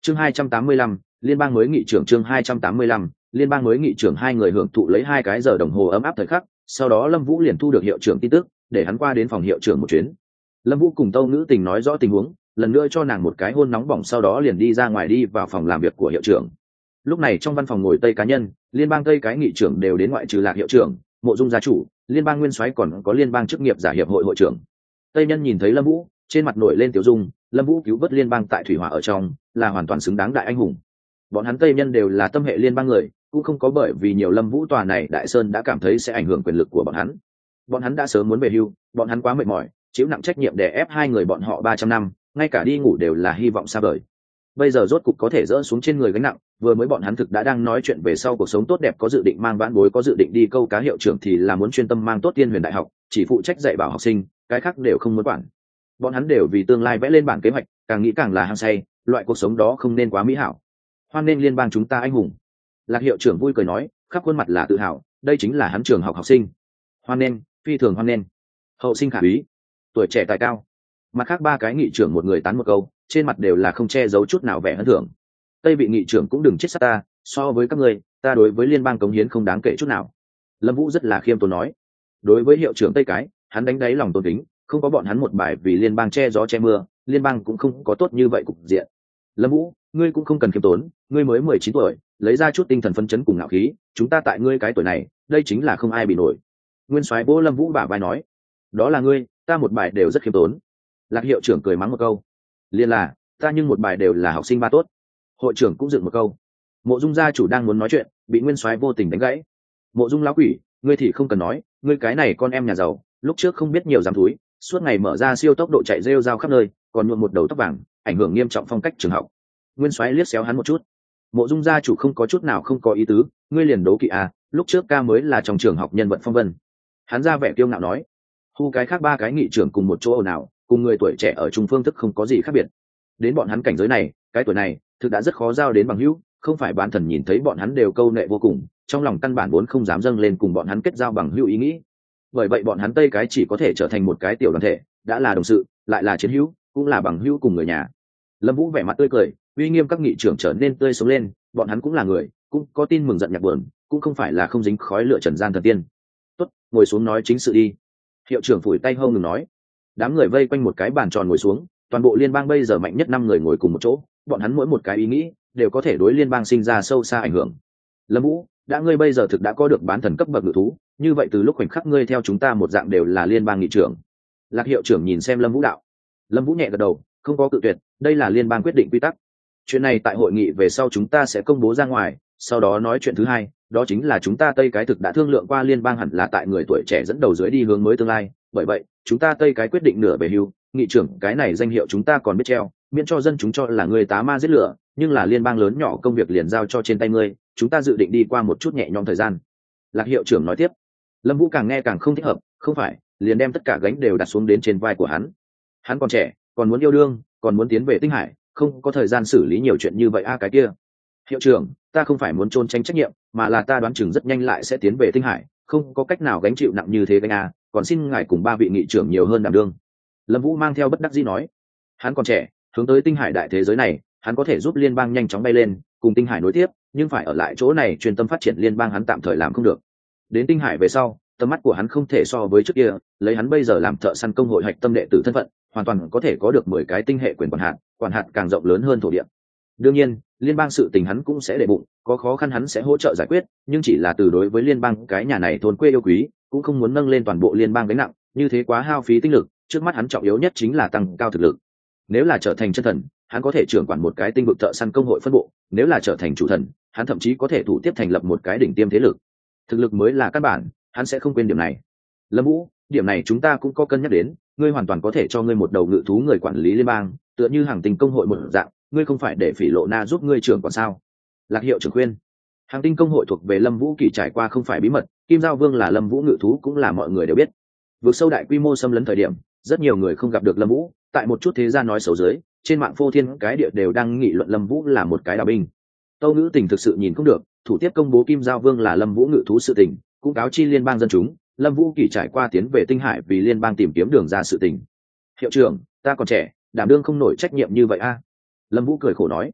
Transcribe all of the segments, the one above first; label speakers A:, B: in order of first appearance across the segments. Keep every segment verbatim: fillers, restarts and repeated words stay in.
A: chương hai trăm tám mươi lăm, liên bang mới nghị trưởng. Chương hai trăm tám mươi lăm, liên bang mới nghị trưởng. Hai người hưởng thụ lấy hai cái giờ đồng hồ ấm áp thời khắc, sau đó Lâm Vũ liền thu được hiệu trưởng tin tức, để hắn qua đến phòng hiệu trưởng một chuyến. Lâm Vũ cùng Tâu Ngữ Tình nói rõ tình huống, lần nữa cho nàng một cái hôn nóng bỏng, sau đó liền đi ra ngoài đi vào phòng làm việc của hiệu trưởng. Lúc này trong văn phòng ngồi Tây cá nhân, liên bang Tây cái nghị trưởng đều đến, ngoại trừ Lạc hiệu trưởng, Mộ Dung gia chủ, liên bang nguyên soái, còn có liên bang chức nghiệp giả hiệp hội hội trưởng. Tây nhân nhìn thấy Lâm Vũ, trên mặt nổi lên tiểu dung, Lâm Vũ cứu vớt liên bang tại thủy hỏa ở trong, là hoàn toàn xứng đáng đại anh hùng. Bọn hắn Tây nhân đều là tâm hệ liên bang người, cũng không có bởi vì nhiều Lâm Vũ tòa này đại sơn đã cảm thấy sẽ ảnh hưởng quyền lực của bọn hắn. Bọn hắn đã sớm muốn về hưu, bọn hắn quá mệt mỏi, chịu nặng trách nhiệm đè ép hai người bọn họ ba trăm năm, ngay cả đi ngủ đều là hy vọng xa vời. Bây giờ rốt cục có thể dỡ xuống trên người gánh nặng, vừa mới bọn hắn thực đã đang nói chuyện về sau cuộc sống tốt đẹp, có dự định mang vãn bối, có dự định đi câu cá, hiệu trưởng thì là muốn chuyên tâm mang tốt Tiên Huyền Đại học, chỉ phụ trách dạy bảo học sinh, cái khác đều không muốn quản. Bọn hắn đều vì tương lai vẽ lên bản kế hoạch, càng nghĩ càng là hăng say, loại cuộc sống đó không nên quá mỹ hảo. Hoan nên liên bang chúng ta anh hùng. Lạc hiệu trưởng vui cười nói, khắp khuôn mặt là tự hào, đây chính là hắn trường học học sinh. Hoan nên, phi thường hoan nên. Hậu sinh khả úy, tuổi trẻ tài cao. Mặt khác ba cái nghị trưởng một người tán một câu, trên mặt đều là không che giấu chút nào vẻ hân thưởng. Tây vị nghị trưởng cũng đừng chết sát ta, so với các ngươi, ta đối với liên bang cống hiến không đáng kể chút nào. Lâm Vũ rất là khiêm tốn nói. Đối với hiệu trưởng Tây cái, hắn đánh đáy lòng tôn kính, không có bọn hắn một bài vì liên bang che gió che mưa, liên bang cũng không có tốt như vậy cục diện. Lâm Vũ, ngươi cũng không cần khiêm tốn, ngươi mới mười chín tuổi, lấy ra chút tinh thần phấn chấn cùng ngạo khí, chúng ta tại ngươi cái tuổi này, đây chính là không ai bị nổi. Nguyên soái vỗ Lâm Vũ bả vai nói, đó là ngươi, ta một bài đều rất khiêm tốn. Lạc hiệu trưởng cười mắng một câu, liên là ta nhưng một bài đều là học sinh ba tốt. Hội trưởng cũng dựng một câu. Mộ Dung gia chủ đang muốn nói chuyện, bị Nguyên soái vô tình đánh gãy. Mộ Dung lão quỷ, ngươi thì không cần nói, ngươi cái này con em nhà giàu, lúc trước không biết nhiều dám thúi, suốt ngày mở ra siêu tốc độ chạy rêu rao khắp nơi, còn nhuộm một đầu tóc vàng, ảnh hưởng nghiêm trọng phong cách trường học. Nguyên soái liếc xéo hắn một chút. Mộ Dung gia chủ không có chút nào không có ý tứ, ngươi liền đố kỵ à, lúc trước ca mới là trong trường học nhân vật phong vân. Hắn ra vẻ kiêu ngạo nói, hu cái khác ba cái nghị trưởng cùng một chỗ nào, cùng người tuổi trẻ ở trung phương thức không có gì khác biệt. Đến bọn hắn cảnh giới này, cái tuổi này, thực đã rất khó giao đến bằng hữu, không phải bán thần nhìn thấy bọn hắn đều câu nệ vô cùng, trong lòng căn bản vốn không dám dâng lên cùng bọn hắn kết giao bằng hữu ý nghĩ. Bởi vậy bọn hắn Tây cái chỉ có thể trở thành một cái tiểu đoàn thể, đã là đồng sự, lại là chiến hữu, cũng là bằng hữu cùng người nhà. Lâm Vũ vẻ mặt tươi cười, uy nghiêm các nghị trưởng trở nên tươi sống lên, bọn hắn cũng là người, cũng có tin mừng giận nhạc buồn, cũng không phải là không dính khói lửa trần gian thần tiên. Tốt, ngồi xuống nói chính sự đi. Hiệu trưởng phủi tay hông ngừng nói. Đám người vây quanh một cái bàn tròn ngồi xuống, toàn bộ liên bang bây giờ mạnh nhất năm người ngồi cùng một chỗ, bọn hắn mỗi một cái ý nghĩ đều có thể đối liên bang sinh ra sâu xa ảnh hưởng. Lâm Vũ, đã ngươi bây giờ thực đã có được bán thần cấp bậc ngự thú, như vậy từ lúc khoảnh khắc ngươi theo chúng ta một dạng đều là liên bang nghị trưởng. Lạc hiệu trưởng nhìn xem Lâm Vũ đạo. Lâm Vũ nhẹ gật đầu, không có cự tuyệt, đây là liên bang quyết định quy tắc. Chuyện này tại hội nghị về sau chúng ta sẽ công bố ra ngoài, sau đó nói chuyện thứ hai, đó chính là chúng ta Tây cái thực đã thương lượng qua liên bang hẳn là tại người tuổi trẻ dẫn đầu dưới đi hướng mới tương lai, bởi vậy, chúng ta Tây cái quyết định nửa về hưu, nghị trưởng cái này danh hiệu chúng ta còn biết treo, miễn cho dân chúng cho là người tá ma giết lửa, nhưng là liên bang lớn nhỏ công việc liền giao cho trên tay ngươi, chúng ta dự định đi qua một chút nhẹ nhõm thời gian. Lạc hiệu trưởng nói tiếp. Lâm Vũ càng nghe càng không thích hợp, không phải, liền đem tất cả gánh đều đặt xuống đến trên vai của hắn. Hắn còn trẻ, còn muốn yêu đương, còn muốn tiến về Tinh Hải, không có thời gian xử lý nhiều chuyện như vậy a à, cái kia. Hiệu trưởng, ta không phải muốn trốn tránh trách nhiệm, mà là ta đoán chừng rất nhanh lại sẽ tiến về Tinh Hải, không có cách nào gánh chịu nặng như thế gánh a, còn xin ngài cùng ba vị nghị trưởng nhiều hơn đảm đương. Lâm Vũ mang theo bất đắc dĩ nói, hắn còn trẻ, hướng tới Tinh Hải đại thế giới này, hắn có thể giúp liên bang nhanh chóng bay lên, cùng Tinh Hải nối tiếp, nhưng phải ở lại chỗ này chuyên tâm phát triển liên bang hắn tạm thời làm không được. Đến Tinh Hải về sau, tầm mắt của hắn không thể so với trước kia, lấy hắn bây giờ làm thợ săn công hội hạch tâm đệ tử thân phận, hoàn toàn có thể có được mười cái tinh hệ quyền quản hạt, quản hạt càng rộng lớn hơn thổ địa. Đương nhiên, liên bang sự tình hắn cũng sẽ để bụng, có khó khăn hắn sẽ hỗ trợ giải quyết, nhưng chỉ là từ đối với liên bang cái nhà này thôn quê yêu quý, cũng không muốn nâng lên toàn bộ liên bang gánh nặng, như thế quá hao phí tinh lực, trước mắt hắn trọng yếu nhất chính là tăng cao thực lực. Nếu là trở thành chân thần, hắn có thể trưởng quản một cái tinh vực thợ săn công hội phân bộ, nếu là trở thành chủ thần, hắn thậm chí có thể thủ tiếp thành lập một cái đỉnh tiêm thế lực. Thực lực mới là căn bản, hắn sẽ không quên điểm này. Lâm Vũ, điểm này chúng ta cũng có cân nhắc đến, ngươi hoàn toàn có thể cho ngươi một đầu ngự thú người quản lý liên bang, tựa như hàng tinh công hội một dạng, ngươi không phải để Phỉ Lộ Na giúp ngươi trưởng quản sao? Lạc hiệu trưởng khuyên. Hàng tinh công hội thuộc về Lâm Vũ Kỳ trải qua không phải bí mật, Kim Giao Vương là Lâm Vũ ngự thú cũng là mọi người đều biết. Vượt sâu đại quy mô xâm lấn thời điểm, rất nhiều người không gặp được Lâm Vũ, tại một chút thế gian nói xấu dưới, trên mạng phô thiên cái địa đều đang nghị luận Lâm Vũ là một cái đào binh. Tâu Ngữ Tình thực sự nhìn không được, thủ tiếp công bố Kim Giao Vương là Lâm Vũ ngự thú sự tình, cũng cáo chi liên bang dân chúng, Lâm Vũ Kỳ trải qua tiến về Tinh Hải vì liên bang tìm kiếm đường ra sự tình. Hiệu trưởng, ta còn trẻ, đảm đương không nổi trách nhiệm như vậy a. Lâm Vũ cười khổ nói.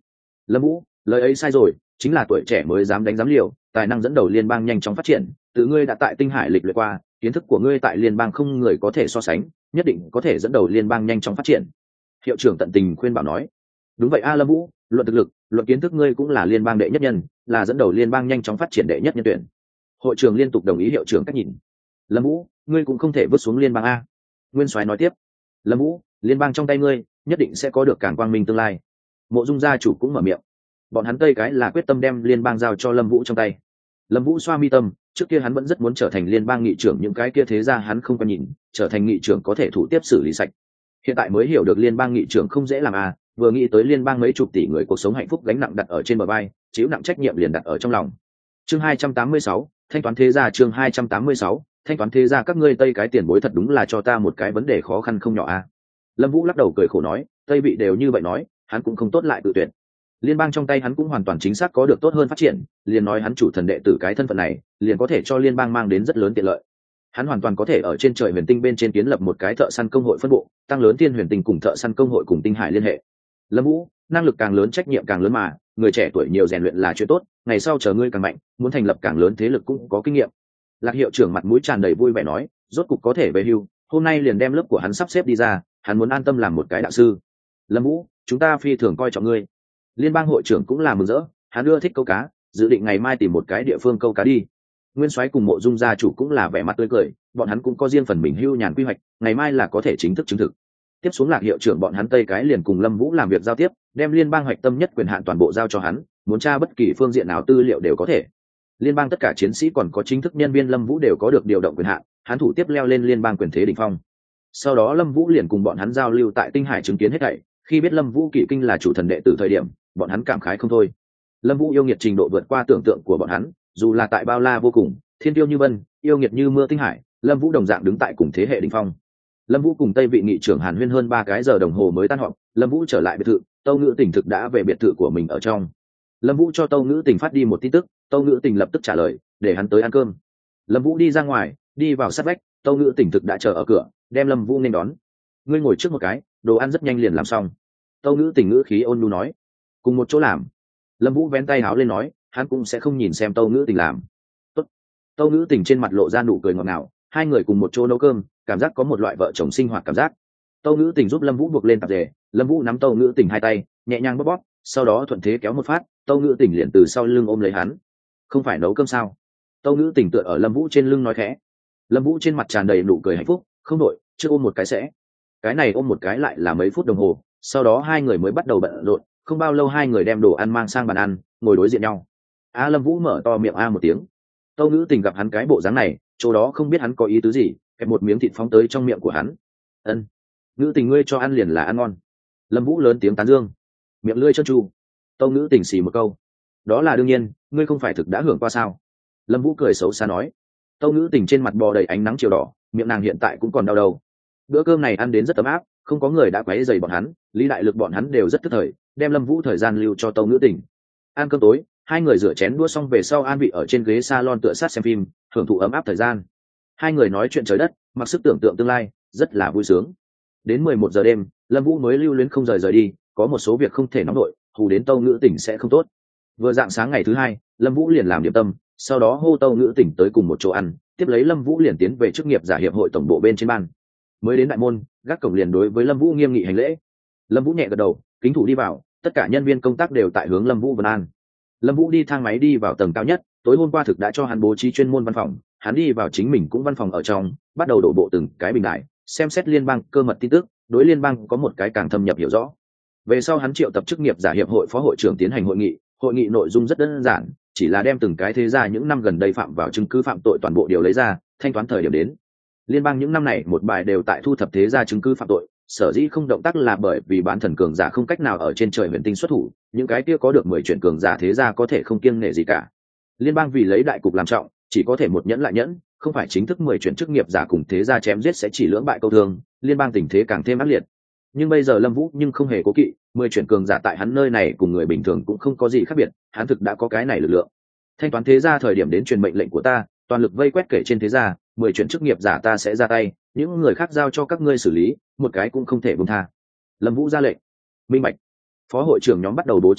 A: Lâm Vũ, lời ấy sai rồi, chính là tuổi trẻ mới dám đánh dám liều, tài năng dẫn đầu liên bang nhanh chóng phát triển, tự ngươi đã tại tinh hải lịch luyện qua, kiến thức của ngươi tại liên bang không người có thể so sánh, nhất định có thể dẫn đầu liên bang nhanh chóng phát triển. Hiệu trưởng tận tình khuyên bảo nói. Đúng vậy a Lâm Vũ, luận thực lực, luận kiến thức ngươi cũng là liên bang đệ nhất nhân, là dẫn đầu liên bang nhanh chóng phát triển đệ nhất nhân tuyển. Hội trưởng liên tục đồng ý hiệu trưởng cách nhìn. Lâm Vũ, ngươi cũng không thể vứt xuống liên bang a. Nguyên Soái nói tiếp. Lâm Vũ, liên bang trong tay ngươi, nhất định sẽ có được càng quang minh tương lai. Mộ Dung gia chủ cũng mở miệng. Bọn hắn tây cái là quyết tâm đem liên bang giao cho Lâm Vũ trong tay. Lâm Vũ xoa mi tâm, trước kia hắn vẫn rất muốn trở thành liên bang nghị trưởng, những cái kia thế ra hắn không có nhìn, trở thành nghị trưởng có thể thủ tiếp xử lý sạch. Hiện tại mới hiểu được liên bang nghị trưởng không dễ làm à, vừa nghĩ tới liên bang mấy chục tỷ người cuộc sống hạnh phúc gánh nặng đặt ở trên bờ vai, chịu nặng trách nhiệm liền đặt ở trong lòng. Chương hai trăm tám mươi sáu, thanh toán thế gia. Chương hai trăm tám mươi sáu, thanh toán thế gia. Các ngươi tây cái tiền bối thật đúng là cho ta một cái vấn đề khó khăn không nhỏ à. Lâm Vũ lắc đầu cười khổ nói, tây vị đều như vậy nói, hắn cũng không tốt lại tự tuyển. Liên bang trong tay hắn cũng hoàn toàn chính xác có được tốt hơn phát triển, liền nói hắn chủ thần đệ tử cái thân phận này, liền có thể cho liên bang mang đến rất lớn tiện lợi. Hắn hoàn toàn có thể ở trên trời huyền tinh bên trên kiến lập một cái thợ săn công hội phân bộ, tăng lớn thiên huyền tinh cùng thợ săn công hội cùng tinh hải liên hệ. Lâm Vũ, năng lực càng lớn trách nhiệm càng lớn mà, người trẻ tuổi nhiều rèn luyện là chuyện tốt, ngày sau chờ ngươi càng mạnh, muốn thành lập càng lớn thế lực cũng có kinh nghiệm. Lạc hiệu trưởng mặt mũi tràn đầy vui vẻ nói, rốt cục có thể về hưu, hôm nay liền đem lớp của hắn sắp xếp đi ra, hắn muốn an tâm làm một cái đạo sư. Lâm Vũ, chúng ta phi thường coi trọng ngươi. Liên bang hội trưởng cũng là mừng rỡ, hắn ưa thích câu cá, dự định ngày mai tìm một cái địa phương câu cá đi. Nguyên Soái cùng Mộ Dung gia chủ cũng là vẻ mặt tươi cười, bọn hắn cũng có riêng phần mình hưu nhàn quy hoạch, ngày mai là có thể chính thức chứng thực. Tiếp xuống Lạc hiệu trưởng bọn hắn tây cái liền cùng Lâm Vũ làm việc giao tiếp, đem liên bang hoạch tâm nhất quyền hạn toàn bộ giao cho hắn, muốn tra bất kỳ phương diện nào tư liệu đều có thể. Liên bang tất cả chiến sĩ còn có chính thức nhân viên Lâm Vũ đều có được điều động quyền hạn, hắn thủ tiếp leo lên liên bang quyền thế đỉnh phong. Sau đó Lâm Vũ liền cùng bọn hắn giao lưu tại Tinh Hải chứng kiến hết thảy, khi biết Lâm Vũ Kỵ Kinh là chủ thần đệ tử thời điểm, bọn hắn cảm khái không thôi. Lâm Vũ yêu nghiệt trình độ vượt qua tưởng tượng của bọn hắn, dù là tại bao la vô cùng, thiên tiêu như vân, yêu nghiệt như mưa tinh hải, Lâm Vũ đồng dạng đứng tại cùng thế hệ đỉnh phong. Lâm Vũ cùng Tây vị nghị trưởng Hàn Huyên hơn ba cái giờ đồng hồ mới tan họp, Lâm Vũ trở lại biệt thự, Tâu Ngữ Tình thực đã về biệt thự của mình ở trong. Lâm Vũ cho Tâu Ngữ Tình phát đi một tin tức, Tâu Ngữ Tình lập tức trả lời, để hắn tới ăn cơm. Lâm Vũ đi ra ngoài, đi vào sát vách, Tâu Ngữ Tình thực đã chờ ở cửa, đem Lâm Vũ nên đón. Ngươi ngồi trước một cái, đồ ăn rất nhanh liền làm xong. Tâu Ngữ Tình ngữ khí ôn nhu nói, cùng một chỗ làm. Lâm Vũ vén tay áo lên nói, hắn cũng sẽ không nhìn xem Tâu Ngữ Tình làm. Tốt. Tâu Ngữ Tình trên mặt lộ ra nụ cười ngọt ngào, hai người cùng một chỗ nấu cơm, cảm giác có một loại vợ chồng sinh hoạt cảm giác. Tâu Ngữ Tình giúp Lâm Vũ buộc lên tạp dề, Lâm Vũ nắm Tâu Ngữ Tình hai tay, nhẹ nhàng bóp bóp, sau đó thuận thế kéo một phát, Tâu Ngữ Tình liền từ sau lưng ôm lấy hắn. Không phải nấu cơm sao? Tâu Ngữ Tình tựa ở Lâm Vũ trên lưng nói khẽ. Lâm Vũ trên mặt tràn đầy nụ cười hạnh phúc, không đổi, chưa ôm một cái sẽ. Cái này ôm một cái lại là mấy phút đồng hồ, sau đó hai người mới bắt đầu bận rộn, không bao lâu hai người đem đồ ăn mang sang bàn ăn, ngồi đối diện nhau. A Lâm Vũ mở to miệng a một tiếng. Tâu Ngữ Tình gặp hắn cái bộ dáng này, chỗ đó không biết hắn có ý tứ gì, kẹp một miếng thịt phóng tới trong miệng của hắn. Ân, Ngữ Tình ngươi cho ăn liền là ăn ngon. Lâm Vũ lớn tiếng tán dương. Miệng lưỡi trơn tru. Tâu Ngữ Tình xì một câu. Đó là đương nhiên, ngươi không phải thực đã hưởng qua sao? Lâm Vũ cười xấu xa nói. Tâu Ngữ Tình trên mặt bò đầy ánh nắng chiều đỏ, miệng nàng hiện tại cũng còn đau đầu. Bữa cơm này ăn đến rất ấm áp, không có người đã quấy rầy bọn hắn, Lý Đại Lực bọn hắn đều rất tức thời, đem Lâm Vũ thời gian lưu cho Tâu Ngữ Tình. Ăn cơm tối, hai người rửa chén đũa xong về sau an vị ở trên ghế salon tựa sát xem phim, hưởng thụ ấm áp thời gian. Hai người nói chuyện trời đất, mặc sức tưởng tượng tương lai, rất là vui sướng. Đến mười một giờ đêm, Lâm Vũ mới lưu luyến không rời rời đi, có một số việc không thể nóng nổi, hù đến Tâu Ngữ Tình sẽ không tốt. Vừa dạng sáng ngày thứ hai, Lâm Vũ liền làm điểm tâm, sau đó hô Tâu Ngữ Tình tới cùng một chỗ ăn, tiếp lấy Lâm Vũ liền tiến về chức nghiệp giả hiệp hội tổng bộ bên trên ban. Mới đến đại môn, gác cổng liền đối với Lâm Vũ nghiêm nghị hành lễ. Lâm Vũ nhẹ gật đầu, kính thủ đi vào, tất cả nhân viên công tác đều tại hướng Lâm Vũ vân an. Lâm Vũ đi thang máy đi vào tầng cao nhất, tối hôm qua thực đã cho hắn bố trí chuyên môn văn phòng, hắn đi vào chính mình cũng văn phòng ở trong, bắt đầu đổ bộ từng cái bình đại, xem xét liên bang cơ mật tin tức, đối liên bang có một cái càng thâm nhập hiểu rõ. Về sau hắn triệu tập chức nghiệp giả hiệp hội phó hội trưởng tiến hành hội nghị, hội nghị nội dung rất đơn giản, chỉ là đem từng cái thế gia những năm gần đây phạm vào chứng cứ phạm tội toàn bộ đều lấy ra, thanh toán thời điểm đến. Liên bang những năm này một bài đều tại thu thập thế gia chứng cứ phạm tội, sở dĩ không động tác là bởi vì bán thần cường giả không cách nào ở trên trời huyền tinh xuất thủ, những cái kia có được mười chuyển cường giả thế gia có thể không kiêng nể gì cả. Liên bang vì lấy đại cục làm trọng, chỉ có thể một nhẫn lại nhẫn, không phải chính thức mười chuyển chức nghiệp giả cùng thế gia chém giết sẽ chỉ lưỡng bại câu thương, liên bang tình thế càng thêm ác liệt. Nhưng bây giờ Lâm Vũ nhưng không hề cố kỵ, mười chuyển cường giả tại hắn nơi này cùng người bình thường cũng không có gì khác biệt, hắn thực đã có cái này lực lượng. Thanh toán thế gia thời điểm đến truyền mệnh lệnh của ta, toàn lực vây quét kể trên thế gia, mười chuyển chức nghiệp giả ta sẽ ra tay, những người khác giao cho các ngươi xử lý, một cái cũng không thể buông tha. Lâm Vũ ra lệnh. Minh bạch. Phó hội trưởng nhóm bắt đầu bố trí đi,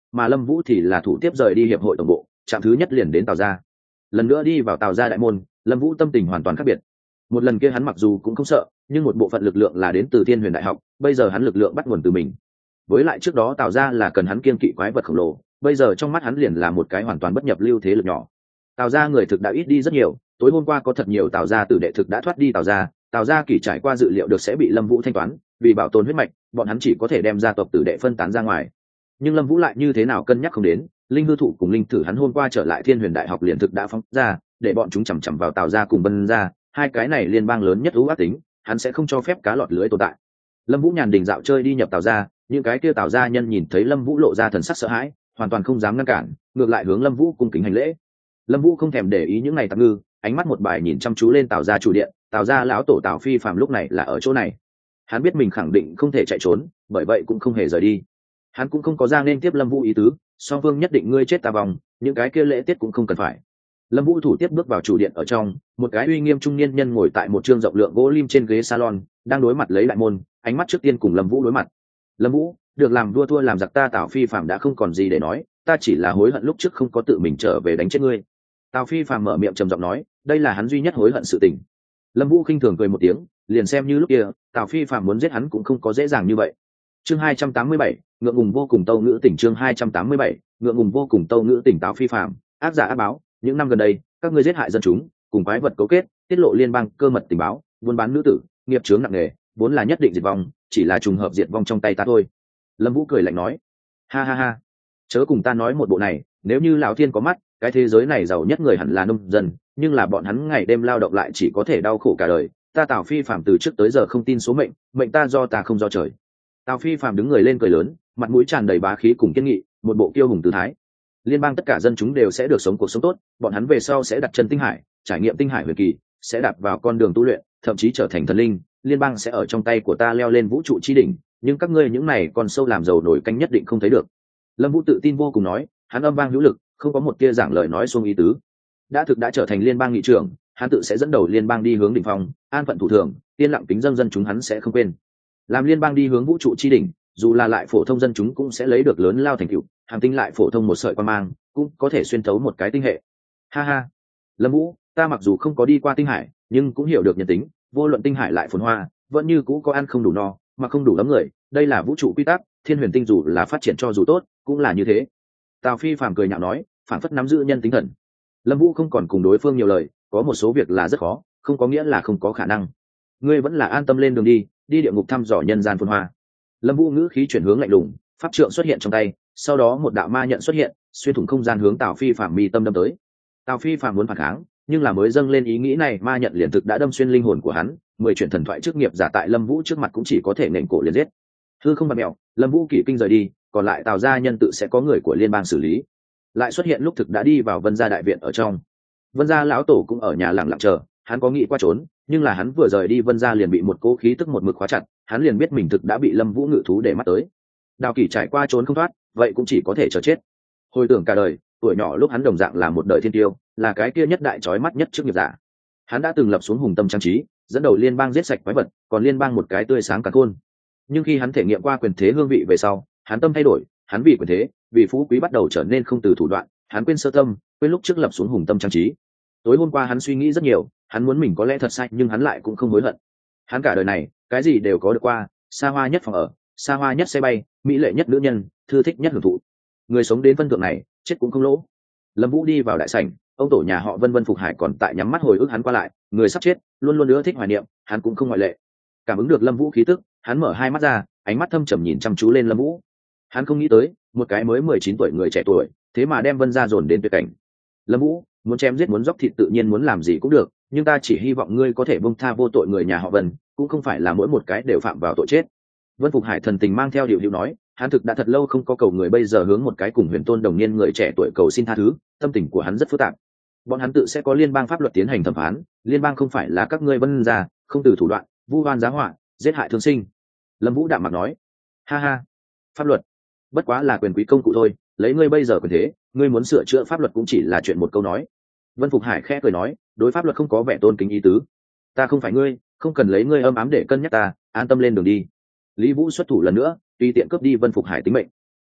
A: mà Lâm Vũ thì là thủ tiếp rời đi hiệp hội tổng bộ, trạm thứ nhất liền đến Tào gia. Lần nữa đi vào Tào gia đại môn, Lâm Vũ tâm tình hoàn toàn khác biệt. Một lần kia hắn mặc dù cũng không sợ, nhưng một bộ phận lực lượng là đến từ Thiên Huyền Đại học, bây giờ hắn lực lượng bắt nguồn từ mình. Với lại trước đó Tào gia là cần hắn kiên kỵ quái vật khổng lồ, bây giờ trong mắt hắn liền là một cái hoàn toàn bất nhập lưu thế lực nhỏ. Tào gia người thực đã ít đi rất nhiều, tối hôm qua có thật nhiều Tào gia tử đệ thực đã thoát đi Tào gia, Tào gia kỳ trải qua dự liệu được sẽ bị Lâm Vũ thanh toán, vì bảo tồn huyết mạch, bọn hắn chỉ có thể đem gia tộc tử đệ phân tán ra ngoài. Nhưng Lâm Vũ lại như thế nào cân nhắc không đến, linh hư thụ cùng linh thử hắn hôm qua trở lại Thiên Huyền Đại học liền thực đã phóng ra, để bọn chúng chằm chằm vào Tào gia cùng Vân gia, hai cái này liên bang lớn nhất ưu ác tính, hắn sẽ không cho phép cá lọt lưới tồn tại. Lâm Vũ nhàn đình dạo chơi đi nhập Tào gia, những cái kia Tào gia nhân nhìn thấy Lâm Vũ lộ ra thần sắc sợ hãi, hoàn toàn không dám ngăn cản, ngược lại hướng Lâm Vũ cung kính hành lễ. Lâm Vũ không thèm để ý những này tạp ngư, ánh mắt một bài nhìn chăm chú lên Tào gia chủ điện. Tào gia lão tổ Tào Phi Phàm lúc này là ở chỗ này. Hắn biết mình khẳng định không thể chạy trốn, bởi vậy cũng không hề rời đi. Hắn cũng không có ra nên tiếp Lâm Vũ ý tứ, song phương nhất định ngươi chết ta vong, những cái kia lễ tiết cũng không cần phải. Lâm Vũ thủ tiếp bước vào chủ điện ở trong, một cái uy nghiêm trung niên nhân ngồi tại một trương rộng lượng gỗ lim trên ghế salon, đang đối mặt lấy đại môn, ánh mắt trước tiên cùng Lâm Vũ đối mặt. Lâm Vũ, được làm vua thua làm giặc ta Tào Phi Phàm đã không còn gì để nói, ta chỉ là hối hận lúc trước không có tự mình trở về đánh chết ngươi. Tào Phi Phàm mở miệng trầm giọng nói, đây là hắn duy nhất hối hận sự tình. Lâm Vũ khinh thường cười một tiếng, liền xem như lúc kia, Tào Phi Phàm muốn giết hắn cũng không có dễ dàng như vậy. Chương hai trăm tám mươi bảy, ngượng ngùng vô cùng tâu ngữ tỉnh chương hai trăm tám mươi bảy, ngượng ngùng vô cùng tâu ngữ tỉnh Tào Phi Phàm, ác giả ác báo, những năm gần đây, các ngươi giết hại dân chúng, cùng quái vật cấu kết, tiết lộ liên bang cơ mật tình báo, buôn bán nữ tử, nghiệp chướng nặng nề, vốn là nhất định diệt vong, chỉ là trùng hợp diệt vong trong tay ta thôi. Lâm Vũ cười lạnh nói, ha ha ha, chớ cùng ta nói một bộ này, nếu như lão thiên có mắt, cái thế giới này giàu nhất người hẳn là nông dân, nhưng là bọn hắn ngày đêm lao động lại chỉ có thể đau khổ cả đời. Ta Tào Phi Phàm từ trước tới giờ không tin số mệnh, mệnh ta do ta không do trời. Tào Phi Phàm đứng người lên cười lớn, mặt mũi tràn đầy bá khí cùng kiên nghị, một bộ kiêu hùng tư thái. Liên bang tất cả dân chúng đều sẽ được sống cuộc sống tốt, bọn hắn về sau sẽ đặt chân tinh hải, trải nghiệm tinh hải huyền kỳ, sẽ đạp vào con đường tu luyện, thậm chí trở thành thần linh. Liên bang sẽ ở trong tay của ta leo lên vũ trụ chi đỉnh, nhưng các ngươi những này còn sâu làm giàu nổi canh nhất định không thấy được. Lâm Vũ tự tin vô cùng nói, hắn âm vang hữu lực, không có một tia giảng lời nói xuông ý tứ. Đã thực đã trở thành liên bang nghị trưởng, hắn tự sẽ dẫn đầu liên bang đi hướng đỉnh phong, an phận thủ thường, yên lặng kính dâng dân chúng hắn sẽ không quên. Làm liên bang đi hướng vũ trụ chi đỉnh, dù là lại phổ thông dân chúng cũng sẽ lấy được lớn lao thành tựu, hàng tinh lại phổ thông một sợi quan mang, cũng có thể xuyên thấu một cái tinh hệ. Ha ha, Lâm Vũ, ta mặc dù không có đi qua tinh hải, nhưng cũng hiểu được nhân tính, vô luận tinh hải lại phồn hoa, vẫn như cũ có ăn không đủ no, mà không đủ lắm người, đây là vũ trụ quy tắc, thiên huyền tinh dù là phát triển cho dù tốt, cũng là như thế. Tào Phi Phàm cười nhạo nói, phản phất nắm giữ nhân tính thần. Lâm Vũ không còn cùng đối phương nhiều lời, có một số việc là rất khó, không có nghĩa là không có khả năng. Ngươi vẫn là an tâm lên đường đi, đi địa ngục thăm dò nhân gian phồn hoa. Lâm Vũ ngữ khí chuyển hướng lạnh lùng, pháp trượng xuất hiện trong tay, sau đó một đạo ma nhận xuất hiện, xuyên thủng không gian hướng Tào Phi Phàm mi tâm đâm tới. Tào Phi Phàm muốn phản kháng, nhưng là mới dâng lên ý nghĩ này, ma nhận liền thực đã đâm xuyên linh hồn của hắn, mười chuyện thần thoại trước nghiệp giả tại Lâm Vũ trước mặt cũng chỉ có thể nện cổ liền giết. Hư không bạt mèo, Lâm Vũ kỷ kinh rời đi, còn lại Tào gia nhân tự sẽ có người của liên bang xử lý. Lại xuất hiện lúc thực đã đi vào Vân gia đại viện ở trong. Vân gia lão tổ cũng ở nhà lặng lặng chờ, hắn có nghĩ qua trốn, nhưng là hắn vừa rời đi Vân gia liền bị một cỗ khí tức một mực khóa chặt, hắn liền biết mình thực đã bị Lâm Vũ ngự thú để mắt tới. Đào Kỷ trải qua trốn không thoát, vậy cũng chỉ có thể chờ chết. Hồi tưởng cả đời, tuổi nhỏ lúc hắn đồng dạng là một đời thiên tiêu, là cái kia nhất đại chói mắt nhất trước nghiệp giả. Hắn đã từng lập xuống hùng tâm trang trí, dẫn đầu liên bang giết sạch quái vật, còn liên bang một cái tươi sáng cả khôn. Nhưng khi hắn thể nghiệm qua quyền thế hương vị về sau, hắn tâm thay đổi, hắn vì quyền thế, vì phú quý bắt đầu trở nên không từ thủ đoạn, hắn quên sơ tâm, quên lúc trước lập xuống hùng tâm trang trí. Tối hôm qua hắn suy nghĩ rất nhiều, hắn muốn mình có lẽ thật sai, nhưng hắn lại cũng không hối hận. Hắn cả đời này, cái gì đều có được qua, xa hoa nhất phòng ở, xa hoa nhất xe bay, mỹ lệ nhất nữ nhân, thư thích nhất hưởng thụ. Người sống đến phân thượng này, chết cũng không lỗ. Lâm Vũ đi vào đại sảnh, ông tổ nhà họ Vân Vân Phục Hải còn tại nhắm mắt hồi ức hắn qua lại, người sắp chết, luôn luôn ưa thích hoài niệm, hắn cũng không ngoại lệ. Cảm ứng được Lâm Vũ khí tức, hắn mở hai mắt ra, ánh mắt thâm trầm nhìn chăm chú lên Lâm Vũ. Hắn không nghĩ tới, một cái mới mười chín tuổi người trẻ tuổi, thế mà đem Vân gia dồn đến tuyệt cảnh. Lâm Vũ, muốn chém giết muốn dốc thịt tự nhiên muốn làm gì cũng được, nhưng ta chỉ hy vọng ngươi có thể buông tha vô tội người nhà họ Vân, cũng không phải là mỗi một cái đều phạm vào tội chết. Vân Phục Hải thần tình mang theo điệu điệu nói, hắn thực đã thật lâu không có cầu người, bây giờ hướng một cái cùng huyền tôn đồng niên người trẻ tuổi cầu xin tha thứ, tâm tình của hắn rất phức tạp. Bọn hắn tự sẽ có liên bang pháp luật tiến hành thẩm phán, liên bang không phải là các ngươi Vân gia, không từ thủ đoạn, vu oan giá họa, giết hại thương sinh. Lâm Vũ đạm mặt nói, ha ha, pháp luật bất quá là quyền quý công cụ thôi, lấy ngươi bây giờ quyền thế, ngươi muốn sửa chữa pháp luật cũng chỉ là chuyện một câu nói. Vân Phục Hải khẽ cười nói, đối pháp luật không có vẻ tôn kính ý tứ. Ta không phải ngươi, không cần lấy ngươi âm ám để cân nhắc ta, an tâm lên đường đi. Lý Vũ xuất thủ lần nữa, tùy tiện cướp đi Vân Phục Hải tính mệnh.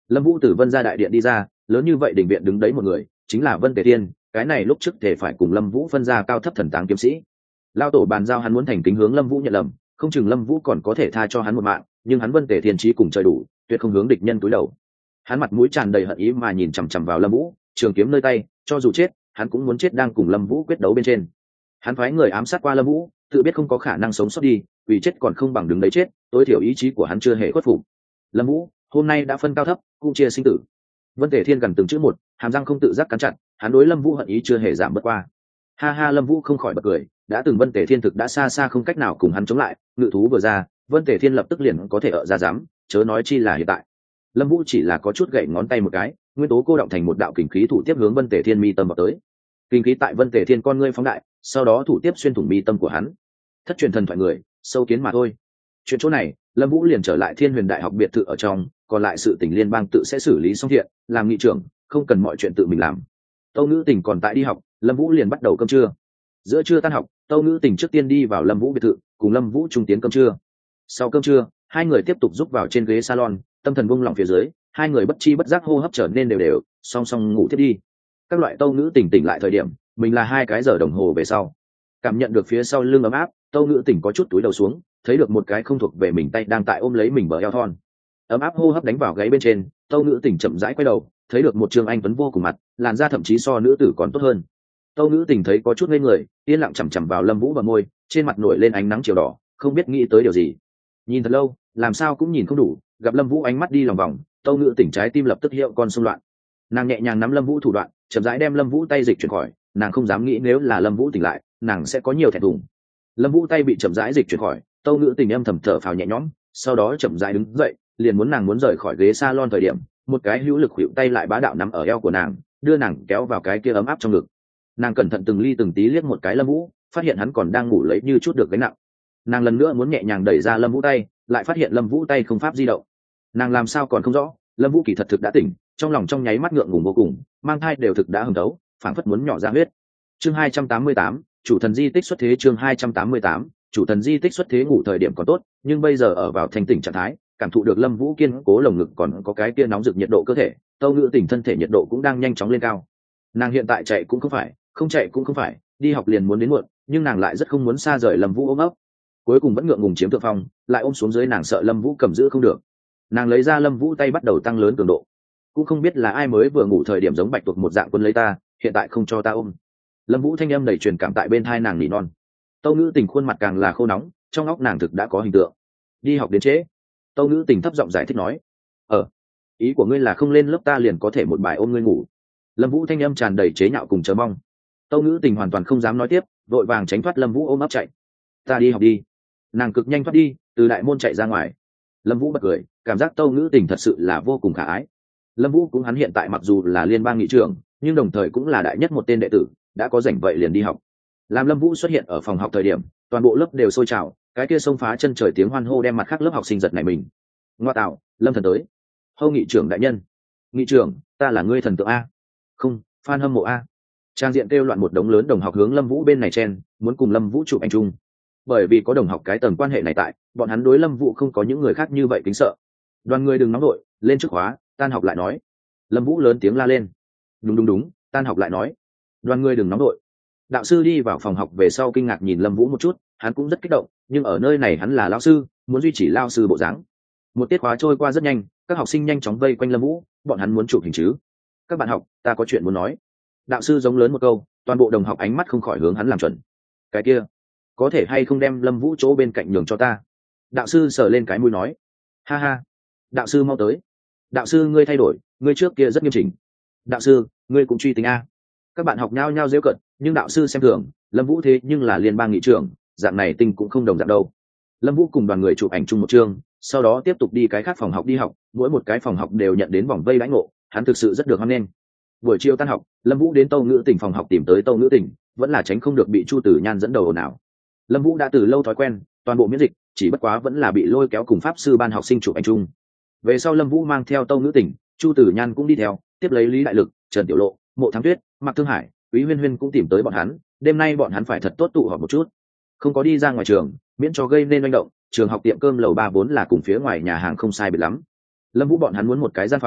A: Lâm Vũ từ Vân gia đại điện đi ra, lớn như vậy đình viện đứng đấy một người, chính là Vân Tề Thiên, cái này lúc trước thể phải cùng Lâm Vũ phân ra cao thấp thần táng kiếm sĩ. Lao tổ bàn giao hắn muốn thành kính hướng Lâm Vũ nhận lầm, không chừng Lâm Vũ còn có thể tha cho hắn một mạng, nhưng hắn Vân Tề Thiên chí cùng trời đủ, tuyệt không hướng địch nhân túi đầu. Hắn mặt mũi tràn đầy hận ý mà nhìn chằm chằm vào Lâm Vũ, trường kiếm nơi tay, cho dù chết, hắn cũng muốn chết đang cùng Lâm Vũ quyết đấu bên trên. Hắn phái người ám sát qua Lâm Vũ, tự biết không có khả năng sống sót đi, vì chết còn không bằng đứng đấy chết, tối thiểu ý chí của hắn chưa hề khuất phục. Lâm Vũ, hôm nay đã phân cao thấp, cũng chia sinh tử. Vân Tề Thiên gần từng chữ một, hàm răng không tự giác cắn chặt, hắn đối Lâm Vũ hận ý chưa hề giảm bớt qua. Ha ha, Lâm Vũ không khỏi bật cười, đã từng Vân Tề Thiên thực đã xa xa không cách nào cùng hắn chống lại, ngự thú vừa ra, Vân Tề Thiên lập tức liền có thể ở ra dám, chớ nói chi là hiện tại. Lâm Vũ chỉ là có chút gậy ngón tay một cái, nguyên tố cô động thành một đạo kình khí thủ tiếp hướng Vân Tề Thiên mi tâm vào tới. Kình khí tại Vân Tề Thiên con ngươi phóng đại, sau đó thủ tiếp xuyên thủng mi tâm của hắn. Thất truyền thần thoại người, sâu kiến mà thôi. Chuyện chỗ này, Lâm Vũ liền trở lại Thiên Huyền Đại học biệt thự ở trong, còn lại sự tình liên bang tự sẽ xử lý xong thiện, làm nghị trưởng, không cần mọi chuyện tự mình làm. Tâu Ngữ Tình còn tại đi học, Lâm Vũ liền bắt đầu cơm trưa. Giữa trưa tan học, Tâu Ngữ Tình trước tiên đi vào Lâm Vũ biệt thự, cùng Lâm Vũ trung tiến cơm trưa. Sau cơm trưa, hai người tiếp tục giúp vào trên ghế salon, tâm thần buông lỏng phía dưới, hai người bất chi bất giác hô hấp trở nên đều đều, song song ngủ tiếp đi. Các loại Tâu Ngữ Tình tỉnh lại thời điểm, mình là hai cái giờ đồng hồ về sau. Cảm nhận được phía sau lưng ấm áp, Tâu Ngữ Tình có chút túi đầu xuống, thấy được một cái không thuộc về mình tay đang tại ôm lấy mình bờ eo thon. Ấm áp hô hấp đánh vào gáy bên trên, Tâu Ngữ Tình chậm rãi quay đầu, thấy được một Trương Anh tuấn vô cùng mặt, làn da thậm chí so nữ tử còn tốt hơn. Tâu Ngữ Tình thấy có chút ngây người, yên lặng chằm chằm vào Lâm Vũ bờ môi, trên mặt nổi lên ánh nắng chiều đỏ, không biết nghĩ tới điều gì. Nhìn thật lâu, làm sao cũng nhìn không đủ, gặp Lâm Vũ ánh mắt đi lòng vòng, Tâu Ngữ Tình trái tim lập tức hiệu con xung loạn. Nàng nhẹ nhàng nắm Lâm Vũ thủ đoạn, chậm rãi đem Lâm Vũ tay dịch chuyển khỏi, nàng không dám nghĩ nếu là Lâm Vũ tỉnh lại, nàng sẽ có nhiều thẹn thùng. Lâm Vũ tay bị chậm rãi dịch chuyển khỏi, Tâu Ngữ Tình âm thầm thở phào nhẹ nhõm, sau đó chậm rãi đứng dậy, liền muốn nàng muốn rời khỏi ghế salon thời điểm, một cái hữu lực khuỵu tay lại bá đạo nắm ở eo của nàng, đưa nàng kéo vào cái kia ấm áp trong ngực. Nàng cẩn thận từng ly từng tí liếc một cái Lâm Vũ, phát hiện hắn còn đang ngủ lấy như chút được gánh nặng. Nàng lần nữa muốn nhẹ nhàng đẩy ra Lâm Vũ tay, lại phát hiện Lâm Vũ tay không pháp di động. Nàng làm sao còn không rõ, Lâm Vũ kỳ thật thực đã tỉnh, trong lòng trong nháy mắt ngượng ngùng vô cùng, mang thai đều thực đã hừng thấu, phảng phất muốn nhỏ ra huyết. Chương hai trăm tám mươi tám, chủ thần di tích xuất thế. Chương hai trăm tám mươi tám, chủ thần di tích xuất thế. Ngủ thời điểm còn tốt, nhưng bây giờ ở vào thanh tỉnh trạng thái, cảm thụ được Lâm Vũ kiên cố lồng ngực còn có cái kia nóng rực nhiệt độ cơ thể, Tâu Ngữ Tình thân thể nhiệt độ cũng đang nhanh chóng lên cao. Nàng hiện tại chạy cũng không phải, không chạy cũng không phải, đi học liền muốn đến muộn, nhưng nàng lại rất không muốn xa rời Lâm Vũ ôm ấp. Cuối cùng vẫn ngượng ngùng chiếm thượng phong, lại ôm xuống dưới, nàng sợ Lâm Vũ cầm giữ không được. Nàng lấy ra Lâm Vũ tay bắt đầu tăng lớn cường độ. Cũng không biết là ai mới vừa ngủ thời điểm giống bạch tuộc một dạng quân lấy ta, hiện tại không cho ta ôm. Lâm Vũ thanh âm đầy truyền cảm tại bên tai nàng nỉ non. Tâu Ngữ Tình khuôn mặt càng là khô nóng, trong óc nàng thực đã có hình tượng. Đi học đến trễ. Tâu Ngữ Tình thấp giọng giải thích nói. Ờ, ý của ngươi là không lên lớp ta liền có thể một bài ôm ngươi ngủ. Lâm Vũ thanh âm tràn đầy chế nhạo cùng chờ mong. Tâu Ngữ Tình hoàn toàn không dám nói tiếp, vội vàng tránh thoát Lâm Vũ ôm ấp chạy. Ta đi học đi. Nàng cực nhanh thoát đi, từ đại môn chạy ra ngoài. Lâm Vũ bật cười, cảm giác Tâu Ngữ Tình thật sự là vô cùng khả ái. Lâm Vũ cũng hắn hiện tại mặc dù là liên bang nghị trưởng, nhưng đồng thời cũng là đại nhất một tên đệ tử, đã có rảnh vậy liền đi học. Làm Lâm Vũ xuất hiện ở phòng học thời điểm, toàn bộ lớp đều sôi trào, cái kia xông phá chân trời tiếng hoan hô đem mặt khác lớp học sinh giật nảy mình. Ngoa tạo, Lâm thần tới. Hô nghị trưởng đại nhân. Nghị trưởng, ta là ngươi thần tượng a. Không, fan hâm mộ a. Trang diện kêu loạn một đống lớn đồng học hướng Lâm Vũ bên này chen, muốn cùng Lâm Vũ chụp ảnh chung. Bởi vì có đồng học cái tầng quan hệ này tại, bọn hắn đối Lâm Vũ không có những người khác như vậy kính sợ. Đoàn người đừng nóng đội, lên trước khóa, tan học lại nói. Lâm Vũ lớn tiếng la lên. Đúng đúng đúng, tan học lại nói. Đoàn người đừng nóng đội. Đạo sư đi vào phòng học về sau kinh ngạc nhìn Lâm Vũ một chút, hắn cũng rất kích động, nhưng ở nơi này hắn là lão sư, muốn duy trì lão sư bộ dáng. Một tiết khóa trôi qua rất nhanh, các học sinh nhanh chóng vây quanh Lâm Vũ, bọn hắn muốn chụp hình chứ. Các bạn học, ta có chuyện muốn nói. Đạo sư giống lớn một câu, toàn bộ đồng học ánh mắt không khỏi hướng hắn làm chuẩn. Cái kia, có thể hay không đem Lâm Vũ chỗ bên cạnh nhường cho ta? Đạo sư sờ lên cái mũi nói. Ha ha, đạo sư mau tới. Đạo sư ngươi thay đổi, ngươi trước kia rất nghiêm chỉnh. Đạo sư, ngươi cũng truy tính a. Các bạn học nhao nhao giễu cợt, nhưng đạo sư xem thường, Lâm Vũ thế nhưng là liên bang nghị trưởng, dạng này tinh cũng không đồng dạng đâu. Lâm Vũ cùng đoàn người chụp ảnh chung một chương, sau đó tiếp tục đi cái khác phòng học đi học, mỗi một cái phòng học đều nhận đến vòng vây đãi ngộ, hắn thực sự rất được hoan nghênh. Buổi chiều tan học, Lâm Vũ đến Tâu Ngữ Tình phòng học tìm tới Tâu Ngữ Tình, vẫn là tránh không được bị Chu Tử Nhan dẫn đầu ồn ào. Lâm Vũ đã từ lâu thói quen, toàn bộ miễn dịch, chỉ bất quá vẫn là bị lôi kéo cùng pháp sư ban học sinh chụp ảnh chung. Về sau Lâm Vũ mang theo Tâu Ngữ Tình, Chu Tử Nhan cũng đi theo, tiếp lấy Lý Đại Lực, Trần Tiểu Lộ, Mộ Thắng Tuyết, Mạc Thương Hải, Quý Huyên Huyên cũng tìm tới bọn hắn, đêm nay bọn hắn phải thật tốt tụ họp một chút. Không có đi ra ngoài trường, miễn cho gây nên manh động, trường học tiệm cơm lầu ba vốn là cùng phía ngoài nhà hàng không sai biệt lắm. Lâm Vũ bọn hắn muốn một cái gian phòng,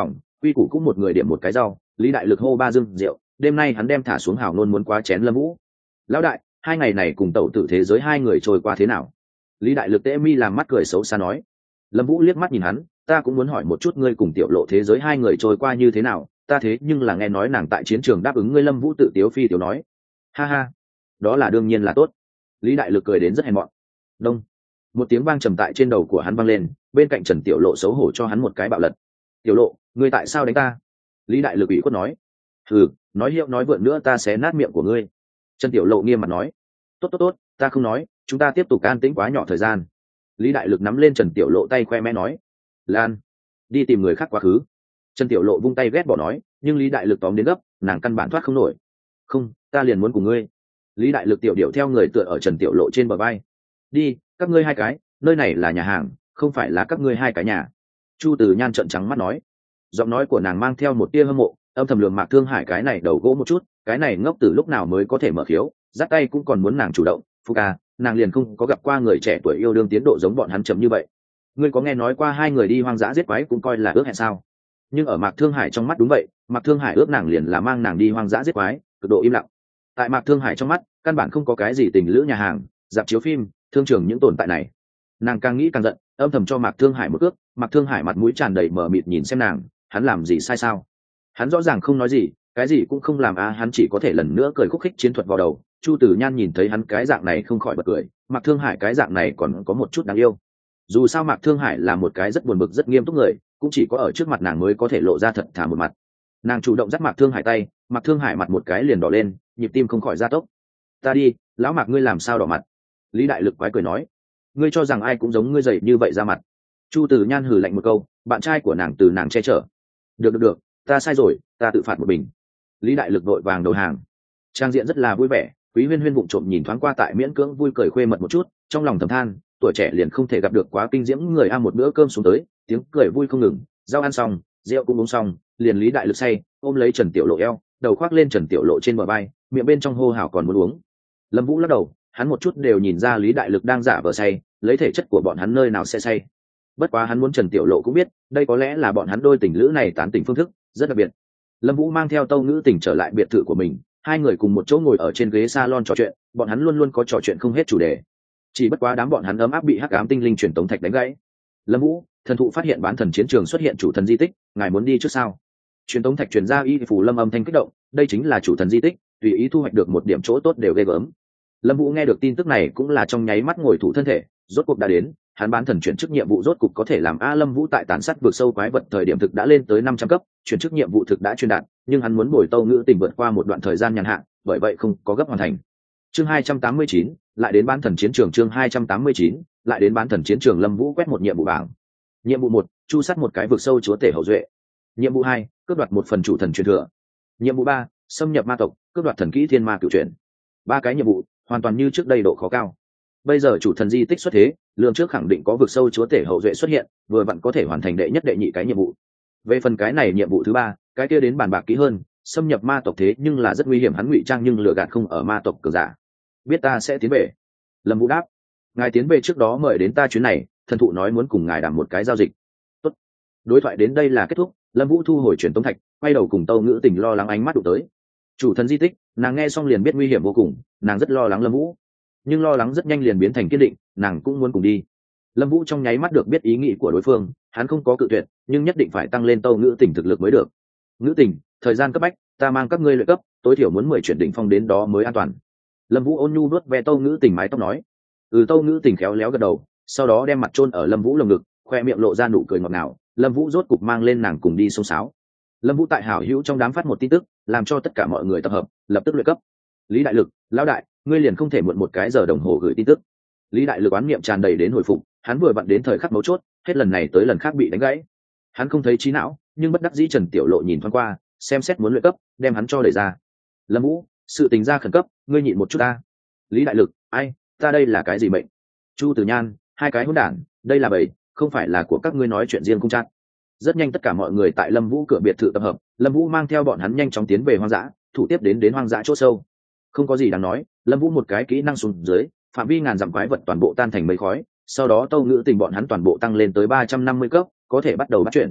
A: quy củ cũng một người điểm một cái rau. Lý đại lực hô ba dương rượu, đêm nay hắn đem thả xuống hào nôn muốn quá chén Lâm Vũ. Lão đại, hai ngày này cùng tẩu tử thế giới hai người trôi qua thế nào? Lý đại lực tễ mi làm mắt cười xấu xa nói. Lâm Vũ liếc mắt nhìn hắn, ta cũng muốn hỏi một chút ngươi cùng tiểu lộ thế giới hai người trôi qua như thế nào, ta thế nhưng là nghe nói nàng tại chiến trường đáp ứng ngươi. Lâm Vũ tự tiếu phi tiểu nói. Ha ha, đó là đương nhiên là tốt. Lý đại lực cười đến rất hèn mọn. Đông, một tiếng vang trầm tại trên đầu của hắn vang lên, bên cạnh Trần Tiểu Lộ xấu hổ cho hắn một cái bạo lật. Tiểu Lộ, ngươi tại sao đánh ta? Lý đại lực ủy khuất nói. Ừ, nói hiệu nói vượn nữa ta sẽ nát miệng của ngươi. Trần Tiểu Lộ nghiêm mặt nói. Tốt tốt tốt, ta không nói, chúng ta tiếp tục an tĩnh quá nhỏ thời gian. Lý đại lực nắm lên Trần Tiểu Lộ tay khoe mẽ nói. Lan, đi tìm người khác quá khứ. Trần Tiểu Lộ vung tay ghét bỏ nói, nhưng Lý đại lực tóm đến gấp, nàng căn bản thoát không nổi. Không, ta liền muốn cùng ngươi. Lý đại lực tiểu điệu theo người tựa ở Trần Tiểu Lộ trên bờ vai. Đi, các ngươi hai cái, nơi này là nhà hàng, không phải là các ngươi hai cái nhà. Chu Từ Nhan trợn trắng mắt nói. Giọng nói của nàng mang theo một tia hâm mộ, âm thầm lường Mạc Thương Hải cái này đầu gỗ một chút, cái này ngốc từ lúc nào mới có thể mở khiếu, dắt tay cũng còn muốn nàng chủ động. Phu ca, nàng liền không có gặp qua người trẻ tuổi yêu đương tiến độ giống bọn hắn chậm như vậy. Ngươi có nghe nói qua hai người đi hoang dã giết quái cũng coi là ước hẹn sao? Nhưng ở Mạc Thương Hải trong mắt đúng vậy, Mạc Thương Hải ước nàng liền là mang nàng đi hoang dã giết quái, cực độ im lặng. Tại Mạc Thương Hải trong mắt, căn bản không có cái gì tình lữ nhà hàng, dạp chiếu phim, thương trường những tồn tại này. Nàng càng nghĩ càng giận, âm thầm cho Mạc Thương Hải một cước. Mạc Thương Hải mặt mũi tràn đầy mờ mịt nhìn xem nàng, hắn làm gì sai sao? Hắn rõ ràng không nói gì, cái gì cũng không làm, à hắn chỉ có thể lần nữa cười khúc khích chiến thuật vào đầu. Chu Tử Nhan nhìn thấy hắn cái dạng này không khỏi bật cười, Mạc Thương Hải cái dạng này còn có một chút đáng yêu. Dù sao Mạc Thương Hải là một cái rất buồn bực rất nghiêm túc người, cũng chỉ có ở trước mặt nàng mới có thể lộ ra thật thà một mặt. Nàng chủ động dắt Mạc Thương Hải tay, Mạc Thương Hải mặt một cái liền đỏ lên, nhịp tim không khỏi gia tốc. Ta đi, lão Mạc ngươi làm sao đỏ mặt? Lý đại lực quái cười nói. Ngươi cho rằng ai cũng giống ngươi dậy như vậy ra mặt? Chu Tử Nhan hừ lạnh một câu, bạn trai của nàng từ nàng che chở. Được được được, ta sai rồi, ta tự phạt một bình. Lý đại lực vội vàng đầu hàng. Trang diện rất là vui vẻ, Quý Huyên Huyên vụng trộm nhìn thoáng qua tại miễn cưỡng vui cười khuê mật một chút, trong lòng thầm than, tuổi trẻ liền không thể gặp được quá kinh diễm người a. Một bữa cơm xuống tới, tiếng cười vui không ngừng, rau ăn xong, rượu cũng uống xong, liền Lý đại lực say, ôm lấy Trần Tiểu Lộ eo, đầu khoác lên Trần Tiểu Lộ trên bờ vai, miệng bên trong hô hào còn muốn uống. Lâm Vũ lắc đầu, hắn một chút đều nhìn ra Lý đại lực đang giả vờ say, lấy thể chất của bọn hắn nơi nào sẽ say. Bất quá hắn muốn Trần Tiểu Lộ cũng biết, đây có lẽ là bọn hắn đôi tình lữ này tán tỉnh phương thức rất đặc biệt. Lâm Vũ mang theo Tâu Ngữ Tình trở lại biệt thự của mình, hai người cùng một chỗ ngồi ở trên ghế salon trò chuyện, bọn hắn luôn luôn có trò chuyện không hết chủ đề. Chỉ bất quá đám bọn hắn ấm áp bị hắc ám tinh linh truyền tống thạch đánh gãy. Lâm Vũ, thần thụ phát hiện bán thần chiến trường xuất hiện chủ thần di tích, ngài muốn đi trước sao? Truyền tống thạch truyền ra y phủ Lâm âm thanh kích động, đây chính là chủ thần di tích, tùy ý thu hoạch được một điểm chỗ tốt đều ghê gớm. Lâm Vũ nghe được tin tức này cũng là trong nháy mắt ngồi thủ thân thể, rốt cuộc đã đến, hắn bán thần chuyển chức nhiệm vụ rốt cục có thể làm a. Lâm Vũ tại tàn sát vượt sâu quái vật thời điểm thực đã lên tới năm trăm cấp, chuyển chức nhiệm vụ thực đã truyền đạt, nhưng hắn muốn bồi Tâu Ngữ Tình vượt qua một đoạn thời gian nhàn hạ, bởi vậy không có gấp hoàn thành. Chương hai trăm tám mươi chín, lại đến bán thần chiến trường. Chương hai trăm tám mươi chín, lại đến bán thần chiến trường. Lâm Vũ quét một nhiệm vụ bảng. Nhiệm vụ một, chu sát một cái vực sâu chúa tể hậu duệ. Nhiệm vụ hai, cướp đoạt một phần chủ thần truyền thừa. Nhiệm vụ ba, xâm nhập ma tộc, cướp đoạt thần kỹ thiên ma cửu truyền. Ba cái nhiệm vụ hoàn toàn như trước đây, độ khó cao. Bây giờ chủ thần di tích xuất thế, lượng trước khẳng định có vực sâu chúa tể hậu duệ xuất hiện, vừa vặn có thể hoàn thành đệ nhất đệ nhị cái nhiệm vụ. Về phần cái này nhiệm vụ thứ ba, cái kia đến bàn bạc kỹ hơn, xâm nhập ma tộc thế nhưng là rất nguy hiểm, hắn ngụy trang nhưng lừa gạt không ở ma tộc cường giả. Biết ta sẽ tiến về. Lâm Vũ đáp. Ngài tiến về trước đó mời đến ta chuyến này, thần thụ nói muốn cùng ngài đảm một cái giao dịch. Tốt. Đối thoại đến đây là kết thúc, Lâm Vũ thu hồi truyền tống thạch, quay đầu cùng Tâu Ngữ Tình lo lắng ánh mắt đụng tới. Chủ thần di tích, nàng nghe xong liền biết nguy hiểm vô cùng, nàng rất lo lắng Lâm Vũ, nhưng lo lắng rất nhanh liền biến thành kiên định, nàng cũng muốn cùng đi. Lâm Vũ trong nháy mắt được biết ý nghĩ của đối phương, hắn không có cự tuyệt, nhưng nhất định phải tăng lên Tâu Ngữ Tình thực lực mới được. Ngữ Tình, thời gian cấp bách, ta mang các ngươi luyện cấp, tối thiểu muốn mười chuyển đỉnh phong đến đó mới an toàn. Lâm Vũ ôn nhu nuốt ve Tâu Ngữ Tình mái tóc nói. Ừ. Tâu Ngữ Tình khéo léo gật đầu, sau đó đem mặt chôn ở Lâm Vũ lồng ngực, khoe miệng lộ ra nụ cười ngọt ngào. Lâm Vũ rốt cục mang lên nàng cùng đi xông xáo. Lâm Vũ tại hảo hữu trong đám phát một tin tức, làm cho tất cả mọi người tập hợp, lập tức luyện cấp. Lý đại lực, lão đại, ngươi liền không thể muộn một cái giờ đồng hồ gửi tin tức. Lý đại lực oán niệm tràn đầy đến hồi phục, hắn vừa vặn đến thời khắc mấu chốt, hết lần này tới lần khác bị đánh gãy. Hắn không thấy trí não, nhưng bất đắc dĩ Trần Tiểu Lộ nhìn thoáng qua, xem xét muốn luyện cấp, đem hắn cho đẩy ra. Lâm Vũ, sự tình ra khẩn cấp, ngươi nhịn một chút ta. Lý đại lực, ai, ta đây là cái gì mệnh? Chu Tử Nhan, hai cái hỗn đản, đây là bầy, không phải là của các ngươi nói chuyện riêng không chắc. Rất nhanh tất cả mọi người tại Lâm Vũ cửa biệt thự tập hợp, Lâm Vũ mang theo bọn hắn nhanh chóng tiến về hoang dã, thủ tiếp đến đến hoang dã chỗ sâu. Không có gì đáng nói, Lâm Vũ một cái kỹ năng xuống dưới, phạm vi ngàn dặm quái vật toàn bộ tan thành mây khói, sau đó Tâu Ngữ Tình bọn hắn toàn bộ tăng lên tới ba trăm năm mươi cấp, có thể bắt đầu bắt chuyển.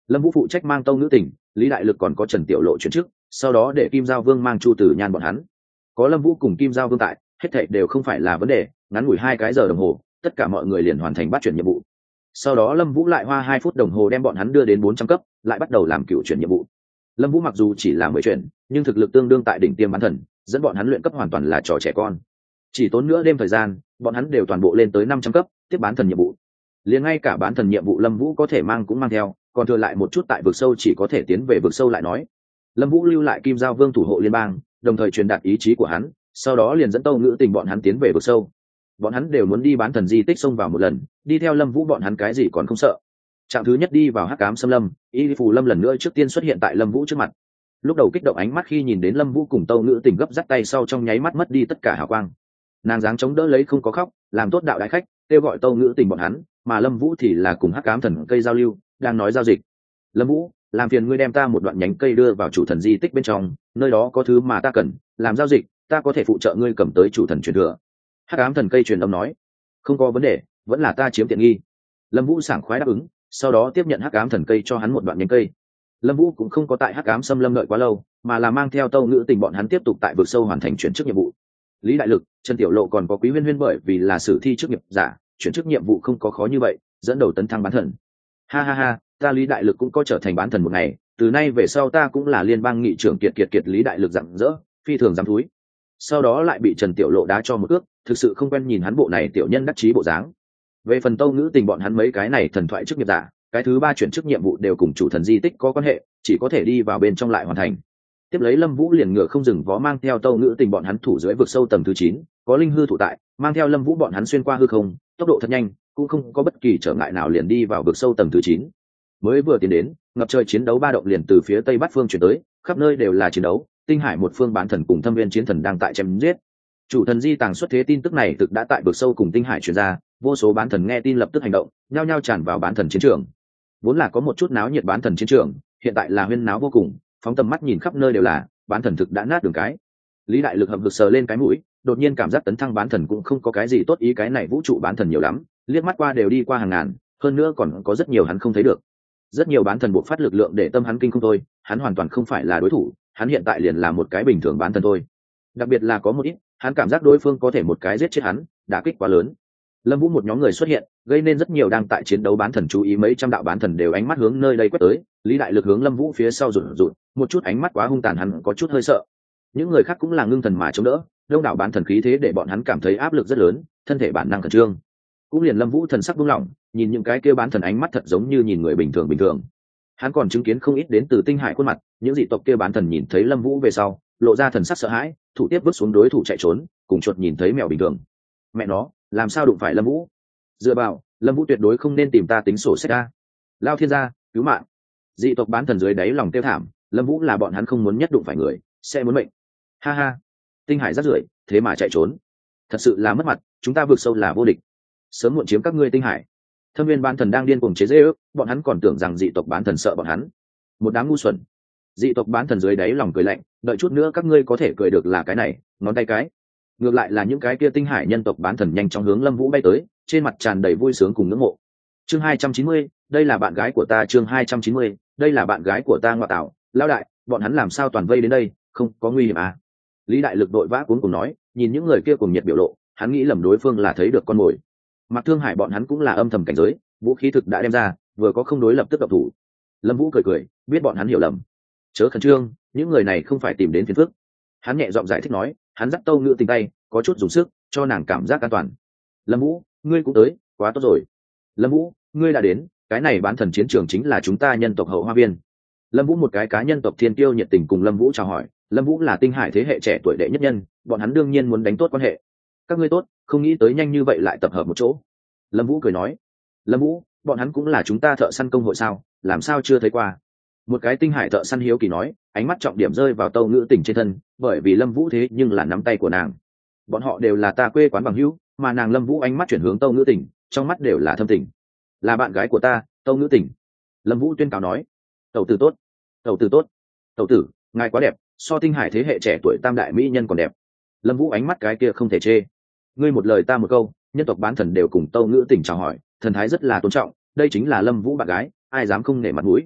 A: Lâm Vũ phụ trách mang Tâu Ngữ Tình, Lý Đại Lực còn có Trần Tiểu Lộ chuyển chức, sau đó để Kim Giao Vương mang Chu Tử Nhan bọn hắn. Có Lâm Vũ cùng Kim Giao Vương tại, hết thảy đều không phải là vấn đề, ngắn ngủi hai cái giờ đồng hồ, tất cả mọi người liền hoàn thành bắt chuyển nhiệm vụ. Sau đó Lâm Vũ lại hoa hai phút đồng hồ đem bọn hắn đưa đến bốn trăm cấp, lại bắt đầu làm cựu chuyển nhiệm vụ. Lâm Vũ mặc dù chỉ là mười chuyển, nhưng thực lực tương đương tại đỉnh tiêm bán thần, dẫn bọn hắn luyện cấp hoàn toàn là trò trẻ con. Chỉ tốn nửa đêm thời gian, bọn hắn đều toàn bộ lên tới năm trăm cấp, tiếp bán thần nhiệm vụ. Liền ngay cả bán thần nhiệm vụ Lâm Vũ có thể mang cũng mang theo, còn thừa lại một chút tại vực sâu chỉ có thể tiến về vực sâu lại nói. Lâm Vũ lưu lại Kim Giao Vương thủ hộ liên bang, đồng thời truyền đạt ý chí của hắn, sau đó liền dẫn Tâu Ngữ Tình bọn hắn tiến về vực sâu. Bọn hắn đều muốn đi bán thần di tích xông vào một lần, đi theo Lâm Vũ bọn hắn cái gì còn không sợ. Trạm thứ nhất đi vào Hắc Ám Xâm Lâm, Y Phù Lâm lần nữa trước tiên xuất hiện tại Lâm Vũ trước mặt. Lúc đầu kích động ánh mắt khi nhìn đến Lâm Vũ cùng Tâu Ngữ Tình gấp dắt tay sau trong nháy mắt mất đi tất cả hào quang. Nàng dáng chống đỡ lấy không có khóc, làm tốt đạo đại khách, kêu gọi Tâu Ngữ Tình bọn hắn, mà Lâm Vũ thì là cùng Hắc Ám Thần cây giao lưu, đang nói giao dịch. Lâm Vũ, làm phiền ngươi đem ta một đoạn nhánh cây đưa vào chủ thần di tích bên trong, nơi đó có thứ mà ta cần, làm giao dịch, ta có thể phụ trợ ngươi cầm tới chủ thần truyền thừa. Hắc Ám Thần cây truyền âm nói, không có vấn đề, vẫn là ta chiếm tiện nghi. Lâm Vũ sảng khoái đáp ứng, sau đó tiếp nhận Hắc Ám Thần cây cho hắn một đoạn nhánh cây. Lâm Vũ cũng không có tại Hắc Ám Xâm Lâm đợi quá lâu, mà là mang theo Tâu Ngữ Tình bọn hắn tiếp tục tại vực sâu hoàn thành chuyển chức nhiệm vụ. Lý Đại Lực, Trần Tiểu Lộ còn có Quý Huyên Huyên bởi vì là sử thi chức nghiệp giả, chuyển chức nhiệm vụ không có khó như vậy, dẫn đầu tấn thăng bán thần. Ha ha ha, ta Lý Đại Lực cũng có trở thành bán thần một ngày, từ nay về sau ta cũng là liên bang nghị trưởng kiệt kiệt kiệt. Lý Đại Lực rạng rỡ, phi thường dám thúi. Sau đó lại bị Trần Tiểu Lộ đá cho một cước, thực sự không quen nhìn hắn bộ này tiểu nhân đắc chí bộ dáng. Về phần Tâu Ngữ Tình bọn hắn mấy cái này thần thoại chức nghiệp giả, cái thứ ba chuyển chức nhiệm vụ đều cùng chủ thần di tích có quan hệ, chỉ có thể đi vào bên trong lại hoàn thành. Tiếp lấy Lâm Vũ liền ngựa không dừng vó mang theo Tâu Ngữ Tình bọn hắn thủ dưới vực sâu tầng thứ chín, có linh hư thủ tại, mang theo Lâm Vũ bọn hắn xuyên qua hư không, tốc độ thật nhanh, cũng không có bất kỳ trở ngại nào liền đi vào vực sâu tầng thứ chín. Mới vừa tiến đến, ngập trời chiến đấu ba động liền từ phía tây bắc phương chuyển tới, khắp nơi đều là chiến đấu, tinh hải một phương bán thần cùng thâm viên chiến thần đang tại chém giết. Chủ thần di tàng xuất thế tin tức này thực đã tại vực sâu cùng tinh hải truyền ra, vô số bán thần nghe tin lập tức hành động, nhao nhao tràn vào bán thần chiến trường. Vốn là có một chút náo nhiệt bán thần chiến trường, hiện tại là huyên náo vô cùng, phóng tầm mắt nhìn khắp nơi đều là, bán thần thực đã nát đường cái. Lý Đại Lực hậm hực sờ lên cái mũi, đột nhiên cảm giác tấn thăng bán thần cũng không có cái gì tốt ý, cái này vũ trụ bán thần nhiều lắm, liếc mắt qua đều đi qua hàng ngàn, hơn nữa còn có rất nhiều hắn không thấy được. Rất nhiều bán thần buộc phát lực lượng để tâm hắn kinh không thôi, hắn hoàn toàn không phải là đối thủ, hắn hiện tại liền là một cái bình thường bán thần thôi. Đặc biệt là có một ít, hắn cảm giác đối phương có thể một cái giết chết hắn, đả kích quá lớn. Lâm Vũ một nhóm người xuất hiện, gây nên rất nhiều đang tại chiến đấu bán thần chú ý, mấy trăm đạo bán thần đều ánh mắt hướng nơi đây quét tới. Lý Đại Lực hướng Lâm Vũ phía sau rụt rụt, một chút ánh mắt quá hung tàn, hắn có chút hơi sợ. Những người khác cũng là ngưng thần mà chống đỡ, đông đảo bán thần khí thế để bọn hắn cảm thấy áp lực rất lớn, thân thể bản năng khẩn trương. Cũng liền Lâm Vũ thần sắc buông lỏng, nhìn những cái kia bán thần ánh mắt thật giống như nhìn người bình thường bình thường. Hắn còn chứng kiến không ít đến từ tinh hải khuôn mặt, những dị tộc kia bán thần nhìn thấy Lâm Vũ về sau, lộ ra thần sắc sợ hãi, thủ tiếp vứt xuống đối thủ chạy trốn, cùng chuột nhìn thấy mèo bình thường. Mẹ nó, làm sao đụng phải Lâm Vũ? Dựa vào, Lâm Vũ tuyệt đối không nên tìm ta tính sổ sách a. Lao thiên gia, cứu mạng. Dị tộc bán thần dưới đáy lòng tiêu thảm, Lâm Vũ là bọn hắn không muốn nhất đụng phải người, sẽ muốn mệnh. Ha ha, tinh hải rác rưởi, thế mà chạy trốn. Thật sự là mất mặt, chúng ta vượt sâu là vô địch. Sớm muộn chiếm các ngươi tinh hải. Thâm viên bán thần đang điên cuồng chế giễu, bọn hắn còn tưởng rằng dị tộc bán thần sợ bọn hắn. Một đám ngu xuẩn. Dị tộc bán thần dưới đáy lòng cười lạnh, đợi chút nữa các ngươi có thể cười được là cái này, ngón tay cái. Ngược lại là những cái kia tinh hải nhân tộc bán thần nhanh chóng hướng Lâm Vũ bay tới, trên mặt tràn đầy vui sướng cùng ngưỡng mộ. Chương hai trăm chín mươi, đây là bạn gái của ta. Chương hai trăm chín mươi, đây là bạn gái của ta. Ngoại tạo, lão đại, bọn hắn làm sao toàn vây đến đây, không có nguy hiểm à? Lý Đại Lực đội vã cuống cùng nói, nhìn những người kia cùng nhiệt biểu lộ, hắn nghĩ lầm đối phương là thấy được con mồi. Mặc Thương Hải bọn hắn cũng là âm thầm cảnh giới, vũ khí thực đã đem ra, vừa có không đối lập tức động thủ. Lâm Vũ cười cười, biết bọn hắn hiểu lầm. Chớ khẩn trương, những người này không phải tìm đến phiền phức. Hắn nhẹ giọng giải thích nói, hắn dắt Tâu Ngữ Tình tay, có chút dùng sức, cho nàng cảm giác an toàn. Lâm Vũ, ngươi cũng tới, quá tốt rồi. Lâm Vũ, ngươi đã đến, cái này bán thần chiến trường chính là chúng ta nhân tộc Hậu Hoa Viên. Lâm Vũ một cái cá nhân tộc thiên kiêu nhiệt tình cùng Lâm Vũ chào hỏi. Lâm Vũ là tinh hải thế hệ trẻ tuổi đệ nhất nhân, bọn hắn đương nhiên muốn đánh tốt quan hệ. Các ngươi tốt, không nghĩ tới nhanh như vậy lại tập hợp một chỗ. Lâm Vũ cười nói, Lâm Vũ, bọn hắn cũng là chúng ta thợ săn công hội sao, làm sao chưa thấy qua? Một cái tinh hải thợ săn hiếu kỳ nói, ánh mắt trọng điểm rơi vào Tâu Ngữ Tình trên thân, bởi vì Lâm Vũ thế nhưng là nắm tay của nàng. Bọn họ đều là ta quê quán bằng hữu, mà nàng Lâm Vũ ánh mắt chuyển hướng Tâu Ngữ Tình, trong mắt đều là thâm tình. Là bạn gái của ta, Tâu Ngữ Tình. Lâm Vũ tuyên cáo nói, tẩu tử tốt, tẩu tử tốt, tẩu tử, ngài quá đẹp, so tinh hải thế hệ trẻ tuổi tam đại mỹ nhân còn đẹp. Lâm Vũ ánh mắt cái kia không thể chê. Ngươi một lời ta một câu, nhân tộc bán thần đều cùng Tâu Ngữ Tình chào hỏi, thần thái rất là tôn trọng, đây chính là Lâm Vũ bạn gái, ai dám không nể mặt mũi.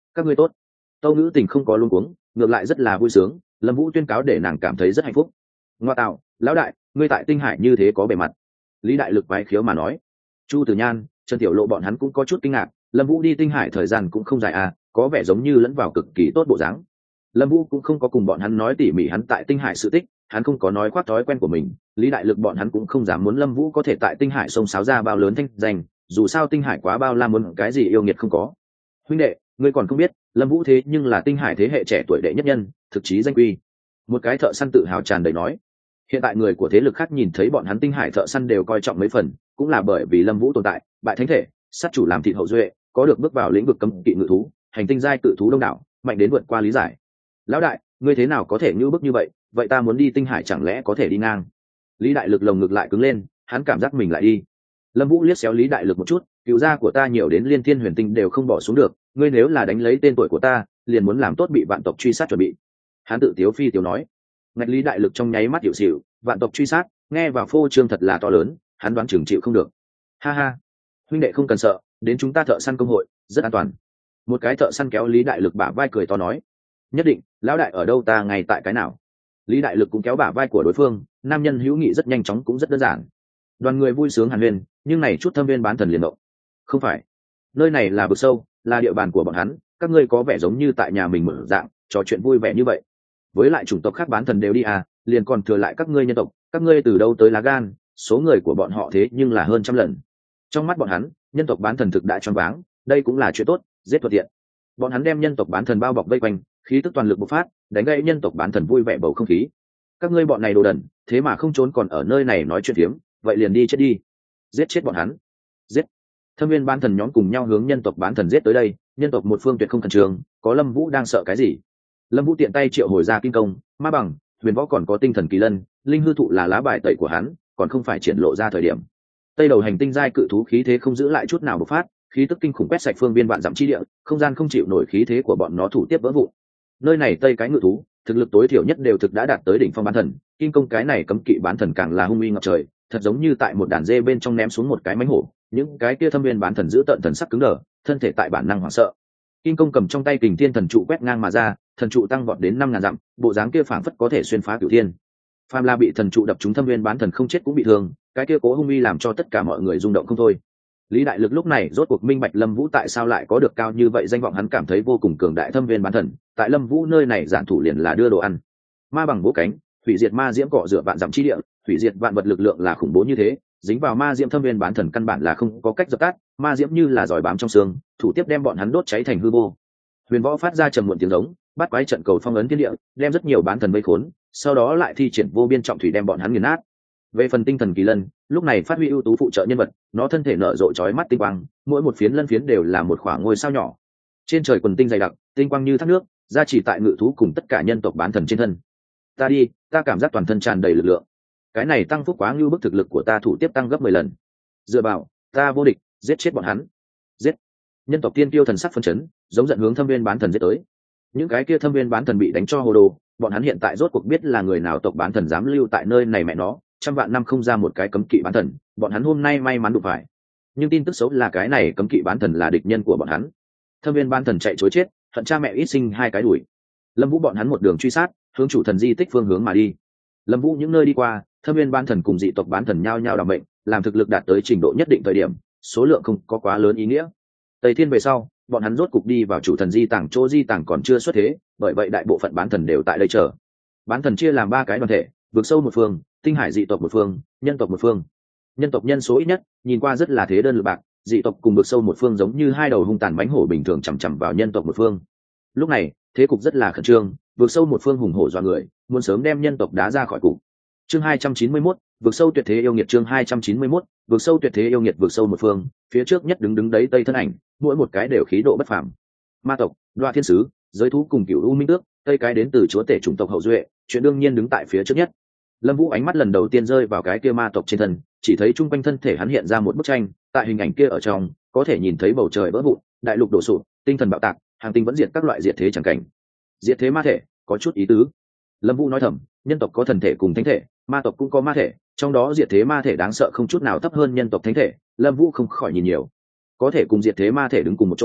A: Các ngươi tốt. Tâu Ngữ Tình không có luống cuống, ngược lại rất là vui sướng, Lâm Vũ tuyên cáo để nàng cảm thấy rất hạnh phúc. Ngoa tạo, lão đại, ngươi tại Tinh Hải như thế có bề mặt. Lý Đại Lực quái khiếu mà nói. Chu Tử Nhan, Trần Tiểu Lộ bọn hắn cũng có chút kinh ngạc, Lâm Vũ đi Tinh Hải thời gian cũng không dài à, có vẻ giống như lẫn vào cực kỳ tốt bộ dáng. Lâm Vũ cũng không có cùng bọn hắn nói tỉ mỉ hắn tại Tinh Hải sự tích, hắn không có nói khoác thói quen của mình, Lý Đại Lực bọn hắn cũng không dám muốn Lâm Vũ có thể tại Tinh Hải xông xáo ra bao lớn thanh danh, dù sao Tinh Hải quá bao la, muốn cái gì yêu nghiệt không có. Huynh đệ, ngươi còn không biết, Lâm Vũ thế nhưng là Tinh Hải thế hệ trẻ tuổi đệ nhất nhân, thực chí danh quy. Một cái thợ săn tự hào tràn đầy nói. Hiện tại người của thế lực khác nhìn thấy bọn hắn Tinh Hải thợ săn đều coi trọng mấy phần, cũng là bởi vì Lâm Vũ tồn tại, bại thánh thể, sát chủ làm thịt hậu duệ, có được bước vào lĩnh vực cấm kỵ ngự thú, hành tinh giai cự thú đông đảo, mạnh đến vượt qua lý giải. Lão đại, ngươi thế nào có thể như bức như vậy, vậy ta muốn đi Tinh Hải chẳng lẽ có thể đi ngang? Lý Đại Lực lồng ngực lại cứng lên, hắn cảm giác mình lại đi. Lâm Vũ liếc xéo Lý Đại Lực một chút, cựu gia của ta nhiều đến liên thiên huyền tinh đều không bỏ xuống được, ngươi nếu là đánh lấy tên tuổi của ta, liền muốn làm tốt bị vạn tộc truy sát chuẩn bị. Hắn tự tiếu phi tiếu nói. Ngạch Lý Đại Lực trong nháy mắt hiểu xỉu, vạn tộc truy sát, nghe vào phô trương thật là to lớn, hắn đoán chừng chịu không được. Ha ha, huynh đệ không cần sợ, đến chúng ta thợ săn công hội, rất an toàn. Một cái thợ săn kéo Lý Đại Lực bả vai cười to nói. Nhất định, lão đại ở đâu ta ngay tại cái nào. Lý Đại Lực cũng kéo bả vai của đối phương, nam nhân hữu nghị rất nhanh chóng cũng rất đơn giản. Đoàn người vui sướng hàn huyên, nhưng này chút thâm viên bán thần liền động. Không phải, nơi này là vực sâu, là địa bàn của bọn hắn, các ngươi có vẻ giống như tại nhà mình mở dạng, trò chuyện vui vẻ như vậy. Với lại chủng tộc khác bán thần đều đi à, liền còn thừa lại các ngươi nhân tộc, các ngươi từ đâu tới lá gan, số người của bọn họ thế nhưng là hơn trăm lần. Trong mắt bọn hắn, nhân tộc bán thần thực đã choáng váng, đây cũng là chuyện tốt, giết thuận tiện. Bọn hắn đem nhân tộc bán thần bao bọc vây quanh, khí tức toàn lực bộc phát, đánh gãy nhân tộc bán thần vui vẻ bầu không khí. Các ngươi bọn này đồ đần, thế mà không trốn còn ở nơi này nói chuyện tiếm, vậy liền đi chết đi. Giết chết bọn hắn. Giết. Thâm viên bán thần nhóm cùng nhau hướng nhân tộc bán thần giết tới đây, nhân tộc một phương tuyệt không thần trường, có Lâm Vũ đang sợ cái gì? Lâm Vũ tiện tay triệu hồi ra kinh công, ma bằng, huyền võ còn có tinh thần kỳ lân, linh hư thụ là lá bài tẩy của hắn, còn không phải triển lộ ra thời điểm. Tây đầu hành tinh giai cự thú khí thế không giữ lại chút nào bộc phát, khí tức kinh khủng quét sạch phương viên vạn dặm chi địa, không gian không chịu nổi khí thế của bọn nó thủ tiếp vỡ vụn. Nơi này Tây cái ngự thú, thực lực tối thiểu nhất đều thực đã đạt tới đỉnh phong bán thần, kinh công cái này cấm kỵ bán thần càng là hung uy ngập trời, thật giống như tại một đàn dê bên trong ném xuống một cái mánh hổ, những cái kia thâm viên bán thần giữ tận thần sắc cứng đờ, thân thể tại bản năng hoảng sợ. Kinh công cầm trong tay kình thiên thần trụ quét ngang mà ra, thần trụ tăng vọt đến năm ngàn dặm, bộ dáng kia phảng phất có thể xuyên phá cửu thiên. Phàm La bị thần trụ đập trúng thâm viên bán thần không chết cũng bị thương, cái kia cố hung uy làm cho tất cả mọi người rung động không thôi. Lý Đại Lực lúc này rốt cuộc minh bạch Lâm Vũ tại sao lại có được cao như vậy danh vọng, hắn cảm thấy vô cùng cường đại thâm viên bán thần, tại Lâm Vũ nơi này giản thủ liền là đưa đồ ăn. Ma bằng vỗ cánh, hủy diệt ma diễm cọ rửa vạn dặm chi địa, hủy diệt vạn vật lực lượng là khủng bố như thế, dính vào ma diễm thâm viên bán thần căn bản là không có cách dập tắt, ma diễm như là giòi bám trong xương, thủ tiếp đem bọn hắn đốt cháy thành hư vô. Huyền võ phát ra trầm muộn tiếng giống, bắt quái trận cầu phong ấn thiên địa, đem rất nhiều bán thần vây khốn, sau đó lại thi triển vô biên trọng thủy đem bọn hắn nghiền nát. Về phần tinh thần kỳ lân, lúc này phát huy ưu tú phụ trợ nhân vật, nó thân thể nở rộ chói mắt tinh quang, mỗi một phiến lân phiến đều là một khoảng ngôi sao nhỏ. Trên trời quần tinh dày đặc, tinh quang như thác nước, gia trì tại ngự thú cùng tất cả nhân tộc bán thần trên thân. Ta đi, ta cảm giác toàn thân tràn đầy lực lượng. Cái này tăng phúc quá ngưu bức, thực lực của ta thủ tiếp tăng gấp mười lần. Dựa vào, ta vô địch, giết chết bọn hắn. Giết. Nhân tộc tiên tiêu thần sắc phân chấn, giống giận hướng thâm viên bán thần giết tới. Những cái kia thâm viên bán thần bị đánh cho hồ đồ, bọn hắn hiện tại rốt cuộc biết là người nào tộc bán thần dám lưu tại nơi này mẹ nó, trăm vạn năm không ra một cái cấm kỵ bán thần, bọn hắn hôm nay may mắn đụng phải. Nhưng tin tức xấu là cái này cấm kỵ bán thần là địch nhân của bọn hắn. Thâm viên bán thần chạy trối chết, hận cha mẹ ít sinh hai cái đuổi. Lâm Vũ bọn hắn một đường truy sát, hướng chủ thần di tích phương hướng mà đi. Lâm Vũ những nơi đi qua, thâm viên bán thần cùng dị tộc bán thần nhao nhao đảm mệnh, làm thực lực đạt tới trình độ nhất định thời điểm, số lượng không có quá lớn ý nghĩa. Tây Thiên về sau, bọn hắn rốt cục đi vào chủ thần di tàng, chỗ di tàng còn chưa xuất thế, bởi vậy đại bộ phận bán thần đều tại đây chờ. Bán thần chia làm ba cái đoàn thể, vực sâu một phương, tinh hải dị tộc một phương, nhân tộc một phương. Nhân tộc nhân số ít nhất, nhìn qua rất là thế đơn lực bạc, dị tộc cùng vực sâu một phương giống như hai đầu hung tàn mãnh hổ bình thường chằm chằm vào nhân tộc một phương. Lúc này, thế cục rất là khẩn trương, vực sâu một phương hùng hổ dọa người, muốn sớm đem nhân tộc đá ra khỏi cục. Chương hai trăm chín mươi mốt, vực sâu tuyệt thế yêu nghiệt. Chương hai trăm chín mươi mốt, vực sâu tuyệt thế yêu nghiệt. Vực sâu một phương, phía trước nhất đứng đứng đấy Tây thân ảnh, mỗi một cái đều khí độ bất phàm. Ma tộc, Đoa Thiên Sứ, giới thú cùng Cửu U Minh Tước, Tây cái đến từ chúa tể chủng tộc hậu duệ, chuyện đương nhiên đứng tại phía trước nhất. Lâm Vũ ánh mắt lần đầu tiên rơi vào cái kia ma tộc trên thân, chỉ thấy trung quanh thân thể hắn hiện ra một bức tranh, tại hình ảnh kia ở trong, có thể nhìn thấy bầu trời vỡ vụn, đại lục đổ sụp, tinh thần bạo tạc, hàng tinh vẫn diệt, các loại diệt thế chẳng cảnh. Diệt thế ma thể, có chút ý tứ. Lâm Vũ nói thầm, nhân tộc có thần thể cùng thánh thể, ma tộc cũng có ma thể, trong đó diệt thế ma thể đáng sợ không chút nào thấp hơn nhân tộc thánh thể, Lâm Vũ không khỏi nhìn nhiều. Có thể cùng diệt thế ma thể đứng cùng một chỗ,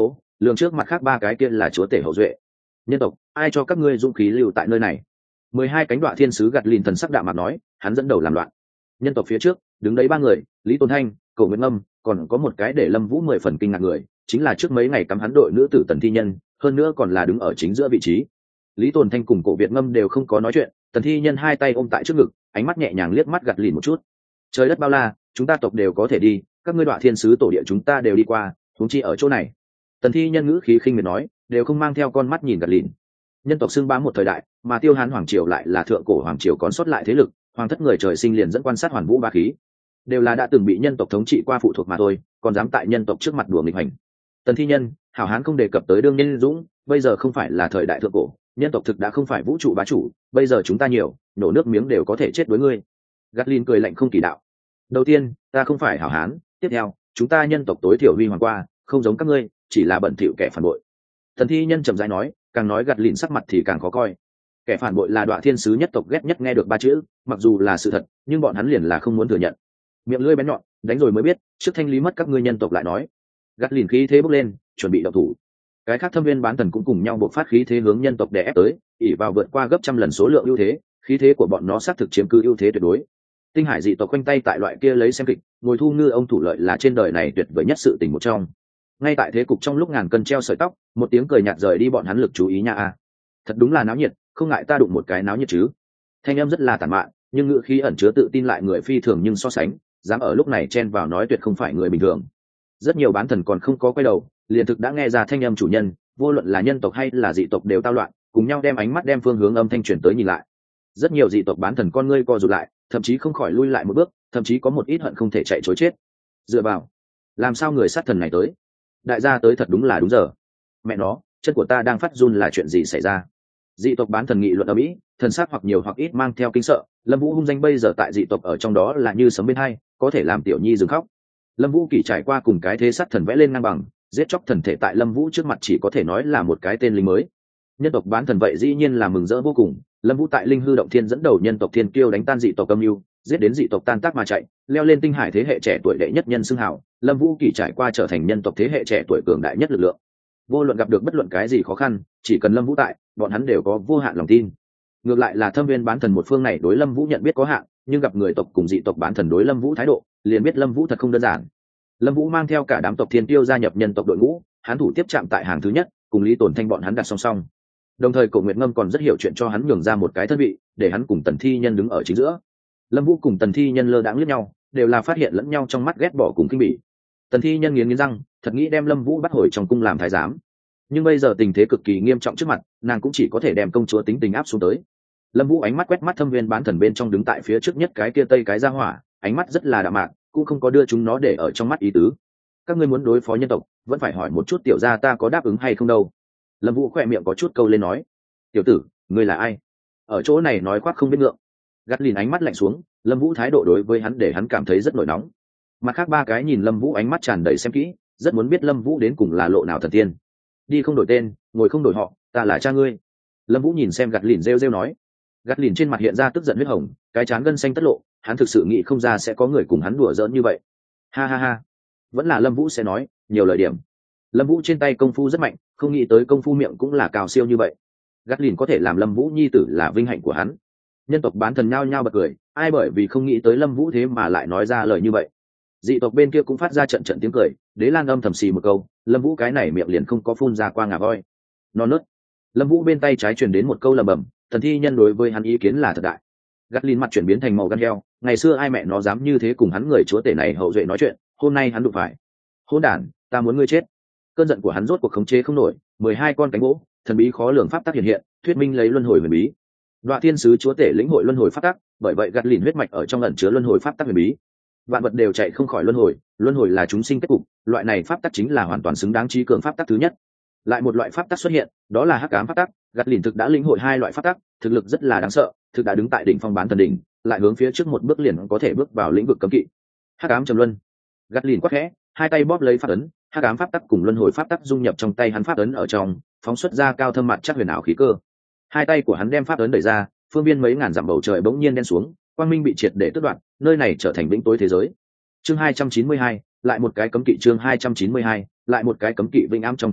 A: lường trước mặt khác ba cái kia là chúa tể hậu duệ. Nhân tộc, ai cho các ngươi dũng khí lưu tại nơi này? Mười hai cánh đoạ thiên sứ gạt lìn thần sắc đạm mặt nói, hắn dẫn đầu làm loạn. Nhân tộc phía trước đứng đấy ba người, Lý Tôn Thanh, Cổ Nguyệt Ngâm, còn có một cái để Lâm Vũ mười phần kinh ngạc người, chính là trước mấy ngày cắm hắn đội nữ tử Tần Thi Nhân, hơn nữa còn là đứng ở chính giữa vị trí. Lý Tôn Thanh cùng Cổ Việt Ngâm đều không có nói chuyện, Tần Thi Nhân hai tay ôm tại trước ngực, ánh mắt nhẹ nhàng liếc mắt gạt lìn một chút. Trời đất bao la, chúng ta tộc đều có thể đi, các ngươi đoạ thiên sứ tổ địa chúng ta đều đi qua, huống chi ở chỗ này. Tần Thi Nhân ngữ khí khinh miệt nói, đều không mang theo con mắt nhìn gạt lìn. Nhân tộc xưng bá một thời đại, mà Tiêu Hán hoàng triều lại là thượng cổ hoàng triều còn sót lại thế lực, hoàng thất người trời sinh liền dẫn quan sát hoàn vũ ba khí, đều là đã từng bị nhân tộc thống trị qua phụ thuộc mà thôi, còn dám tại nhân tộc trước mặt đùa nghịch hành. Tần Thi Nhân, hảo hán không đề cập tới đương nhân dũng, bây giờ không phải là thời đại thượng cổ, nhân tộc thực đã không phải vũ trụ bá chủ, bây giờ chúng ta nhiều, nổ nước miếng đều có thể chết đối ngươi. Gatlin cười lạnh không kỳ đạo. Đầu tiên, ta không phải hảo hán, tiếp theo, chúng ta nhân tộc tối thiểu huy hoàng qua, không giống các ngươi, chỉ là bẩn thỉu kẻ phản bội. Tần Thi Nhân trầm rãi nói, càng nói Gatlin sắc mặt thì càng khó coi. Kẻ phản bội là đoạ thiên sứ nhất tộc ghét nhất nghe được ba chữ, mặc dù là sự thật, nhưng bọn hắn liền là không muốn thừa nhận. Miệng lưỡi bén nhọn, đánh rồi mới biết, trước thanh lý mất các ngươi nhân tộc lại nói. Gatlin khí thế bốc lên, chuẩn bị động thủ. Cái khác thâm viên bán thần cũng cùng nhau bộc phát khí thế hướng nhân tộc đè ép tới, ỉ vào vượt qua gấp trăm lần số lượng ưu thế, khí thế của bọn nó xác thực chiếm cứ ưu thế tuyệt đối. Tinh hải dị tộc quanh tay tại loại kia lấy xem kịch, ngồi thu ngư ông thủ lợi là trên đời này tuyệt vời nhất sự tình một trong. Ngay tại thế cục trong lúc ngàn cân treo sợi tóc, một tiếng cười nhạt rời đi bọn hắn lực chú ý nha a. Thật đúng là náo nhiệt, không ngại ta đụng một cái náo nhiệt chứ. Thanh âm rất là tàn mạn, nhưng ngữ khí ẩn chứa tự tin lại người phi thường nhưng so sánh, dám ở lúc này chen vào nói tuyệt không phải người bình thường. Rất nhiều bán thần còn không có quay đầu, liền thực đã nghe ra thanh âm chủ nhân, vô luận là nhân tộc hay là dị tộc đều tao loạn, cùng nhau đem ánh mắt đem phương hướng âm thanh truyền tới nhìn lại. Rất nhiều dị tộc bán thần con ngươi co rụt lại, thậm chí không khỏi lui lại một bước, thậm chí có một ít hận không thể chạy trối chết. Dựa vào, làm sao người sát thần này tới? Đại gia tới thật đúng là đúng giờ. Mẹ nó, chân của ta đang phát run là chuyện gì xảy ra? Dị tộc bán thần nghị luận ở mỹ, thần sắc hoặc nhiều hoặc ít mang theo kinh sợ. Lâm Vũ hung danh bây giờ tại dị tộc ở trong đó là như sấm bên hai, có thể làm tiểu nhi dừng khóc. Lâm Vũ kỳ trải qua cùng cái thế sát thần vẽ lên ngang bằng, giết chóc thần thể tại Lâm Vũ trước mặt chỉ có thể nói là một cái tên lính mới. Nhân tộc bán thần vậy dĩ nhiên là mừng rỡ vô cùng. Lâm Vũ tại linh hư động thiên dẫn đầu nhân tộc thiên kiêu đánh tan dị tộc âm mưu, giết đến dị tộc tan tác mà chạy, leo lên tinh hải thế hệ trẻ tuổi đệ nhất nhân xưng hào. Lâm Vũ kỳ trải qua trở thành nhân tộc thế hệ trẻ tuổi cường đại nhất lực lượng. Vô luận gặp được bất luận cái gì khó khăn, chỉ cần Lâm Vũ tại, bọn hắn đều có vô hạn lòng tin. Ngược lại là thâm viên bán thần một phương này đối Lâm Vũ nhận biết có hạn, nhưng gặp người tộc cùng dị tộc bán thần đối Lâm Vũ thái độ, liền biết Lâm Vũ thật không đơn giản. Lâm Vũ mang theo cả đám tộc thiên tiêu gia nhập nhân tộc đội ngũ, hắn thủ tiếp chạm tại hàng thứ nhất, cùng Lý Tồn Thanh bọn hắn đặt song song. Đồng thời Cổ Nguyệt Ngâm còn rất hiểu chuyện cho hắn nhường ra một cái thân vị, để hắn cùng Tần Thi Nhân đứng ở chính giữa. Lâm Vũ cùng Tần Thi Nhân lơ đãng liếc nhau, đều là phát hiện lẫn nhau trong mắt ghét bỏ cùng khinh bỉ. Tần Thi Nhân nghiến nghiến răng, thật nghĩ đem Lâm Vũ bắt hồi trong cung làm thái giám. Nhưng bây giờ tình thế cực kỳ nghiêm trọng trước mặt, nàng cũng chỉ có thể đem công chúa tính tình áp xuống tới. Lâm Vũ ánh mắt quét mắt thâm viên bán thần bên trong đứng tại phía trước nhất cái kia tây cái ra hỏa, ánh mắt rất là đạm mạc, cũng không có đưa chúng nó để ở trong mắt ý tứ. Các ngươi muốn đối phó nhân tộc, vẫn phải hỏi một chút tiểu gia ta có đáp ứng hay không đâu. Lâm Vũ khỏe miệng có chút câu lên nói, tiểu tử, ngươi là ai? Ở chỗ này nói khoác không biết ngượng. Gắt lìn ánh mắt lạnh xuống, Lâm Vũ thái độ đối với hắn để hắn cảm thấy rất nổi nóng. Mặt khác ba cái nhìn Lâm Vũ ánh mắt tràn đầy xem kỹ, rất muốn biết Lâm Vũ đến cùng là lộ nào thần tiên. Đi không đổi tên, ngồi không đổi họ, ta là cha ngươi. Lâm Vũ nhìn xem Gắt lìn rêu rêu nói. Gắt lìn trên mặt hiện ra tức giận huyết hồng, cái trán gân xanh tất lộ, hắn thực sự nghĩ không ra sẽ có người cùng hắn đùa giỡn như vậy. Ha ha ha, vẫn là Lâm Vũ sẽ nói nhiều lời điểm. Lâm Vũ trên tay công phu rất mạnh, không nghĩ tới công phu miệng cũng là cao siêu như vậy. Gắt lìn có thể làm Lâm Vũ nhi tử là vinh hạnh của hắn. Nhân tộc bán thần nhao nhao bật cười, ai bởi vì không nghĩ tới Lâm Vũ thế mà lại nói ra lời như vậy. Dị tộc bên kia cũng phát ra trận trận tiếng cười, Đế Lan âm thầm xì một câu, Lâm Vũ cái này miệng liền không có phun ra qua ngà voi. Non nớt. Lâm Vũ bên tay trái truyền đến một câu lẩm bẩm, Thần Thi Nhân đối với hắn ý kiến là thật đại. Gắt lìn mặt chuyển biến thành màu gan heo, ngày xưa ai mẹ nó dám như thế cùng hắn người chúa tể này hậu duệ nói chuyện, hôm nay hắn đụng phải. Hỗn đản, ta muốn ngươi chết. Cơn giận của hắn rốt cuộc khống chế không nổi, mười hai con cánh gỗ, thần bí khó lường pháp tắc hiện hiện, thuyết minh lấy luân hồi huyền bí. Đoạ thiên sứ chúa tể lĩnh hội luân hồi pháp tắc, bởi vậy gắt lìn huyết mạch ở trong ẩn chứa luân hồi pháp tắc huyền bí. Vạn vật đều chạy không khỏi luân hồi, luân hồi là chúng sinh kết cục, loại này pháp tắc chính là hoàn toàn xứng đáng trí cường pháp tắc thứ nhất. Lại một loại pháp tắc xuất hiện, đó là hắc ám pháp tắc. Gắt lìn thực đã lĩnh hội hai loại pháp tắc, thực lực rất là đáng sợ, thực đã đứng tại đỉnh phong bán thần đỉnh, lại hướng phía trước một bước liền có thể bước vào lĩnh vực cấm kỵ. Hắc ám trầm luân. Gắt lìn quắc khẽ, hai tay bóp lấy pháp ấn, hắc ám pháp tắc cùng luân hồi pháp tắc dung nhập trong tay hắn, pháp ấn ở trong phóng xuất ra cao thâm mặt chắc huyền ảo khí cơ. Hai tay của hắn đem pháp ấn đẩy ra, phương viên mấy ngàn dặm bầu trời bỗng nhiên đen xuống, quang minh bị triệt để tước đoạt, nơi này trở thành vĩnh tối thế giới. Chương hai trăm chín mươi hai, lại một cái cấm kỵ. Chương hai trăm chín mươi hai, lại một cái cấm kỵ vĩnh ám trong thế giới.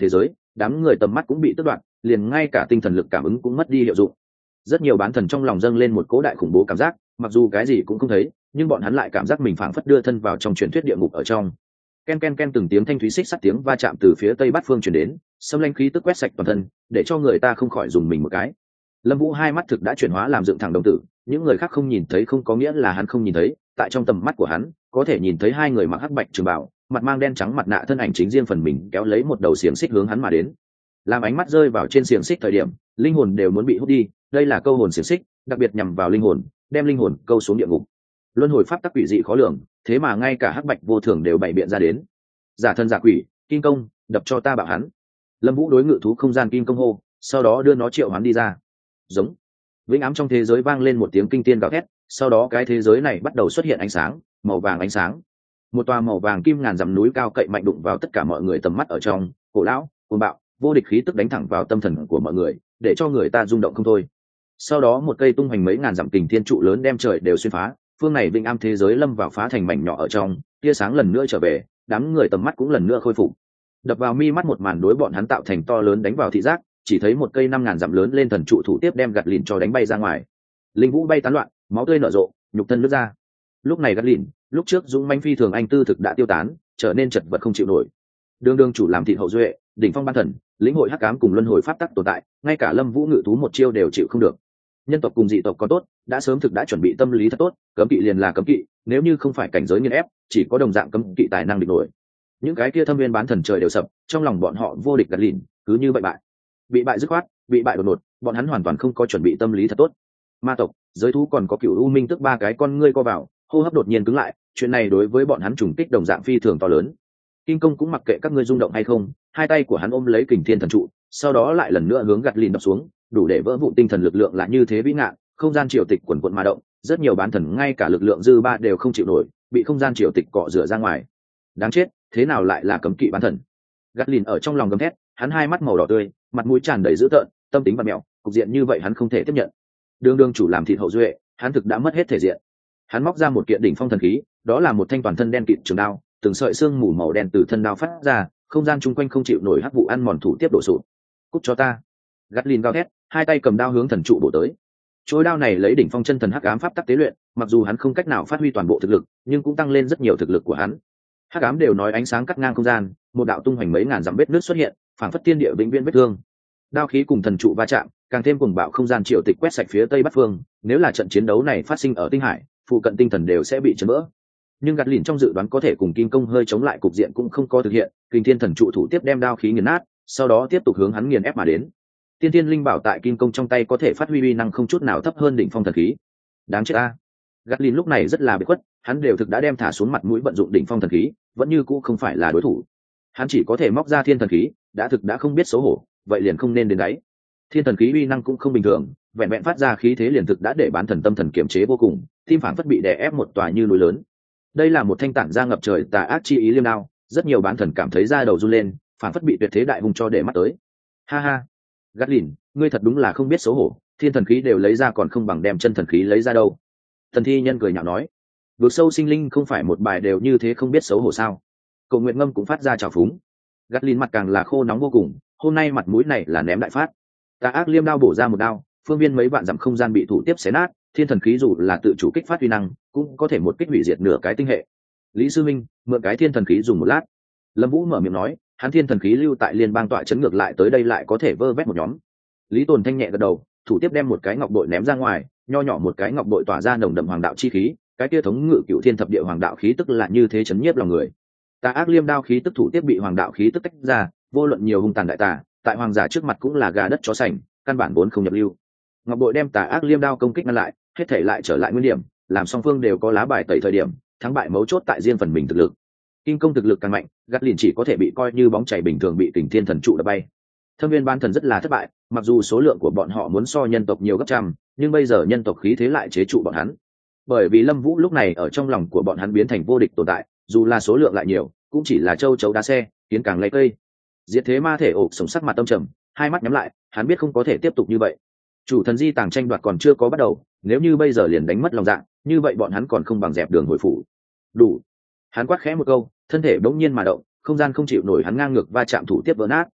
A: đám người tầm mắt cũng bị tước đoạt, liền ngay cả tinh thần lực cảm ứng cũng mất đi hiệu dụng. Rất nhiều bán thần trong lòng dâng lên một cố đại khủng bố cảm giác, mặc dù cái gì cũng không thấy, nhưng bọn hắn lại cảm giác mình phảng phất đưa thân vào trong truyền thuyết địa ngục ở trong. Ken ken ken từng tiếng thanh thúy xích sắt tiếng va chạm từ phía tây bát phương truyền đến, xâm lanh khí tức quét sạch toàn thân, để cho người ta không khỏi dùng mình một cái. Lâm Vũ hai mắt thực đã chuyển hóa làm dựng thẳng đồng tử, những người khác không nhìn thấy không có nghĩa là hắn không nhìn thấy, tại trong tầm mắt của hắn, có thể nhìn thấy hai người mặc hắc bạch trường bào, mặt mang đen trắng mặt nạ thân ảnh chính riêng phần mình kéo lấy một đầu xiềng xích hướng hắn mà đến. Làm ánh mắt rơi vào trên xiềng xích thời điểm, linh hồn đều muốn bị hút đi, đây là câu hồn xiềng xích, đặc biệt nhằm vào linh hồn, đem linh hồn câu xuống địa ngục. Luân hồi pháp tắc quỷ dị khó lường, thế mà ngay cả hắc bạch vô thường đều bày biện ra đến. Giả thân giả quỷ, kim công, đập cho ta bảo hắn. Lâm Vũ đối ngự thú không gian kim công hô, sau đó đưa nó triệu hoán đi ra. Giống. Vĩnh ám trong thế giới vang lên một tiếng kinh tiên gào thét, sau đó cái thế giới này bắt đầu xuất hiện ánh sáng, màu vàng ánh sáng. Một tòa màu vàng kim ngàn dặm núi cao cậy mạnh đụng vào tất cả mọi người tầm mắt ở trong, cổ lão, cuồng bạo, vô địch khí tức đánh thẳng vào tâm thần của mọi người, để cho người ta rung động không thôi. Sau đó một cây tung hoành mấy ngàn dặm kình thiên trụ lớn đem trời đều xuyên phá, phương này vĩnh am thế giới lâm vào phá thành mảnh nhỏ ở trong, tia sáng lần nữa trở về, đám người tầm mắt cũng lần nữa khôi phục. Đập vào mi mắt một màn đối bọn hắn tạo thành to lớn đánh vào thị giác, chỉ thấy một cây năm ngàn dặm lớn lên thần trụ thủ tiếp đem gạt lìn cho đánh bay ra ngoài. Linh vũ bay tán loạn, máu tươi nở rộ, nhục thân nứt ra. Lúc này gạt lìn, lúc trước dũng manh phi thường anh tư thực đã tiêu tán, trở nên chật vật không chịu nổi. Đường đường chủ làm thịt hậu duệ, đỉnh phong ban thần, lĩnh hội hắc ám cùng luân hồi pháp tắc tồn tại, ngay cả Lâm Vũ ngự thú một chiêu đều chịu không được. Nhân tộc cùng dị tộc có tốt, đã sớm thực đã chuẩn bị tâm lý thật tốt, cấm kỵ liền là cấm kỵ, nếu như không phải cảnh giới nghiền ép, chỉ có đồng dạng cấm kỵ tài năng địch nổi. Những cái kia thâm viên bán thần trời đều sập, trong lòng bọn họ vô địch gạt lìn, cứ như vậy bại. Bị bại dứt khoát, bị bại đột ngột, bọn hắn hoàn toàn không có chuẩn bị tâm lý thật tốt. Ma tộc, giới thú còn có cựu u minh tức ba cái con ngươi co vào, hô hấp đột nhiên cứng lại, chuyện này đối với bọn hắn trùng kích đồng dạng phi thường to lớn. Kim công cũng mặc kệ các ngươi rung động hay không, hai tay của hắn ôm lấy kình thiên thần trụ, sau đó lại lần nữa hướng gạt lìn đập xuống, đủ để vỡ vụn tinh thần lực lượng là như thế vĩ ngạn, không gian triều tịch quần quần mà động, rất nhiều bán thần ngay cả lực lượng dư ba đều không chịu nổi, bị không gian triều tịch cọ rửa ra ngoài. Đáng chết, thế nào lại là cấm kỵ bán thần? Gạt lìn ở trong lòng gầm thét, hắn hai mắt màu đỏ tươi, mặt mũi tràn đầy dữ tợn, tâm tính bặm mẹo, cục diện như vậy hắn không thể tiếp nhận. Đường đường chủ làm thịt hậu duệ, hắn thực đã mất hết thể diện. Hắn móc ra một kiện đỉnh phong thần khí, đó là một thanh toàn thân đen kịt trường đao, từng sợi xương mù màu đen từ thân đao phát ra, không gian chung quanh không chịu nổi hắc vụ ăn mòn thủ tiếp đổ sụp. Cút cho ta! Gạt lìn gào thét, hai tay cầm đao hướng thần trụ bổ tới. Chuôi đao này lấy đỉnh phong chân thần hắc ám pháp tắc tế luyện, mặc dù hắn không cách nào phát huy toàn bộ thực lực, nhưng cũng tăng lên rất nhiều thực lực của hắn. Hắc ám đều nói ánh sáng cắt ngang không gian, một đạo tung hoành mấy ngàn dặm vết nứt xuất hiện, phảng phất tiên địa vĩnh viễn vết thương. Đao khí cùng thần trụ va chạm, càng thêm cuồng bạo không gian triệu tịch quét sạch phía tây bắc phương, nếu là trận chiến đấu này phát sinh ở tinh hải, phụ cận tinh thần đều sẽ bị chấn vỡ. Nhưng gạt lìn trong dự đoán có thể cùng kim công hơi chống lại cục diện cũng không có thực hiện, kinh thiên thần trụ thủ tiếp đem đao khí nghiền nát, sau đó tiếp tục hướng hắn nghiền ép mà đến. Tiên tiên linh bảo tại kim công trong tay có thể phát huy uy năng không chút nào thấp hơn đỉnh phong thần khí. Đáng chết a! Gạt lìn lúc này rất là bị khuất, hắn đều thực đã đem thả xuống mặt mũi vận dụng đỉnh phong thần khí, vẫn như cũ không phải là đối thủ. Hắn chỉ có thể móc ra thiên thần khí, đã thực đã không biết xấu hổ, vậy liền không nên đến đáy. Thiên thần khí uy năng cũng không bình thường, vẹn vẹn phát ra khí thế liền thực đã để bán thần tâm thần kiềm chế vô cùng, tim phảng phất bị đè ép một tòa như núi lớn. Đây là một thanh tản ra ngập trời tà ác chi ý liêm đao, rất nhiều bán thần cảm thấy da đầu run lên, phảng phất bị tuyệt thế đại hung cho để mắt tới. Ha ha, gạt lìn, ngươi thật đúng là không biết xấu hổ, thiên thần khí đều lấy ra còn không bằng đem chân thần khí lấy ra đâu. Thần thi nhân cười nhạo nói, vượt sâu sinh linh không phải một bài đều như thế không biết xấu hổ sao? Cầu nguyện ngâm cũng phát ra trào phúng. Gạt lìn mặt càng là khô nóng vô cùng, hôm nay mặt mũi này là ném đại phát. Tà ác liêm đao bổ ra một đao, phương viên mấy vạn dặm không gian bị thủ tiếp xé nát, thiên thần khí dù là tự chủ kích phát uy năng, cũng có thể một kích hủy diệt nửa cái tinh hệ. Lý sư minh, mượn cái thiên thần khí dùng một lát. Lâm Vũ mở miệng nói, hắn thiên thần khí lưu tại liên bang tọa chấn ngược lại tới đây lại có thể vơ vét một nhóm. Lý Tồn thanh nhẹ gật đầu, thủ tiếp đem một cái ngọc bội ném ra ngoài, nho nhỏ một cái ngọc bội tỏa ra nồng đậm hoàng đạo chi khí, cái kia thống ngự cựu thiên thập địa hoàng đạo khí tức là như thế chấn nhiếp lòng người. Tà ác liêm đao khí tức thủ tiếp bị hoàng đạo khí tức tách ra, vô luận nhiều hung tàn đại tà, tại hoàng giả trước mặt cũng là gà đất chó sành, căn bản vốn không nhập lưu. Ngọc bội đem tà ác liêm đao công kích ngăn lại, hết thể lại trở lại nguyên điểm, làm song phương đều có lá bài tẩy thời điểm, thắng bại mấu chốt tại riêng phần mình thực lực. Kim công thực lực càng mạnh, gạt lìn chỉ có thể bị coi như bóng chảy bình thường bị kình thiên thần trụ đập bay. Thâm viên ban thần rất là thất bại, mặc dù số lượng của bọn họ muốn so nhân tộc nhiều gấp trăm, nhưng bây giờ nhân tộc khí thế lại chế trụ bọn hắn. Bởi vì Lâm Vũ lúc này ở trong lòng của bọn hắn biến thành vô địch tồn tại, dù là số lượng lại nhiều, cũng chỉ là châu chấu đá xe, kiến càng lấy cây. Diệt thế ma thể ổ sống sắc mặt tâm trầm, hai mắt nhắm lại, hắn biết không có thể tiếp tục như vậy. Chủ thần di tàng tranh đoạt còn chưa có bắt đầu, nếu như bây giờ liền đánh mất lòng dạ, như vậy bọn hắn còn không bằng dẹp đường hồi phủ. Đủ. Hắn quát khẽ một câu, thân thể bỗng nhiên mà động, không gian không chịu nổi hắn ngang ngược va chạm thủ tiếp vỡ nát.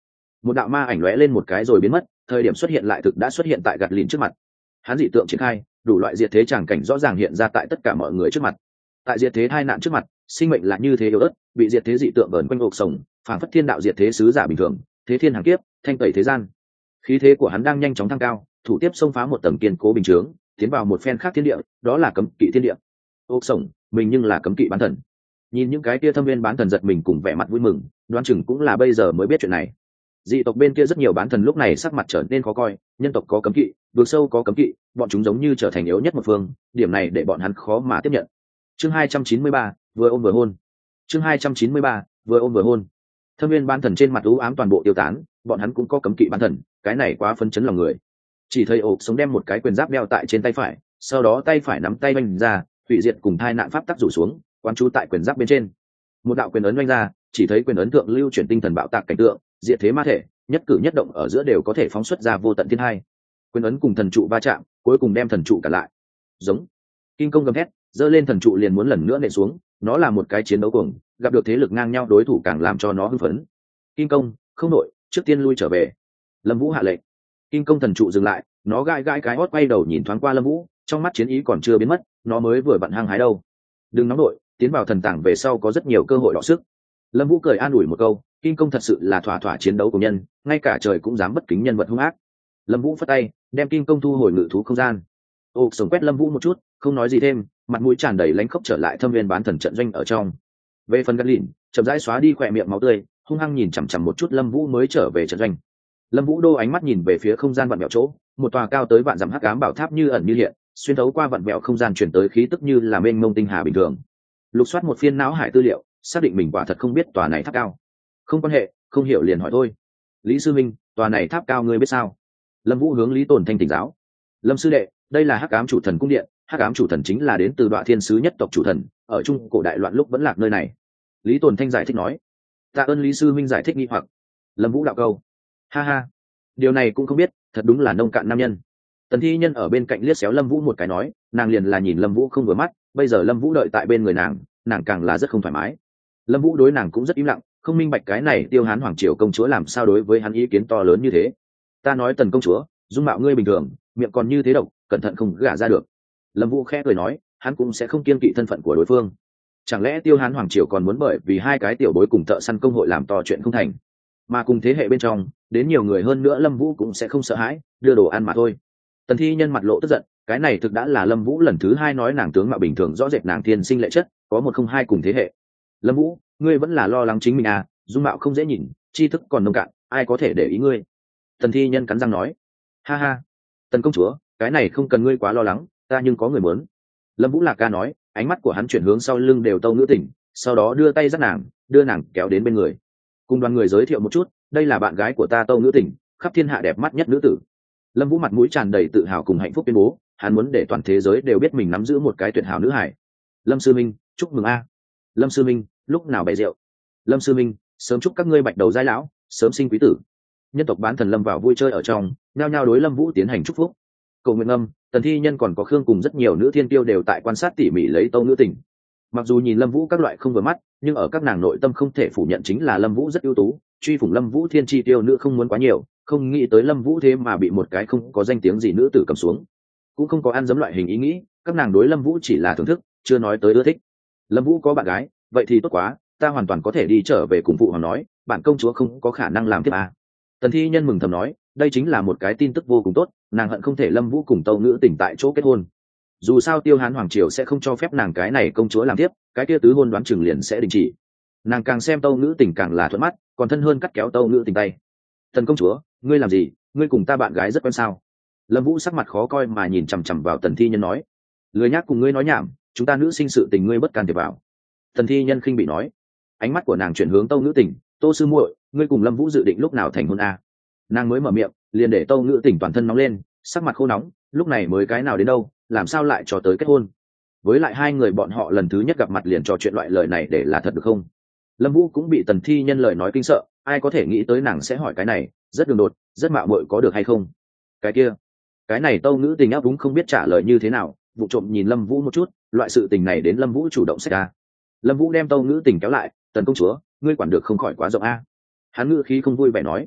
A: một đạo ma ảnh lóe lên một cái rồi biến mất, thời điểm xuất hiện lại thực đã xuất hiện tại gạt lìn trước mặt. Hắn dị tượng triển khai, đủ loại diệt thế tràng cảnh rõ ràng hiện ra tại tất cả mọi người trước mặt. Tại diệt thế tai nạn trước mặt, sinh mệnh là như thế yếu ớt, bị diệt thế dị tượng vờn quanh ộc sổng, phảng phất thiên đạo diệt thế sứ giả bình thường, thế thiên hàng kiếp, thanh tẩy thế gian. Khí thế của hắn đang nhanh chóng thăng cao, thủ tiếp xông phá một tầng kiên cố bình chướng, tiến vào một phen khác thiên địa, đó là cấm kỵ thiên địa. Ộc sổng, mình nhưng là cấm kỵ bán thần. Nhìn những cái kia thâm viên bán thần giật mình cùng vẻ mặt vui mừng, đoán chừng cũng là bây giờ mới biết chuyện này. Dị tộc bên kia rất nhiều bán thần lúc này sắc mặt trở nên khó coi, nhân tộc có cấm kỵ, vượt sâu có cấm kỵ, bọn chúng giống như trở thành yếu nhất một phương, điểm này để bọn hắn khó mà tiếp nhận. Chương hai trăm chín mươi ba, vừa ôm vừa hôn. Chương hai trăm chín mươi ba, vừa ôm vừa hôn. Thâm viên bán thần trên mặt u ám toàn bộ tiêu tán, bọn hắn cũng có cấm kỵ bán thần, cái này quá phấn chấn lòng người. Chỉ thấy ổ sống đem một cái quyền giáp đeo tại trên tay phải, sau đó tay phải nắm tay vênh ra, hủy diệt cùng thai nạn pháp tắc rủ xuống, quán chú tại quyền giáp bên trên. Một đạo quyền ấn vênh ra, chỉ thấy quyền ấn thượng lưu chuyển tinh thần bạo tạc cảnh tượng, diệt thế ma thể, nhất cử nhất động ở giữa đều có thể phóng xuất ra vô tận thiên hai. Quyền ấn cùng thần trụ va chạm, cuối cùng đem thần trụ cả lại. Giống. Kim công gầm hét, giơ lên thần trụ liền muốn lần nữa nện xuống, nó là một cái chiến đấu cuồng, gặp được thế lực ngang nhau đối thủ càng làm cho nó hưng phấn. Kim công, không nội, trước tiên lui trở về. Lâm Vũ hạ lệnh. Kim công thần trụ dừng lại, nó gãi gãi cái hót quay đầu nhìn thoáng qua Lâm Vũ, trong mắt chiến ý còn chưa biến mất, nó mới vừa bận hăng hái đâu. Đừng nóng nội, tiến vào thần tảng về sau có rất nhiều cơ hội đọ sức. Lâm Vũ cười an ủi một câu, Kim công thật sự là thỏa thỏa chiến đấu của nhân, ngay cả trời cũng dám bất kính nhân vật hung ác. Lâm Vũ phất tay, đem Kim công thu hồi ngự thú không gian. Ô sống quét Lâm Vũ một chút, không nói gì thêm, mặt mũi tràn đầy lánh khóc trở lại thâm viên bán thần trận doanh ở trong. Về phần gắt lìn, chậm rãi xóa đi khỏe miệng máu tươi, hung hăng nhìn chằm chằm một chút Lâm Vũ mới trở về trận doanh. Lâm Vũ đô ánh mắt nhìn về phía không gian vặn vẹo chỗ, một tòa cao tới vạn dặm hắc ám bảo tháp như ẩn như hiện, xuyên thấu qua vặn vẹo không gian truyền tới khí tức như là mênh mông tinh hà bình thường. Lục soát một phiên não hải tư liệu, xác định mình quả thật không biết tòa này tháp cao. Không quan hệ, không hiểu liền hỏi thôi. Lý sư minh, tòa này tháp cao ngươi biết sao? Lâm Vũ hướng Lý Tồn Thanh tỉnh giáo. Lâm sư đệ, đây là hắc ám chủ thần cung điện, hắc ám chủ thần chính là đến từ Đoạ Thiên sứ nhất tộc chủ thần, ở trung cổ đại loạn lúc vẫn lạc nơi này. Lý Tồn Thanh giải thích nói. Tạ ơn Lý sư minh giải thích nghi hoặc. Lâm Vũ đạo câu. Ha ha, điều này cũng không biết, thật đúng là nông cạn nam nhân. Tần Thi Nhân ở bên cạnh liếc xéo Lâm Vũ một cái nói, nàng liền là nhìn Lâm Vũ không vừa mắt, bây giờ Lâm Vũ đợi tại bên người nàng, nàng càng là rất không thoải mái. Lâm Vũ đối nàng cũng rất im lặng, không minh bạch cái này Tiêu Hán hoàng triều công chúa làm sao đối với hắn ý kiến to lớn như thế. Ta nói Tần công chúa, dung mạo ngươi bình thường, miệng còn như thế độc, cẩn thận không gả ra được. Lâm Vũ khẽ cười nói, hắn cũng sẽ không kiêng kỵ thân phận của đối phương. Chẳng lẽ Tiêu Hán hoàng triều còn muốn bởi vì hai cái tiểu bối cùng thợ săn công hội làm to chuyện không thành? Mà cùng thế hệ bên trong, đến nhiều người hơn nữa Lâm Vũ cũng sẽ không sợ hãi, đưa đồ ăn mà thôi. Tần Thi Nhân mặt lộ tức giận, cái này thực đã là Lâm Vũ lần thứ hai nói nàng tướng mạo bình thường rõ rệt nàng thiên sinh lệ chất, có một không hai cùng thế hệ. Lâm Vũ, ngươi vẫn là lo lắng chính mình à, dung mạo không dễ nhìn, tri thức còn nông cạn, ai có thể để ý ngươi? Tần Thi Nhân cắn răng nói. Ha ha, Tần công chúa, cái này không cần ngươi quá lo lắng, ta nhưng có người muốn. Lâm Vũ Lạc ca nói, ánh mắt của hắn chuyển hướng sau lưng đều Tâu Nữ Tỉnh, sau đó đưa tay dắt nàng, đưa nàng kéo đến bên người. Cùng đoàn người giới thiệu một chút, đây là bạn gái của ta Tâu Nữ Tỉnh, khắp thiên hạ đẹp mắt nhất nữ tử. Lâm Vũ mặt mũi tràn đầy tự hào cùng hạnh phúc tuyên bố, hắn muốn để toàn thế giới đều biết mình nắm giữ một cái tuyệt hảo nữ hải. Lâm sư minh, chúc mừng a. Lâm sư minh, lúc nào bày rượu? Lâm sư minh, sớm chúc các ngươi bạch đầu giai lão, sớm sinh quý tử. Nhân tộc bán thần lâm vào vui chơi ở trong, nhao nhao đối Lâm Vũ tiến hành chúc phúc. Cầu nguyện âm, Tần Thi Nhân còn có Khương cùng rất nhiều nữ thiên tiêu đều tại quan sát tỉ mỉ lấy Tâu Nữ Tỉnh. Mặc dù nhìn Lâm Vũ các loại không vừa mắt, nhưng ở các nàng nội tâm không thể phủ nhận chính là Lâm Vũ rất ưu tú, truy phủng Lâm Vũ thiên chi tiêu nữ không muốn quá nhiều, không nghĩ tới Lâm Vũ thế mà bị một cái không có danh tiếng gì nữ tử cầm xuống. Cũng không có ăn dấm loại hình ý nghĩ, các nàng đối Lâm Vũ chỉ là thưởng thức, chưa nói tới ưa thích. Lâm Vũ có bạn gái, vậy thì tốt quá, ta hoàn toàn có thể đi trở về cùng phụ hoàng nói, bản công chúa không có khả năng làm tiếp à. Tần Thi Nhân mừng thầm nói, đây chính là một cái tin tức vô cùng tốt, nàng hận không thể Lâm Vũ cùng Tâu Nữ Tỉnh tại chỗ kết hôn. Dù sao Tiêu Hán hoàng triều sẽ không cho phép nàng cái này công chúa làm tiếp, cái kia tứ hôn đoán chừng liền sẽ đình chỉ. Nàng càng xem Tâu Nữ Tỉnh càng là thuận mắt, còn thân hơn cắt kéo Tâu Nữ Tỉnh tay. Tần công chúa, ngươi làm gì? Ngươi cùng ta bạn gái rất quen sao? Lâm Vũ sắc mặt khó coi mà nhìn chằm chằm vào Tần Thi Nhân nói, lười nhác cùng ngươi nói nhảm, chúng ta nữ sinh sự tình ngươi bất can thiệp vào. Tần Thi Nhân khinh bị nói. Ánh mắt của nàng chuyển hướng Tâu Nữ Tỉnh, Tô sư muội, ngươi cùng Lâm Vũ dự định lúc nào thành hôn a? Nàng mới mở miệng, liền để Tâu Nữ Tỉnh toàn thân nóng lên, sắc mặt khô nóng, lúc này mới cái nào đến đâu, làm sao lại cho tới kết hôn? Với lại hai người bọn họ lần thứ nhất gặp mặt liền trò chuyện loại lời này để là thật được không? Lâm Vũ cũng bị Tần Thi Nhân lời nói kinh sợ, ai có thể nghĩ tới nàng sẽ hỏi cái này, rất đường đột, rất mạo muội có được hay không? Cái kia, cái này Tâu Nữ Tình áp đúng không biết trả lời như thế nào, vụ trộm nhìn Lâm Vũ một chút, loại sự tình này đến Lâm Vũ chủ động xét ra. Lâm Vũ đem Tâu Nữ Tình kéo lại, Tần công chúa, ngươi quản được không khỏi quá rộng a. Hắn ngữ khí không vui vẻ nói,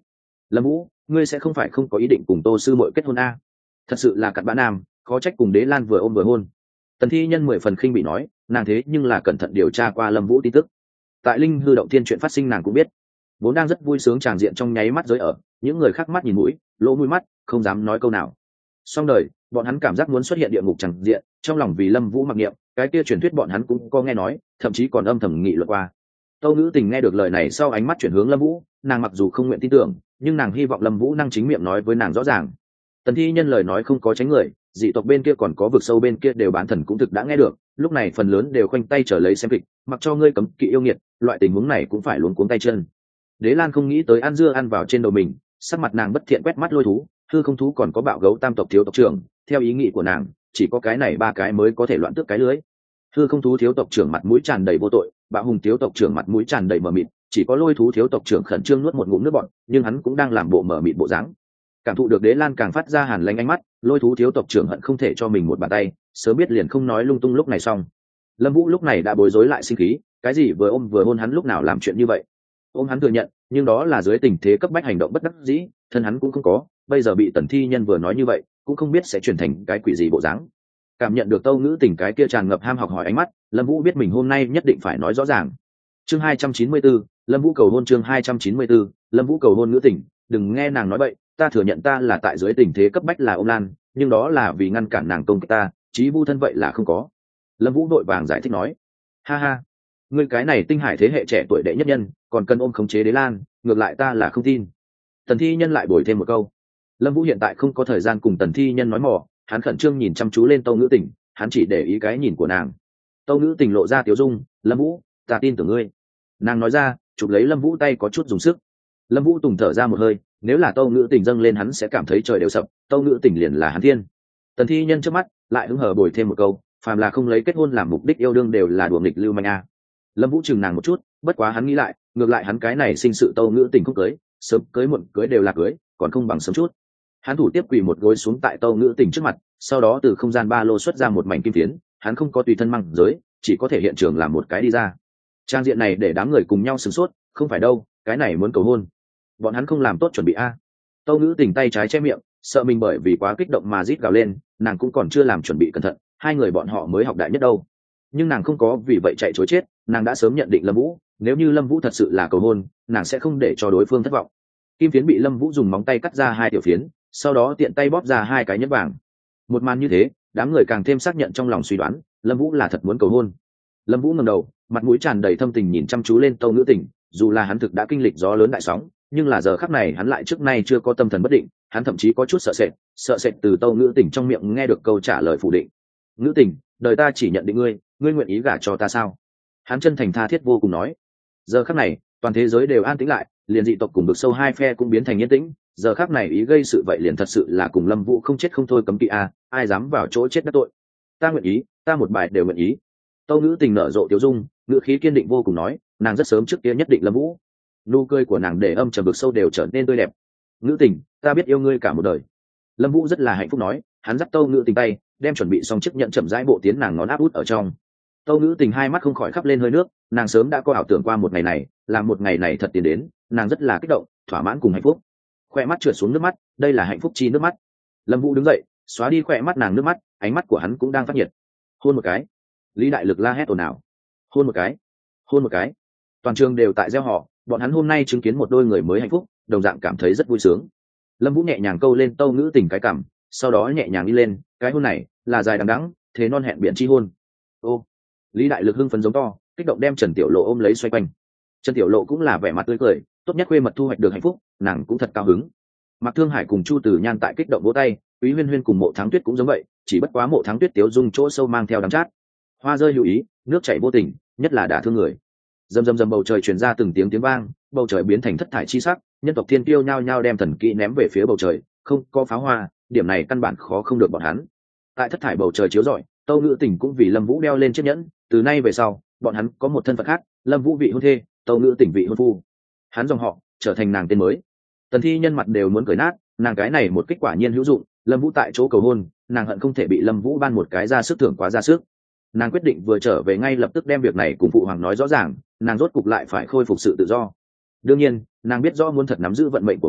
A: Lâm Vũ, ngươi sẽ không phải không có ý định cùng Tô sư muội kết hôn a? Thật sự là cặn bã nam, khó trách cùng Đế Lan vừa ôm vừa hôn. Tần Thi Nhân mười phần khinh bị nói, nàng thế nhưng là cẩn thận điều tra qua Lâm Vũ tin tức. Tại Linh Hư động thiên chuyện phát sinh nàng cũng biết. Vốn đang rất vui sướng tràng diện trong nháy mắt giới ở, những người khác mắt nhìn mũi, lỗ mũi mắt, không dám nói câu nào. Xong đời, bọn hắn cảm giác muốn xuất hiện địa ngục tràng diện, trong lòng vì Lâm Vũ mặc niệm, cái kia truyền thuyết bọn hắn cũng có nghe nói, thậm chí còn âm thầm nghị luận qua. Tâu Ngữ Tình nghe được lời này sau ánh mắt chuyển hướng Lâm Vũ, nàng mặc dù không nguyện tin tưởng, nhưng nàng hy vọng Lâm Vũ năng chính miệng nói với nàng rõ ràng. Tần Thi Nhân lời nói không có tránh người, dị tộc bên kia còn có vực sâu bên kia đều bán thần cũng thực đã nghe được, lúc này phần lớn đều khoanh tay trở lấy xem kịch, mặc cho ngươi cấm kỵ yêu nghiệt, loại tình huống này cũng phải luống cuống tay chân. Đế Lan không nghĩ tới ăn dưa ăn vào trên đầu mình, sắc mặt nàng bất thiện quét mắt lôi thú, hư không thú còn có bạo gấu tam tộc thiếu tộc trưởng, theo ý nghĩ của nàng, chỉ có cái này ba cái mới có thể loạn tước cái lưới. Hư không thú thiếu tộc trưởng mặt mũi tràn đầy vô tội, bạo hùng thiếu tộc trưởng mặt mũi tràn đầy mờ mịt, chỉ có lôi thú thiếu tộc trưởng khẩn trương nuốt một ngụm nước bọt, nhưng hắn cũng đang làm bộ mờ mịt bộ dáng. Cảm thụ được Đế Lan càng phát ra hàn lanh ánh mắt, lôi thú thiếu tộc trưởng hận không thể cho mình một bàn tay, sớm biết liền không nói lung tung lúc này xong. Lâm Vũ lúc này đã bối rối lại sinh khí, cái gì vừa ôm vừa hôn hắn lúc nào làm chuyện như vậy? Ôm hắn thừa nhận, nhưng đó là dưới tình thế cấp bách hành động bất đắc dĩ, thân hắn cũng không có, bây giờ bị Tần Thi Nhân vừa nói như vậy, cũng không biết sẽ chuyển thành cái quỷ gì bộ dáng. Cảm nhận được Tâu Ngữ Tình cái kia tràn ngập ham học hỏi ánh mắt, Lâm Vũ biết mình hôm nay nhất định phải nói rõ ràng. Chương hai trăm chín mươi tư, Lâm Vũ cầu hôn chương hai trăm chín mươi tư, Lâm Vũ cầu hôn Ngữ Tình, đừng nghe nàng nói bậy, ta thừa nhận ta là tại dưới tình thế cấp bách là ôm Lan, nhưng đó là vì ngăn cản nàng công kích ta, chí vu thân vậy là không có. Lâm Vũ vội vàng giải thích nói, ha ha, ngươi cái này tinh hải thế hệ trẻ tuổi đệ nhất nhân, còn cần ôm khống chế Đế Lan, ngược lại ta là không tin. Tần Thi Nhân lại bồi thêm một câu. Lâm Vũ hiện tại không có thời gian cùng Tần Thi Nhân nói mỏ, hắn khẩn trương nhìn chăm chú lên Tâu Ngữ Tình, hắn chỉ để ý cái nhìn của nàng. Tâu Ngữ Tình lộ ra tiếu dung, Lâm Vũ, ta tin tưởng ngươi. Nàng nói ra, chụp lấy Lâm Vũ tay có chút dùng sức. Lâm Vũ tùng thở ra một hơi, nếu là Tâu Ngữ Tình dâng lên hắn sẽ cảm thấy trời đều sập, Tâu Ngữ Tình liền là hắn thiên. Tần Thi Nhân trước mắt lại hứng hở bồi thêm một câu, phàm là không lấy kết hôn làm mục đích yêu đương đều là đùa nghịch lưu manh a. Lâm Vũ chừng nàng một chút, bất quá hắn nghĩ lại, ngược lại hắn cái này sinh sự Tâu Ngữ Tình không cưới, sớm cưới muộn cưới đều là cưới, còn không bằng sớm chút. Hắn thủ tiếp quỳ một gối xuống tại Tâu Ngữ Tình trước mặt, sau đó từ không gian ba lô xuất ra một mảnh kim phiến, hắn không có tùy thân mang giới, chỉ có thể hiện trường làm một cái đi ra. Trang diện này để đám người cùng nhau sửng sốt, không phải đâu, cái này muốn cầu hôn. Bọn hắn không làm tốt chuẩn bị a. Tâu Ngữ Tình tay trái che miệng, sợ mình bởi vì quá kích động mà rít gào lên, nàng cũng còn chưa làm chuẩn bị cẩn thận, hai người bọn họ mới học đại nhất đâu. Nhưng nàng không có vì vậy chạy trối chết, nàng đã sớm nhận định Lâm Vũ, nếu như Lâm Vũ thật sự là cầu hôn, nàng sẽ không để cho đối phương thất vọng. Kim phiến bị Lâm Vũ dùng móng tay cắt ra hai tiểu phiến, sau đó tiện tay bóp ra hai cái nhẫn vàng. Một màn như thế, đám người càng thêm xác nhận trong lòng suy đoán, Lâm Vũ là thật muốn cầu hôn. Lâm Vũ ngẩng đầu, mặt mũi tràn đầy thâm tình nhìn chăm chú lên Tâu Ngữ Tình, dù là hắn thực đã kinh lịch gió lớn đại sóng, nhưng là giờ khắc này hắn lại trước nay chưa có tâm thần bất định, hắn thậm chí có chút sợ sệt, sợ sệt từ Tâu Ngữ Tình trong miệng nghe được câu trả lời phủ định. "Ngữ Tình, đời ta chỉ nhận định ngươi, ngươi nguyện ý gả cho ta sao?" Hắn chân thành tha thiết vô cùng nói. Giờ khắc này, toàn thế giới đều an tĩnh lại, liền dị tộc cùng vực sâu hai phe cũng biến thành yên tĩnh, giờ khắc này ý gây sự vậy liền thật sự là cùng Lâm Vũ không chết không thôi cấm kỵ a, ai dám vào chỗ chết đắc tội. "Ta nguyện ý, ta một bài đều nguyện ý." Tâu Ngữ Tình nở rộ tiêu dung, ngữ khí kiên định vô cùng nói, nàng rất sớm trước kia nhất định Lâm Vũ. Nụ cười của nàng để âm trầm vực sâu đều trở nên tươi đẹp. "Ngữ Tình, ta biết yêu ngươi cả một đời." Lâm Vũ rất là hạnh phúc nói, hắn dắt Tâu Ngữ Tình tay, đem chuẩn bị xong chiếc nhẫn chậm rãi bộ tiến nàng ngón áp út ở trong. Tâu Ngữ Tình hai mắt không khỏi khắp lên hơi nước, nàng sớm đã có ảo tưởng qua một ngày này, làm một ngày này thật tiến đến, nàng rất là kích động, thỏa mãn cùng hạnh phúc. Khoe mắt trượt xuống nước mắt, đây là hạnh phúc chi nước mắt. Lâm Vũ đứng dậy, xóa đi khoe mắt nàng nước mắt, ánh mắt của hắn cũng đang phát nhiệt. Hôn một cái. Lý Đại Lực la hét ồn ào. Hôn một cái, hôn một cái. Toàn trường đều tại gieo họ, bọn hắn hôm nay chứng kiến một đôi người mới hạnh phúc, đồng dạng cảm thấy rất vui sướng. Lâm Vũ nhẹ nhàng câu lên Tâu Ngữ Tình cái cằm, sau đó nhẹ nhàng đi lên, cái hôn này là dài đằng đẵng, thế non hẹn biển chi hôn. Ô. Lý Đại Lực hưng phấn giống to, kích động đem Trần Tiểu Lộ ôm lấy xoay quanh. Trần Tiểu Lộ cũng là vẻ mặt tươi cười, tốt nhất khuê mật thu hoạch được hạnh phúc, nàng cũng thật cao hứng. Mạc Thương Hải cùng Chu Tử Nhan tại kích động vỗ tay, Quý Huyên Huyên cùng Mộ Thắng Tuyết cũng giống vậy, chỉ bất quá Mộ Thắng Tuyết tiếu dung chỗ sâu mang theo đắng chát. Hoa rơi hữu ý, nước chảy vô tình, nhất là đả thương người. Rầm rầm rầm bầu trời truyền ra từng tiếng tiếng vang, bầu trời biến thành thất thải chi sắc, nhân tộc thiên kiêu nhao nhao đem thần kỹ ném về phía bầu trời, không có pháo hoa, điểm này căn bản khó không được bọn hắn. Tại thất thải bầu trời chiếu rọi, Tâu Ngữ Tình cũng vì Lâm Vũ đeo lên chiếc nhẫn, từ nay về sau, bọn hắn có một thân phận khác, Lâm Vũ vị hôn thê, Tâu Ngữ Tình vị hôn phu. Hắn dòng họ trở thành nàng tên mới. Tần Thi Nhân mặt đều muốn cười nát, nàng cái này một kết quả nhiên hữu dụng, Lâm Vũ tại chỗ cầu hôn, nàng hận không thể bị Lâm Vũ ban một cái ra sức thưởng quá ra sức. Nàng quyết định vừa trở về ngay lập tức đem việc này cùng phụ hoàng nói rõ ràng, nàng rốt cục lại phải khôi phục sự tự do. Đương nhiên, nàng biết rõ muốn thật nắm giữ vận mệnh của mình,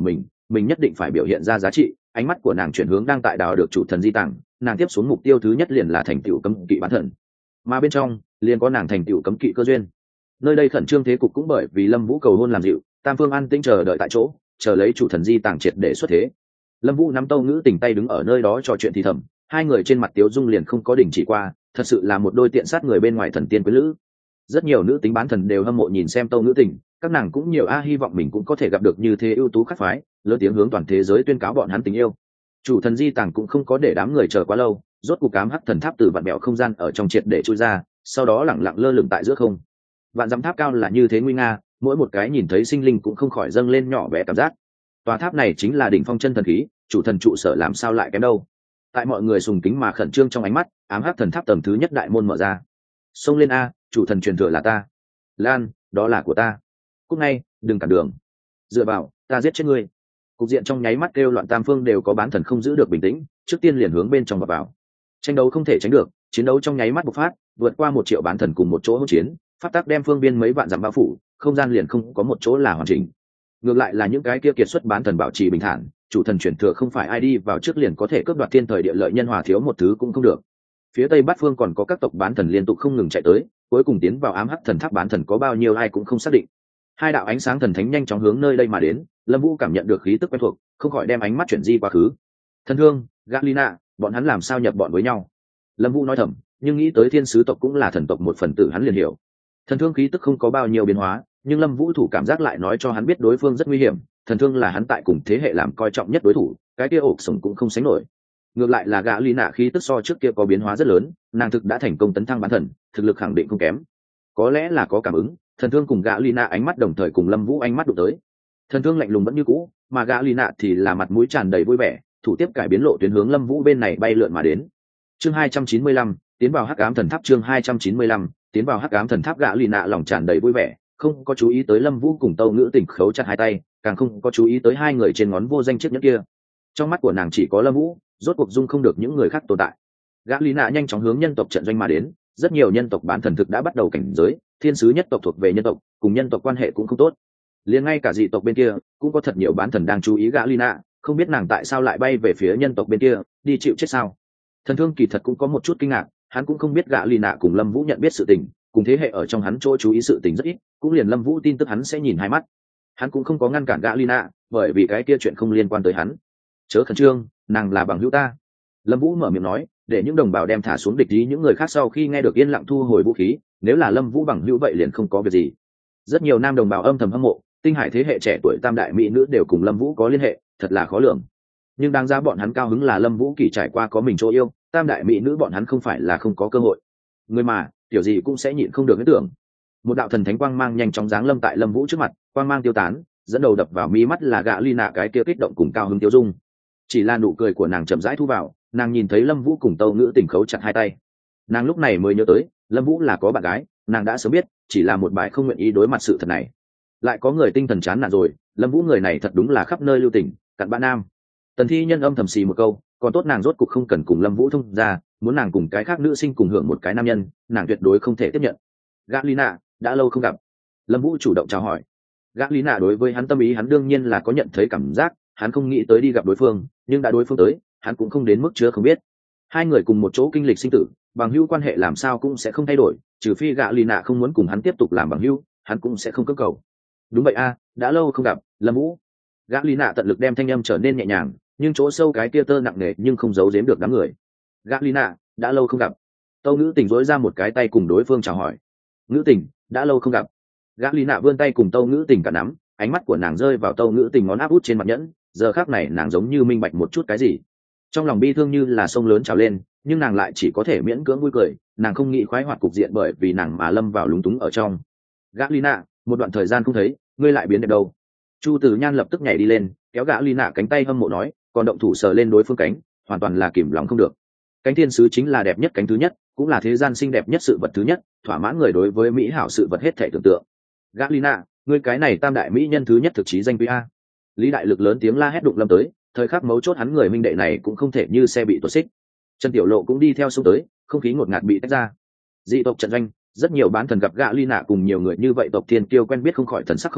A: mình nhất định phải biểu hiện ra giá trị. Ánh mắt của nàng chuyển hướng đang tại đào được chủ thần di tàng, nàng tiếp xuống mục tiêu thứ nhất liền là thành tựu cấm kỵ bán thần, mà bên trong liền có nàng thành tựu cấm kỵ cơ duyên. Nơi đây khẩn trương thế cục cũng bởi vì Lâm Vũ cầu hôn làm dịu, tam phương an tĩnh chờ đợi tại chỗ, chờ lấy chủ thần di tàng triệt để xuất thế. Lâm Vũ nắm Tâu Ngữ Tình tay đứng ở nơi đó trò chuyện thì thầm, hai người trên mặt tiếu dung liền không có đình chỉ qua, thật sự là một đôi tiện sát người bên ngoài thần tiên quý lữ. Rất nhiều nữ tính bán thần đều hâm mộ nhìn xem Tâu Ngữ Tình, các nàng cũng nhiều a hy vọng mình cũng có thể gặp được như thế ưu tú khách phái, lớn tiếng hướng toàn thế giới tuyên cáo bọn hắn tình yêu. Chủ thần di tàng cũng không có để đám người chờ quá lâu, rốt cục cám hắc thần tháp từ vạn bẹo không gian ở trong triệt để chui ra, sau đó lẳng lặng lơ lửng tại giữa không. Vạn dặm tháp cao là như thế nguy nga, mỗi một cái nhìn thấy sinh linh cũng không khỏi dâng lên nhỏ bé cảm giác. Tòa tháp này chính là đỉnh phong chân thần khí, chủ thần trụ sở làm sao lại kém đâu. Tại mọi người sùng kính mà khẩn trương trong ánh mắt, ám hắc thần tháp tầng thứ nhất đại môn mở ra. Xông lên a, chủ thần truyền thừa là ta. Lan, đó là của ta. Cút ngay, đừng cản đường. Dựa vào, ta giết chết ngươi. Cục diện trong nháy mắt kêu loạn, tam phương đều có bán thần không giữ được bình tĩnh, trước tiên liền hướng bên trong vào vào. Tranh đấu không thể tránh được, chiến đấu trong nháy mắt bộc phát, vượt qua một triệu bán thần cùng một chỗ hỗn chiến, phát tác đem phương biên mấy vạn dặm bao phủ, không gian liền không có một chỗ là hoàn chỉnh. Ngược lại là những cái kia kiệt xuất bán thần bảo trì bình thản, chủ thần chuyển thừa không phải ai đi vào trước liền có thể cướp đoạt thiên thời địa lợi nhân hòa, thiếu một thứ cũng không được. Phía tây bát phương còn có các tộc bán thần liên tục không ngừng chạy tới, cuối cùng tiến vào ám hắc thần tháp bán thần có bao nhiêu ai cũng không xác định. Hai đạo ánh sáng thần thánh nhanh chóng hướng nơi đây mà đến, Lâm Vũ cảm nhận được khí tức quen thuộc, không khỏi đem ánh mắt chuyển di quá khứ. Thần Thương, Galina, bọn hắn làm sao nhập bọn với nhau? Lâm Vũ nói thầm, nhưng nghĩ tới thiên sứ tộc cũng là thần tộc một phần tử, hắn liền hiểu. Thần Thương khí tức không có bao nhiêu biến hóa, nhưng Lâm Vũ thủ cảm giác lại nói cho hắn biết đối phương rất nguy hiểm. Thần Thương là hắn tại cùng thế hệ làm coi trọng nhất đối thủ, cái kia ổ sống cũng không sánh nổi. Ngược lại là Galina khí tức so trước kia có biến hóa rất lớn, nàng thực đã thành công tấn thăng bán thần, thực lực khẳng định không kém. Có lẽ là có cảm ứng, Thần Thương cùng Galina ánh mắt đồng thời cùng Lâm Vũ ánh mắt đụng tới. Thần Thương lạnh lùng vẫn như cũ, mà Galina thì là mặt mũi tràn đầy vui vẻ, thủ tiếp cải biến lộ tuyến hướng Lâm Vũ bên này bay lượn mà đến. Chương hai trăm chín mươi lăm, tiến vào Hắc Ám Thần Tháp. Chương hai trăm chín mươi lăm, tiến vào Hắc Ám Thần Tháp. Galina lòng tràn đầy vui vẻ, không có chú ý tới Lâm Vũ cùng Tâu Ngữ Tình khấu chặt hai tay, càng không có chú ý tới hai người trên ngón vô danh chiếc nhẫn kia. Trong mắt của nàng chỉ có Lâm Vũ, rốt cuộc dung không được những người khác tồn tại. Galina nhanh chóng hướng nhân tộc trận doanh mà đến, rất nhiều nhân tộc bán thần thực đã bắt đầu cảnh giới, thiên sứ nhất tộc thuộc về nhân tộc, cùng nhân tộc quan hệ cũng không tốt. Liền ngay cả dị tộc bên kia cũng có thật nhiều bán thần đang chú ý Galina, không biết nàng tại sao lại bay về phía nhân tộc bên kia, đi chịu chết sao? Thần Thương kỳ thật cũng có một chút kinh ngạc, hắn cũng không biết Galina cùng Lâm Vũ nhận biết sự tình, cùng thế hệ ở trong hắn chỗ chú ý sự tình rất ít, cũng liền Lâm Vũ tin tức hắn sẽ nhìn hai mắt. Hắn cũng không có ngăn cản Galina, bởi vì cái kia chuyện không liên quan tới hắn. Chớ khẩn trương, nàng là bằng hữu ta. Lâm Vũ mở miệng nói, để những đồng bào đem thả xuống địch ý. Những người khác sau khi nghe được yên lặng thu hồi vũ khí, nếu là Lâm Vũ bằng hữu vậy liền không có việc gì. Rất nhiều nam đồng bào âm thầm hâm mộ, tinh hải thế hệ trẻ tuổi tam đại mỹ nữ đều cùng Lâm Vũ có liên hệ, thật là khó lường. Nhưng đáng giá bọn hắn cao hứng là Lâm Vũ kỳ trải qua có mình chỗ yêu, tam đại mỹ nữ bọn hắn không phải là không có cơ hội. Người mà, kiểu gì cũng sẽ nhịn không được ý tưởng. Một đạo thần thánh quang mang nhanh chóng giáng lâm tại Lâm Vũ trước mặt, quang mang tiêu tán, dẫn đầu đập vào mi mắt là Galina cái kia kích động cùng cao hứng tiêu dung. Chỉ là nụ cười của nàng chậm rãi thu vào, nàng nhìn thấy Lâm Vũ cùng Tâu Ngữ Tình khấu chặt hai tay. Nàng lúc này mới nhớ tới, Lâm Vũ là có bạn gái, nàng đã sớm biết, chỉ là một bài không nguyện ý đối mặt sự thật này. Lại có người tinh thần chán nản rồi, Lâm Vũ người này thật đúng là khắp nơi lưu tình, cặn bã nam. Tần Thi Nhân âm thầm xì một câu, còn tốt nàng rốt cục không cần cùng Lâm Vũ thông ra, muốn nàng cùng cái khác nữ sinh cùng hưởng một cái nam nhân, nàng tuyệt đối không thể tiếp nhận. Galina, đã lâu không gặp. Lâm Vũ chủ động chào hỏi. Galina đối với hắn tâm ý hắn đương nhiên là có nhận thấy cảm giác, hắn không nghĩ tới đi gặp đối phương, nhưng đã đối phương tới, hắn cũng không đến mức chứa không biết. Hai người cùng một chỗ kinh lịch sinh tử, bằng hữu quan hệ làm sao cũng sẽ không thay đổi, trừ phi Galina không muốn cùng hắn tiếp tục làm bằng hữu, hắn cũng sẽ không cưỡng cầu. Đúng vậy a, đã lâu không gặp, Lâm Vũ. Galina tận lực đem thanh âm trở nên nhẹ nhàng, nhưng chỗ sâu cái tia tơ nặng nề nhưng không giấu giếm được đám người. Galina, đã lâu không gặp. Tâu Ngữ Tình dối ra một cái tay cùng đối phương chào hỏi. Ngữ Tình, đã lâu không gặp. Galina vươn tay cùng Tâu Ngữ Tình cả nắm, ánh mắt của nàng rơi vào Tâu Ngữ Tình ngón áp út trên mặt nhẫn, giờ khắc này nàng giống như minh bạch một chút cái gì. Trong lòng bi thương như là sông lớn trào lên, nhưng nàng lại chỉ có thể miễn cưỡng vui cười, nàng không nghĩ khoái hoạt cục diện bởi vì nàng mà lâm vào lúng túng ở trong. Galina, một đoạn thời gian không thấy, ngươi lại biến đẹp đâu? Chu Tử Nhan lập tức nhảy đi lên, kéo Galina cánh tay hâm mộ nói, còn động thủ sờ lên đối phương cánh, hoàn toàn là kìm lòng không được. Cánh thiên sứ chính là đẹp nhất cánh thứ nhất, cũng là thế gian xinh đẹp nhất sự vật thứ nhất, thỏa mãn người đối với mỹ hảo sự vật hết thể tưởng tượng. Galina, ngươi cái này tam đại mỹ nhân thứ nhất thực chí danh quý a. Lý Đại Lực lớn tiếng la hét đụng lâm tới, thời khắc mấu chốt hắn người minh đệ này cũng không thể như xe bị tuột xích. Trần Tiểu Lộ cũng đi theo xuống tới, không khí ngột ngạt bị tách ra. Dị tộc trận doanh, rất nhiều bán thần gặp Galina cùng nhiều người như vậy tộc thiên kiêu quen biết không khỏi thần sắc không hiểu,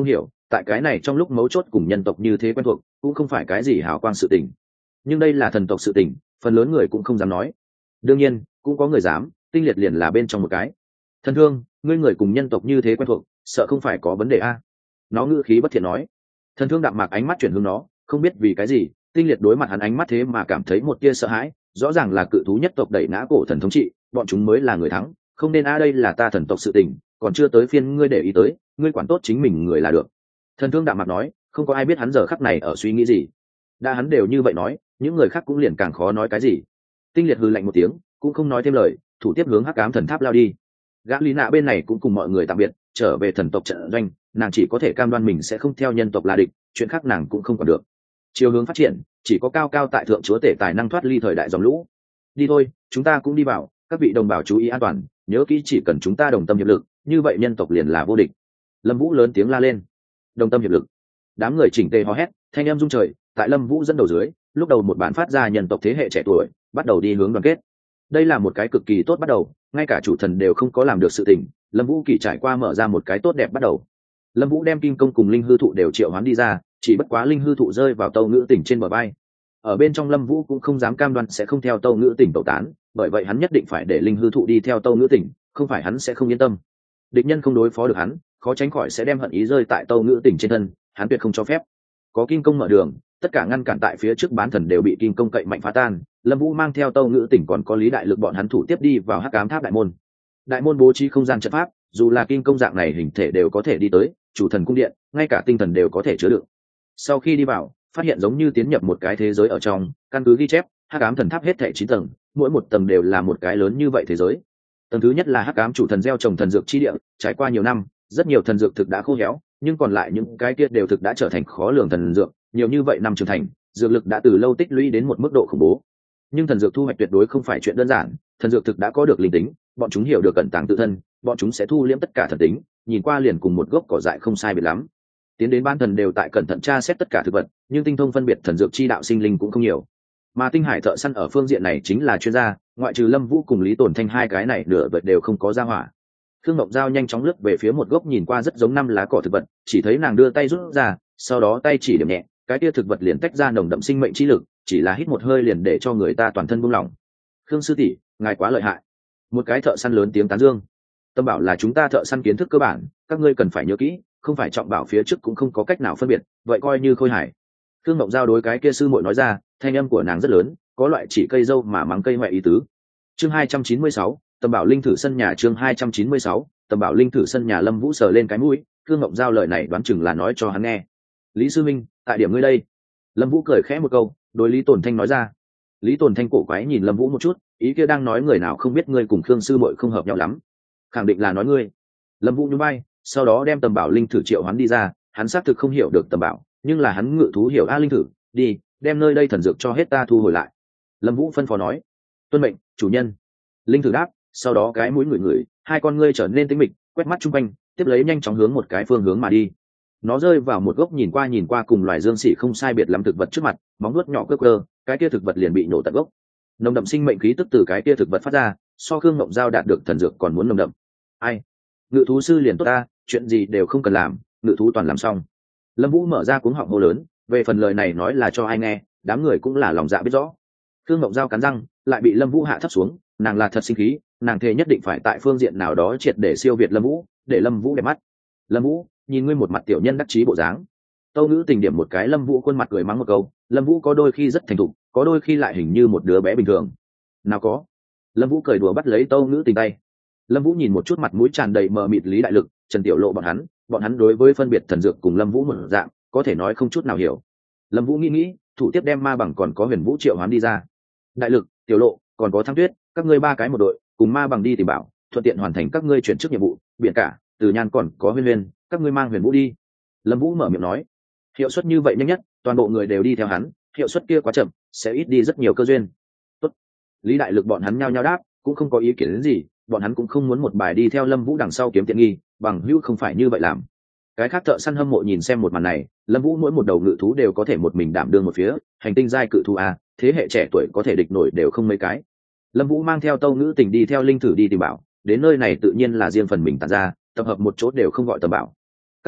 A: tại cái này trong lúc mấu chốt cùng nhân tộc như thế quen thuộc cũng không phải cái gì hào quang sự tình, nhưng đây là thần tộc sự tình, phần lớn người cũng không dám nói. Đương nhiên cũng có người dám, Tinh Liệt liền là bên trong một cái. Thần Thương, ngươi người cùng nhân tộc như thế quen thuộc, sợ không phải có vấn đề a? Nó ngữ khí bất thiện nói. Thần Thương đạm mạc ánh mắt chuyển hướng nó, không biết vì cái gì, Tinh Liệt đối mặt hắn ánh mắt thế mà cảm thấy một tia sợ hãi, rõ ràng là cự thú nhất tộc đẩy ngã cổ thần thống trị, bọn chúng mới là người thắng, không nên a đây là ta thần tộc sự tình, còn chưa tới phiên ngươi để ý tới, ngươi quản tốt chính mình người là được. Thần Thương đạm mạc nói, không có ai biết hắn giờ khắc này ở suy nghĩ gì. Đã hắn đều như vậy nói, những người khác cũng liền càng khó nói cái gì. Tinh Liệt hừ lạnh một tiếng, cũng không nói thêm lời, thủ tiếp hướng Hắc Ám Thần Tháp lao đi. Gã Lý Nạ bên này cũng cùng mọi người tạm biệt, trở về thần tộc trận doanh, nàng chỉ có thể cam đoan mình sẽ không theo nhân tộc là địch, chuyện khác nàng cũng không còn được. Chiều hướng phát triển, chỉ có cao cao tại thượng chúa tể tài năng thoát ly thời đại dòng lũ. Đi thôi, chúng ta cũng đi vào, các vị đồng bào chú ý an toàn, nhớ kỹ chỉ cần chúng ta đồng tâm hiệp lực, như vậy nhân tộc liền là vô địch. Lâm Vũ lớn tiếng la lên. Đồng tâm hiệp lực. Đám người chỉnh tề hò hét, thanh âm rung trời, tại Lâm Vũ dẫn đầu dưới, lúc đầu một bản phát ra nhân tộc thế hệ trẻ tuổi, bắt đầu đi hướng đoàn kết. Đây là một cái cực kỳ tốt bắt đầu, ngay cả chủ thần đều không có làm được sự tình, Lâm Vũ kỳ trải qua mở ra một cái tốt đẹp bắt đầu. Lâm Vũ đem kim công cùng linh hư thụ đều triệu hoán đi ra, chỉ bất quá linh hư thụ rơi vào Tâu Ngữ Tỉnh trên bờ bay. Ở bên trong Lâm Vũ cũng không dám cam đoan sẽ không theo Tâu Ngữ Tỉnh tẩu tán, bởi vậy hắn nhất định phải để linh hư thụ đi theo Tâu Ngữ Tỉnh, không phải hắn sẽ không yên tâm. Địch nhân không đối phó được hắn, khó tránh khỏi sẽ đem hận ý rơi tại Tâu Ngữ Tỉnh trên thân, hắn tuyệt không cho phép. Có kim công mở đường, tất cả ngăn cản tại phía trước bán thần đều bị kim công cậy mạnh phá tan. Lâm Vũ mang theo Tâu Ngữ Tỉnh còn có Lý Đại Lực bọn hắn thủ tiếp đi vào Hắc Ám Tháp đại môn. Đại môn bố trí không gian trận pháp, dù là kim công dạng này hình thể đều có thể đi tới, chủ thần cung điện, ngay cả tinh thần đều có thể chứa đựng. Sau khi đi vào, phát hiện giống như tiến nhập một cái thế giới ở trong, căn cứ ghi chép, Hắc Ám Thần Tháp hết thảy chín tầng, mỗi một tầng đều là một cái lớn như vậy thế giới. Tầng thứ nhất là Hắc Ám chủ thần gieo trồng thần dược chi địa, trải qua nhiều năm, rất nhiều thần dược thực đã khô héo, nhưng còn lại những cái kia đều thực đã trở thành khó lường thần dược, nhiều như vậy năm trưởng thành, dược lực đã từ lâu tích lũy đến một mức độ khủng bố. Nhưng thần dược thu hoạch tuyệt đối không phải chuyện đơn giản, thần dược thực đã có được linh tính, bọn chúng hiểu được cẩn tàng tự thân, bọn chúng sẽ thu liễm tất cả thần tính, nhìn qua liền cùng một gốc cỏ dại không sai biệt lắm. Tiến đến ban thần đều tại cẩn thận tra xét tất cả thực vật, nhưng tinh thông phân biệt thần dược chi đạo sinh linh cũng không nhiều. Mà Tinh Hải thợ săn ở phương diện này chính là chuyên gia, ngoại trừ Lâm Vũ cùng Lý Tồn Thanh hai cái này nửa vật đều không có ra hỏa. Khương Ngọc Giao nhanh chóng lướt về phía một gốc nhìn qua rất giống năm lá cỏ thực vật, chỉ thấy nàng đưa tay rút ra, sau đó tay chỉ điểm nhẹ, cái kia thực vật liền tách ra nồng đậm sinh mệnh chi lực, chỉ là hít một hơi liền để cho người ta toàn thân buông lỏng. Khương sư tỷ, ngài quá lợi hại. Một cái thợ săn lớn tiếng tán dương. Tâm bảo là chúng ta thợ săn kiến thức cơ bản, các ngươi cần phải nhớ kỹ, không phải trọng bảo phía trước cũng không có cách nào phân biệt, vậy coi như khôi hải. Khương Ngọc Giao đối cái kia sư muội nói ra, thanh âm của nàng rất lớn, có loại chỉ cây dâu mà mắng cây hoại ý tứ. Chương hai trăm chín mươi sáu, Tâm bảo linh thử sân nhà. Chương hai trăm chín mươi sáu, Tâm bảo linh thử sân nhà. Lâm Vũ sờ lên cái mũi, Khương Ngọc Giao lời này đoán chừng là nói cho hắn nghe. Lý sư minh, tại điểm ngươi đây. Lâm Vũ cười khẽ một câu, đối Lý Tồn Thanh nói ra. Lý Tồn Thanh cổ quái nhìn Lâm Vũ một chút, ý kia đang nói người nào không biết ngươi cùng Khương sư muội không hợp nhau lắm, khẳng định là nói ngươi. Lâm Vũ nhún vai, sau đó đem Tầm bảo linh thử triệu hắn đi ra, hắn xác thực không hiểu được Tầm bảo, nhưng là hắn ngự thú hiểu a linh thử, đi, đem nơi đây thần dược cho hết ta thu hồi lại. Lâm Vũ phân phó nói. Tuân mệnh, chủ nhân. Linh thử đáp, sau đó cái mũi người người, hai con ngươi trở nên tĩnh mịch, quét mắt chung quanh, tiếp lấy nhanh chóng hướng một cái phương hướng mà đi. Nó rơi vào một gốc nhìn qua nhìn qua cùng loài dương xỉ không sai biệt lắm thực vật trước mặt, móng vuốt nhỏ cơ cơ, cái kia thực vật liền bị nổ tận gốc. Nồng đậm sinh mệnh khí tức từ cái kia thực vật phát ra, so Khương Ngộng Giao đạt được thần dược còn muốn nồng đậm. Ai? Ngự thú sư liền tốt ta, chuyện gì đều không cần làm, ngự thú toàn làm xong. Lâm Vũ mở ra cuống họng hô lớn, về phần lời này nói là cho ai nghe, đám người cũng là lòng dạ biết rõ. Khương Ngộng Giao cắn răng, lại bị Lâm Vũ hạ thấp xuống, nàng là thật sinh khí, nàng thề nhất định phải tại phương diện nào đó triệt để siêu việt Lâm Vũ, để Lâm Vũ đẹp mắt. Lâm Vũ, nhìn ngươi một mặt tiểu nhân đắc chí bộ dáng. Tâu Ngữ Tình điểm một cái Lâm Vũ khuôn mặt cười mắng một câu, Lâm Vũ có đôi khi rất thành thục, có đôi khi lại hình như một đứa bé bình thường. Nào có. Lâm Vũ cười đùa bắt lấy Tâu Ngữ Tình tay. Lâm Vũ nhìn một chút mặt mũi tràn đầy mờ mịt Lý Đại Lực, Trần Tiểu Lộ bọn hắn, bọn hắn đối với phân biệt thần dược cùng Lâm Vũ một dạng, có thể nói không chút nào hiểu. Lâm Vũ nghĩ nghĩ, thủ tiếp đem ma bằng còn có Huyền Vũ triệu hoán đi ra. Đại Lực, Tiểu Lộ, còn có Thăng Tuyết, các ngươi ba cái một đội, cùng ma bằng đi tìm bảo, thuận tiện hoàn thành các ngươi chuyển chức nhiệm vụ, biển cả, Từ Nhan còn có Huyên Huyên, các ngươi mang Huyền Vũ đi. Lâm Vũ mở miệng nói. Hiệu suất như vậy nhanh nhất, toàn bộ người đều đi theo hắn, hiệu suất kia quá chậm, sẽ ít đi rất nhiều cơ duyên. Tốt. Lý Đại Lực bọn hắn nhao nhao đáp, cũng không có ý kiến đến gì, bọn hắn cũng không muốn một bài đi theo Lâm Vũ đằng sau kiếm tiện nghi, bằng hữu không phải như vậy làm. Cái khác thợ săn hâm mộ nhìn xem một màn này, Lâm Vũ mỗi một đầu ngự thú đều có thể một mình đảm đương một phía, hành tinh giai cự thú a, thế hệ trẻ tuổi có thể địch nổi đều không mấy cái. Lâm Vũ mang theo Tâu Ngữ Tình đi theo linh thử đi tìm bảo, đến nơi này tự nhiên là riêng phần mình tản ra, tập hợp một chỗ đều không gọi tầm bảo. Các vị,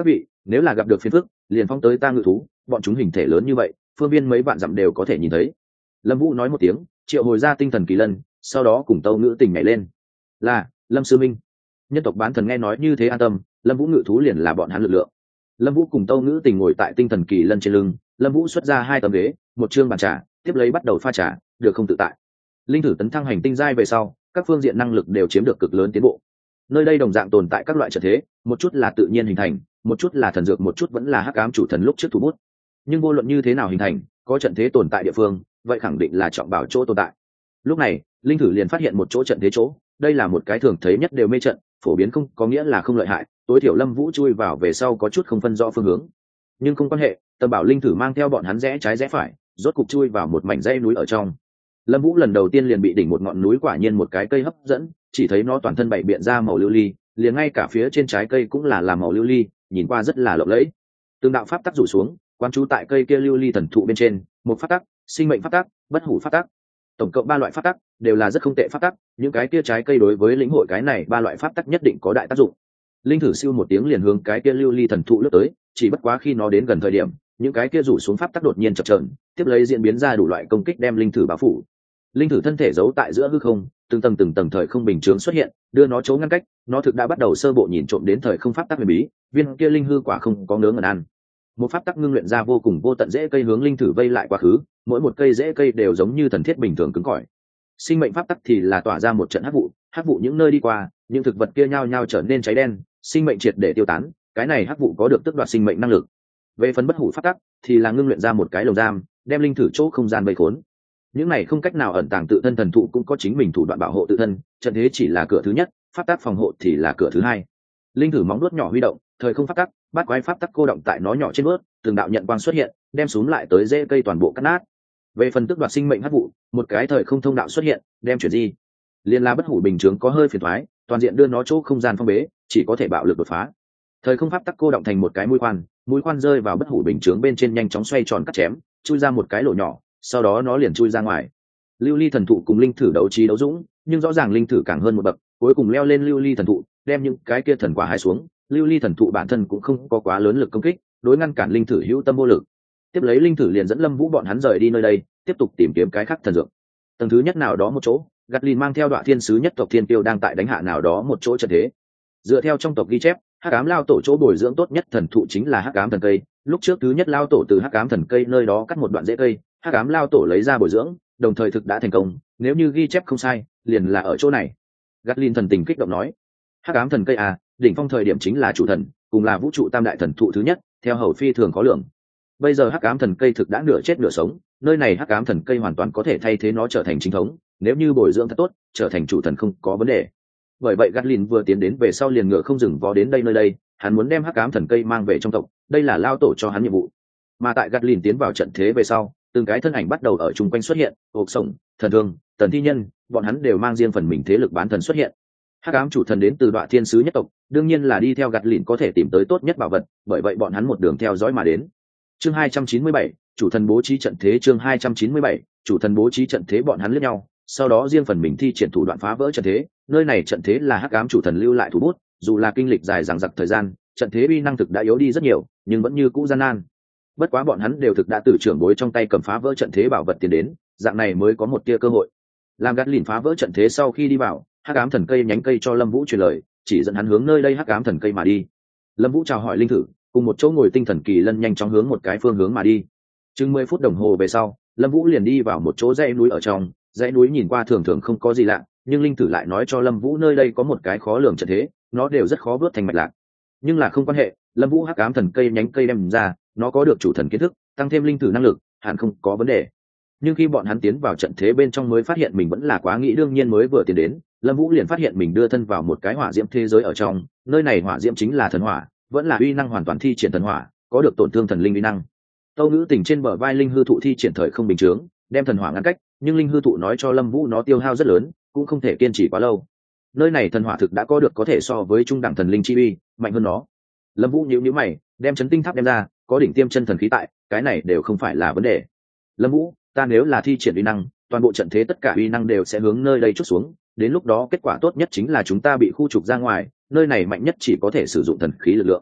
A: nếu là gặp được phiền phức liền phong tới ta ngự thú, bọn chúng hình thể lớn như vậy phương viên mấy vạn dặm đều có thể nhìn thấy. Lâm Vũ nói một tiếng, triệu hồi ra tinh thần kỳ lân, sau đó cùng Tâu Ngữ Tình nhảy lên. Là Lâm sư minh. Nhân tộc bán thần nghe nói như thế an tâm, Lâm Vũ ngự thú liền là bọn hắn lực lượng. Lâm Vũ cùng Tâu Ngữ Tình ngồi tại tinh thần kỳ lân trên lưng, Lâm Vũ xuất ra hai tấm ghế, một chương bàn trà, tiếp lấy bắt đầu pha trà, được không tự tại. Linh thử tấn thăng hành tinh giai về sau, các phương diện năng lực đều chiếm được cực lớn tiến bộ. Nơi đây đồng dạng tồn tại các loại trận thế, một chút là tự nhiên hình thành, một chút là thần dược, một chút vẫn là hắc ám chủ thần lúc trước thủ bút. Nhưng vô luận như thế nào hình thành, có trận thế tồn tại địa phương, vậy khẳng định là trọng bảo chỗ tồn tại. Lúc này, Linh thử liền phát hiện một chỗ trận thế chỗ, đây là một cái thường thấy nhất đều mê trận, phổ biến không có nghĩa là không lợi hại, tối thiểu Lâm Vũ chui vào về sau có chút không phân rõ phương hướng. Nhưng không quan hệ, Tâm Bảo Linh thử mang theo bọn hắn rẽ trái rẽ phải, rốt cục chui vào một mảnh dãy núi ở trong. Lâm Vũ lần đầu tiên liền bị đỉnh một ngọn núi quả nhiên một cái cây hấp dẫn, chỉ thấy nó toàn thân bảy biện ra màu lưu ly, liền ngay cả phía trên trái cây cũng là làm màu lưu ly, nhìn qua rất là lộng lẫy. Từng đạo pháp tắc rủ xuống, quán chú tại cây kia lưu ly thần thụ bên trên, một pháp tắc, sinh mệnh pháp tắc, bất hủ pháp tắc. Tổng cộng ba loại pháp tắc, đều là rất không tệ pháp tắc, những cái kia trái cây đối với lĩnh hội cái này ba loại pháp tắc nhất định có đại tác dụng. Linh thử siêu một tiếng liền hướng cái kia lưu ly thần thụ lướt tới, chỉ bất quá khi nó đến gần thời điểm, những cái kia rủ xuống pháp tắc đột nhiên chập chờn, tiếp lấy diễn biến ra đủ loại công kích đem linh thử bao phủ. Linh thử thân thể giấu tại giữa hư không, từng tầng từng tầng thời không bình chướng xuất hiện, đưa nó trốn ngăn cách, nó thực đã bắt đầu sơ bộ nhìn trộm đến thời không pháp tắc huyền bí, viên kia linh hư quả không có nướng ngần ăn. Một pháp tắc ngưng luyện ra vô cùng vô tận rễ cây hướng linh thử vây lại quá khứ, mỗi một cây rễ cây đều giống như thần thiết bình thường cứng cỏi. Sinh mệnh pháp tắc thì là tỏa ra một trận hắc vụ, hắc vụ những nơi đi qua, những thực vật kia nhao nhao trở nên cháy đen, sinh mệnh triệt để tiêu tán, cái này hắc vụ có được tước đoạt sinh mệnh năng lực. Về phần bất hủ pháp tắc thì là ngưng luyện ra một cái lồng giam, đem linh thử chỗ không gian vây khốn. Những này không cách nào ẩn tàng tự thân thần thụ cũng có chính mình thủ đoạn bảo hộ tự thân, trận thế chỉ là cửa thứ nhất, pháp tắc phòng hộ thì là cửa thứ hai. Linh thử móng nuốt nhỏ huy động, thời không pháp tắc, bát quái pháp tắc cô động tại nó nhỏ trên bước, từng đạo nhận quang xuất hiện, đem xuống lại tới rễ cây toàn bộ cắt nát. Về phần tước đoạt sinh mệnh hắc vụ, một cái thời không thông đạo xuất hiện, đem chuyển di. Liên la bất hủ bình chướng có hơi phiền toái, toàn diện đưa nó chỗ không gian phong bế, chỉ có thể bạo lực đột phá. Thời không pháp tắc cô động thành một cái mũi khoan, mũi khoan rơi vào bất hủ bình chướng bên trên nhanh chóng xoay tròn cắt chém, chui ra một cái lỗ nhỏ, sau đó nó liền chui ra ngoài. Lưu ly thần thụ cùng linh thử đấu trí đấu dũng, nhưng rõ ràng linh thử càng hơn một bậc, cuối cùng leo lên lưu ly thần thụ, đem những cái kia thần quả hái xuống. Lưu ly thần thụ bản thân cũng không có quá lớn lực công kích, đối ngăn cản linh thử hữu tâm vô lực. Tiếp lấy linh thử liền dẫn Lâm Vũ bọn hắn rời đi nơi đây, tiếp tục tìm kiếm cái khác thần dược. Tầng thứ nhất nào đó một chỗ, Gatlin mang theo Đoạ Thiên sứ nhất tộc Thiên Tiêu đang tại đánh hạ nào đó một chỗ trận thế. Dựa theo trong tộc ghi chép, Hắc Ám Lao tổ chỗ bồi dưỡng tốt nhất thần thụ chính là Hắc Ám thần cây. Lúc trước thứ nhất Lao tổ từ Hắc Ám thần cây nơi đó cắt một đoạn rễ cây, Hắc Ám Lao tổ lấy ra bồi dưỡng, đồng thời thực đã thành công, nếu như ghi chép không sai, liền là ở chỗ này. Gatlin thần tình kích động nói: Hắc Ám thần cây à, đỉnh phong thời điểm chính là chủ thần, cùng là vũ trụ tam đại thần thụ thứ nhất, theo hầu phi thường có lượng. Bây giờ Hắc Ám thần cây thực đã nửa chết nửa sống, nơi này Hắc Ám thần cây hoàn toàn có thể thay thế nó trở thành chính thống, nếu như bồi dưỡng thật tốt, trở thành chủ thần không có vấn đề. Bởi vậy Gatlin vừa tiến đến về sau liền ngựa không dừng vó đến đây nơi đây, hắn muốn đem Hắc Ám thần cây mang về trong tộc, đây là Lao tổ cho hắn nhiệm vụ. Mà tại Gatlin tiến vào trận thế về sau, từng cái thân ảnh bắt đầu ở chung quanh xuất hiện, ộp sổng, thần thương, tần thi nhân, bọn hắn đều mang riêng phần mình thế lực bán thần xuất hiện. Hắc Ám chủ thần đến từ Đoạ Thiên sứ nhất tộc, đương nhiên là đi theo Gatlin có thể tìm tới tốt nhất bảo vật, bởi vậy bọn hắn một đường theo dõi mà đến. Chương hai trăm chín mươi bảy, chủ thần bố trí trận thế. Chương hai trăm chín mươi bảy, chủ thần bố trí trận thế. Bọn hắn liếc nhau, sau đó riêng phần mình thi triển thủ đoạn phá vỡ trận thế. Nơi này trận thế là Hắc Ám chủ thần lưu lại thủ bút, dù là kinh lịch dài dằng dặc thời gian, trận thế uy năng thực đã yếu đi rất nhiều, nhưng vẫn như cũ gian nan. Bất quá bọn hắn đều thực đã từ trưởng bối trong tay cầm phá vỡ trận thế bảo vật tiến đến, dạng này mới có một tia cơ hội. Làm Gatlin phá vỡ trận thế sau khi đi vào, Hắc Ám thần cây nhánh cây cho Lâm Vũ truyền lời, chỉ dẫn hắn hướng nơi đây Hắc Ám thần cây mà đi. Lâm Vũ chào hỏi linh thử, cùng một chỗ ngồi tinh thần kỳ lân nhanh chóng hướng một cái phương hướng mà đi. Chừng mười phút đồng hồ về sau, Lâm Vũ liền đi vào một chỗ dãy núi ở trong, dãy núi nhìn qua thường thường không có gì lạ, nhưng linh thử lại nói cho Lâm Vũ nơi đây có một cái khó lường trận thế, nó đều rất khó bước thành mạch lạc. Nhưng là không quan hệ, Lâm Vũ Hắc Ám thần cây nhánh cây đem ra, nó có được chủ thần kiến thức, tăng thêm linh thử năng lực, hẳn không có vấn đề. Nhưng khi bọn hắn tiến vào trận thế bên trong mới phát hiện mình vẫn là quá nghĩ đương nhiên, mới vừa tiến đến, Lâm Vũ liền phát hiện mình đưa thân vào một cái hỏa diễm thế giới ở trong, nơi này hỏa diễm chính là thần hỏa, vẫn là uy năng hoàn toàn thi triển thần hỏa, có được tổn thương thần linh uy năng. Tâu Ngữ Tình trên bờ vai linh hư thụ thi triển thời không bình chướng, đem thần hỏa ngăn cách, nhưng linh hư thụ nói cho Lâm Vũ nó tiêu hao rất lớn, cũng không thể kiên trì quá lâu. Nơi này thần hỏa thực đã có được có thể so với trung đẳng thần linh chi uy, mạnh hơn nó. Lâm Vũ nhíu nhíu mày, đem chấn tinh tháp đem ra, có đỉnh tiêm chân thần khí tại, cái này đều không phải là vấn đề. Lâm Vũ, ta nếu là thi triển uy năng, toàn bộ trận thế tất cả uy năng đều sẽ hướng nơi đây trút xuống, đến lúc đó kết quả tốt nhất chính là chúng ta bị khu trục ra ngoài, nơi này mạnh nhất chỉ có thể sử dụng thần khí lực lượng.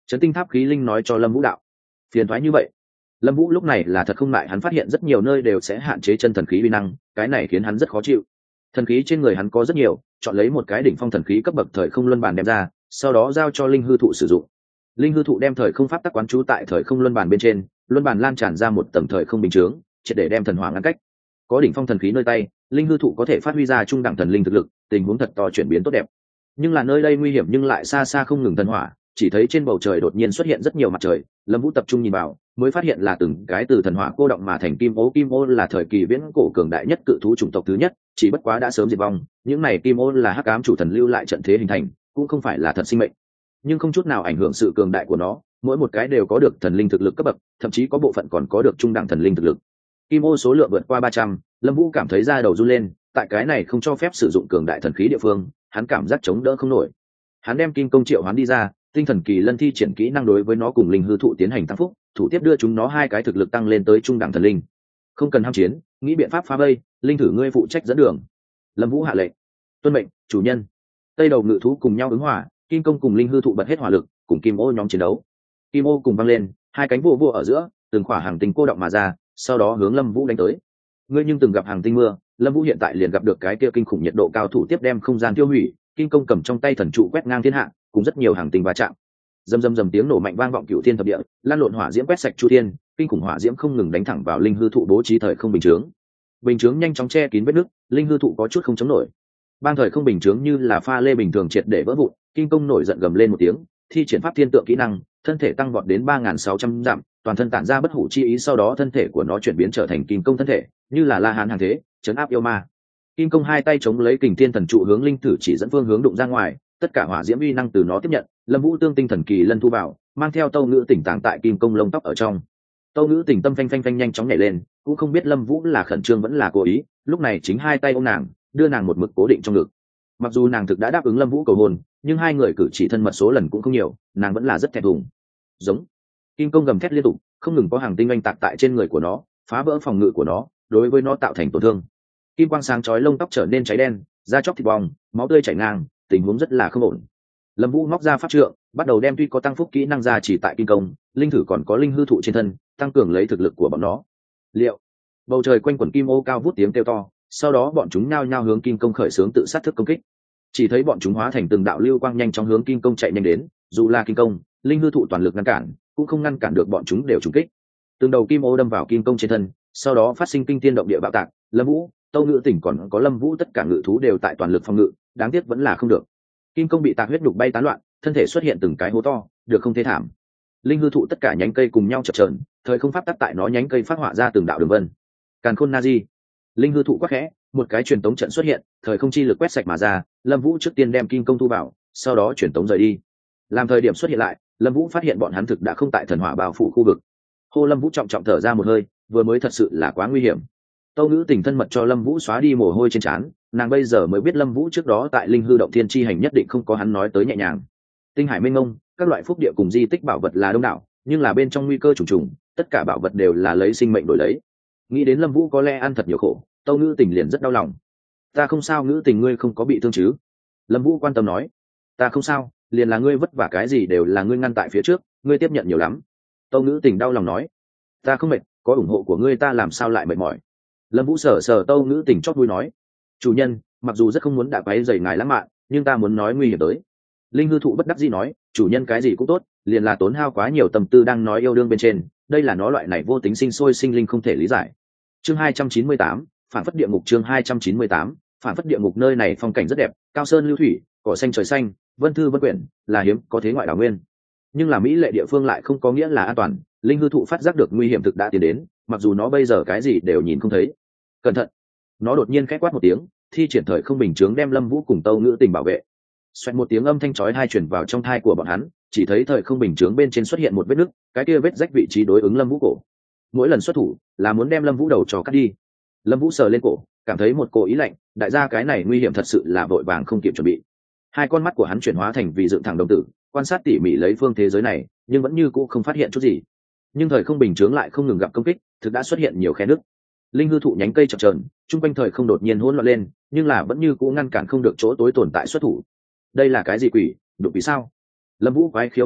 A: Trấn tinh tháp khí linh nói cho Lâm Vũ đạo. Phiền thoái như vậy. Lâm Vũ lúc này là thật không ngại, hắn phát hiện rất nhiều nơi đều sẽ hạn chế chân thần khí uy năng, cái này khiến hắn rất khó chịu. Thần khí trên người hắn có rất nhiều, chọn lấy một cái đỉnh phong thần khí cấp bậc thời không luân bàn đem ra, sau đó giao cho linh hư thụ sử dụng. Linh hư thụ đem thời không pháp tắc quán trú tại thời không luân bàn bên trên, luân bàn lan tràn ra một tầng thời không bình chướng, triệt để đem thần hỏa ngăn cách. Có đỉnh phong thần khí nơi tay, linh hư thụ có thể phát huy ra trung đẳng thần linh thực lực, tình huống thật to chuyển biến tốt đẹp. Nhưng là nơi đây nguy hiểm nhưng lại xa xa không ngừng thần hỏa, chỉ thấy trên bầu trời đột nhiên xuất hiện rất nhiều mặt trời. Lâm Vũ tập trung nhìn vào, mới phát hiện là từng cái từ thần hỏa cô động mà thành kim ô. Kim ô là thời kỳ viễn cổ cường đại nhất cự thú chủng tộc thứ nhất, chỉ bất quá đã sớm diệt vong. Những này kim ô là hắc ám chủ thần lưu lại trận thế hình thành, cũng không phải là thật sinh mệnh, nhưng không chút nào ảnh hưởng sự cường đại của nó. Mỗi một cái đều có được thần linh thực lực cấp bậc, thậm chí có bộ phận còn có được trung đẳng thần linh thực lực. Kim ô số lượng vượt qua ba trăm, Lâm Vũ cảm thấy da đầu run lên. Tại cái này không cho phép sử dụng cường đại thần khí địa phương, hắn cảm giác chống đỡ không nổi. Hắn đem kim công triệu hoán đi ra, tinh thần kỳ lân thi triển kỹ năng đối với nó cùng linh hư thụ tiến hành tăng phúc, thủ tiếp đưa chúng nó hai cái thực lực tăng lên tới trung đẳng thần linh. Không cần ham chiến, nghĩ biện pháp phá vây, linh thử ngươi phụ trách dẫn đường. Lâm Vũ hạ lệnh. Tuân mệnh, chủ nhân. Tây đầu ngự thú cùng nhau ứng hỏa, kim công cùng linh hư thụ bật hết hỏa lực, cùng kim ô nhóm chiến đấu. Kim ô cùng văng lên, hai cánh vô vô ở giữa, từng khỏa hàng tinh cô động mà ra, sau đó hướng Lâm Vũ đánh tới. Ngươi nhưng từng gặp hàng tinh mưa, Lâm Vũ hiện tại liền gặp được cái kia kinh khủng nhiệt độ cao thủ tiếp đem không gian tiêu hủy, kim công cầm trong tay thần trụ quét ngang thiên hạ, cùng rất nhiều hàng tinh va chạm. Rầm rầm rầm tiếng nổ mạnh vang vọng cửu thiên thập địa, lan lộn hỏa diễm quét sạch chu thiên, kinh khủng hỏa diễm không ngừng đánh thẳng vào linh hư thụ bố trí thời không bình chướng. Bình chướng nhanh chóng che kín vết nứt, linh hư thụ có chút không chống nổi. Bang thời không bình chướng như là pha lê bình thường triệt để vỡ vụn, kim công nổi giận gầm lên một tiếng, thi triển pháp thiên tượng kỹ năng, thân thể tăng vọt đến ba nghìn sáu trăm dặm, toàn thân tản ra bất hủ chi ý, sau đó thân thể của nó chuyển biến trở thành kim công thân thể, như là la hán hàng thế, chấn áp yêu ma. Kim công hai tay chống lấy kình thiên thần trụ hướng linh thử chỉ dẫn phương hướng đụng ra ngoài, tất cả hỏa diễm uy năng từ nó tiếp nhận. Lâm Vũ tương tinh thần kỳ lân thu vào, mang theo tâu ngữ tỉnh tàng tại kim công lông tóc ở trong. Tâu ngữ tỉnh tâm phanh phanh phanh nhanh chóng nhảy lên, cũng không biết Lâm Vũ là khẩn trương vẫn là cố ý, lúc này chính hai tay ôm nàng, đưa nàng một mực cố định trong ngực. Mặc dù nàng thực đã đáp ứng Lâm Vũ cầu hôn, nhưng hai người cử chỉ thân mật số lần cũng không nhiều, nàng vẫn là rất thẹn thùng. Giống. Kim công gầm thét liên tục, không ngừng có hàng tinh oanh tạc tại trên người của nó, phá vỡ phòng ngự của nó, đối với nó tạo thành tổn thương. Kim quang sáng chói, lông tóc trở nên cháy đen, da chóc thịt bong, máu tươi chảy ngang, tình huống rất là không ổn. Lâm Vũ móc ra pháp trượng, bắt đầu đem tuy có tăng phúc kỹ năng ra chỉ tại kim công, linh thử còn có linh hư thụ trên thân, tăng cường lấy thực lực của bọn nó. Liệu. Bầu trời quanh quẩn kim ô cao vút tiếng kêu to, sau đó bọn chúng nhao nhao hướng kim công khởi xướng tự sát thức công kích. Chỉ thấy bọn chúng hóa thành từng đạo lưu quang nhanh chóng hướng kim công chạy nhanh đến, dù là kim công, linh hư thụ toàn lực ngăn cản, cũng không ngăn cản được bọn chúng đều trúng kích. Từng đầu kim ô đâm vào kim công trên thân, sau đó phát sinh kinh thiên động địa bạo tạc. Lâm Vũ, Tâu Ngữ Tỉnh còn có Lâm Vũ tất cả ngự thú đều tại toàn lực phòng ngự, đáng tiếc vẫn là không được. Kim công bị tạc huyết nhục bay tán loạn, thân thể xuất hiện từng cái hố to, được không thế thảm. Linh hư thụ tất cả nhánh cây cùng nhau chập chờn, thời không pháp tắc tại nó nhánh cây phát họa ra từng đạo đường vân. Càn khôn na di. Linh hư thụ quắc khẽ, một cái truyền tống trận xuất hiện, thời không chi lực quét sạch mà ra. Lâm Vũ trước tiên đem kim công thu vào, sau đó truyền tống rời đi. Làm thời điểm xuất hiện lại, Lâm Vũ phát hiện bọn hắn thực đã không tại thần hỏa bao phủ khu vực. Hô, Lâm Vũ trọng trọng thở ra một hơi, vừa mới thật sự là quá nguy hiểm. Tâu Ngữ Tình thân mật cho Lâm Vũ xóa đi mồ hôi trên trán, nàng bây giờ mới biết Lâm Vũ trước đó tại linh hư động thiên chi hành nhất định không có hắn nói tới nhẹ nhàng. Tinh hải mênh mông, các loại phúc địa cùng di tích bảo vật là đông đảo, nhưng là bên trong nguy cơ trùng trùng, tất cả bảo vật đều là lấy sinh mệnh đổi lấy. Nghĩ đến Lâm Vũ có lẽ ăn thật nhiều khổ, Tâu Ngữ Tình liền rất đau lòng. Ta không sao, Ngữ Tình ngươi không có bị thương chứ? Lâm Vũ quan tâm nói. Ta không sao, liền là ngươi vất vả, cái gì đều là ngươi ngăn tại phía trước, ngươi tiếp nhận nhiều lắm. Tâu Ngữ Tình đau lòng nói. Ta không mệt, có ủng hộ của ngươi ta làm sao lại mệt mỏi. Lâm Vũ sờ sờ Tâu Ngữ Tình chót vui nói. Chủ nhân, mặc dù rất không muốn đạp váy dày ngài lãng mạn, nhưng ta muốn nói nguy hiểm tới. Linh hư thụ bất đắc dĩ nói, chủ nhân cái gì cũng tốt, liền là tốn hao quá nhiều tâm tư đang nói yêu đương bên trên, đây là nó loại này vô tính sinh sôi sinh linh không thể lý giải. Chương hai trăm chín mươi tám, phản phất địa ngục. Chương hai trăm chín mươi tám, phản phất địa ngục. Nơi này phong cảnh rất đẹp, cao sơn lưu thủy, cỏ xanh trời xanh, vân thư vân quyển, là hiếm có thế ngoại đảo nguyên. Nhưng là mỹ lệ địa phương lại không có nghĩa là an toàn. Linh hư thụ phát giác được nguy hiểm thực đã tiến đến, mặc dù nó bây giờ cái gì đều nhìn không thấy. Cẩn thận! Nó đột nhiên khẽ quát một tiếng, thi triển thời không bình chướng đem Lâm Vũ cùng Tâu Ngữ Tình bảo vệ. Xoẹt một tiếng âm thanh chói tai truyền vào trong tai của bọn hắn, chỉ thấy thời không bình chướng bên trên xuất hiện một vết nứt, cái kia vết rách vị trí đối ứng Lâm Vũ cổ. Mỗi lần xuất thủ là muốn đem Lâm Vũ đầu cho cắt đi. Lâm Vũ sờ lên cổ, cảm thấy một cổ ý lạnh, đại gia cái này nguy hiểm thật sự là vội vàng không kịp chuẩn bị. Hai con mắt của hắn chuyển hóa thành vì dựng thẳng đồng tử, quan sát tỉ mỉ lấy phương thế giới này, nhưng vẫn như cũ không phát hiện chút gì. Nhưng thời không bình chướng lại không ngừng gặp công kích, thực đã xuất hiện nhiều khe nứt. Linh hư thụ nhánh cây chập chờn, trung quanh thời không đột nhiên hỗn loạn lên, nhưng là vẫn như cũ ngăn cản không được chỗ tối tồn tại xuất thủ. Đây là cái gì quỷ, đụng vì sao? Lâm Vũ quái khiếu một câu,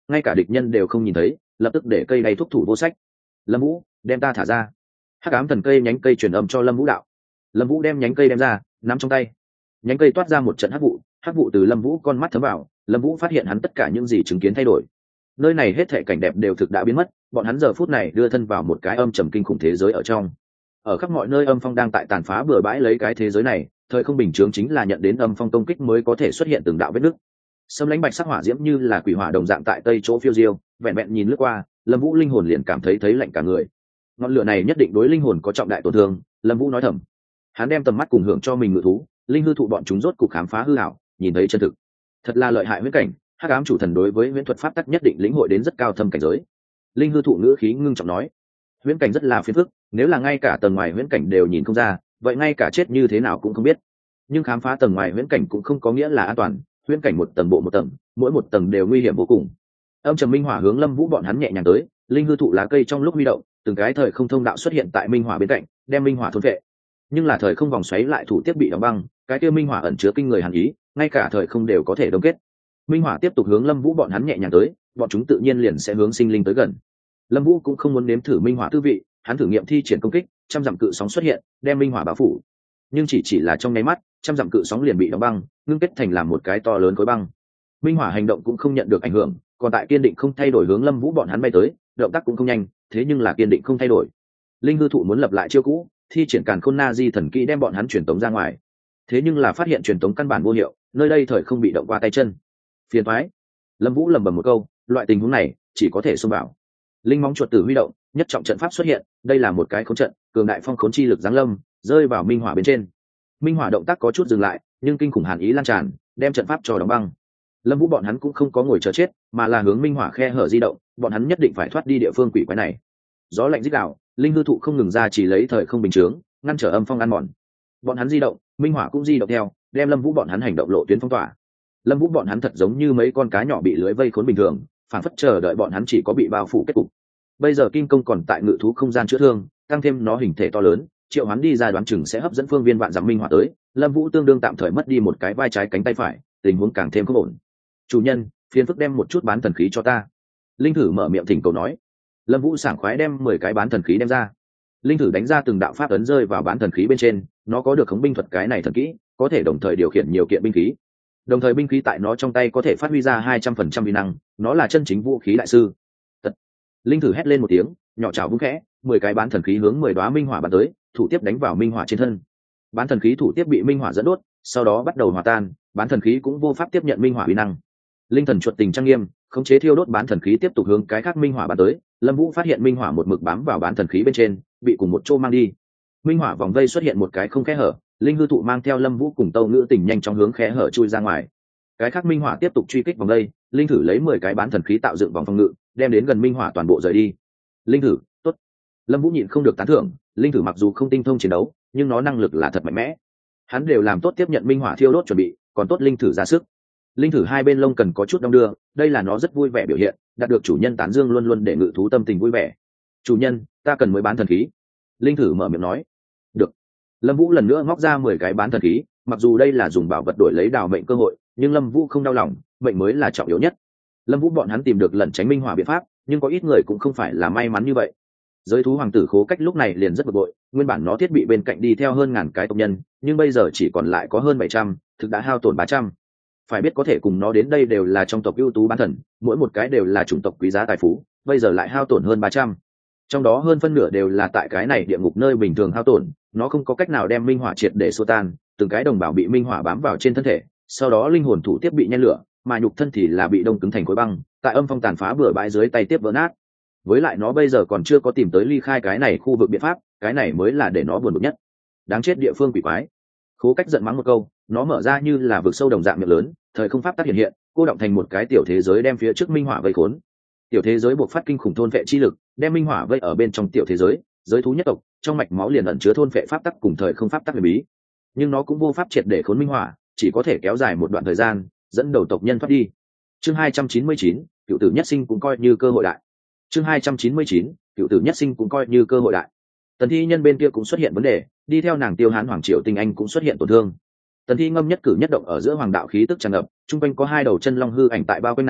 A: ngay cả địch nhân đều không nhìn thấy, lập tức để cây đay thúc thủ vô sách. Lâm Vũ, đem ta thả ra. Hắc ám thần cây nhánh cây truyền âm cho Lâm Vũ đạo. Lâm Vũ đem nhánh cây đem ra, nắm trong tay. Nhánh cây toát ra một trận hắc vụ, hắc vụ từ Lâm Vũ con mắt thấm vào, Lâm Vũ phát hiện hắn tất cả những gì chứng kiến thay đổi. Nơi này hết thảy cảnh đẹp đều thực đã biến mất, bọn hắn giờ phút này đưa thân vào một cái âm trầm kinh khủng thế giới ở trong. Ở khắp mọi nơi âm phong đang tại tàn phá bừa bãi lấy cái thế giới này, thời không bình thường chính là nhận đến âm phong công kích mới có thể xuất hiện từng đạo vết nứt. Sấm lãnh bạch sắc hỏa diễm như là quỷ hỏa đồng dạng tại tây chỗ phiêu diêu, vẹn vẹn nhìn lướt qua, Lâm Vũ linh hồn liền cảm thấy thấy lạnh cả người. Ngọn lửa này nhất định đối linh hồn có trọng đại tổn thương, Lâm Vũ nói thầm. Hắn đem tầm mắt cùng hưởng cho mình ngự thú, linh hư thụ bọn chúng rốt cục khám phá hư ảo, nhìn thấy chân thực. Thật là lợi hại huyễn cảnh, hắc ám chủ thần đối với huyễn thuật pháp tắc nhất định lĩnh hội đến rất cao thâm cảnh giới. Linh hư thụ ngữ khí ngưng trọng nói, huyễn cảnh rất là phiền phức, nếu là ngay cả tầng ngoài huyễn cảnh đều nhìn không ra, vậy ngay cả chết như thế nào cũng không biết. Nhưng khám phá tầng ngoài huyễn cảnh cũng không có nghĩa là an toàn, huyễn cảnh một tầng bộ một tầng, mỗi một tầng đều nguy hiểm vô cùng. Âm trầm minh hỏa hướng Lâm Vũ bọn hắn nhẹ nhàng tới, linh hư thụ lá cây trong lúc huy động, từng cái thời không thông đạo xuất hiện tại minh hỏa bên cạnh, đem minh hỏa thôn vệ. Nhưng là thời không vòng xoáy lại thủ tiếp bị đóng băng, cái kia minh hỏa ẩn chứa kinh người hàn ý, ngay cả thời không đều có thể đông kết. Minh hỏa tiếp tục hướng Lâm Vũ bọn hắn nhẹ nhàng tới, bọn chúng tự nhiên liền sẽ hướng sinh linh tới gần. Lâm Vũ cũng không muốn nếm thử minh hỏa tư vị, hắn thử nghiệm thi triển công kích, trăm dặm cự sóng xuất hiện, đem minh hỏa bao phủ. Nhưng chỉ chỉ là trong nháy mắt, trăm dặm cự sóng liền bị đóng băng, ngưng kết thành làm một cái to lớn khối băng. Minh hỏa hành động cũng không nhận được ảnh hưởng, còn tại kiên định không thay đổi hướng Lâm Vũ bọn hắn bay tới, động tác cũng không nhanh, thế nhưng là kiên định không thay đổi. Linh hư thụ muốn lập lại chiêu cũ, thi triển Càn Khôn Na Di thần kỹ đem bọn hắn truyền tống ra ngoài. Thế nhưng là phát hiện truyền tống căn bản vô hiệu, nơi đây thời không bị động qua tay chân. Phiền toái. Lâm Vũ lẩm bẩm một câu, loại tình huống này chỉ có thể xông vào. Linh móng chuột tử huy động, nhất trọng trận pháp xuất hiện, đây là một cái khốn trận, cường đại phong khốn chi lực giáng lâm, rơi vào minh hỏa bên trên. Minh hỏa động tác có chút dừng lại, nhưng kinh khủng hàn ý lan tràn, đem trận pháp cho đóng băng. Lâm Vũ bọn hắn cũng không có ngồi chờ chết, mà là hướng minh hỏa khe hở di động, bọn hắn nhất định phải thoát đi địa phương quỷ quái này. Gió lạnh rít gào, linh hư thụ không ngừng ra chỉ lấy thời không bình chướng, ngăn trở âm phong ăn mòn. Bọn hắn di động, minh hỏa cũng di động theo, đem Lâm Vũ bọn hắn hành động lộ tuyến phong tỏa. Lâm Vũ bọn hắn thật giống như mấy con cá nhỏ bị lưới vây khốn bình thường, phản phất chờ đợi bọn hắn chỉ có bị bao phủ kết cục. Bây giờ Kim Công còn tại ngự thú không gian chữa thương, tăng thêm nó hình thể to lớn, triệu hắn đi ra đoán chừng sẽ hấp dẫn phương viên vạn dặm minh hỏa tới. Lâm Vũ tương đương tạm thời mất đi một cái vai trái cánh tay phải, tình huống càng thêm không ổn. Chủ nhân, phiền phức đem một chút bán thần khí cho ta. Linh thử mở miệng thỉnh cầu nói. Lâm Vũ sảng khoái đem mười cái bán thần khí đem ra. Linh thử đánh ra từng đạo pháp ấn rơi vào bán thần khí bên trên, nó có được khống binh thuật cái này thần kỹ, có thể đồng thời điều khiển nhiều kiện binh khí. Đồng thời binh khí tại nó trong tay có thể phát huy ra hai trăm phần trăm uy năng, nó là chân chính vũ khí đại sư. Tật. Linh thử hét lên một tiếng, nhỏ chảo vung khẽ, mười cái bán thần khí hướng mười đóa minh hỏa bắn tới, thủ tiếp đánh vào minh hỏa trên thân. Bán thần khí thủ tiếp bị minh hỏa dẫn đốt, sau đó bắt đầu hòa tan, bán thần khí cũng vô pháp tiếp nhận minh hỏa uy năng. Linh thần chuột tình trang nghiêm, khống chế thiêu đốt bán thần khí tiếp tục hướng cái khác minh hỏa bắn tới. Lâm Vũ phát hiện minh hỏa một mực bám vào bán thần khí bên trên, bị cùng một chỗ mang đi. Minh hỏa vòng vây xuất hiện một cái không khe hở, linh hư thụ mang theo Lâm Vũ cùng Tâu Ngữ Tình nhanh chóng hướng khe hở chui ra ngoài. Cái khác minh hỏa tiếp tục truy kích vòng vây, linh thử lấy mười cái bán thần khí tạo dựng vòng phòng ngự, đem đến gần minh hỏa toàn bộ rời đi. Linh thử, tốt. Lâm Vũ nhịn không được tán thưởng, linh thử mặc dù không tinh thông chiến đấu, nhưng nó năng lực là thật mạnh mẽ. Hắn đều làm tốt tiếp nhận minh hỏa thiêu đốt chuẩn bị, còn tốt linh thử ra sức. Linh thử hai bên lông cần có chút đong đưa, đây là nó rất vui vẻ biểu hiện, đạt được chủ nhân tán dương luôn luôn để ngự thú tâm tình vui vẻ. Chủ nhân, ta cần mới bán thần khí. Linh thử mở miệng nói. Được. Lâm Vũ lần nữa móc ra mười cái bán thần khí, mặc dù đây là dùng bảo vật đổi lấy đào mệnh cơ hội, nhưng Lâm Vũ không đau lòng, mệnh mới là trọng yếu nhất. Lâm Vũ bọn hắn tìm được lẩn tránh minh hỏa biện pháp, nhưng có ít người cũng không phải là may mắn như vậy. Giới thú hoàng tử Khố Cách lúc này liền rất bực bội, nguyên bản nó thiết bị bên cạnh đi theo hơn ngàn cái tộc nhân, nhưng bây giờ chỉ còn lại có hơn bảy trăm, thực đã hao tổn ba trăm. Phải biết có thể cùng nó đến đây đều là trong tộc ưu tú bán thần, mỗi một cái đều là chủng tộc quý giá tài phú, bây giờ lại hao tổn hơn ba trăm. Trong đó hơn phân nửa đều là tại cái này địa ngục nơi bình thường hao tổn, nó không có cách nào đem minh hỏa triệt để xua tan, từng cái đồng bào bị minh hỏa bám vào trên thân thể, sau đó linh hồn thủ tiếp bị nhen lửa, mà nhục thân thì là bị đông cứng thành khối băng, tại âm phong tàn phá bừa bãi dưới tay tiếp vỡ nát. Với lại nó bây giờ còn chưa có tìm tới ly khai cái này khu vực biện pháp, cái này mới là để nó buồn bực nhất. Đáng chết địa phương quỷ quái. Khố Cách giận mắng một câu, nó mở ra như là vực sâu đồng dạng miệng lớn, thời không pháp tác hiện hiện, cô động thành một cái tiểu thế giới đem phía trước minh hỏa vây khốn. Tiểu thế giới buộc phát kinh khủng thôn vệ chi lực, đem minh hỏa vây ở bên trong tiểu thế giới, giới thú nhất tộc, trong mạch máu liền ẩn chứa thôn vệ pháp tắc cùng thời không pháp tắc huyền bí. Nhưng nó cũng vô pháp triệt để khốn minh hỏa, chỉ có thể kéo dài một đoạn thời gian, dẫn đầu tộc nhân thoát đi. Chương hai trăm chín mươi chín, cựu tử nhất sinh cũng coi như cơ hội đại. Chương hai trăm chín mươi chín, cựu tử nhất sinh cũng coi như cơ hội đại. Tần Thi Nhân bên kia cũng xuất hiện vấn đề, đi theo nàng Tiêu Hán hoàng triều Tinh Anh cũng xuất hiện tổn thương. Tần Thi Ngâm nhất cử nhất động ở giữa hoàng đạo khí tức tràn ngập, trung quanh có hai đầu chân long hư ảnh tại bao quanh nàng,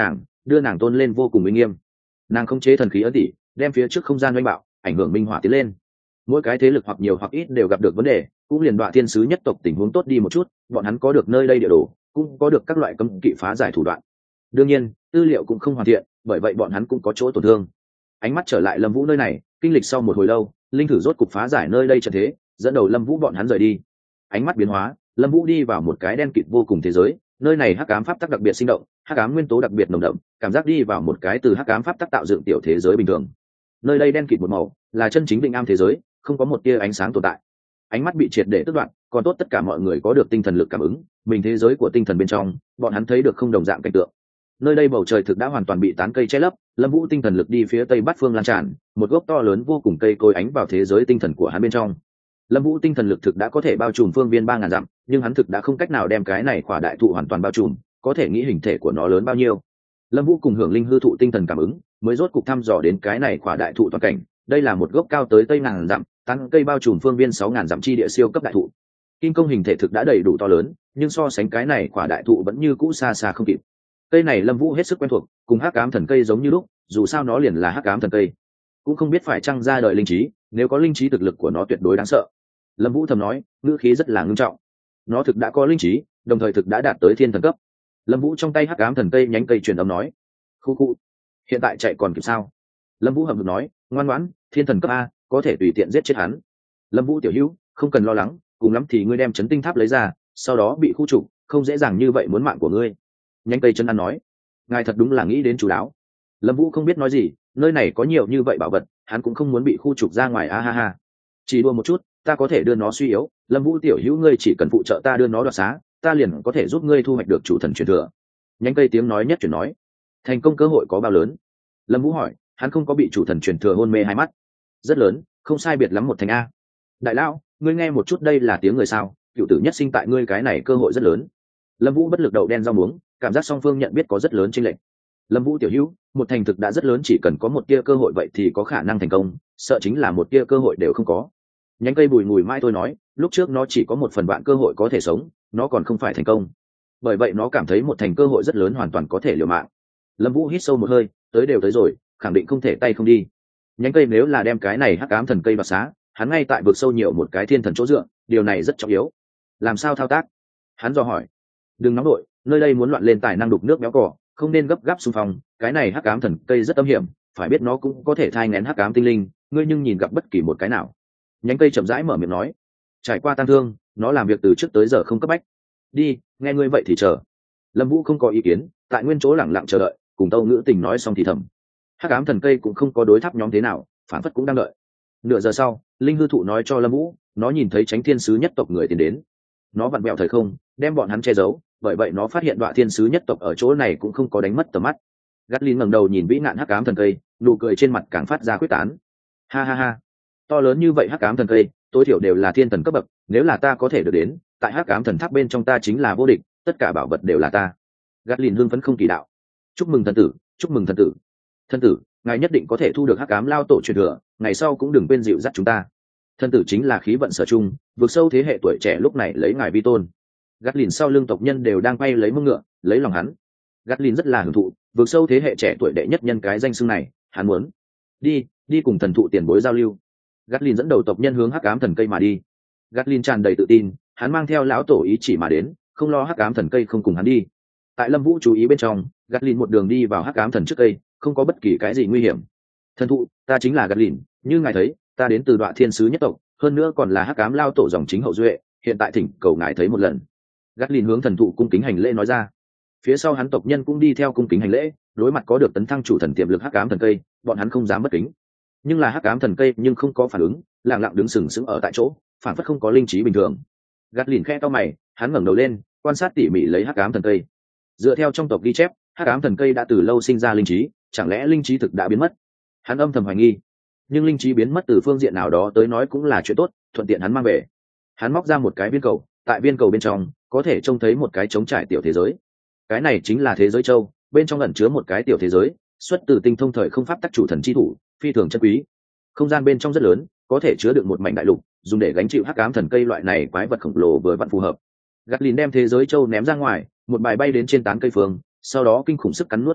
A: đưa nàng tôn lên vô cùng uy nghiêm. Nàng khống chế thần khí ấn tỷ, đem phía trước không gian oanh bạo, ảnh hưởng minh hỏa tiến lên. Mỗi cái thế lực hoặc nhiều hoặc ít đều gặp được vấn đề, cũng liền đoạn thiên sứ nhất tộc tình huống tốt đi một chút, bọn hắn có được nơi đây địa đồ, cũng có được các loại cấm kỵ phá giải thủ đoạn. Đương nhiên, tư liệu cũng không hoàn thiện, bởi vậy bọn hắn cũng có chỗ tổn thương. Ánh mắt trở lại Lâm Vũ nơi này, kinh lịch sau một hồi lâu, linh thử rốt cục phá giải nơi đây trận thế, dẫn đầu Lâm Vũ bọn hắn rời đi. Ánh mắt biến hóa, Lâm Vũ đi vào một cái đen kịt vô cùng thế giới, nơi này hắc ám pháp tắc đặc biệt sinh động, hắc ám nguyên tố đặc biệt nồng đậm, cảm giác đi vào một cái từ hắc ám pháp tắc tạo dựng tiểu thế giới bình thường. Nơi đây đen kịt một màu, là chân chính định am thế giới, không có một tia ánh sáng tồn tại. Ánh mắt bị triệt để tước đoạt, còn tốt tất cả mọi người có được tinh thần lực cảm ứng, mình thế giới của tinh thần bên trong, bọn hắn thấy được không đồng dạng cảnh tượng. Nơi đây bầu trời thực đã hoàn toàn bị tán cây che lấp, Lâm Vũ tinh thần lực đi phía tây bắc phương lan tràn, một gốc to lớn vô cùng cây cối ánh vào thế giới tinh thần của hắn bên trong. Lâm Vũ tinh thần lực thực đã có thể bao trùm phương viên ba ngàn dặm, nhưng hắn thực đã không cách nào đem cái này khỏa đại thụ hoàn toàn bao trùm, có thể nghĩ hình thể của nó lớn bao nhiêu. Lâm Vũ cùng hưởng linh hư thụ tinh thần cảm ứng, mới rốt cục thăm dò đến cái này khỏa đại thụ toàn cảnh, đây là một gốc cao tới tây ngàn dặm, tán cây bao trùm phương viên sáu ngàn dặm chi địa siêu cấp đại thụ. Kim công hình thể thực đã đầy đủ to lớn, nhưng so sánh cái này khỏa đại thụ vẫn như cũ xa xa không kịp. Cây này Lâm Vũ hết sức quen thuộc, cùng hắc ám thần cây giống như lúc, dù sao nó liền là hắc ám thần cây, cũng không biết phải chăng ra đời linh trí, nếu có linh trí thực lực của nó tuyệt đối đáng sợ. Lâm Vũ thầm nói, ngữ khí rất là ngưng trọng. Nó thực đã có linh trí, đồng thời thực đã đạt tới thiên thần cấp. Lâm Vũ trong tay hắc ám thần cây nhánh cây truyền âm nói, khu khu, hiện tại chạy còn kịp sao? Lâm Vũ hậm hực nói, ngoan ngoãn, thiên thần cấp a, có thể tùy tiện giết chết hắn. Lâm Vũ tiểu hữu, không cần lo lắng, cùng lắm thì ngươi đem chấn tinh tháp lấy ra, sau đó bị khu trục, không dễ dàng như vậy muốn mạng của ngươi. Nhánh cây chân ăn nói, ngài thật đúng là nghĩ đến chú đáo. Lâm Vũ không biết nói gì, nơi này có nhiều như vậy bảo vật, hắn cũng không muốn bị khu trục ra ngoài a ha ha. Chỉ đùa một chút, ta có thể đưa nó suy yếu, Lâm Vũ tiểu hữu ngươi chỉ cần phụ trợ ta đưa nó đoạt xá, ta liền có thể giúp ngươi thu hoạch được chủ thần truyền thừa. Nhánh cây tiếng nói nhất chuyển nói, thành công cơ hội có bao lớn? Lâm Vũ hỏi, hắn không có bị chủ thần truyền thừa hôn mê hai mắt. Rất lớn, không sai biệt lắm một thành a. Đại lão, ngươi nghe một chút, đây là tiếng người sao? Cựu tử nhất sinh tại ngươi, cái này cơ hội rất lớn. Lâm Vũ bất lực đậu đen rau muống, cảm giác song phương nhận biết có rất lớn chênh lệch. Lâm Vũ tiểu hữu, một thành thực đã rất lớn, chỉ cần có một tia cơ hội vậy thì có khả năng thành công, sợ chính là một tia cơ hội đều không có. Nhánh cây bùi ngùi mãi thôi nói, lúc trước nó chỉ có một phần vạn cơ hội có thể sống, nó còn không phải thành công, bởi vậy nó cảm thấy một thành cơ hội rất lớn hoàn toàn có thể liều mạng. Lâm Vũ hít sâu một hơi, tới đều tới rồi, khẳng định không thể tay không đi. Nhánh cây nếu là đem cái này hắc ám thần cây đoạt xá, hắn ngay tại vực sâu nhiều một cái thiên thần chỗ dựa, điều này rất trọng yếu. Làm sao thao tác? Hắn dò hỏi. Đừng nóng đội, nơi đây muốn loạn lên tài năng đục nước béo cỏ, không nên gấp gáp xung phong, cái này hắc ám thần cây rất âm hiểm, phải biết nó cũng có thể thai nghén hắc ám tinh linh, ngươi nhưng nhìn gặp bất kỳ một cái nào. Nhánh cây chậm rãi mở miệng nói, trải qua tang thương, nó làm việc từ trước tới giờ không cấp bách. Đi, nghe ngươi vậy thì chờ. Lâm Vũ không có ý kiến, tại nguyên chỗ lẳng lặng chờ đợi, cùng Tâu Ngữ Tình nói xong thì thầm. Hắc ám thần cây cũng không có đối tháp nhóm thế nào, phản phất cũng đang đợi. Nửa giờ sau, linh hư thụ nói cho Lâm Vũ, nó nhìn thấy Chánh Thiên sứ nhất tộc người tiến đến. Nó vặn vẹo thời không, đem bọn hắn che giấu, bởi vậy nó phát hiện Đoạ Thiên sứ nhất tộc ở chỗ này cũng không có đánh mất tầm mắt. Gatlin ngẩng đầu nhìn vĩ nạn hắc ám thần cây, nụ cười trên mặt càng phát ra quyết tán. Ha ha ha, to lớn như vậy hắc ám thần cây, tối thiểu đều là thiên thần cấp bậc, nếu là ta có thể được đến, tại hắc ám thần tháp bên trong ta chính là vô địch, tất cả bảo vật đều là ta. Gatlin hưng phấn không kỳ đạo. Chúc mừng thần tử, chúc mừng thần tử. Thần tử, ngài nhất định có thể thu được hắc ám lao tổ truyền thừa, ngày sau cũng đừng quên dịu dắt chúng ta. Thần tử chính là khí vận sở chung, vượt sâu thế hệ tuổi trẻ lúc này lấy ngài vi tôn. Gatlin sau lưng tộc nhân đều đang quay lấy mông ngựa, lấy lòng hắn. Gatlin rất là hưởng thụ, vượt sâu thế hệ trẻ tuổi đệ nhất nhân cái danh xưng này, hắn muốn đi, đi cùng thần thụ tiền bối giao lưu. Gatlin dẫn đầu tộc nhân hướng hắc ám thần cây mà đi. Gatlin tràn đầy tự tin, hắn mang theo lão tổ ý chỉ mà đến, không lo hắc ám thần cây không cùng hắn đi. Tại Lâm Vũ chú ý bên trong, Gatlin một đường đi vào hắc ám thần trước cây, không có bất kỳ cái gì nguy hiểm. Thần thụ, ta chính là Gatlin, như ngài thấy, ta đến từ Đoạ Thiên sứ nhất tộc, hơn nữa còn là hắc ám lao tổ dòng chính hậu duệ, hiện tại thỉnh cầu ngài thấy một lần. Gatlin hướng thần thụ cung kính hành lễ nói ra. Phía sau hắn tộc nhân cũng đi theo cung kính hành lễ, đối mặt có được tấn thăng chủ thần tiềm lực hắc ám thần cây, bọn hắn không dám bất kính. Nhưng là hắc ám thần cây nhưng không có phản ứng, lặng lặng đứng sừng sững ở tại chỗ, phản phất không có linh trí bình thường. Gatlin khẽ cau mày, hắn ngẩng đầu lên, quan sát tỉ mỉ lấy hắc ám thần cây. Dựa theo trong tộc ghi chép, hắc ám thần cây đã từ lâu sinh ra linh trí, chẳng lẽ linh trí thực đã biến mất? Hắn âm thầm hoài nghi. Nhưng linh trí biến mất từ phương diện nào đó tới nói cũng là chuyện tốt, thuận tiện hắn mang về. Hắn móc ra một cái viên cầu, tại viên cầu bên trong có thể trông thấy một cái trống trải tiểu thế giới. Cái này chính là thế giới châu, bên trong ẩn chứa một cái tiểu thế giới, xuất từ tinh thông thời không pháp tắc chủ thần chi thủ, phi thường chân quý. Không gian bên trong rất lớn, có thể chứa được một mảnh đại lục, dùng để gánh chịu hắc ám thần cây loại này quái vật khổng lồ vừa vặn phù hợp. Gatlin đem thế giới châu ném ra ngoài, một bài bay đến trên tán cây phương, sau đó kinh khủng sức cắn nuốt bộc phát,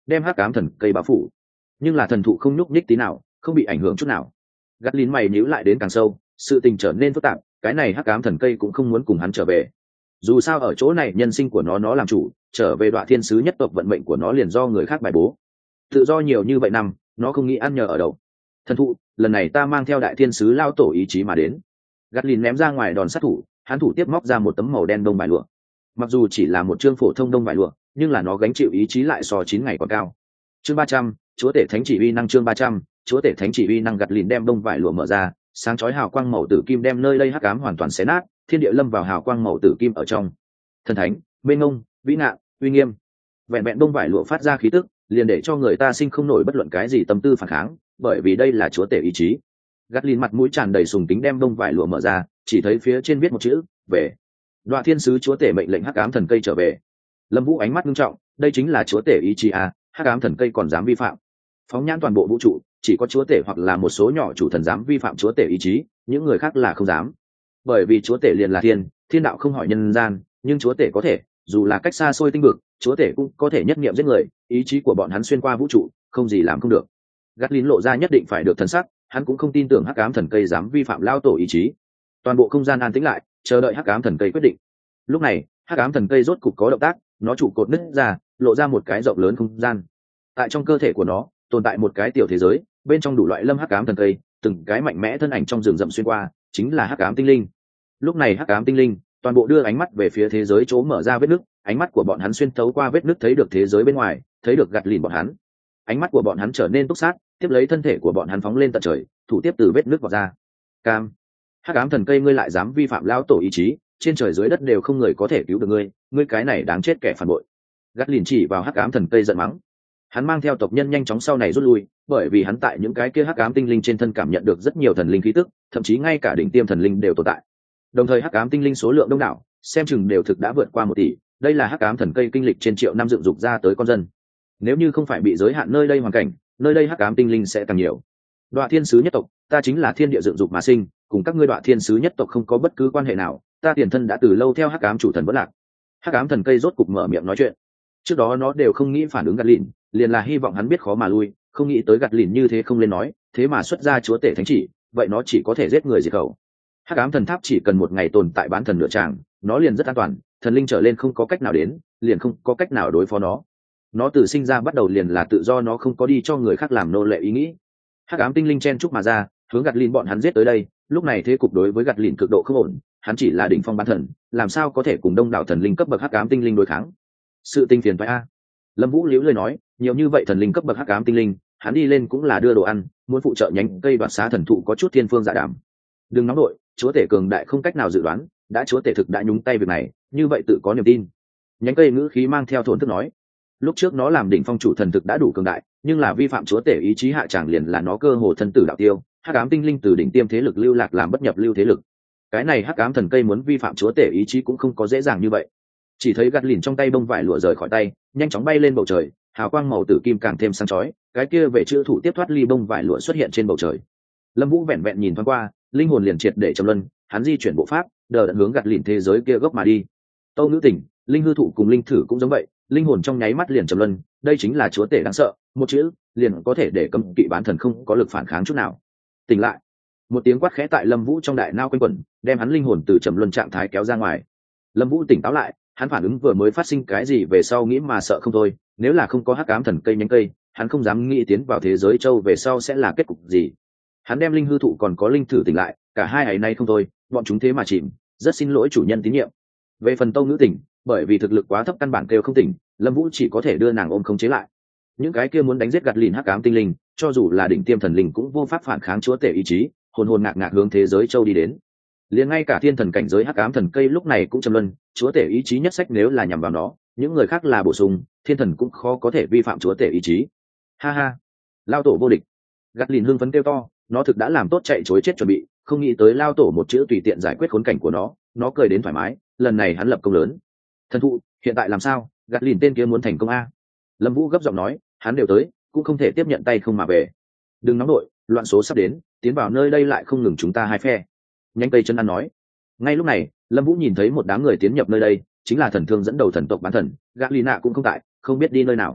A: đem hắc ám thần cây bao phủ, nhưng là thần thụ không nhúc nhích tí nào, không bị ảnh hưởng chút nào. Gắt lín mày nhíu lại đến càng sâu, sự tình trở nên phức tạp, cái này hắc ám thần cây cũng không muốn cùng hắn trở về. Dù sao ở chỗ này nhân sinh của nó nó làm chủ, trở về Đoạ Thiên sứ nhất tộc vận mệnh của nó liền do người khác bài bố. Tự do nhiều như vậy năm, nó không nghĩ ăn nhờ ở đậu. Thần thụ, lần này ta mang theo đại thiên sứ lao tổ ý chí mà đến. Gắt lín ném ra ngoài đòn sát thủ, hắn thủ tiếp móc ra một tấm màu đen đông vải lụa. Mặc dù chỉ là một chương phổ thông đông vải lụa, nhưng là nó gánh chịu ý chí lại so chín ngày còn cao. Chương ba trăm, chúa tể thánh chỉ uy năng. Chương ba trăm, chúa tể thánh chỉ uy năng. Gặt lìn đem đông vải lụa mở ra, sáng chói hào quang màu tử kim đem nơi đây hắc ám hoàn toàn xé nát, thiên địa lâm vào hào quang màu tử kim ở trong. Thần thánh, mênh mông, vĩ ngạn, uy nghiêm. Vẹn vẹn đông vải lụa phát ra khí tức, liền để cho người ta sinh không nổi bất luận cái gì tâm tư phản kháng, bởi vì đây là chúa tể ý chí. Gặt lìn mặt mũi tràn đầy sùng kính đem đông vải lụa mở ra, chỉ thấy phía trên viết một chữ: về. Đoạ Thiên sứ chúa tể mệnh lệnh hắc ám thần cây trở về. Lâm Vũ ánh mắt nghiêm trọng, đây chính là chúa tể ý chí à, hắc ám thần cây còn dám vi phạm? Phóng nhãn toàn bộ vũ trụ, chỉ có chúa tể hoặc là một số nhỏ chủ thần dám vi phạm chúa tể ý chí, những người khác là không dám. Bởi vì chúa tể liền là thiên, thiên đạo không hỏi nhân gian, nhưng chúa tể có thể, dù là cách xa xôi tinh vực, chúa tể cũng có thể nhất nghiệm giết người, ý chí của bọn hắn xuyên qua vũ trụ, không gì làm không được. Gắt lín lộ ra nhất định phải được thần sắc, hắn cũng không tin tưởng hắc ám thần cây dám vi phạm lao tổ ý chí. Toàn bộ không gian an tĩnh lại, chờ đợi hắc ám thần cây quyết định. Lúc này, hắc ám thần cây rốt cục có động tác, nó trụ cột nứt ra, lộ ra một cái rộng lớn không gian. Tại trong cơ thể của nó tồn tại một cái tiểu thế giới, bên trong đủ loại lâm hắc ám thần cây, từng cái mạnh mẽ thân ảnh trong rừng rậm xuyên qua, chính là hắc ám tinh linh. Lúc này hắc ám tinh linh toàn bộ đưa ánh mắt về phía thế giới chỗ mở ra vết nứt, ánh mắt của bọn hắn xuyên thấu qua vết nứt thấy được thế giới bên ngoài, thấy được gặt lìn bọn hắn. Ánh mắt của bọn hắn trở nên túc sát, tiếp lấy thân thể của bọn hắn phóng lên tận trời, thủ tiếp từ vết nứt vọt ra. Cam, hắc ám thần cây, ngươi lại dám vi phạm lão tổ ý chí, trên trời dưới đất đều không người có thể cứu được ngươi, ngươi cái này đáng chết kẻ phản bội. Gắt lìn chỉ vào hắc ám thần cây giận mắng. Hắn mang theo tộc nhân nhanh chóng sau này rút lui, bởi vì hắn tại những cái kia hắc ám tinh linh trên thân cảm nhận được rất nhiều thần linh khí tức, thậm chí ngay cả đỉnh tiêm thần linh đều tồn tại. Đồng thời hắc ám tinh linh số lượng đông đảo, xem chừng đều thực đã vượt qua một tỷ, đây là hắc ám thần cây kinh lịch trên triệu năm dựng dục ra tới con dân. Nếu như không phải bị giới hạn nơi đây hoàn cảnh, nơi đây hắc ám tinh linh sẽ càng nhiều. Đoạ Thiên sứ nhất tộc, ta chính là thiên địa dựng dục mà sinh, cùng các ngươi Đoạ Thiên sứ nhất tộc không có bất cứ quan hệ nào, ta tiền thân đã từ lâu theo hắc ám chủ thần vẫn lạc. Hắc ám thần cây rốt cục mở miệng nói chuyện. Trước đó nó đều không nghĩ phản ứng gạt lìn, liền là hy vọng hắn biết khó mà lui, không nghĩ tới gạt lìn như thế không lên nói, thế mà xuất ra chúa tể thánh chỉ, vậy nó chỉ có thể giết người diệt khẩu. Hắc ám thần tháp chỉ cần một ngày tồn tại bán thần nửa tràng, nó liền rất an toàn, thần linh trở lên không có cách nào đến, liền không có cách nào đối phó nó. Nó từ sinh ra bắt đầu liền là tự do, nó không có đi cho người khác làm nô lệ ý nghĩ. Hắc ám tinh linh chen chúc mà ra, hướng gạt lìn bọn hắn giết tới đây. Lúc này thế cục đối với gạt lìn cực độ không ổn, hắn chỉ là đỉnh phong bán thần, làm sao có thể cùng đông đảo thần linh cấp bậc hắc ám tinh linh đối kháng? Sự tinh phiền phải a. Lâm Vũ liễu lời nói, nhiều như vậy thần linh cấp bậc hắc ám tinh linh, hắn đi lên cũng là đưa đồ ăn, muốn phụ trợ nhánh cây đoạt xá thần thụ có chút thiên phương dạ đảm. Đừng nóng đội, chúa tể cường đại không cách nào dự đoán, đã chúa tể thực đã nhúng tay việc này, như vậy tự có niềm tin. Nhánh cây ngữ khí mang theo thổn thức nói, lúc trước nó làm đỉnh phong chủ thần thực đã đủ cường đại, nhưng là vi phạm chúa tể ý chí hạ tràng liền là nó cơ hồ thân tử đạo tiêu, hắc ám tinh linh từ đỉnh tiêm thế lực lưu lạc làm bất nhập lưu thế lực. Cái này hắc ám thần cây muốn vi phạm chúa tể ý chí cũng không có dễ dàng như vậy. Chỉ thấy gạt lìn trong tay bông vải lụa rời khỏi tay, nhanh chóng bay lên bầu trời, hào quang màu tử kim càng thêm sáng chói, cái kia về chữ thủ tiếp thoát ly bông vải lụa xuất hiện trên bầu trời. Lâm Vũ vẹn vẹn nhìn thoáng qua, linh hồn liền triệt để trầm luân, hắn di chuyển bộ pháp, đờ đẫn hướng gạt lìn thế giới kia gốc mà đi. Tâu nữ tỉnh, linh hư thụ cùng linh thử cũng giống vậy, linh hồn trong nháy mắt liền trầm luân, đây chính là chúa tể đáng sợ, một chữ liền có thể để cấm kỵ bán thần không có lực phản kháng chút nào. Tỉnh lại. Một tiếng quát khẽ tại Lâm Vũ trong đại nao quanh quẩn, đem hắn linh hồn từ trầm luân trạng thái kéo ra ngoài. Lâm Vũ tỉnh táo lại, hắn phản ứng vừa mới phát sinh cái gì về sau nghĩ mà sợ không thôi, nếu là không có hắc ám thần cây nhánh cây, hắn không dám nghĩ tiến vào thế giới châu về sau sẽ là kết cục gì. Hắn đem linh hư thụ còn có linh thử tỉnh lại, cả hai ngày nay không thôi, bọn chúng thế mà chìm, rất xin lỗi chủ nhân tín nhiệm. Về phần Tâu nữ tỉnh, bởi vì thực lực quá thấp căn bản kêu không tỉnh, Lâm Vũ chỉ có thể đưa nàng ôm khống chế lại. Những cái kia muốn đánh giết gạt lìn hắc ám tinh linh, cho dù là đỉnh tiêm thần linh cũng vô pháp phản kháng chúa tể ý chí, hồn hồn ngạc ngạc hướng thế giới châu đi đến. Liền ngay cả thiên thần cảnh giới hắc ám thần cây lúc này cũng trầm luân, chúa tể ý chí nhất sách nếu là nhằm vào nó, những người khác là bổ sung, thiên thần cũng khó có thể vi phạm chúa tể ý chí. Ha ha, lao tổ vô địch. Gạt lìn hưng phấn kêu to, nó thực đã làm tốt chạy chối chết chuẩn bị, không nghĩ tới lao tổ một chữ tùy tiện giải quyết khốn cảnh của nó, nó cười đến thoải mái, lần này hắn lập công lớn. Thần thụ, hiện tại làm sao? Gạt lìn tên kia muốn thành công a. Lâm Vũ gấp giọng nói, hắn đều tới, cũng không thể tiếp nhận tay không mà về. Đừng nóng đội, loạn số sắp đến, tiến vào nơi đây lại không ngừng chúng ta hai phe. Nhanh cây chân ăn nói. Ngay lúc này, Lâm Vũ nhìn thấy một đám người tiến nhập nơi đây, chính là thần thương dẫn đầu thần tộc bán thần, gã lì nạ cũng không tại, không biết đi nơi nào.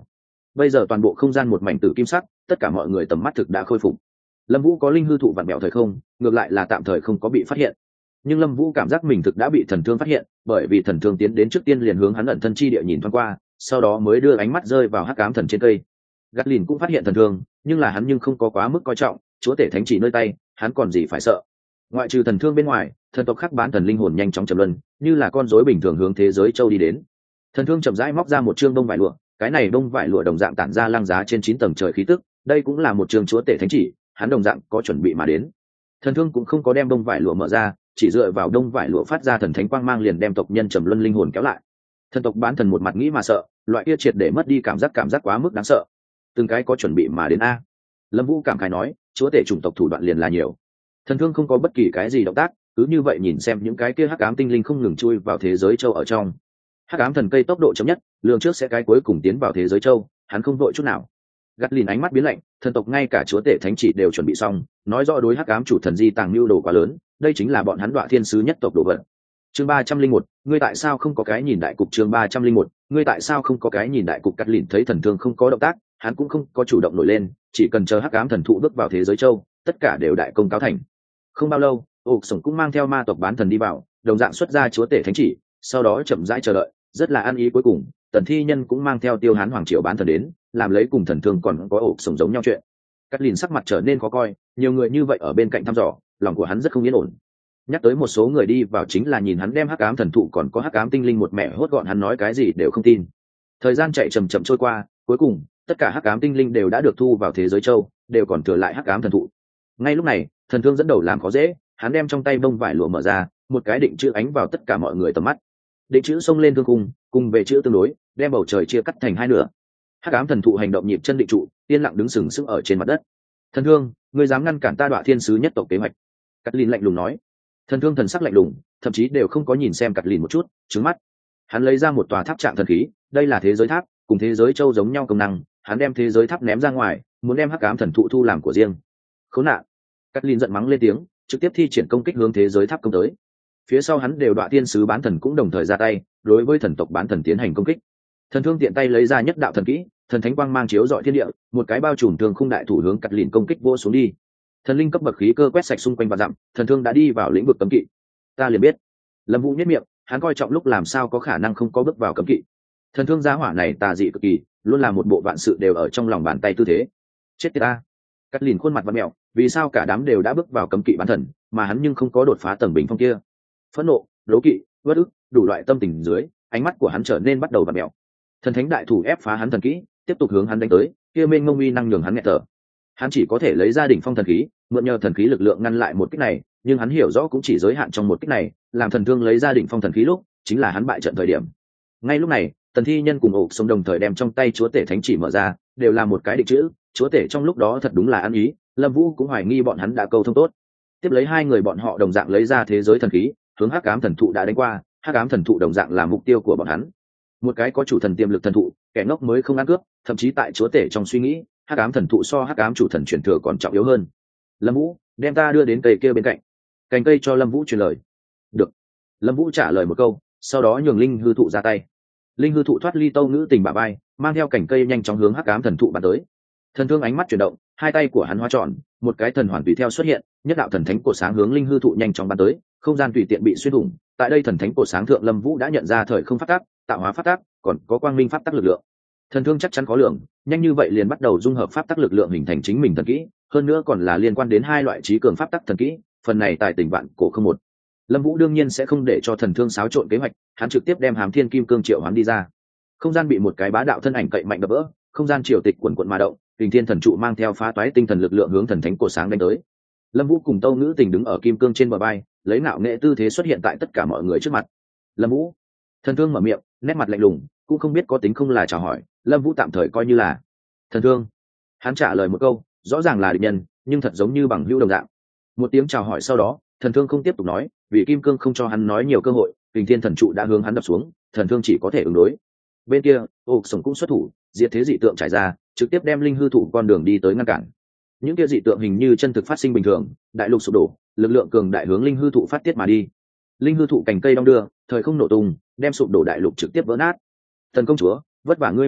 A: bây giờ toàn bộ không gian một mảnh tử kim sắc, tất cả mọi người tầm mắt thực đã khôi phục. Lâm Vũ có linh hư thụ vặn mẹo thời không, ngược lại là tạm thời không có bị phát hiện. Nhưng Lâm Vũ cảm giác mình thực đã bị thần thương phát hiện, bởi vì thần thương tiến đến trước tiên liền hướng hắn ẩn thân chi địa nhìn thoáng qua, sau đó mới đưa ánh mắt rơi vào hắc ám thần trên cây. Gatlin cũng phát hiện thần thương, nhưng là hắn nhưng không có quá mức coi trọng, chúa tể thánh chỉ nơi tay, hắn còn gì phải sợ. Ngoại trừ thần thương bên ngoài, thần tộc khác bán thần linh hồn nhanh chóng trầm luân, như là con rối bình thường hướng thế giới châu đi đến. Thần thương chậm rãi móc ra một chương bông vải lụa, cái này bông vải lụa đồng dạng tản ra lăng giá trên chín tầng trời khí tức, đây cũng là một chương chúa tể thánh chỉ, hắn đồng dạng có chuẩn bị mà đến. Thần thương cũng không có đem bông vải lụa mở ra, chỉ dựa vào đông vải lụa phát ra thần thánh quang mang liền đem tộc nhân trầm luân linh hồn kéo lại. Thần tộc bán thần một mặt nghĩ mà sợ, loại kia triệt để mất đi cảm giác cảm giác quá mức đáng sợ. Từng cái có chuẩn bị mà đến a. Lâm Vũ cảm khái nói, chúa tể chủng tộc thủ đoạn liền là nhiều. Thần thương không có bất kỳ cái gì động tác, cứ như vậy nhìn xem những cái kia hắc ám tinh linh không ngừng chui vào thế giới châu ở trong. Hắc ám thần cây tốc độ chậm nhất, lường trước sẽ cái cuối cùng tiến vào thế giới châu, hắn không vội chút nào. Gatlin ánh mắt biến lạnh, thần tộc ngay cả chúa tể thánh chỉ đều chuẩn bị xong, nói rõ đối hắc ám chủ thần di tàng mưu đồ quá lớn, đây chính là bọn hắn Đoạ Thiên sứ nhất tộc đồ vật. Chương ba trăm linh một, ngươi tại sao không có cái nhìn đại cục? Chương ba trăm linh một, ngươi tại sao không có cái nhìn đại cục? Gatlin thấy thần thương không có động tác, hắn cũng không có chủ động nổi lên, chỉ cần chờ hắc ám thần thụ bước vào thế giới châu, tất cả đều đại công cáo thành. Không bao lâu, 옥 sổng cũng mang theo ma tộc bán thần đi vào, đồng dạng xuất ra chúa tể thánh chỉ, sau đó chậm rãi chờ đợi, rất là ăn ý. Cuối cùng tần thi nhân cũng mang theo tiêu hán hoàng triều bán thần đến, làm lấy cùng thần thương còn có 옥 sổng giống nhau chuyện. Gatlin sắc mặt trở nên khó coi, nhiều người như vậy ở bên cạnh thăm dò, lòng của hắn rất không yên ổn. Nhắc tới một số người đi vào chính là nhìn hắn đem hắc ám thần thụ còn có hắc ám tinh linh một mẹ hốt gọn, hắn nói cái gì đều không tin. Thời gian chạy chậm chậm trôi qua, cuối cùng tất cả hắc ám tinh linh đều đã được thu vào thế giới châu, đều còn thừa lại hắc ám thần thụ. Ngay lúc này, thần thương dẫn đầu làm khó dễ, hắn đem trong tay bông vải lụa mở ra, một cái định chữ ánh vào tất cả mọi người tầm mắt. Định chữ xông lên thương cung, cùng về chữ tương đối, đem bầu trời chia cắt thành hai nửa. Hắc ám thần thụ hành động nhịp chân định trụ, yên lặng đứng sừng sững ở trên mặt đất. Thần thương, ngươi dám ngăn cản ta Đoạ Thiên sứ nhất tộc kế hoạch? Gatlin lạnh lùng nói. Thần thương thần sắc lạnh lùng, thậm chí đều không có nhìn xem Gatlin một chút, trừng mắt. Hắn lấy ra một tòa tháp trạng thần khí, đây là thế giới tháp, cùng thế giới châu giống nhau công năng, hắn đem thế giới tháp ném ra ngoài, muốn đem hắc ám thần thụ thu làm của riêng. Khốn nạn! Gatlin giận mắng lên tiếng, trực tiếp thi triển công kích hướng thế giới tháp công tới. Phía sau hắn đều Đoạ Thiên sứ bán thần cũng đồng thời ra tay, đối với thần tộc bán thần tiến hành công kích. Thần thương tiện tay lấy ra nhất đạo thần kỹ, thần thánh quang mang chiếu rọi thiên địa, một cái bao trùm thương khung đại thủ hướng Gatlin công kích vô xuống đi. Thần linh cấp bậc khí cơ quét sạch xung quanh và dặm, thần thương đã đi vào lĩnh vực cấm kỵ. Ta liền biết. Lâm Vũ nhếch miệng, hắn coi trọng lúc làm sao có khả năng không có bước vào cấm kỵ. Thần thương giá hỏa này tà dị cực kỳ, luôn là một bộ vạn sự đều ở trong lòng bàn tay tư thế. Chết tiệt ta! Gatlin khuôn mặt vặn mèo, vì sao cả đám đều đã bước vào cấm kỵ bán thần, mà hắn nhưng không có đột phá tầng bình phong kia? Phẫn nộ, đố kỵ, uất ức, đủ loại tâm tình dưới, ánh mắt của hắn trở nên bắt đầu vặn mèo. Thần thánh đại thủ ép phá hắn thần kỹ, tiếp tục hướng hắn đánh tới, kia mênh mông uy năng nhường hắn nghẹt thở. Hắn chỉ có thể lấy ra đỉnh phong thần khí, mượn nhờ thần khí lực lượng ngăn lại một kích này, nhưng hắn hiểu rõ cũng chỉ giới hạn trong một kích này, làm thần thương lấy ra đỉnh phong thần khí lúc, chính là hắn bại trận thời điểm. Ngay lúc này, tần thi nhân cùng 옥 sống đồng thời đem trong tay chúa tể thánh chỉ mở ra, đều là một cái định chữ, chúa tể trong lúc đó thật đúng là ăn ý. Lâm Vũ cũng hoài nghi bọn hắn đã câu thông tốt. Tiếp lấy hai người bọn họ đồng dạng lấy ra thế giới thần khí, hướng hắc ám thần thụ đã đánh qua, hắc ám thần thụ đồng dạng là mục tiêu của bọn hắn. Một cái có chủ thần tiềm lực thần thụ, kẻ ngốc mới không ăn cướp, thậm chí tại chúa tể trong suy nghĩ, hắc ám thần thụ so hắc ám chủ thần truyền thừa còn trọng yếu hơn. Lâm Vũ, đem ta đưa đến cây kia bên cạnh. Cành cây cho Lâm Vũ truyền lời. Được. Lâm Vũ trả lời một câu, sau đó nhường linh hư thụ ra tay. Linh hư thụ thoát ly tâu ngữ tình bả vai, mang theo cành cây nhanh chóng hướng hắc ám thần thụ bắn tới. Thần thương ánh mắt chuyển động, hai tay của hắn hóa tròn, một cái thần hoàn tùy theo xuất hiện, nhất đạo thần thánh cổ sáng hướng linh hư thụ nhanh chóng bắn tới, không gian tùy tiện bị xuyên thủng. Tại đây thần thánh cổ sáng thượng, Lâm Vũ đã nhận ra thời không pháp tắc, tạo hóa pháp tắc, còn có quang minh pháp tắc lực lượng. Thần thương chắc chắn có lượng, nhanh như vậy liền bắt đầu dung hợp pháp tắc lực lượng hình thành chính mình thần kỹ, hơn nữa còn là liên quan đến hai loại trí cường pháp tắc thần kỹ, phần này tài tình vạn cổ không một. Lâm Vũ đương nhiên sẽ không để cho thần thương xáo trộn kế hoạch, hắn trực tiếp đem Hám Thiên Kim Cương triệu hoán đi ra. Không gian bị một cái bá đạo thân ảnh cậy mạnh đập vỡ, không gian triều tịch quần quần mà động, Hình Thiên Thần trụ mang theo phá toái tinh thần lực lượng hướng thần thánh cổ sáng đánh tới. Lâm Vũ cùng Tâu Ngữ Tình đứng ở kim cương trên bờ vai, lấy ngạo nghệ tư thế xuất hiện tại tất cả mọi người trước mặt. Lâm Vũ, thần thương mở miệng, nét mặt lạnh lùng, cũng không biết có tính không là chào hỏi. Lâm Vũ tạm thời coi như là thần thương. Hắn trả lời một câu, rõ ràng là địch nhân, nhưng thật giống như bằng hữu đồng dạng. Một tiếng chào hỏi sau đó, thần thương không tiếp tục nói, vì kim cương không cho hắn nói nhiều cơ hội, Hình Thiên Thần trụ đã hướng hắn đập xuống, thần thương chỉ có thể ứng đối. Bên kia, 옥 sổng cũng xuất thủ, diệt thế dị tượng trải ra, trực tiếp đem linh hư thụ con đường đi tới ngăn cản. Những kia dị tượng hình như chân thực phát sinh bình thường, đại lục sụp đổ, lực lượng cường đại hướng linh hư thụ phát tiết mà đi. Linh hư thụ cành cây đong đưa, thời không nổ tung, đem sụp đổ đại lục trực tiếp vỡ nát. Thần công chúa, vất vả ngươi một chút,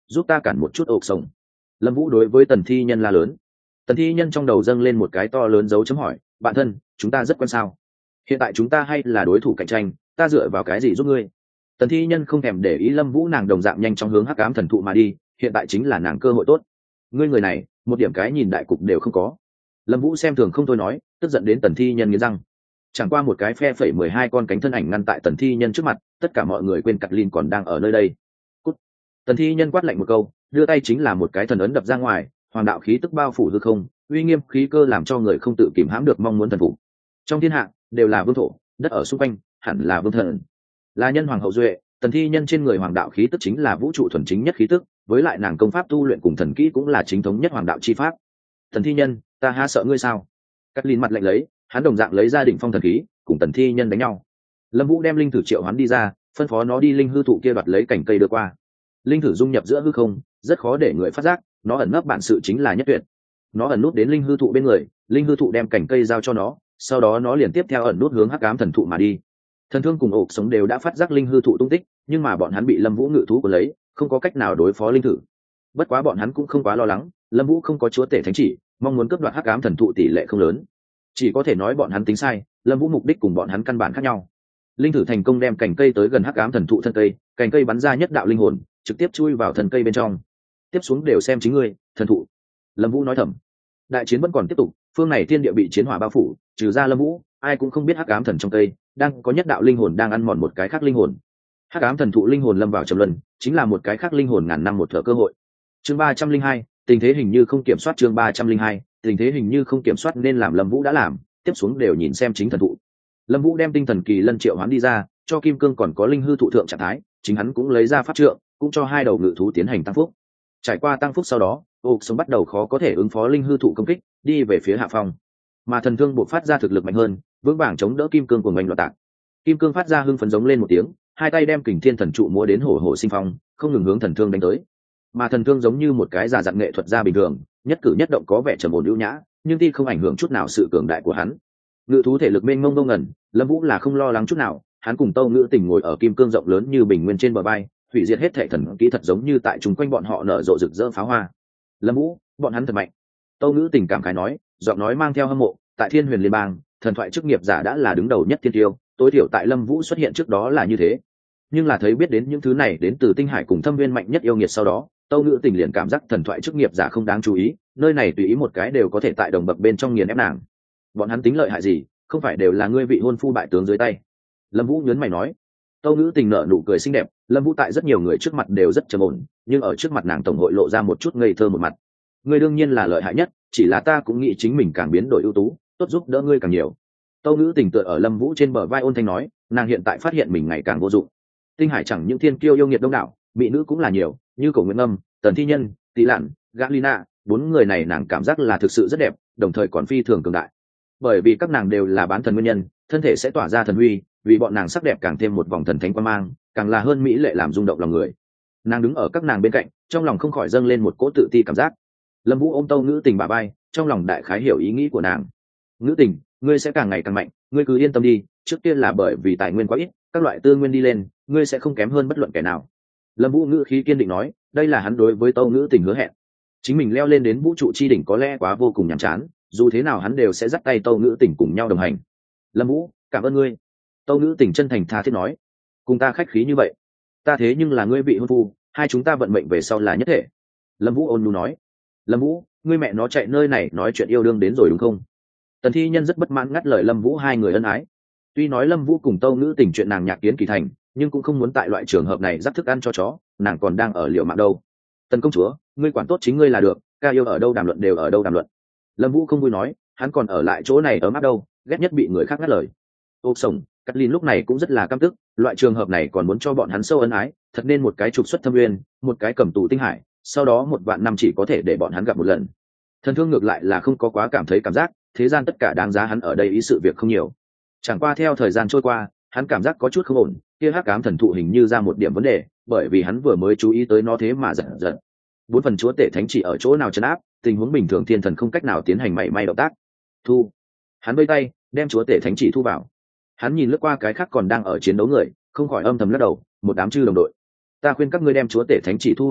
A: giúp ta cản một chút ộc sổng. Lâm Vũ đối với Tần Thi Nhân la lớn. Tần Thi Nhân trong đầu dâng lên một cái to lớn dấu chấm hỏi, bạn thân, chúng ta rất quan sao? Hiện tại chúng ta hay là đối thủ cạnh tranh, ta dựa vào cái gì giúp ngươi? Tần Thi Nhân không thèm để ý Lâm Vũ, nàng đồng dạng nhanh trong hướng hắc ám thần thụ mà đi, hiện tại chính là nàng cơ hội tốt. Ngươi người này, một điểm cái nhìn đại cục đều không có. Lâm Vũ xem thường không thôi nói, tức giận đến Tần Thi Nhân nghiến răng. Chẳng qua một cái phe phẩy mười hai con cánh thân ảnh ngăn tại Tần Thi Nhân trước mặt, tất cả mọi người quên Cắt Linh còn đang ở nơi đây. Cút. Tần Thi Nhân quát lạnh một câu, đưa tay chính là một cái thần ấn đập ra ngoài, hoàng đạo khí tức bao phủ hư không, uy nghiêm khí cơ làm cho người không tự kìm hãm được mong muốn thần phục. Trong thiên hạ đều là vương thổ, đất ở xung quanh hẳn là vương thần. Là nhân hoàng hậu duệ, Tần Thi Nhân trên người hoàng đạo khí tức chính là vũ trụ thuần chính nhất khí tức, với lại nàng công pháp tu luyện cùng thần kỹ cũng là chính thống nhất hoàng đạo chi pháp. Tần Thi Nhân, ta há sợ ngươi sao? Cắt Linh mặt lạnh lấy, hắn đồng dạng lấy ra đỉnh phong thần khí, cùng Tần Thi Nhân đánh nhau. Lâm Vũ đem linh thử triệu hắn đi ra, phân phó nó đi linh hư thụ kia đoạt lấy cành cây đưa qua. Linh thử dung nhập giữa hư không, rất khó để người phát giác, nó ẩn nấp bản sự chính là nhất tuyệt. Nó ẩn nút đến linh hư thụ bên người, linh hư thụ đem cành cây giao cho nó, sau đó nó liền tiếp theo ẩn nút hướng hắc ám thần thụ mà đi. Thần thương cùng ổ sống đều đã phát giác linh hư thụ tung tích, nhưng mà bọn hắn bị Lâm Vũ ngự thú của lấy, không có cách nào đối phó linh thử. Bất quá bọn hắn cũng không quá lo lắng, Lâm Vũ không có chúa tể thánh chỉ, mong muốn cướp đoạt hắc ám thần thụ tỷ lệ không lớn. Chỉ có thể nói bọn hắn tính sai, Lâm Vũ mục đích cùng bọn hắn căn bản khác nhau. Linh thử thành công đem cành cây tới gần hắc ám thần thụ thân cây, cành cây bắn ra nhất đạo linh hồn, trực tiếp chui vào thân cây bên trong. Tiếp xuống đều xem chính ngươi, thần thụ. Lâm Vũ nói thầm. Đại chiến vẫn còn tiếp tục, phương này thiên địa bị chiến hỏa bao phủ, trừ ra Lâm Vũ, ai cũng không biết hắc ám thần trong cây đang có nhất đạo linh hồn đang ăn mòn một cái khác linh hồn. Hắc ám thần thụ linh hồn lâm vào trầm luân, chính là một cái khác linh hồn ngàn năm một thở cơ hội. Chương ba trăm linh hai, tình thế hình như không kiểm soát. Chương ba trăm linh hai, tình thế hình như không kiểm soát nên làm Lâm Vũ đã làm, tiếp xuống đều nhìn xem chính thần thụ. Lâm Vũ đem tinh thần kỳ lân triệu hoán đi ra, cho kim cương còn có linh hư thụ thượng trạng thái, chính hắn cũng lấy ra pháp trượng, cũng cho hai đầu ngự thú tiến hành tăng phúc. Trải qua tăng phúc sau đó, ộc sống bắt đầu khó có thể ứng phó linh hư thụ công kích, đi về phía hạ phong. Mà thần thương buộc phát ra thực lực mạnh hơn, vững vàng chống đỡ kim cương của mình loạn tạc. Kim cương phát ra hưng phấn giống lên một tiếng, hai tay đem kình thiên thần trụ múa đến hổ hổ sinh phong, không ngừng hướng thần thương đánh tới. Mà thần thương giống như một cái giả dặn nghệ thuật gia bình thường, nhất cử nhất động có vẻ trầm ổn ưu nhã, nhưng ti không ảnh hưởng chút nào sự cường đại của hắn. Ngự thú thể lực mênh mông ngông ngẩn, Lâm Vũ là không lo lắng chút nào, hắn cùng Tâu Ngữ Tình ngồi ở kim cương rộng lớn như bình nguyên trên bờ bay, hủy diệt hết thể thần kỹ thật giống như tại chúng quanh bọn họ nở rộ rực rỡ pháo hoa. Lâm Vũ, bọn hắn thật mạnh. Tâu Ngữ Tình cảm khái nói, giọng nói mang theo hâm mộ, tại Thiên Huyền Liên bang, thần thoại chức nghiệp giả đã là đứng đầu nhất thiên tiêu, tối thiểu tại Lâm Vũ xuất hiện trước đó là như thế. Nhưng là thấy biết đến những thứ này đến từ tinh hải cùng thâm viên mạnh nhất yêu nghiệt sau đó, Tâu Ngữ Tình liền cảm giác thần thoại chức nghiệp giả không đáng chú ý, nơi này tùy ý một cái đều có thể tại đồng bậc bên trong nghiền ép nàng. Bọn hắn tính lợi hại gì, không phải đều là ngươi vị hôn phu bại tướng dưới tay. Lâm Vũ nhớn mày nói. Tâu Ngữ Tình nở nụ cười xinh đẹp, Lâm Vũ tại rất nhiều người trước mặt đều rất trầm ổn, nhưng ở trước mặt nàng tổng hội lộ ra một chút ngây thơ một mặt. Ngươi đương nhiên là lợi hại nhất, chỉ là ta cũng nghĩ chính mình càng biến đổi ưu tú, tốt giúp đỡ ngươi càng nhiều. Tâu Ngữ Tình tựa ở Lâm Vũ trên bờ vai ôn thanh nói, nàng hiện tại phát hiện mình ngày càng vô dụng. Tinh hải chẳng những thiên kiêu yêu nghiệt đông đảo, mỹ nữ cũng là nhiều, như Cổ Nguyện Âm, Tần Thi Nhân, Tỷ Lạn, Galina, bốn người này nàng cảm giác là thực sự rất đẹp, đồng thời còn phi thường cường đại. Bởi vì các nàng đều là bán thần nguyên nhân, thân thể sẽ tỏa ra thần huy, vì bọn nàng sắc đẹp càng thêm một vòng thần thánh quang mang, càng là hơn mỹ lệ làm rung động lòng người. Nàng đứng ở các nàng bên cạnh, trong lòng không khỏi dâng lên một cỗ tự ti cảm giác. Lâm Vũ ôm Tâu Ngữ Tình bả vai, trong lòng đại khái hiểu ý nghĩ của nàng. Ngữ Tình, ngươi sẽ càng ngày càng mạnh, ngươi cứ yên tâm đi, trước tiên là bởi vì tài nguyên quá ít, các loại tư nguyên đi lên, ngươi sẽ không kém hơn bất luận kẻ nào. Lâm Vũ ngữ khí kiên định nói, đây là hắn đối với Tâu Ngữ Tình hứa hẹn. Chính mình leo lên đến vũ trụ chi đỉnh có lẽ quá vô cùng nhàm chán, dù thế nào hắn đều sẽ dắt tay Tâu Ngữ Tình cùng nhau đồng hành. Lâm Vũ, cảm ơn ngươi. Tâu Ngữ Tình chân thành tha thiết nói, cùng ta khách khí như vậy, ta thế nhưng là ngươi vị hôn phu, hai chúng ta vận mệnh về sau là nhất thể. Lâm Vũ ôn nhu nói. Lâm Vũ, ngươi mẹ nó chạy nơi này nói chuyện yêu đương đến rồi đúng không? Tần Thi Nhân rất bất mãn ngắt lời Lâm Vũ hai người ân ái. Tuy nói Lâm Vũ cùng Tâu Ngữ Tình chuyện nàng nhạc kiến kỳ thành, nhưng cũng không muốn tại loại trường hợp này dắt thức ăn cho chó, nàng còn đang ở liệu mạng đâu. Tần công chúa, ngươi quản tốt chính ngươi là được, ca yêu ở đâu đàm luận đều ở đâu đàm luận. Lâm Vũ không vui nói, hắn còn ở lại chỗ này ấm áp đâu, ghét nhất bị người khác ngắt lời. Ô Sồng, Cát Linh lúc này cũng rất là căm tức, loại trường hợp này còn muốn cho bọn hắn sâu ân ái, thật nên một cái trục xuất thâm nguyên, một cái cầm tù tinh hải, sau đó một vạn năm chỉ có thể để bọn hắn gặp một lần. Thần thương ngược lại là không có quá cảm thấy cảm giác, thế gian tất cả đáng giá hắn ở đây ý sự việc không nhiều. Chẳng qua theo thời gian trôi qua, hắn cảm giác có chút không ổn, kia hắc ám thần thụ hình như ra một điểm vấn đề, bởi vì hắn vừa mới chú ý tới nó thế mà giật giật. Bốn phần chúa tể thánh chỉ ở chỗ nào trấn áp, tình huống bình thường thiên thần không cách nào tiến hành mảy may động tác. Thu. Hắn vây tay, đem chúa tể thánh chỉ thu vào. Hắn nhìn lướt qua cái khác còn đang ở chiến đấu người, không khỏi âm thầm lắc đầu, một đám chư đồng đội. Ta khuyên các ngươi đem chúa tể thánh chỉ thu hồi lại,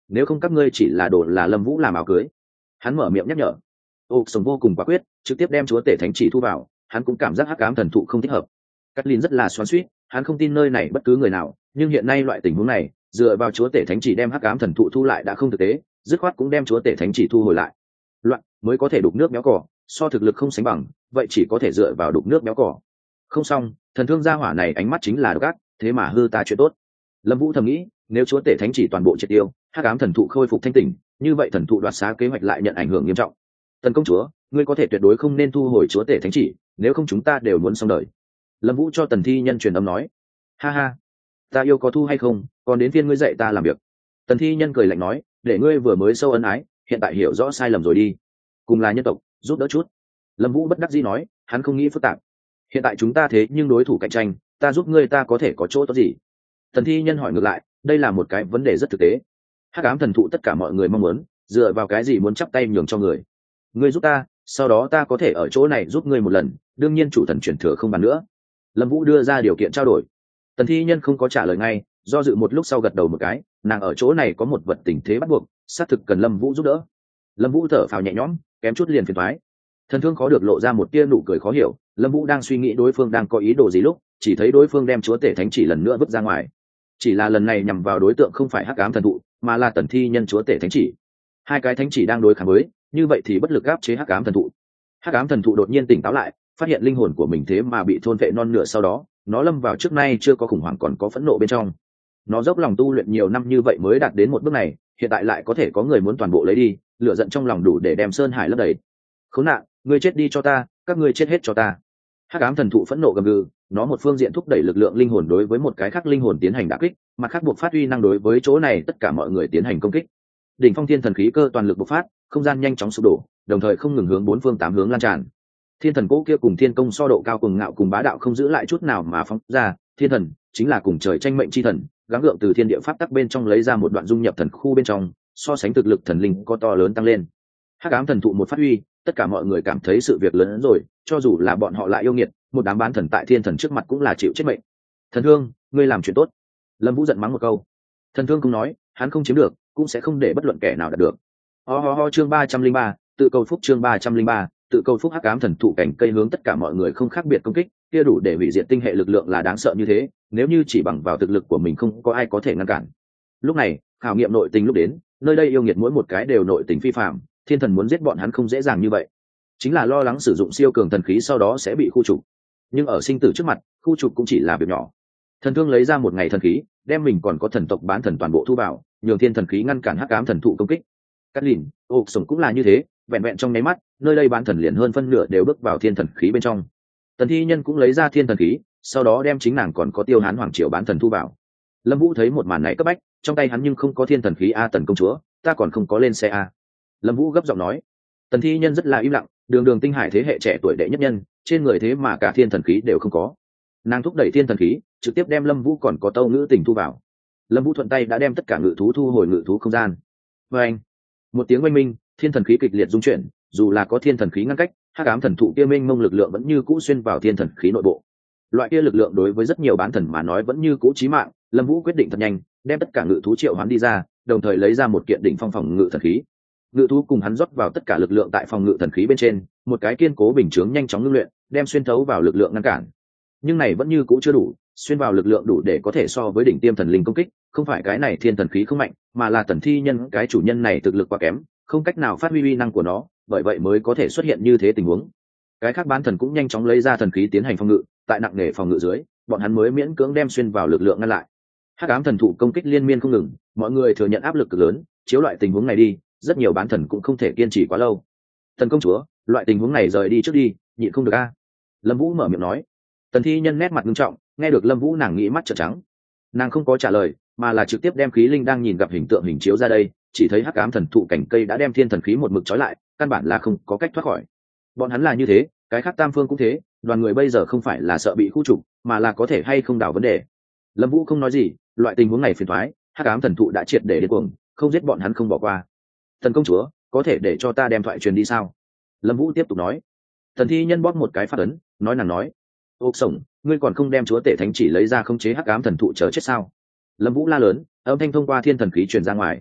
A: nếu không các ngươi chỉ là đồ là Lâm Vũ làm áo cưới. Hắn mở miệng nhắc nhở. Ô Sống vô cùng quả quyết, trực tiếp đem chúa tể thánh chỉ thu vào. Hắn cũng cảm giác hắc ám thần thụ không thích hợp. Cát Lin rất là xoắn xuýt, hắn không tin nơi này bất cứ người nào, nhưng hiện nay loại tình huống này, dựa vào chúa tể thánh chỉ đem hắc ám thần thụ thu lại đã không thực tế, dứt khoát cũng đem chúa tể thánh chỉ thu hồi lại. Loạn mới có thể đục nước béo cỏ, so thực lực không sánh bằng, vậy chỉ có thể dựa vào đục nước béo cỏ. Không xong, thần thương gia hỏa này ánh mắt chính là độc ác, thế mà hư ta chuyện tốt. Lâm Vũ thầm nghĩ, nếu chúa tể thánh chỉ toàn bộ triệt tiêu, hắc ám thần thụ khôi phục thanh tỉnh, như vậy thần thụ đoạt xá kế hoạch lại nhận ảnh hưởng nghiêm trọng. Tần công chúa, ngươi có thể tuyệt đối không nên thu hồi chúa tể thánh chỉ, nếu không chúng ta đều muốn xong đời. Lâm Vũ cho Tần Thi Nhân truyền âm nói. Ha ha, ta yêu có thu hay không, còn đến phiên ngươi dạy ta làm việc. Tần Thi Nhân cười lạnh nói, để ngươi vừa mới sâu ân ái, hiện tại hiểu rõ sai lầm rồi đi. Cùng là nhân tộc, giúp đỡ chút. Lâm Vũ bất đắc dĩ nói, hắn không nghĩ phức tạp. Hiện tại chúng ta thế nhưng đối thủ cạnh tranh, ta giúp ngươi ta có thể có chỗ tốt gì? Tần Thi Nhân hỏi ngược lại, đây là một cái vấn đề rất thực tế. Hắc ám thần thụ tất cả mọi người mong muốn, dựa vào cái gì muốn chắp tay nhường cho người? Ngươi giúp ta, sau đó ta có thể ở chỗ này giúp ngươi một lần, đương nhiên chủ thần chuyển thừa không bàn nữa. Lâm Vũ đưa ra điều kiện trao đổi. Tần Thi Nhân không có trả lời ngay, do dự một lúc sau gật đầu một cái, nàng ở chỗ này có một vật tình thế bắt buộc, xác thực cần Lâm Vũ giúp đỡ. Lâm Vũ thở phào nhẹ nhõm, kém chút liền phiền toái. Thần thương khó được lộ ra một tia nụ cười khó hiểu, Lâm Vũ đang suy nghĩ đối phương đang có ý đồ gì lúc, chỉ thấy đối phương đem chúa tể thánh chỉ lần nữa vứt ra ngoài. Chỉ là lần này nhằm vào đối tượng không phải hắc ám thần thụ, mà là Tần Thi Nhân chúa tể thánh chỉ. Hai cái thánh chỉ đang đối kháng với, như vậy thì bất lực áp chế hắc ám thần thụ. Hắc ám thần thụ đột nhiên tỉnh táo lại, phát hiện linh hồn của mình thế mà bị thôn vệ non nửa, sau đó nó lâm vào trước nay chưa có khủng hoảng còn có phẫn nộ bên trong. Nó dốc lòng tu luyện nhiều năm như vậy mới đạt đến một bước này, hiện tại lại có thể có người muốn toàn bộ lấy đi, lửa giận trong lòng đủ để đem sơn hải lấp đầy. Khốn nạn, ngươi chết đi cho ta, các ngươi chết hết cho ta. Hắc ám thần thụ phẫn nộ gầm gừ, nó một phương diện thúc đẩy lực lượng linh hồn đối với một cái khác linh hồn tiến hành đả kích, mặt khác buộc phát uy năng đối với chỗ này tất cả mọi người tiến hành công kích. Đỉnh phong thiên thần khí cơ toàn lực bộc phát, không gian nhanh chóng sụp đổ, đồng thời không ngừng hướng bốn phương tám hướng lan tràn. Thiên thần cỗ kia cùng thiên công so độ cao cùng ngạo cùng bá đạo không giữ lại chút nào mà phóng ra, thiên thần chính là cùng trời tranh mệnh chi thần, gắng gượng từ thiên địa pháp tắc bên trong lấy ra một đoạn dung nhập thần khu bên trong, so sánh thực lực thần linh có to lớn tăng lên. Hắc ám thần thụ một phát huy, tất cả mọi người cảm thấy sự việc lớn hơn rồi, cho dù là bọn họ lại yêu nghiệt, một đám bán thần tại thiên thần trước mặt cũng là chịu chết mệnh. Thần thương, ngươi làm chuyện tốt. Lâm Vũ giận mắng một câu. Thần thương cũng nói, hắn không chiếm được, cũng sẽ không để bất luận kẻ nào đạt được. Ho ho ho, chương ba trăm linh ba, tự cầu phúc, chương ba trăm linh ba, tự cầu phúc. Hắc ám thần thụ cảnh cây hướng tất cả mọi người không khác biệt công kích, kia đủ để hủy diệt tinh hệ lực lượng là đáng sợ như thế, nếu như chỉ bằng vào thực lực của mình không có ai có thể ngăn cản. Lúc này, khảo nghiệm nội tình lúc đến, nơi đây yêu nghiệt mỗi một cái đều nội tình phi phàm, thiên thần muốn giết bọn hắn không dễ dàng như vậy, chính là lo lắng sử dụng siêu cường thần khí sau đó sẽ bị khu trục. Nhưng ở sinh tử trước mặt, khu trục cũng chỉ là việc nhỏ. Thần thương lấy ra một ngày thần khí, đem mình còn có thần tộc bán thần toàn bộ thu vào, nhường thiên thần khí ngăn cản hắc ám thần thụ công kích. Cát Lìn, ô Sống cũng là như thế, vẹn vẹn trong nháy mắt, nơi đây bán thần liền hơn phân nửa đều bước vào thiên thần khí bên trong. Tần Thi Nhân cũng lấy ra thiên thần khí, sau đó đem chính nàng còn có Tiêu Hán hoàng triều bán thần thu vào. Lâm Vũ thấy một màn này cấp bách, trong tay hắn nhưng không có thiên thần khí a. Tần công chúa, ta còn không có lên xe a. Lâm Vũ gấp giọng nói. Tần Thi Nhân rất là im lặng, đường đường tinh hải thế hệ trẻ tuổi đệ nhất nhân, trên người thế mà cả thiên thần khí đều không có. Nàng thúc đẩy thiên thần khí, trực tiếp đem Lâm Vũ còn có tâu ngữ tình thu vào. Lâm Vũ thuận tay đã đem tất cả ngự thú thu hồi ngự thú không gian. Và anh, một tiếng oanh minh, thiên thần khí kịch liệt rung chuyển, dù là có thiên thần khí ngăn cách, hắc ám thần thụ kia minh mông lực lượng vẫn như cũ xuyên vào thiên thần khí nội bộ. Loại kia lực lượng đối với rất nhiều bán thần mà nói vẫn như cũ chí mạng. Lâm Vũ quyết định thật nhanh, đem tất cả ngự thú triệu hoán đi ra, đồng thời lấy ra một kiện đỉnh phong phòng ngự thần khí. Ngự thú cùng hắn rót vào tất cả lực lượng tại phòng ngự thần khí bên trên, một cái kiên cố bình chướng nhanh chóng ngưng luyện, đem xuyên thấu vào lực lượng ngăn cản. Nhưng này vẫn như cũ chưa đủ, xuyên vào lực lượng đủ để có thể so với đỉnh tiêm thần linh công kích, không phải cái này thiên thần khí không mạnh, mà là Tần Thi Nhân cái chủ nhân này thực lực quá kém, không cách nào phát huy uy năng của nó, bởi vậy mới có thể xuất hiện như thế tình huống. Cái khác bán thần cũng nhanh chóng lấy ra thần khí tiến hành phòng ngự, tại nặng nề phòng ngự dưới, bọn hắn mới miễn cưỡng đem xuyên vào lực lượng ngăn lại. Hắc ám thần thụ công kích liên miên không ngừng, mọi người thừa nhận áp lực cực lớn, chiếu loại tình huống này đi, rất nhiều bán thần cũng không thể kiên trì quá lâu. Tần công chúa, loại tình huống này rời đi trước đi, nhịn không được a. Lâm Vũ mở miệng nói. Tần Thi Nhân nét mặt nghiêm trọng, nghe được Lâm Vũ nàng nghĩ mắt trợn trắng. Nàng không có trả lời, mà là trực tiếp đem khí linh đang nhìn gặp hình tượng hình chiếu ra đây, chỉ thấy hắc ám thần thụ cảnh cây đã đem thiên thần khí một mực trói lại, căn bản là không có cách thoát khỏi. Bọn hắn là như thế, cái khác tam phương cũng thế, đoàn người bây giờ không phải là sợ bị khu trục, mà là có thể hay không đảo vấn đề. Lâm Vũ không nói gì, loại tình huống này phiền toái, hắc ám thần thụ đã triệt để điên cuồng, không giết bọn hắn không bỏ qua. Tần công chúa, có thể để cho ta đem thoại truyền đi sao? Lâm Vũ tiếp tục nói. Tần Thi Nhân bóp một cái phát ấn, nói nàng nói. Ô Sống, ngươi còn không đem chúa tể thánh chỉ lấy ra khống chế hắc ám thần thụ chờ chết sao? Lâm Vũ la lớn, âm thanh thông qua thiên thần khí truyền ra ngoài.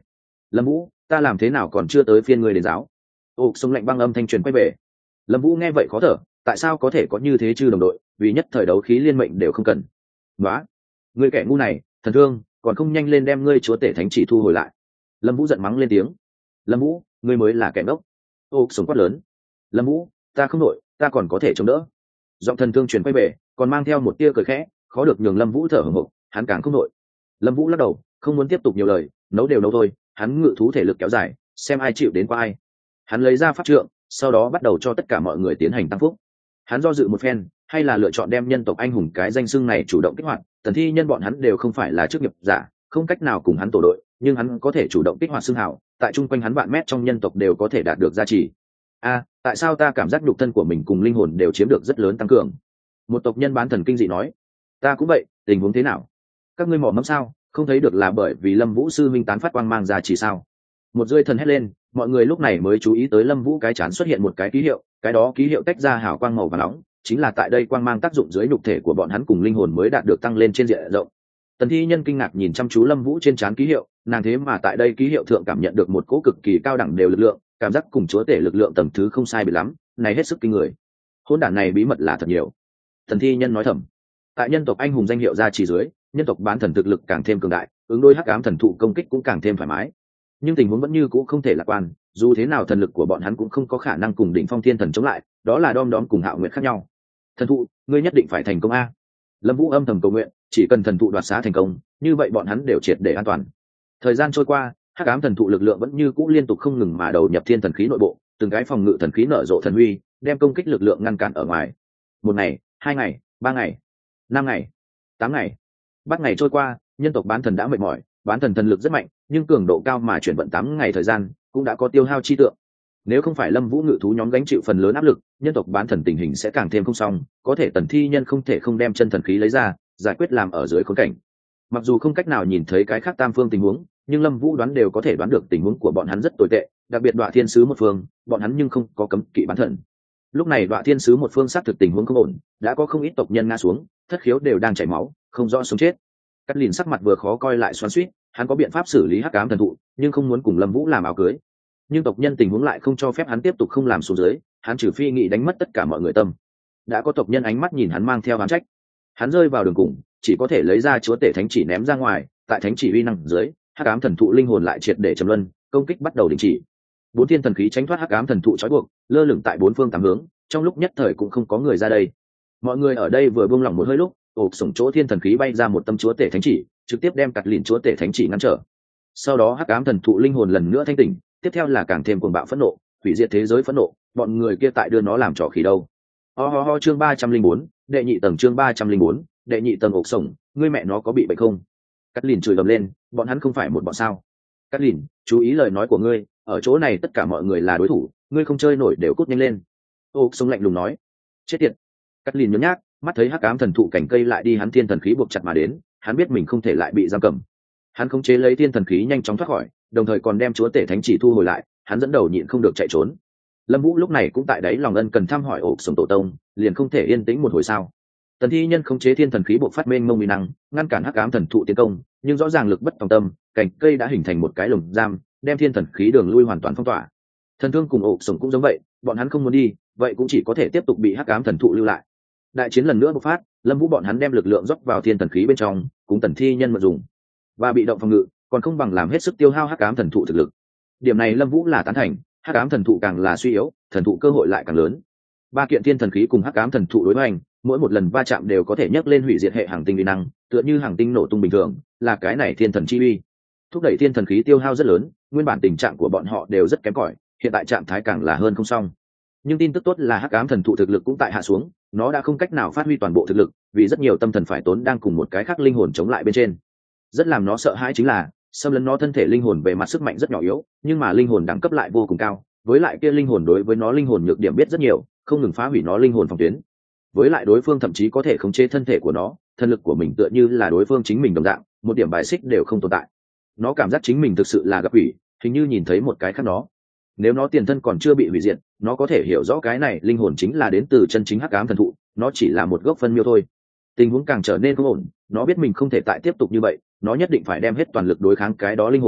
A: Lâm Vũ, ta làm thế nào còn chưa tới phiên ngươi đến giáo? Ô sông lạnh băng âm thanh truyền quay về. Lâm Vũ nghe vậy khó thở, tại sao có thể có như thế chứ đồng đội, vì nhất thời đấu khí liên mệnh đều không cần. Nóa, ngươi kẻ ngu này, thần thương, còn không nhanh lên đem ngươi chúa tể thánh chỉ thu hồi lại. Lâm Vũ giận mắng lên tiếng. Lâm Vũ, ngươi mới là kẻ ngốc. Ô sống quát lớn. Lâm Vũ, ta không nổi, ta còn có thể chống đỡ. Giọng thần thương truyền quay về, còn mang theo một tia cười khẽ, khó được nhường Lâm Vũ thở hổn hộc, hắn càng không nổi. Lâm Vũ lắc đầu, không muốn tiếp tục nhiều lời, nấu đều nấu thôi, hắn ngự thú thể lực kéo dài, xem ai chịu đến qua ai. Hắn lấy ra pháp trượng, sau đó bắt đầu cho tất cả mọi người tiến hành tăng phúc. Hắn do dự một phen, hay là lựa chọn đem nhân tộc anh hùng cái danh xưng này chủ động kích hoạt. Tần thi nhân bọn hắn đều không phải là chức nghiệp giả, không cách nào cùng hắn tổ đội, nhưng hắn có thể chủ động kích hoạt xưng hào, tại trung quanh hắn vạn mét trong nhân tộc đều có thể đạt được giá trị. A, tại sao ta cảm giác nhục thân của mình cùng linh hồn đều chiếm được rất lớn tăng cường? Một tộc nhân bán thần kinh dị nói. Ta cũng vậy, tình huống thế nào? Các ngươi mò mẫm sao? Không thấy được là bởi vì Lâm Vũ sư minh tán phát quang mang ra chỉ sao? Một rơi thần hét lên, mọi người lúc này mới chú ý tới Lâm Vũ cái chán xuất hiện một cái ký hiệu, cái đó ký hiệu tách ra hào quang màu vàng nóng, chính là tại đây quang mang tác dụng dưới nhục thể của bọn hắn cùng linh hồn mới đạt được tăng lên trên diện rộng. Tần thi nhân kinh ngạc nhìn chăm chú Lâm Vũ trên trán ký hiệu, nàng thế mà tại đây ký hiệu thượng cảm nhận được một cỗ cực kỳ cao đẳng đều lực lượng, cảm giác cùng chúa tể lực lượng tầng thứ không sai biệt lắm, này hết sức kinh người. Hỗn đản này bí mật là thật nhiều. Tần thi nhân nói thầm. Tại nhân tộc anh hùng danh hiệu ra chỉ dưới, nhân tộc bán thần thực lực càng thêm cường đại, ứng đối hắc ám thần thụ công kích cũng càng thêm thoải mái. Nhưng tình huống vẫn như cũ không thể lạc quan, dù thế nào thần lực của bọn hắn cũng không có khả năng cùng đỉnh phong thiên thần chống lại, đó là đom đóm cùng hạo nguyệt khác nhau. Thần thụ, ngươi nhất định phải thành công a. Lâm Vũ âm thầm cầu nguyện, chỉ cần thần thụ đoạt xá thành công, như vậy bọn hắn đều triệt để an toàn. Thời gian trôi qua, hắc ám thần thụ lực lượng vẫn như cũ liên tục không ngừng mà đầu nhập thiên thần khí nội bộ, từng cái phòng ngự thần khí nở rộ thần huy, đem công kích lực lượng ngăn cản ở ngoài. Một ngày, hai ngày, ba ngày, năm ngày, tám ngày, bắt ngày trôi qua, nhân tộc bán thần đã mệt mỏi, bán thần thần lực rất mạnh, nhưng cường độ cao mà chuyển vận tám ngày thời gian, cũng đã có tiêu hao chi tượng. Nếu không phải Lâm Vũ ngự thú nhóm gánh chịu phần lớn áp lực, nhân tộc bán thần tình hình sẽ càng thêm không xong, có thể Tần thi nhân không thể không đem chân thần khí lấy ra, giải quyết làm ở dưới khốn cảnh. Mặc dù không cách nào nhìn thấy cái khác tam phương tình huống, nhưng Lâm Vũ đoán đều có thể đoán được tình huống của bọn hắn rất tồi tệ, đặc biệt Đoạ Thiên sứ một phương, bọn hắn nhưng không có cấm kỵ bán thần. Lúc này Đoạ Thiên sứ một phương xác thực tình huống không ổn, đã có không ít tộc nhân ngã xuống, thất khiếu đều đang chảy máu, không rõ sống chết. Cắt Lìn sắc mặt vừa khó coi lại xoắn xuýt, hắn có biện pháp xử lý hắc ám thần thụ, nhưng không muốn cùng Lâm Vũ làm áo cưới. Nhưng tộc nhân tình huống lại không cho phép hắn tiếp tục không làm xuống dưới, hắn trừ phi nghĩ đánh mất tất cả mọi người tâm. Đã có tộc nhân ánh mắt nhìn hắn mang theo hắn trách, hắn rơi vào đường cùng, chỉ có thể lấy ra chúa tể thánh chỉ ném ra ngoài, tại thánh chỉ uy năng dưới, hắc ám thần thụ linh hồn lại triệt để trầm luân, công kích bắt đầu đình chỉ. Bốn thiên thần khí tránh thoát hắc ám thần thụ trói buộc, lơ lửng tại bốn phương tám hướng, trong lúc nhất thời cũng không có người ra đây. Mọi người ở đây vừa buông lỏng một hơi lúc, ộp sổng chỗ thiên thần khí bay ra một tâm chúa tể thánh chỉ, trực tiếp đem Cắt Lìn chúa tể thánh chỉ ngăn trở. Sau đó hắc ám thần thụ linh hồn lần nữa thanh tỉnh, tiếp theo là càng thêm cuồng bạo phẫn nộ, hủy diệt thế giới phẫn nộ, bọn người kia tại đưa nó làm trò khỉ đâu. Ho ho ho chương ba trăm linh bốn, đệ nhị tầng chương ba trăm linh bốn, đệ nhị tầng ộp sổng, ngươi mẹ nó có bị bệnh không? Cắt Lìn chửi ầm lên, bọn hắn không phải một bọn sao? Cắt Lìn, chú ý lời nói của ngươi, ở chỗ này tất cả mọi người là đối thủ, ngươi không chơi nổi đều cút nhanh lên. Ộp sổng lạnh lùng nói. Chết tiệt. Cắt Lìn nhớ nhác, mắt thấy hắc ám thần thụ cảnh cây lại đi hắn thiên thần khí buộc chặt mà đến, hắn biết mình không thể lại bị giam cầm. Hắn khống chế lấy thiên thần khí nhanh chóng thoát khỏi, đồng thời còn đem chúa tể thánh chỉ thu hồi lại, hắn dẫn đầu nhịn không được chạy trốn. Lâm Vũ lúc này cũng tại đấy lòng ân cần thăm hỏi ổ sổng tổ tông, liền không thể yên tĩnh một hồi sao? Tần thi nhân khống chế thiên thần khí buộc phát mênh mông uy năng, ngăn cản hắc ám thần thụ tiến công, nhưng rõ ràng lực bất tòng tâm, cảnh cây đã hình thành một cái lồng giam, đem thiên thần khí đường lui hoàn toàn phong tỏa. Thần thương cùng ổ sổng cũng giống vậy, bọn hắn không muốn đi, vậy cũng chỉ có thể tiếp tục bị hắc ám thần thụ lưu lại. Đại chiến lần nữa bộc phát, Lâm Vũ bọn hắn đem lực lượng dốc vào thiên thần khí bên trong, cùng tần thi nhân mượn dùng, và bị động phòng ngự, còn không bằng làm hết sức tiêu hao hắc ám thần thụ thực lực. Điểm này Lâm Vũ là tán thành, hắc ám thần thụ càng là suy yếu, thần thụ cơ hội lại càng lớn. Ba kiện thiên thần khí cùng hắc ám thần thụ đối hoành, mỗi một lần va chạm đều có thể nhấc lên hủy diệt hệ hành tinh uy năng, tựa như hành tinh nổ tung bình thường, là cái này thiên thần chi uy. Thúc đẩy thiên thần khí tiêu hao rất lớn, nguyên bản tình trạng của bọn họ đều rất kém cỏi, hiện tại trạng thái càng là hơn không xong. Nhưng tin tức tốt là hắc ám thần thụ thực lực cũng tại hạ xuống, nó đã không cách nào phát huy toàn bộ thực lực, vì rất nhiều tâm thần phải tốn đang cùng một cái khác linh hồn chống lại bên trên. Rất làm nó sợ hãi chính là, xâm lấn nó thân thể linh hồn về mặt sức mạnh rất nhỏ yếu, nhưng mà linh hồn đẳng cấp lại vô cùng cao, với lại kia linh hồn đối với nó linh hồn nhược điểm biết rất nhiều, không ngừng phá hủy nó linh hồn phòng tuyến. Với lại đối phương thậm chí có thể khống chế thân thể của nó, thân lực của mình tựa như là đối phương chính mình đồng dạng, một điểm bài xích đều không tồn tại. Nó cảm giác chính mình thực sự là gặp quỷ, hình như nhìn thấy một cái khác nó. Nếu nó tiền thân còn chưa bị hủy diệt, nó có thể hiểu rõ cái này linh hồn chính là đến từ chân chính hắc ám thần thụ, nó chỉ là một gốc phân miêu thôi. Tình huống càng trở nên không ổn, nó biết mình không thể tại tiếp tục như vậy, nó nhất định phải đem hết toàn lực đối kháng cái đó linh hồn,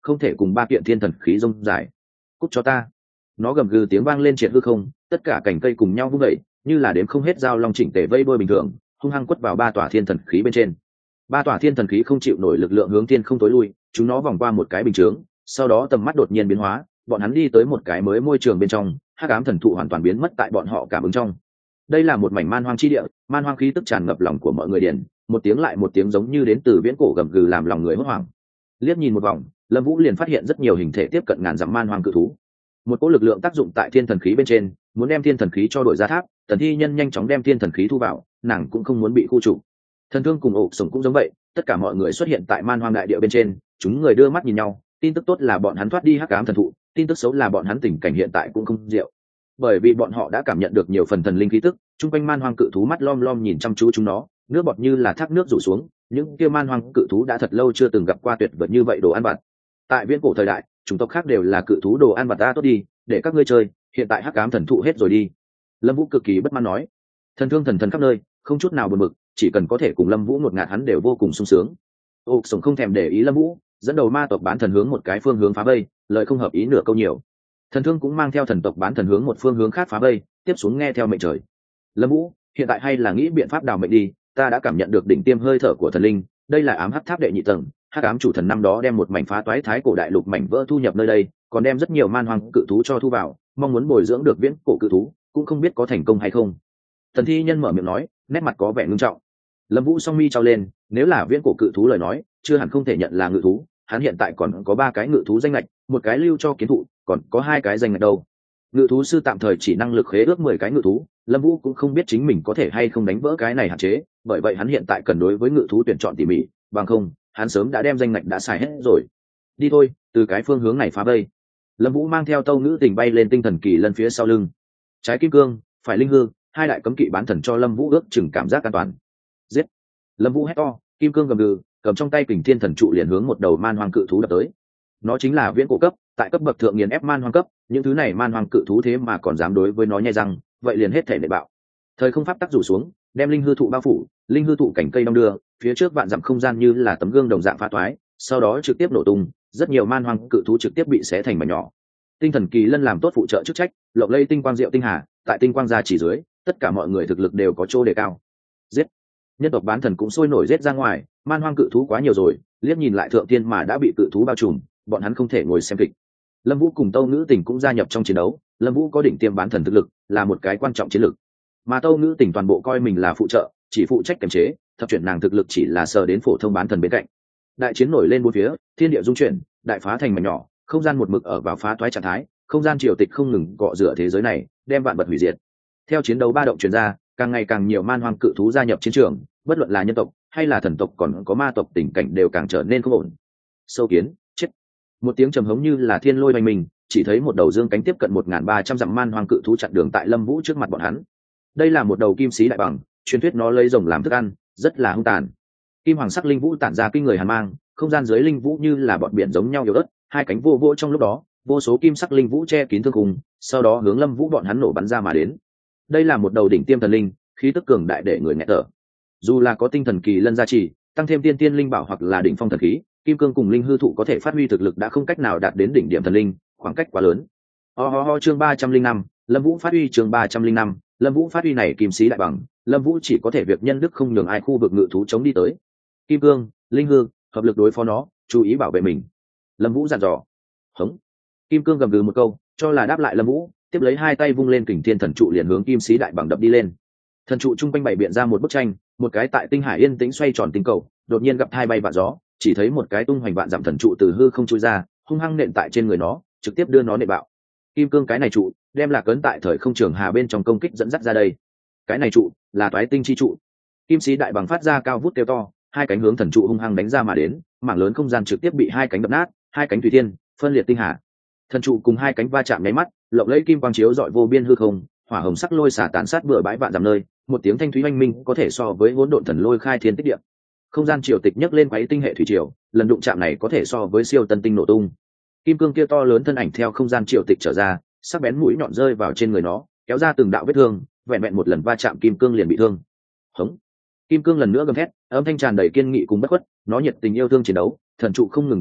A: không thể cùng ba kiện thiên thần khí rông dài. Cút cho ta. Nó gầm gừ tiếng vang lên triệt hư không, tất cả cành cây cùng nhau vung vẩy, như là đếm không hết dao long chỉnh tề vây đuôi bình thường, hung hăng quất vào ba tòa thiên thần khí bên trên. Ba tòa thiên thần khí không chịu nổi lực lượng hướng thiên không tối lui, chúng nó vòng qua một cái bình chướng, sau đó tầm mắt đột nhiên biến hóa, bọn hắn đi tới một cái mới môi trường bên trong, hắc ám thần thụ hoàn toàn biến mất tại bọn họ cảm ứng trong. Đây là một mảnh man hoang chi địa, man hoang khí tức tràn ngập lòng của mọi người điền, một tiếng lại một tiếng giống như đến từ viễn cổ gầm gừ làm lòng người hốt hoảng. Liếc nhìn một vòng, Lâm Vũ liền phát hiện rất nhiều hình thể tiếp cận ngàn dặm man hoang cự thú. Một cỗ lực lượng tác dụng tại thiên thần khí bên trên, muốn đem thiên thần khí cho đổi ra tháp, Tần Thi Nhân nhanh chóng đem thiên thần khí thu vào, nàng cũng không muốn bị khu trục. Thần Thương cùng 옥 Sổng cũng giống vậy, tất cả mọi người xuất hiện tại man hoang đại địa bên trên, chúng người đưa mắt nhìn nhau, tin tức tốt là bọn hắn thoát đi hắc ám thần thụ, tin tức xấu là bọn hắn tình cảnh hiện tại cũng không diệu. Bởi vì bọn họ đã cảm nhận được nhiều phần thần linh khí tức, trung quanh man hoang cự thú mắt lom lom nhìn chăm chú chúng nó, nước bọt như là thác nước rủ xuống, những kia man hoang cự thú đã thật lâu chưa từng gặp qua tuyệt vật như vậy đồ ăn vặt. Tại viễn cổ thời đại, chủng tộc khác đều là cự thú đồ ăn vặt ta tốt đi, để các ngươi chơi, hiện tại hắc ám thần thụ hết rồi đi. Lâm Vũ cực kỳ bất mãn nói. Thần Thương thần thần khắp nơi, không chút nào buồn bực, chỉ cần có thể cùng Lâm Vũ ngột ngạt hắn đều vô cùng sung sướng. 옥 Sổng không thèm để ý Lâm Vũ, dẫn đầu ma tộc bán thần hướng một cái phương hướng phá vây, lời không hợp ý nửa câu nhiều. Thần Thương cũng mang theo thần tộc bán thần hướng một phương hướng khác phá vây, tiếp xuống nghe theo mệnh trời. Lâm Vũ, hiện tại hay là nghĩ biện pháp đào mệnh đi, ta đã cảm nhận được đỉnh tiêm hơi thở của thần linh, đây là ám hắc tháp đệ nhị tầng, hắc ám chủ thần năm đó đem một mảnh phá toái thái cổ đại lục mảnh vỡ thu nhập nơi đây, còn đem rất nhiều man hoang cự thú cho thu vào, mong muốn bồi dưỡng được viễn cổ cự thú, cũng không biết có thành công hay không. Thần Thi Nhân mở miệng nói, nét mặt có vẻ ngưng trọng. Lâm Vũ song mi trao lên, nếu là viễn cổ cự thú lời nói, chưa hẳn không thể nhận là ngự thú, hắn hiện tại còn có ba cái ngự thú danh lệch, một cái lưu cho kiến thụ, còn có hai cái danh lệch đâu. Ngự thú sư tạm thời chỉ năng lực khế ước mười cái ngự thú, Lâm Vũ cũng không biết chính mình có thể hay không đánh vỡ cái này hạn chế, bởi vậy hắn hiện tại cần đối với ngự thú tuyển chọn tỉ mỉ, bằng không, hắn sớm đã đem danh lệch đã xài hết rồi. Đi thôi, từ cái phương hướng này phá vây. Lâm Vũ mang theo Tâu Ngữ Tình bay lên tinh thần kỳ lân phía sau lưng. Trái kim cương, phải linh hư, hai đại cấm kỵ bán thần cho Lâm Vũ ước chừng cảm giác an toàn. Giết! Lâm Vũ hét to, kim cương gầm gừ, cầm trong tay kình thiên thần trụ liền hướng một đầu man hoang cự thú đập tới. Nó chính là viễn cổ cấp, tại cấp bậc thượng nghiền ép man hoang cấp, những thứ này man hoang cự thú thế mà còn dám đối với nó nhai răng, vậy liền hết thể nệ bạo. Thời không pháp tắc rủ xuống, đem linh hư thụ bao phủ, linh hư thụ cảnh cây đong đưa, phía trước vạn dặm không gian như là tấm gương đồng dạng phá toái, sau đó trực tiếp nổ tung, rất nhiều man hoang cự thú trực tiếp bị xé thành mảnh nhỏ. Tinh thần kỳ lân làm tốt phụ trợ chức trách, lộng lây tinh quang diệu tinh hà, tại tinh quang gia chỉ dưới, tất cả mọi người thực lực đều có chỗ đề cao. Giết! Nhân tộc bán thần cũng sôi nổi giết ra ngoài, man hoang cự thú quá nhiều rồi, liếc nhìn lại thượng tiên mà đã bị cự thú bao trùm, bọn hắn không thể ngồi xem kịch. Lâm Vũ cùng Tâu Ngữ Tình cũng gia nhập trong chiến đấu, Lâm Vũ có đỉnh tiêm bán thần thực lực, là một cái quan trọng chiến lược, mà Tâu Ngữ Tình toàn bộ coi mình là phụ trợ, chỉ phụ trách kiềm chế, thập chuyển nàng thực lực chỉ là sờ đến phổ thông bán thần bên cạnh. Đại chiến nổi lên bốn phía, thiên địa dung chuyển, đại phá thành mảnh nhỏ, không gian một mực ở vào phá toái trạng thái, không gian triều tịch không ngừng cọ rửa thế giới này, đem vạn vật hủy diệt. Theo chiến đấu ba động truyền ra, càng ngày càng nhiều man hoang cự thú gia nhập chiến trường, bất luận là nhân tộc hay là thần tộc còn có ma tộc, tình cảnh đều càng trở nên không ổn. Sâu kiến, chết! Một tiếng trầm hống như là thiên lôi oanh mình, chỉ thấy một đầu dương cánh tiếp cận một nghìn ba trăm dặm man hoang cự thú chặn đường tại Lâm Vũ trước mặt bọn hắn. Đây là một đầu kim sĩ đại bằng, truyền thuyết nó lấy rồng làm thức ăn, rất là hung tàn. Kim hoàng sắc linh vũ tản ra kinh người hàn mang, không gian dưới linh vũ như là bọn biển giống nhau yếu ớt, hai cánh vô vô trong lúc đó, vô số kim sắc linh vũ che kín thương khung, sau đó hướng Lâm Vũ bọn hắn nổ bắn ra mà đến. Đây là một đầu đỉnh tiêm thần linh, khí tức cường đại để người nghẹt thở. Dù là có tinh thần kỳ lân gia trì, tăng thêm tiên tiên linh bảo hoặc là đỉnh phong thần khí, kim cương cùng linh hư thụ có thể phát huy thực lực đã không cách nào đạt đến đỉnh điểm thần linh, khoảng cách quá lớn. Ho ho ho chương ba trăm linh năm, Lâm Vũ phát huy chương ba trăm linh năm, Lâm Vũ phát huy này kim sĩ đại bằng, Lâm Vũ chỉ có thể việc nhân đức không nhường ai khu vực ngự thú chống đi tới. Kim cương, linh hư, hợp lực đối phó nó, chú ý bảo vệ mình. Lâm Vũ dặn dò. Hống. Kim cương gầm gừ một câu, cho là đáp lại Lâm Vũ, tiếp lấy hai tay vung lên kình thiên thần trụ liền hướng kim sĩ đại bằng đập đi lên. Thần trụ trung quanh bày biện ra một bức tranh, một cái tại tinh hải yên tĩnh xoay tròn tinh cầu, đột nhiên gặp hai bay vạn gió, chỉ thấy một cái tung hoành vạn dặm thần trụ từ hư không chui ra, hung hăng nện tại trên người nó, trực tiếp đưa nó nện bạo. Kim cương cái này trụ, đem Lạc Ấn tại thời không trường hà bên trong công kích dẫn dắt ra đây. Cái này trụ là toái tinh chi trụ. Kim sĩ đại bằng phát ra cao vút kêu to, hai cánh hướng thần trụ hung hăng đánh ra mà đến, mảng lớn không gian trực tiếp bị hai cánh đập nát, hai cánh thủy thiên, phân liệt tinh hà. Thần trụ cùng hai cánh va chạm nháy mắt, lộng lẫy kim quang chiếu rọi vô biên hư không, hỏa hồng sắc lôi xả tán sát bừa bãi vạn dặm nơi, một tiếng thanh thúy oanh minh có thể so với hỗn độn thần lôi khai thiên tích địa. Không gian triều tịch nhấc lên quấy tinh hệ thủy triều, lần đụng chạm này có thể so với siêu tân tinh nổ tung. Kim cương kia to lớn thân ảnh theo không gian triều tịch trở ra, sắc bén mũi nhọn rơi vào trên người nó, kéo ra từng đạo vết thương, vẹn vẹn một lần va chạm kim cương liền bị thương. Hống! Kim cương lần nữa gầm thét, âm thanh tràn đầy kiên nghị cùng bất khuất, nó nhiệt tình yêu thương chiến đấu, thần trụ không ngừng tăng gọn,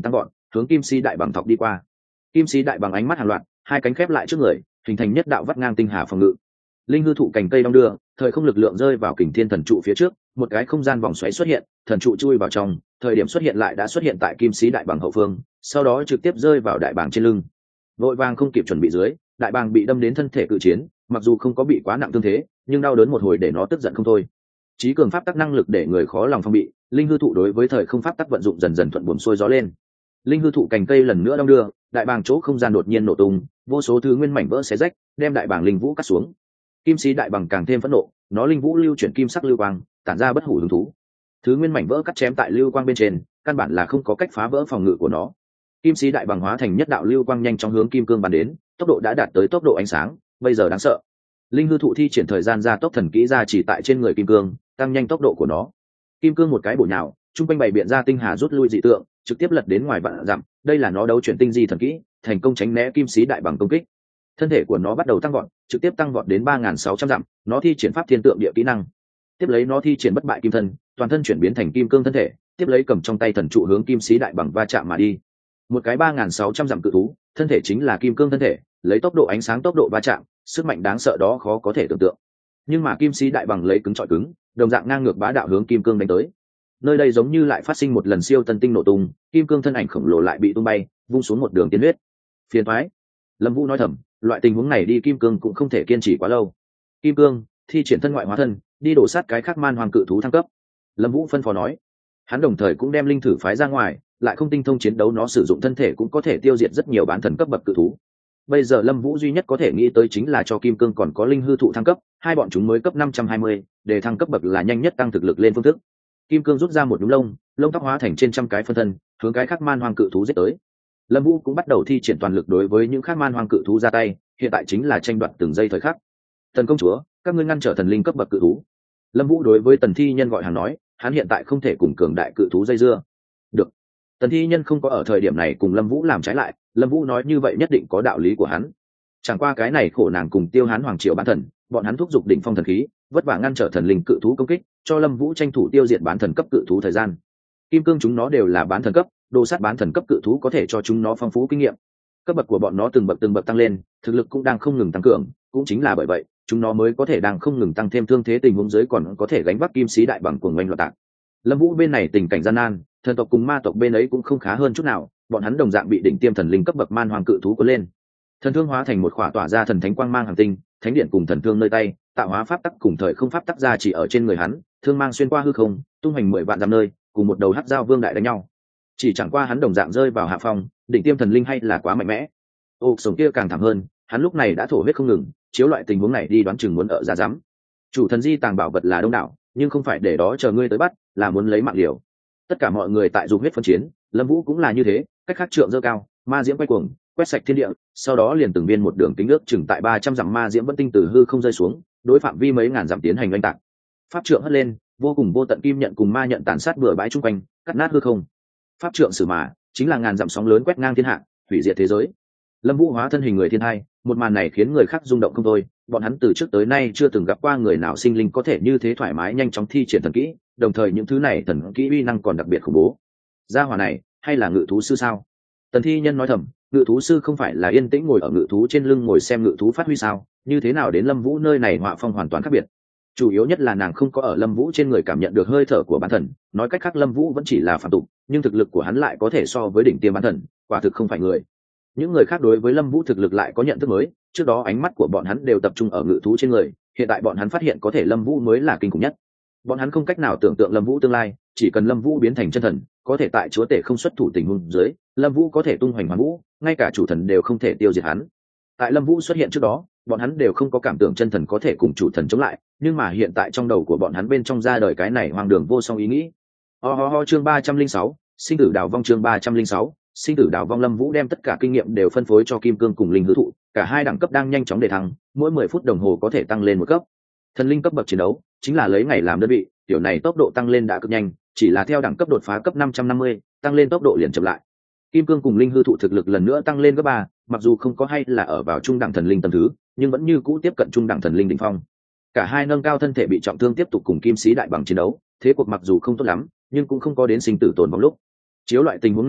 A: hướng kim sĩ đại bằng thọc đi qua. Kim sĩ đại bằng ánh mắt hàng loạt, hai cánh khép lại trước người, hình thành nhất đạo vắt ngang tinh hà phòng ngự. Linh hư thụ cành cây đong đưa, thời không lực lượng rơi vào kình thiên thần trụ phía trước, một cái không gian vòng xoáy xuất hiện, thần trụ chui vào trong, thời điểm xuất hiện lại đã xuất hiện tại kim sĩ đại bàng hậu phương, sau đó trực tiếp rơi vào đại bàng trên lưng. Vội vàng không kịp chuẩn bị dưới, đại bàng bị đâm đến thân thể cự chiến, mặc dù không có bị quá nặng thương thế, nhưng đau đớn một hồi để nó tức giận không thôi. Chí cường pháp tắc năng lực để người khó lòng phòng bị, linh hư thụ đối với thời không pháp tắc vận dụng dần dần thuận buồm xuôi gió lên. Linh hư thụ cành cây lần nữa đong đưa, đại bàng chỗ không gian đột nhiên nổ tung, vô số thứ nguyên mảnh vỡ xé rách, đem đại bàng linh vũ cắt xuống. Kim sĩ đại bàng càng thêm phẫn nộ, nó linh vũ lưu chuyển kim sắc lưu quang, tản ra bất hủ hứng thú. Thứ nguyên mảnh vỡ cắt chém tại lưu quang bên trên, căn bản là không có cách phá vỡ phòng ngự của nó. Kim sĩ đại bàng hóa thành nhất đạo lưu quang nhanh chóng hướng kim cương bắn đến, tốc độ đã đạt tới tốc độ ánh sáng, bây giờ đáng sợ. Linh hư thụ thi triển thời gian gia tốc thần kỹ ra chỉ tại trên người kim cương, tăng nhanh tốc độ của nó. Kim cương một cái bổ nhào, trung quanh bày biện ra tinh hà rút lui dị tượng, trực tiếp lật đến ngoài vạn dặm. Đây là nó đấu chuyển tinh di thần kỹ, thành công tránh né kim sĩ đại bàng công kích. Thân thể của nó bắt đầu tăng vọt, trực tiếp tăng vọt đến ba nghìn sáu trăm dặm. Nó thi triển pháp thiên tượng địa kỹ năng, tiếp lấy nó thi triển bất bại kim thân, toàn thân chuyển biến thành kim cương thân thể, tiếp lấy cầm trong tay thần trụ hướng kim sĩ đại bàng va chạm mà đi. Một cái ba nghìn sáu trăm dặm cự thú, thân thể chính là kim cương thân thể, lấy tốc độ ánh sáng tốc độ va chạm, sức mạnh đáng sợ đó khó có thể tưởng tượng. Nhưng mà kim sĩ đại bàng lấy cứng chọi cứng, đồng dạng ngang ngược bá đạo hướng kim cương đánh tới. Nơi đây giống như lại phát sinh một lần siêu tân tinh nổ tung, kim cương thân ảnh khổng lồ lại bị tung bay, vung xuống một đường tiên huyết. Phiền toái. Lâm Vũ nói thầm, loại tình huống này đi kim cương cũng không thể kiên trì quá lâu. Kim cương thi triển thân ngoại hóa thân, đi đổ sát cái khác man hoàng cự thú thăng cấp. Lâm Vũ phân phó nói. Hắn đồng thời cũng đem linh thử phái ra ngoài, lại không tinh thông chiến đấu, nó sử dụng thân thể cũng có thể tiêu diệt rất nhiều bán thần cấp bậc cự thú. Bây giờ Lâm Vũ duy nhất có thể nghĩ tới chính là cho kim cương còn có linh hư thụ thăng cấp, hai bọn chúng mới cấp năm trăm hai mươi, để thăng cấp bậc là nhanh nhất tăng thực lực lên phương thức. Kim cương rút ra một nhúm lông, lông tóc hóa thành trên trăm cái phân thân, hướng cái khác man hoang cự thú giết tới. Lâm Vũ cũng bắt đầu thi triển toàn lực đối với những khác man hoang cự thú ra tay, hiện tại chính là tranh đoạt từng giây thời khắc. Tần công chúa, các ngươi ngăn trở thần linh cấp bậc cự thú. Lâm Vũ đối với Tần Thi Nhân gọi hàng nói, hắn hiện tại không thể cùng cường đại cự thú dây dưa. Được. Tần Thi Nhân không có ở thời điểm này cùng Lâm Vũ làm trái lại, Lâm Vũ nói như vậy nhất định có đạo lý của hắn. Chẳng qua cái này khổ nàng cùng Tiêu Hán hoàng triều bán thần, bọn hắn thúc giục đỉnh phong thần khí, vất vả ngăn trở thần linh cự thú công kích, cho Lâm Vũ tranh thủ tiêu diệt bán thần cấp cự thú thời gian. Kim cương chúng nó đều là bán thần cấp, đồ sát bán thần cấp cự thú có thể cho chúng nó phong phú kinh nghiệm. Cấp bậc của bọn nó từng bậc từng bậc tăng lên, thực lực cũng đang không ngừng tăng cường, cũng chính là bởi vậy, chúng nó mới có thể đang không ngừng tăng thêm thương thế, tình huống dưới còn có thể gánh vác kim sĩ đại bằng cuồng oanh loạn tạc. Lâm Vũ bên này tình cảnh gian nan, thần tộc cùng ma tộc bên ấy cũng không khá hơn chút nào, bọn hắn đồng dạng bị đỉnh tiêm thần linh cấp bậc man hoàng cự thú cuốn lên. Thần thương hóa thành một khỏa tỏa ra thần thánh quang mang hành tinh, thánh điện cùng thần thương nơi tay, tạo hóa pháp tắc cùng thời không pháp tắc ra chỉ ở trên người hắn, thương mang xuyên qua hư không, tung hành mười vạn dặm nơi, cùng một đầu hắc giao vương đại đánh nhau. Chỉ chẳng qua hắn đồng dạng rơi vào hạ phong, đỉnh tiêm thần linh hay là quá mạnh mẽ. Ô, sống kia càng thảm hơn, hắn lúc này đã thổ huyết không ngừng, chiếu loại tình huống này đi đoán chừng muốn ở ra dám. Chủ thần di tàng bảo vật là đông đảo, nhưng không phải để đó chờ ngươi tới bắt, là muốn lấy mạng liều. Tất cả mọi người tại dục huyết phân chiến, Lâm Vũ cũng là như thế, cách khắc trượng dơ cao, ma diễm quay cuồng, quét sạch thiên địa, sau đó liền từng viên một đường kính ước chừng tại ba trăm dặm ma diễm vẫn tinh từ hư không rơi xuống, đối phạm vi mấy ngàn dặm tiến hành oanh tạc. Pháp trượng hất lên, vô cùng vô tận kim nhận cùng ma nhận tàn sát bừa bãi chung quanh, cắt nát hư không. Pháp trượng sử mà, chính là ngàn dặm sóng lớn quét ngang thiên hạ, hủy diệt thế giới. Lâm Vũ hóa thân hình người thiên hai, một màn này khiến người khác rung động không thôi, bọn hắn từ trước tới nay chưa từng gặp qua người nào sinh linh có thể như thế thoải mái nhanh chóng thi triển thần kỹ, đồng thời những thứ này thần kỹ uy năng còn đặc biệt khủng bố. Gia hỏa này, hay là ngự thú sư sao? Tần Thi Nhân nói thầm, ngự thú sư không phải là yên tĩnh ngồi ở ngự thú trên lưng ngồi xem ngự thú phát huy sao? Như thế nào đến Lâm Vũ nơi này họa phong hoàn toàn khác biệt. Chủ yếu nhất là nàng không có ở Lâm Vũ trên người cảm nhận được hơi thở của bán thần, nói cách khác Lâm Vũ vẫn chỉ là phàm tục, nhưng thực lực của hắn lại có thể so với đỉnh tiêm bán thần, quả thực không phải người. Những người khác đối với Lâm Vũ thực lực lại có nhận thức mới, trước đó ánh mắt của bọn hắn đều tập trung ở ngự thú trên người, hiện tại bọn hắn phát hiện có thể Lâm Vũ mới là kinh khủng nhất. Bọn hắn không cách nào tưởng tượng Lâm Vũ tương lai, chỉ cần Lâm Vũ biến thành chân thần, có thể tại chúa tể không xuất thủ tình huống dưới, Lâm Vũ có thể tung hoành hoàn vũ, ngay cả chủ thần đều không thể tiêu diệt hắn. Tại Lâm Vũ xuất hiện trước đó, bọn hắn đều không có cảm tưởng chân thần có thể cùng chủ thần chống lại, nhưng mà hiện tại trong đầu của bọn hắn bên trong ra đời cái này hoang đường vô song ý nghĩ. Ho ho ho chương ba trăm linh sáu, sinh tử đào vong chương ba trăm linh sáu, sinh tử đào vong. Lâm Vũ đem tất cả kinh nghiệm đều phân phối cho Kim Cương cùng Linh Hư Thụ, cả hai đẳng cấp đang nhanh chóng đề thăng, mỗi mười phút đồng hồ có thể tăng lên một cấp. Thần linh cấp bậc chiến đấu chính là lấy ngày làm đơn vị, kiểu này tốc độ tăng lên đã cực nhanh, chỉ là theo đẳng cấp đột phá cấp năm trăm năm mươi, tăng lên tốc độ liền chậm lại. Kim Cương cùng Linh Hư Thụ thực lực lần nữa tăng lên gấp ba, mặc dù không có hay là ở vào trung đẳng thần linh tầng thứ, nhưng vẫn như cũ tiếp cận trung đẳng thần linh đỉnh phong. Cả hai nâng cao thân thể bị trọng thương tiếp tục cùng Kim Sĩ Đại Bằng chiến đấu, thế cuộc mặc dù không tốt lắm, nhưng cũng không có đến sinh tử tồn vong lúc. Chiếu loại tình huống này đi,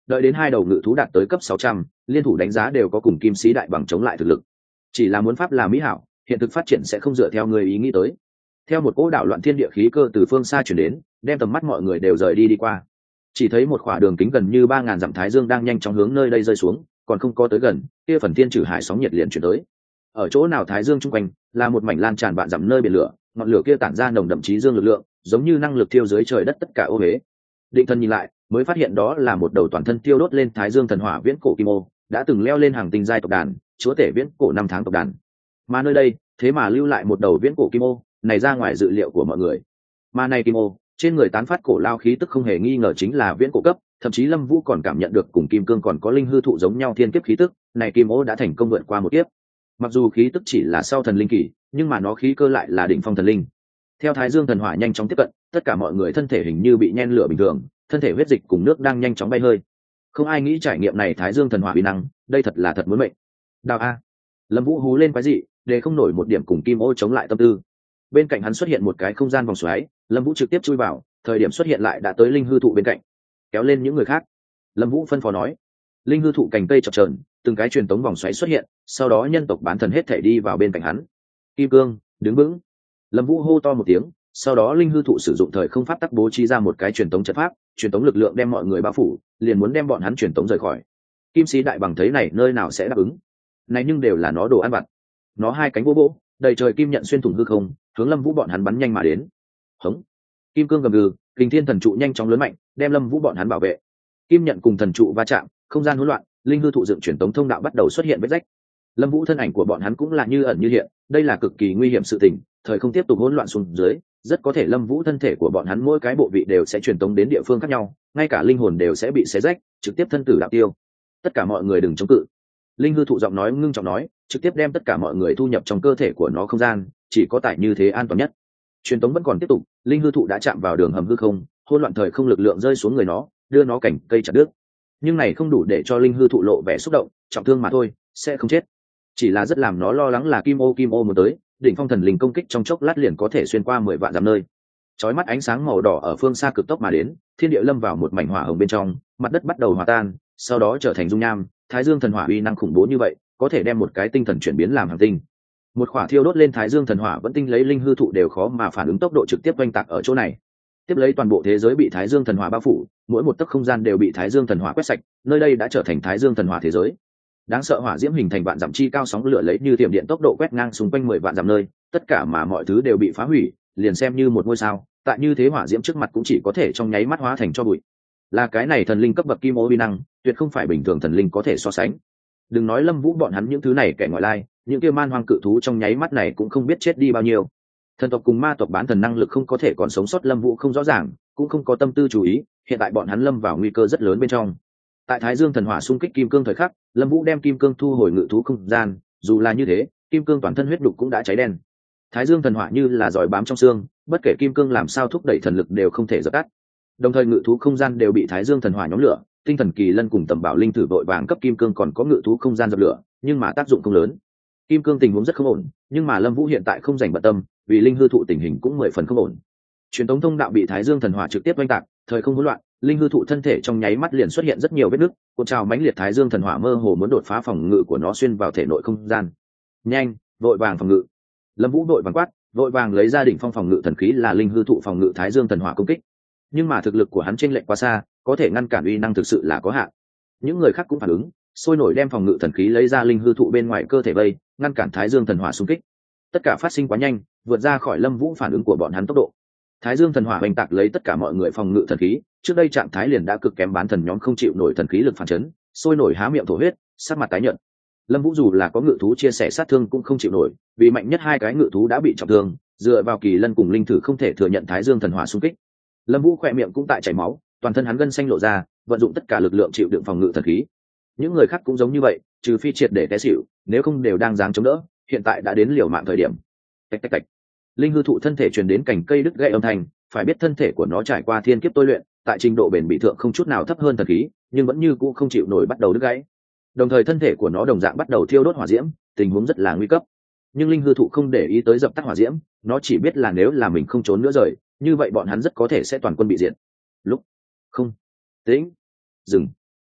A: đợi đến hai đầu ngự thú đạt tới cấp sáu trăm, liên thủ đánh giá đều có cùng kim sĩ đại bằng chống lại thực lực. Chỉ là muốn pháp là mỹ hảo, hiện thực phát triển sẽ không dựa theo người ý nghĩ tới. Theo một cỗ đảo loạn thiên địa khí cơ từ phương xa chuyển đến, đem tầm mắt mọi người đều rời đi đi qua. Chỉ thấy một khỏa đường kính gần như ba ngàn dặm thái dương đang nhanh chóng hướng nơi đây rơi xuống, còn không có tới gần, kia phần thiên trừ hải sóng nhiệt liền chuyển tới. Ở chỗ nào thái dương trung quanh là một mảnh lan tràn vạn dặm nơi biển lửa, ngọn lửa kia tản ra nồng đậm chí dương lực lượng, giống như năng lực thiêu dưới trời đất tất cả ô huế. Định Thần nhìn lại, mới phát hiện đó là một đầu toàn thân tiêu đốt lên thái dương thần hỏa viễn cổ kim ô, đã từng leo lên hàng tinh giai tộc đàn, chúa tể viễn cổ năm tháng tộc đàn. Mà nơi đây, thế mà lưu lại một đầu viễn cổ kim ô, này ra ngoài dự liệu của mọi người. Mà này kim ô, trên người tán phát cổ lao khí tức không hề nghi ngờ chính là viễn cổ cấp, thậm chí Lâm Vũ còn cảm nhận được cùng kim cương còn có linh hư thụ giống nhau thiên kiếp khí tức, này kim ô đã thành công vượt qua một kiếp. Mặc dù khí tức chỉ là sau thần linh kỳ, nhưng mà nó khí cơ lại là đỉnh phong thần linh. Theo thái dương thần hỏa nhanh chóng tiếp cận, tất cả mọi người thân thể hình như bị nhen lửa bình thường, thân thể huyết dịch cùng nước đang nhanh chóng bay hơi. Không ai nghĩ trải nghiệm này thái dương thần hỏa uy năng, đây thật là thật muốn mệnh. Đào a! Lâm Vũ hú lên quái dị, để không nổi một điểm cùng kim ô chống lại tâm tư. Bên cạnh hắn xuất hiện một cái không gian vòng xoáy, Lâm Vũ trực tiếp chui vào, thời điểm xuất hiện lại đã tới linh hư thụ bên cạnh, kéo lên những người khác. Lâm Vũ phân phó nói. Linh hư thụ cành cây chập chờn, từng cái truyền tống vòng xoáy xuất hiện, sau đó nhân tộc bán thần hết thể đi vào bên cạnh hắn. Kim cương, đứng vững. Lâm Vũ hô to một tiếng, sau đó linh hư thụ sử dụng thời không pháp tắc bố trí ra một cái truyền tống trận pháp, truyền tống lực lượng đem mọi người bao phủ, liền muốn đem bọn hắn truyền tống rời khỏi. Kim sĩ đại bằng thấy này nơi nào sẽ đáp ứng. Này nhưng đều là nó đồ ăn vặt. Nó hai cánh vỗ vỗ, đầy trời kim nhận xuyên thủng hư không, hướng Lâm Vũ bọn hắn bắn nhanh mà đến. Hống! Kim cương gầm gừ, kình thiên thần trụ nhanh chóng lớn mạnh, đem Lâm Vũ bọn hắn bảo vệ. Kim nhận cùng thần trụ va chạm, không gian hỗn loạn, linh hư thụ dựng truyền tống thông đạo bắt đầu xuất hiện vết rách. Lâm Vũ thân ảnh của bọn hắn cũng là như ẩn như hiện, đây là cực kỳ nguy hiểm sự tình, thời không tiếp tục hỗn loạn xuống dưới, rất có thể Lâm Vũ thân thể của bọn hắn mỗi cái bộ vị đều sẽ truyền tống đến địa phương khác nhau, ngay cả linh hồn đều sẽ bị xé rách, trực tiếp thân tử đạo tiêu. Tất cả mọi người đừng chống cự. Linh hư thụ giọng nói ngưng trọng nói, trực tiếp đem tất cả mọi người thu nhập trong cơ thể của nó không gian, chỉ có tại như thế an toàn nhất. Truyền tống vẫn còn tiếp tục, linh hư thụ đã chạm vào đường hầm hư không, hỗn loạn thời không lực lượng rơi xuống người nó, đưa nó cảnh cây chặt đứt. Nhưng này không đủ để cho linh hư thụ lộ vẻ xúc động, trọng thương mà thôi, sẽ không chết. Chỉ là rất làm nó lo lắng là kim ô kim ô muốn tới, đỉnh phong thần linh công kích trong chốc lát liền có thể xuyên qua mười vạn dặm nơi. Chói mắt ánh sáng màu đỏ ở phương xa cực tốc mà đến, thiên địa lâm vào một mảnh hỏa hồng bên trong, mặt đất bắt đầu hòa tan, sau đó trở thành dung nham. Thái dương thần hỏa uy năng khủng bố như vậy, có thể đem một cái tinh thần chuyển biến làm hành tinh. Một khỏa thiêu đốt lên thái dương thần hỏa vẫn tinh lấy linh hư thụ đều khó mà phản ứng, tốc độ trực tiếp oanh tạc ở chỗ này. Tiếp lấy toàn bộ thế giới bị thái dương thần hỏa bao phủ, mỗi một tấc không gian đều bị thái dương thần hỏa quét sạch, nơi đây đã trở thành thái dương thần hỏa thế giới. Đáng sợ hỏa diễm hình thành vạn dặm chi cao sóng lửa lấy như tiềm điện tốc độ quét ngang xung quanh mười vạn dặm nơi, tất cả mà mọi thứ đều bị phá hủy, liền xem như một ngôi sao, tại như thế hỏa diễm trước mặt cũng chỉ có thể trong nháy mắt hóa thành cho bụi. Là cái này thần linh cấp bậc kim ô uy năng, tuyệt không phải bình thường thần linh có thể so sánh. Đừng nói Lâm Vũ bọn hắn những thứ này kẻ ngoại lai, những kia man hoang cự thú trong nháy mắt này cũng không biết chết đi bao nhiêu. Thần tộc cùng ma tộc bán thần năng lực không có thể còn sống sót Lâm Vũ không rõ ràng, cũng không có tâm tư chú ý, hiện tại bọn hắn lâm vào nguy cơ rất lớn bên trong. Tại thái dương thần hỏa xung kích kim cương thời khắc, Lâm Vũ đem kim cương thu hồi ngự thú không gian, dù là như thế, kim cương toàn thân huyết đục cũng đã cháy đen. Thái dương thần hỏa như là giỏi bám trong xương, bất kể kim cương làm sao thúc đẩy thần lực đều không thể dập tắt. Đồng thời ngự thú không gian đều bị thái dương thần hỏa nhóm lửa, tinh thần kỳ lân cùng tầm bảo linh thử vội vàng cấp kim cương còn có ngự thú không gian dập lửa, nhưng mà tác dụng không lớn. Kim cương tình huống rất không ổn, nhưng mà Lâm Vũ hiện tại không dành bận tâm, vì linh hư thụ tình hình cũng mười phần không ổn. Truyền tống thông đạo bị thái dương thần hỏa trực tiếp oanh tạc, thời không hỗn loạn, linh hư thụ thân thể trong nháy mắt liền xuất hiện rất nhiều vết nứt, cuộn trào mãnh liệt thái dương thần hỏa mơ hồ muốn đột phá phòng ngự của nó xuyên vào thể nội không gian. Nhanh, vội vàng phòng ngự. Lâm Vũ vội vàng quát, vội vàng lấy ra đỉnh phong phòng ngự thần khí là linh hư thụ phòng ngự thái dương thần hỏa công kích. Nhưng mà thực lực của hắn chênh lệch quá xa, có thể ngăn cản uy năng thực sự là có hạn. Những người khác cũng phản ứng, sôi nổi đem phòng ngự thần khí lấy ra linh hư thụ bên ngoài cơ thể vây, ngăn cản thái dương thần hỏa xung kích. Tất cả phát sinh quá nhanh, vượt ra khỏi Lâm Vũ phản ứng của bọn hắn tốc độ. Thái dương thần hỏa oanh tạc lấy tất cả mọi người phòng ngự thần khí, trước đây trạng thái liền đã cực kém bán thần nhóm không chịu nổi thần khí lực phản chấn, sôi nổi há miệng thổ huyết, sắc mặt tái nhợt. Lâm Vũ dù là có ngự thú chia sẻ sát thương cũng không chịu nổi, vì mạnh nhất hai cái ngự thú đã bị trọng thương, dựa vào kỳ lân cùng linh thử không thể thừa nhận thái dương thần hỏa xung kích. Lâm Vũ khỏe miệng cũng tại chảy máu, toàn thân hắn gân xanh lộ ra, vận dụng tất cả lực lượng chịu đựng phòng ngự thần khí. Những người khác cũng giống như vậy, trừ phi triệt để té xỉu, nếu không đều đang dáng chống đỡ, hiện tại đã đến liều mạng thời điểm. Tạch tạch tạch. Linh hư thụ thân thể truyền đến cành cây đứt gãy âm thanh, phải biết thân thể của nó trải qua thiên kiếp tôi luyện, tại trình độ bền bị thượng không chút nào thấp hơn thần khí, nhưng vẫn như cũ không chịu nổi bắt đầu đứt gãy. Đồng thời thân thể của nó đồng dạng bắt đầu thiêu đốt hỏa diễm, tình huống rất là nguy cấp. Nhưng linh hư thụ không để ý tới dập tắt hỏa diễm, nó chỉ biết là nếu là mình không trốn nữa rời, như vậy bọn hắn rất có thể sẽ toàn quân bị diệt. Lúc không tĩnh dừng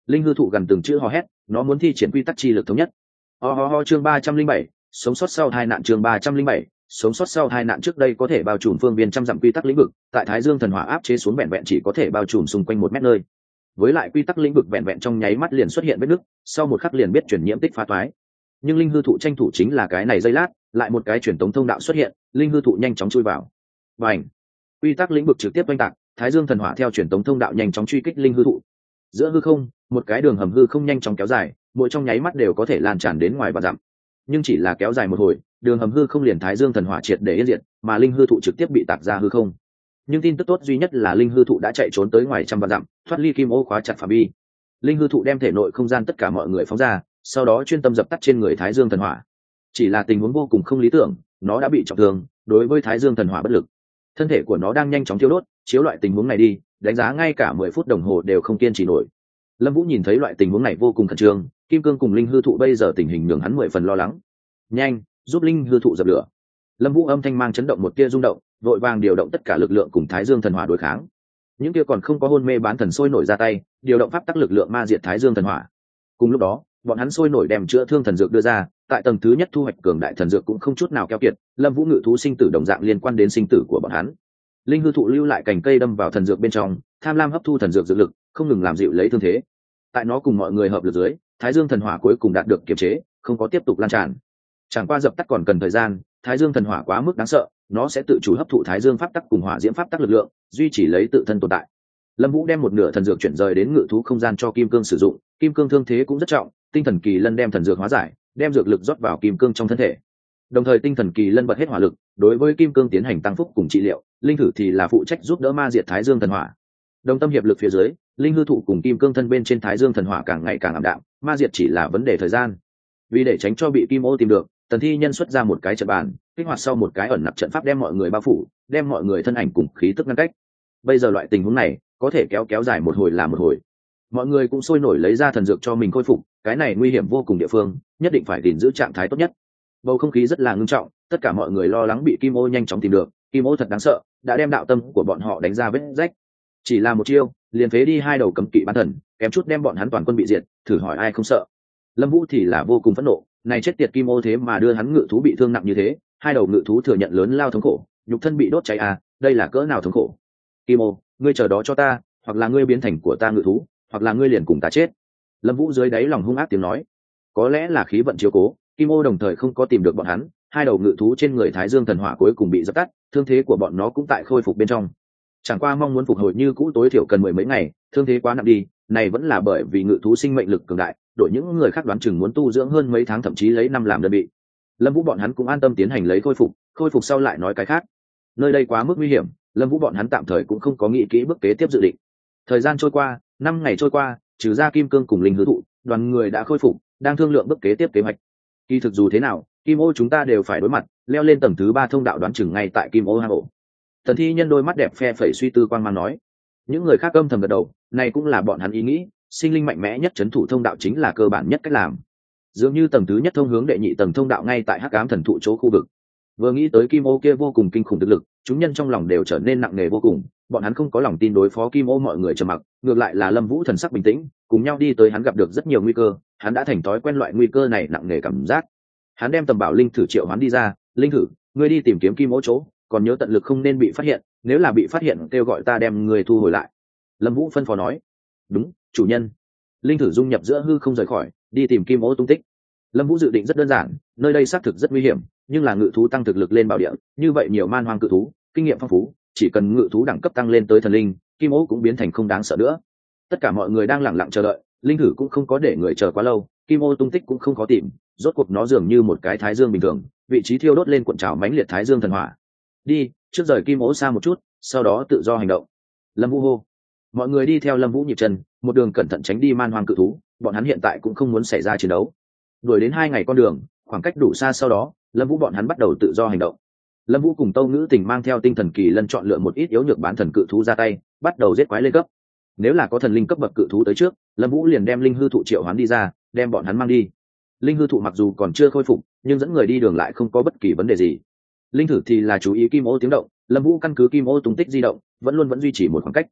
A: Linh hư thụ gần từng chữ hò hét, nó muốn thi triển quy tắc chi lực thống nhất. Ho ho ho chương ba trăm linh bảy, sống sót sau hai nạn chương ba trăm linh bảy, sống sót sau hai nạn trước đây có thể bao trùm phương viên trăm dặm quy tắc lĩnh vực, tại Thái Dương thần hỏa áp chế xuống vẹn vẹn chỉ có thể bao trùm xung quanh một mét nơi. Với lại quy tắc lĩnh vực vẹn vẹn trong nháy mắt liền xuất hiện vết nứt, sau một khắc liền biết chuyển nhiễm tích phá toái. Nhưng linh hư thụ tranh thủ chính là cái này giây lát, lại một cái truyền tống thông đạo xuất hiện, linh hư thụ nhanh chóng chui vào. Bành! Quy tắc lĩnh vực trực tiếp oanh tạc, Thái Dương thần hỏa theo truyền tống thông đạo nhanh chóng truy kích linh hư thụ. Giữa hư không, một cái đường hầm hư không nhanh chóng kéo dài, mỗi trong nháy mắt đều có thể lan tràn đến ngoài và dặm. Nhưng chỉ là kéo dài một hồi, đường hầm hư không liền Thái Dương thần hỏa triệt để yên diệt, mà linh hư thụ trực tiếp bị tạc ra hư không. Nhưng tin tức tốt duy nhất là linh hư thụ đã chạy trốn tới ngoài trăm vạn dặm, thoát ly kim ô khóa chặt phạm vi. Linh hư thụ đem thể nội không gian tất cả mọi người phóng ra, sau đó chuyên tâm dập tắt trên người Thái Dương thần hỏa. Chỉ là tình huống vô cùng không lý tưởng, nó đã bị trọng thương, đối với Thái Dương thần hỏa bất lực. Thân thể của nó đang nhanh chóng thiêu đốt, chiếu loại tình huống này đi, đánh giá ngay cả mười phút đồng hồ đều không kiên trì nổi. Lâm Vũ nhìn thấy loại tình huống này vô cùng khẩn trương, kim cương cùng linh hư thụ bây giờ tình hình nhường hắn mười phần lo lắng. Nhanh, giúp linh hư thụ dập lửa. Lâm Vũ âm thanh mang chấn động một tia rung động, vội vàng điều động tất cả lực lượng cùng Thái Dương thần hỏa đối kháng. Những kia còn không có hôn mê bán thần sôi nổi ra tay, điều động pháp tắc lực lượng ma diệt Thái Dương thần hỏa. Cùng lúc đó, bọn hắn sôi nổi đem chữa thương thần dược đưa ra, tại tầng thứ nhất thu hoạch cường đại thần dược cũng không chút nào keo kiệt, Lâm Vũ ngự thú sinh tử đồng dạng liên quan đến sinh tử của bọn hắn. Linh hư thụ lưu lại cành cây đâm vào thần dược bên trong, tham lam hấp thu thần dược dược lực, không ngừng làm dịu lấy thương thế. Tại nó cùng mọi người hợp lực dưới, Thái Dương thần hỏa cuối cùng đạt được kiềm chế, không có tiếp tục lan tràn. Chẳng qua dập tắt còn cần thời gian, Thái Dương thần hỏa quá mức đáng sợ, nó sẽ tự chủ hấp thụ Thái Dương pháp tắc cùng hỏa diễm pháp tắc lực lượng, duy trì lấy tự thân tồn tại. Lâm Vũ đem một nửa thần dược chuyển rời đến ngự thú không gian cho Kim Cương sử dụng, Kim Cương thương thế cũng rất trọng, Tinh Thần Kỳ Lân đem thần dược hóa giải, đem dược lực rót vào Kim Cương trong thân thể. Đồng thời Tinh Thần Kỳ Lân bật hết hỏa lực, đối với Kim Cương tiến hành tăng phúc cùng trị liệu, Linh Thử thì là phụ trách giúp đỡ ma diệt Thái Dương thần hỏa. Đồng tâm hiệp lực phía dưới, Linh hư thụ cùng Kim Cương thân bên trên Thái Dương thần hỏa càng ngày càng ảm đạm, ma diệt chỉ là vấn đề thời gian. Vì để tránh cho bị Kim Ô tìm được, Tần Thi Nhân xuất ra một cái trận bàn, kích hoạt sau một cái ẩn nặc trận pháp đem mọi người bao phủ, đem mọi người thân ảnh cùng khí tức ngăn cách. Bây giờ loại tình huống này, có thể kéo kéo dài một hồi là một hồi. Mọi người cũng sôi nổi lấy ra thần dược cho mình khôi phục, cái này nguy hiểm vô cùng địa phương, nhất định phải gìn giữ trạng thái tốt nhất. Bầu không khí rất là ngưng trọng, tất cả mọi người lo lắng bị Kim Ô nhanh chóng tìm được, Kim Ô thật đáng sợ, đã đem đạo tâm của bọn họ đánh ra vết rách. Chỉ là một chiêu, liền phế đi hai đầu cấm kỵ bán thần, kém chút đem bọn hắn toàn quân bị diệt, thử hỏi ai không sợ. Lâm Vũ thì là vô cùng phẫn nộ, này chết tiệt Kim Ô thế mà đưa hắn ngự thú bị thương nặng như thế, hai đầu ngự thú thừa nhận lớn lao thống khổ, nhục thân bị đốt cháy à, đây là cỡ nào thống khổ. Kim Ô, ngươi chờ đó cho ta, hoặc là ngươi biến thành của ta ngự thú, hoặc là ngươi liền cùng ta chết. Lâm Vũ dưới đáy lòng hung ác tiếng nói. Có lẽ là khí vận chiếu cố, Kim Ô đồng thời không có tìm được bọn hắn, hai đầu ngự thú trên người Thái Dương thần hỏa cuối cùng bị dập tắt, thương thế của bọn nó cũng tại khôi phục bên trong. Chẳng qua mong muốn phục hồi như cũ tối thiểu cần mười mấy ngày, thương thế quá nặng đi, này vẫn là bởi vì ngự thú sinh mệnh lực cường đại, đội những người khác đoán chừng muốn tu dưỡng hơn mấy tháng thậm chí lấy năm làm đơn vị. Lâm Vũ bọn hắn cũng an tâm tiến hành lấy khôi phục, khôi phục sau lại nói cái khác. Nơi đây quá mức nguy hiểm, Lâm Vũ bọn hắn tạm thời cũng không có nghĩ kỹ bước kế tiếp dự định. Thời gian trôi qua, năm ngày trôi qua, trừ ra Kim Cương cùng Linh hư thụ, đoàn người đã khôi phục, đang thương lượng bước kế tiếp kế hoạch. Kỳ thực dù thế nào, Kim Ô chúng ta đều phải đối mặt, leo lên tầng thứ ba thông đạo đoán chừng ngay tại Kim Ô hang ổ. Tần Thi Nhân đôi mắt đẹp phe phẩy suy tư quang mang nói. Những người khác âm thầm gật đầu, này cũng là bọn hắn ý nghĩ, sinh linh mạnh mẽ nhất trấn thủ thông đạo chính là cơ bản nhất cách làm. Dường như tầng thứ nhất thông hướng đệ nhị tầng thông đạo ngay tại Hắc Ám thần thụ chỗ khu vực. Vừa nghĩ tới Kim Ô kia vô cùng kinh khủng thực lực, chúng nhân trong lòng đều trở nên nặng nề vô cùng, bọn hắn không có lòng tin đối phó Kim Ô, mọi người trầm mặc, ngược lại là Lâm Vũ thần sắc bình tĩnh, cùng nhau đi tới. Hắn gặp được rất nhiều nguy cơ, hắn đã thành thói quen loại nguy cơ này nặng nề cảm giác. Hắn đem tầm bảo linh thử triệu hoán đi ra, "Linh thử, ngươi đi tìm kiếm Kim Ô chỗ, còn nhớ tận lực không nên bị phát hiện, nếu là bị phát hiện kêu gọi ta đem người thu hồi lại." Lâm Vũ phân phó nói. "Đúng, chủ nhân." Linh thử dung nhập giữa hư không rời khỏi, đi tìm Kim Ô tung tích. Lâm Vũ dự định rất đơn giản, nơi đây xác thực rất nguy hiểm, nhưng là ngự thú tăng thực lực lên bảo địa, như vậy nhiều man hoang cự thú, kinh nghiệm phong phú, chỉ cần ngự thú đẳng cấp tăng lên tới thần linh, Kim Ô cũng biến thành không đáng sợ nữa. Tất cả mọi người đang lặng lặng chờ đợi, Linh thử cũng không có để người chờ quá lâu, Kim Ô tung tích cũng không có tìm, rốt cuộc nó dường như một cái thái dương bình thường, vị trí thiêu đốt lên cuộn trào mãnh liệt thái dương thần hỏa. Đi, trước rời Kim Ô xa một chút, sau đó tự do hành động. Lâm Vũ hô. Mọi người đi theo Lâm Vũ nhịp chân, một đường cẩn thận tránh đi man hoang cự thú, bọn hắn hiện tại cũng không muốn xảy ra chiến đấu. Đuổi đến hai ngày con đường, khoảng cách đủ xa sau đó, Lâm Vũ bọn hắn bắt đầu tự do hành động. Lâm Vũ cùng Tâu Ngữ Tình mang theo Tinh Thần Kỳ Lân chọn lựa một ít yếu nhược bán thần cự thú ra tay, bắt đầu giết quái lên cấp. Nếu là có thần linh cấp bậc cự thú tới trước, Lâm Vũ liền đem linh hư thụ triệu hoán đi ra, đem bọn hắn mang đi. Linh hư thụ mặc dù còn chưa khôi phục, nhưng dẫn người đi đường lại không có bất kỳ vấn đề gì. Linh thử thì là chú ý Kim Ô tiếng động, Lâm Vũ căn cứ Kim Ô tung tích di động, vẫn luôn vẫn duy trì một khoảng cách.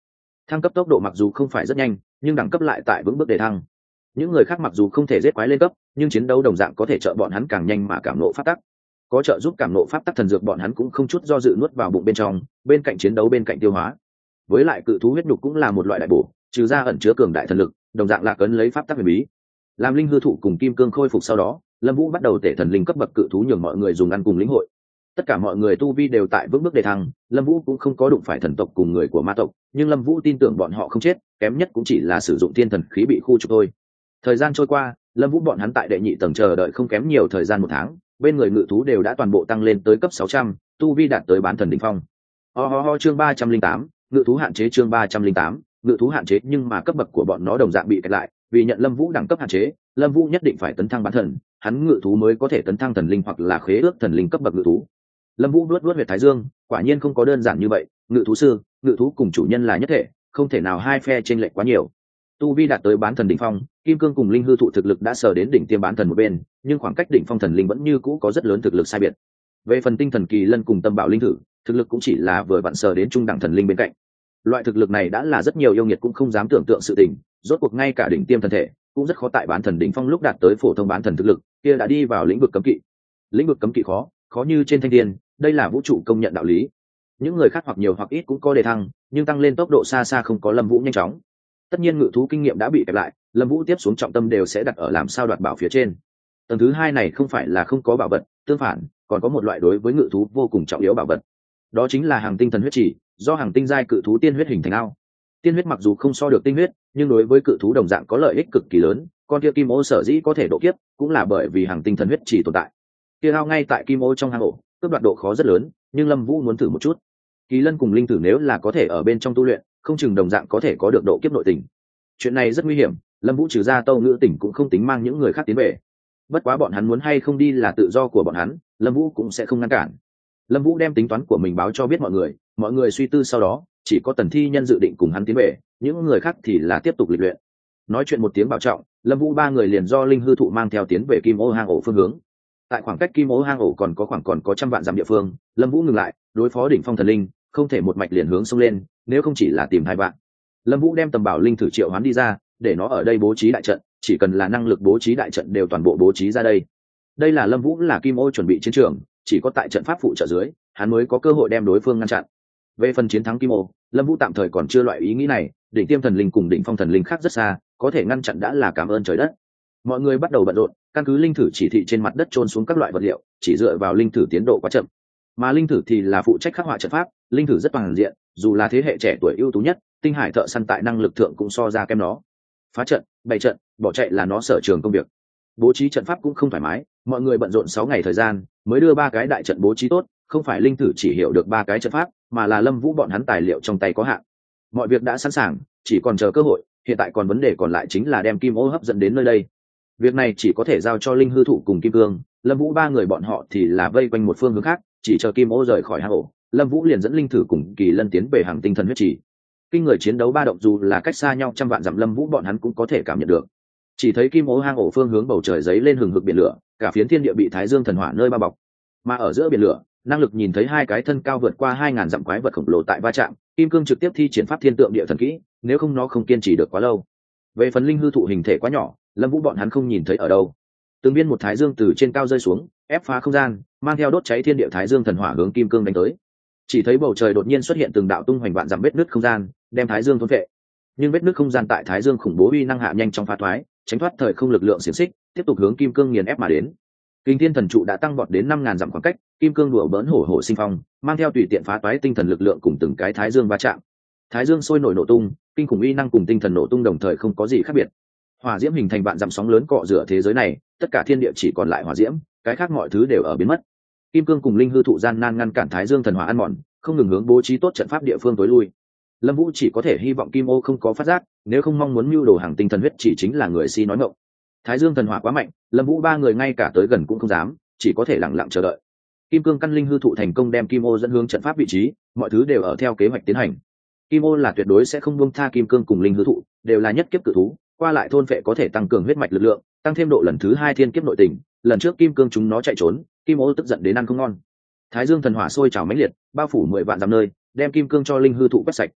A: Thăng cấp tốc độ mặc dù không phải rất nhanh, nhưng đẳng cấp lại tại vững bước để thăng. Những người khác mặc dù không thể giết quái lên cấp, nhưng chiến đấu đồng dạng có thể trợ bọn hắn càng nhanh mà cảm nộ pháp tắc. Có trợ giúp cảm nộ pháp tắc thần dược, bọn hắn cũng không chút do dự nuốt vào bụng bên trong, bên cạnh chiến đấu bên cạnh tiêu hóa. Với lại cự thú huyết nhục cũng là một loại đại bổ, trừ ra ẩn chứa cường đại thần lực, đồng dạng là cấn lấy pháp tắc huyền bí. Làm linh hư thụ cùng kim cương khôi phục sau đó, Lâm Vũ bắt đầu tể thần linh cấp bậc cự thú nhường mọi người dùng ăn cùng lĩnh hội. Tất cả mọi người tu vi đều tại vững bước đề thăng, Lâm Vũ cũng không có đụng phải thần tộc cùng người của ma tộc, nhưng Lâm Vũ tin tưởng bọn họ không chết, kém nhất cũng chỉ là sử dụng thiên thần khí bị khu trục thôi. Thời gian trôi qua, Lâm Vũ bọn hắn tại đệ nhị tầng chờ đợi không kém nhiều thời gian một tháng, bên người ngự thú đều đã toàn bộ tăng lên tới cấp sáu trăm, tu vi đạt tới bán thần đỉnh phong. Ho ho ho chương ba trăm linh tám, ngự thú hạn chế chương ba trăm linh tám, ngự thú hạn chế, nhưng mà cấp bậc của bọn nó đồng dạng bị kẹt lại, vì nhận Lâm Vũ đẳng cấp hạn chế, Lâm Vũ nhất định phải tấn thăng bán thần, hắn ngự thú mới có thể tấn thăng thần linh hoặc là khế ước thần linh cấp bậc ngự thú. Lâm Vũ nuốt nuốt huyệt thái dương, quả nhiên không có đơn giản như vậy, ngự thú sư, ngự thú cùng chủ nhân là nhất thể, không thể nào hai phe chênh lệch quá nhiều. Tu vi đạt tới bán thần đỉnh phong, kim cương cùng linh hư thụ thực lực đã sờ đến đỉnh tiêm bán thần một bên, nhưng khoảng cách đỉnh phong thần linh vẫn như cũ có rất lớn thực lực sai biệt. Về phần tinh thần kỳ lân cùng tâm bảo linh thử, thực lực cũng chỉ là vừa vặn sờ đến trung đẳng thần linh bên cạnh. Loại thực lực này đã là rất nhiều yêu nghiệt cũng không dám tưởng tượng sự tình, rốt cuộc ngay cả đỉnh tiêm thần thể cũng rất khó tại bán thần đỉnh phong lúc đạt tới phổ thông bán thần thực lực, kia đã đi vào lĩnh vực cấm kỵ. Lĩnh vực cấm kỵ khó, khó như trên thanh thiên, đây là vũ trụ công nhận đạo lý. Những người khác hoặc nhiều hoặc ít cũng có đề thăng, nhưng tăng lên tốc độ xa xa không có Lâm Vũ nhanh chóng. Tất nhiên ngự thú kinh nghiệm đã bị kẹp lại, Lâm Vũ tiếp xuống trọng tâm đều sẽ đặt ở làm sao đoạt bảo phía trên. Tầng thứ hai này không phải là không có bảo vật, tương phản, còn có một loại đối với ngự thú vô cùng trọng yếu bảo vật. Đó chính là hàng tinh thần huyết chỉ, do hàng tinh giai cự thú tiên huyết hình thành ao. Tiên huyết mặc dù không so được tinh huyết, nhưng đối với cự thú đồng dạng có lợi ích cực kỳ lớn, con kia kim ô sở dĩ có thể độ kiếp, cũng là bởi vì hàng tinh thần huyết chỉ tồn tại. Kia ao ngay tại kim ô trong hang ổ, cướp đoạt độ khó rất lớn, nhưng Lâm Vũ muốn thử một chút. Kỳ lân cùng linh tử nếu là có thể ở bên trong tu luyện, không chừng đồng dạng có thể có được độ kiếp nội tình. Chuyện này rất nguy hiểm, Lâm Vũ trừ ra Tâu Ngữ Tỉnh cũng không tính mang những người khác tiến về. Bất quá bọn hắn muốn hay không đi là tự do của bọn hắn, Lâm Vũ cũng sẽ không ngăn cản. Lâm Vũ đem tính toán của mình báo cho biết mọi người, mọi người suy tư sau đó, chỉ có Tần Thi Nhân dự định cùng hắn tiến về, những người khác thì là tiếp tục lịch luyện. Nói chuyện một tiếng bảo trọng, Lâm Vũ ba người liền do linh hư thụ mang theo tiến về Kim Ô hang ổ phương hướng. Tại khoảng cách Kim Ô hang ổ còn có khoảng còn có trăm vạn dặm địa phương, Lâm Vũ ngừng lại, đối phó đỉnh phong thần linh, không thể một mạch liền hướng xông lên, nếu không chỉ là tìm hai bạn. Lâm Vũ đem tầm bảo linh thử triệu hoán đi ra, để nó ở đây bố trí đại trận, chỉ cần là năng lực bố trí đại trận đều toàn bộ bố trí ra đây. Đây là Lâm Vũ là Kim Ô chuẩn bị chiến trường, chỉ có tại trận pháp phụ trợ dưới, hắn mới có cơ hội đem đối phương ngăn chặn. Về phần chiến thắng Kim Ô, Lâm Vũ tạm thời còn chưa loại ý nghĩ này, đỉnh tiêm thần linh cùng đỉnh phong thần linh khác rất xa, có thể ngăn chặn đã là cảm ơn trời đất. Mọi người bắt đầu bận rộn, căn cứ linh thử chỉ thị trên mặt đất chôn xuống các loại vật liệu, chỉ dựa vào linh thử tiến độ quá chậm. Mà linh thử thì là phụ trách khắc họa trận pháp, linh thử rất toàn diện, dù là thế hệ trẻ tuổi ưu tú nhất, tinh hải thợ săn tại năng lực thượng cũng so ra kem nó. Phá trận, bày trận, bỏ chạy là nó sở trường công việc. Bố trí trận pháp cũng không thoải mái, mọi người bận rộn sáu ngày thời gian, mới đưa ba cái đại trận bố trí tốt, không phải linh thử chỉ hiểu được ba cái trận pháp, mà là Lâm Vũ bọn hắn tài liệu trong tay có hạn. Mọi việc đã sẵn sàng, chỉ còn chờ cơ hội, hiện tại còn vấn đề còn lại chính là đem Kim Ô hấp dẫn đến nơi đây. Việc này chỉ có thể giao cho linh hư thụ cùng Kim Cương, Lâm Vũ ba người bọn họ thì là vây quanh một phương hướng khác, chỉ chờ Kim Ô rời khỏi hang ổ, Lâm Vũ liền dẫn linh thử cùng Kỳ Lân tiến về hàng tinh thần huyết chỉ. Kinh người chiến đấu ba động dù là cách xa nhau trăm vạn dặm, Lâm Vũ bọn hắn cũng có thể cảm nhận được. Chỉ thấy Kim Ô hang ổ phương hướng bầu trời giấy lên hừng hực biển lửa, cả phiến thiên địa bị Thái Dương thần hỏa nơi bao bọc. Mà ở giữa biển lửa, năng lực nhìn thấy hai cái thân cao vượt qua hai ngàn dặm quái vật khổng lồ tại va chạm, Kim Cương trực tiếp thi triển pháp thiên tượng địa thần kỹ, nếu không nó không kiên trì được quá lâu. Về phần linh hư thụ hình thể quá nhỏ, Lâm Vũ bọn hắn không nhìn thấy ở đâu. Từng viên một Thái Dương từ trên cao rơi xuống, ép phá không gian, mang theo đốt cháy thiên địa Thái Dương thần hỏa hướng Kim Cương đánh tới. Chỉ thấy bầu trời đột nhiên xuất hiện từng đạo tung hoành vạn dặm vết nứt không gian, đem Thái Dương thôn phệ. Nhưng vết nứt không gian tại Thái Dương khủng bố uy năng hạ nhanh chóng phá thoái, tránh thoát thời không lực lượng xiển xích, tiếp tục hướng Kim Cương nghiền ép mà đến. Kinh Thiên Thần trụ đã tăng vọt đến năm ngàn dặm khoảng cách, Kim Cương đùa bỡn hổ hổ sinh phong, mang theo tùy tiện phá toái tinh thần lực lượng cùng từng cái Thái Dương va chạm. Thái Dương sôi nổi nổ tung, kinh khủng uy năng cùng tinh thần nổ tung đồng thời không có gì khác biệt. Hỏa diễm hình thành vạn dặm sóng lớn cọ rửa thế giới này, tất cả thiên địa chỉ còn lại hỏa diễm, cái khác mọi thứ đều ở biến mất. Kim Cương cùng linh hư thụ gian nan ngăn cản Thái Dương thần hỏa ăn mòn, không ngừng hướng bố trí tốt trận pháp địa phương tối lui. Lâm Vũ chỉ có thể hy vọng Kim Ô không có phát giác, nếu không mong muốn mưu đồ hàng tinh thần huyết chỉ chính là người si nói ngọng. Thái Dương thần hỏa quá mạnh, Lâm Vũ ba người ngay cả tới gần cũng không dám, chỉ có thể lặng lặng chờ đợi. Kim Cương căn linh hư thụ thành công đem Kim Ô dẫn hướng trận pháp vị trí, mọi thứ đều ở theo kế hoạch tiến hành. Kim Ô là tuyệt đối sẽ không buông tha Kim Cương cùng linh hư thụ, đều là nhất kiếp cự thú, qua lại thôn phệ có thể tăng cường huyết mạch lực lượng, tăng thêm độ lần thứ hai thiên kiếp nội tình. Lần trước Kim Cương chúng nó chạy trốn, Kim Ô tức giận đến ăn không ngon. Thái Dương thần hỏa sôi trào mãnh liệt, bao phủ mười vạn dặm nơi, đem Kim Cương cho linh hư thụ quét sạch.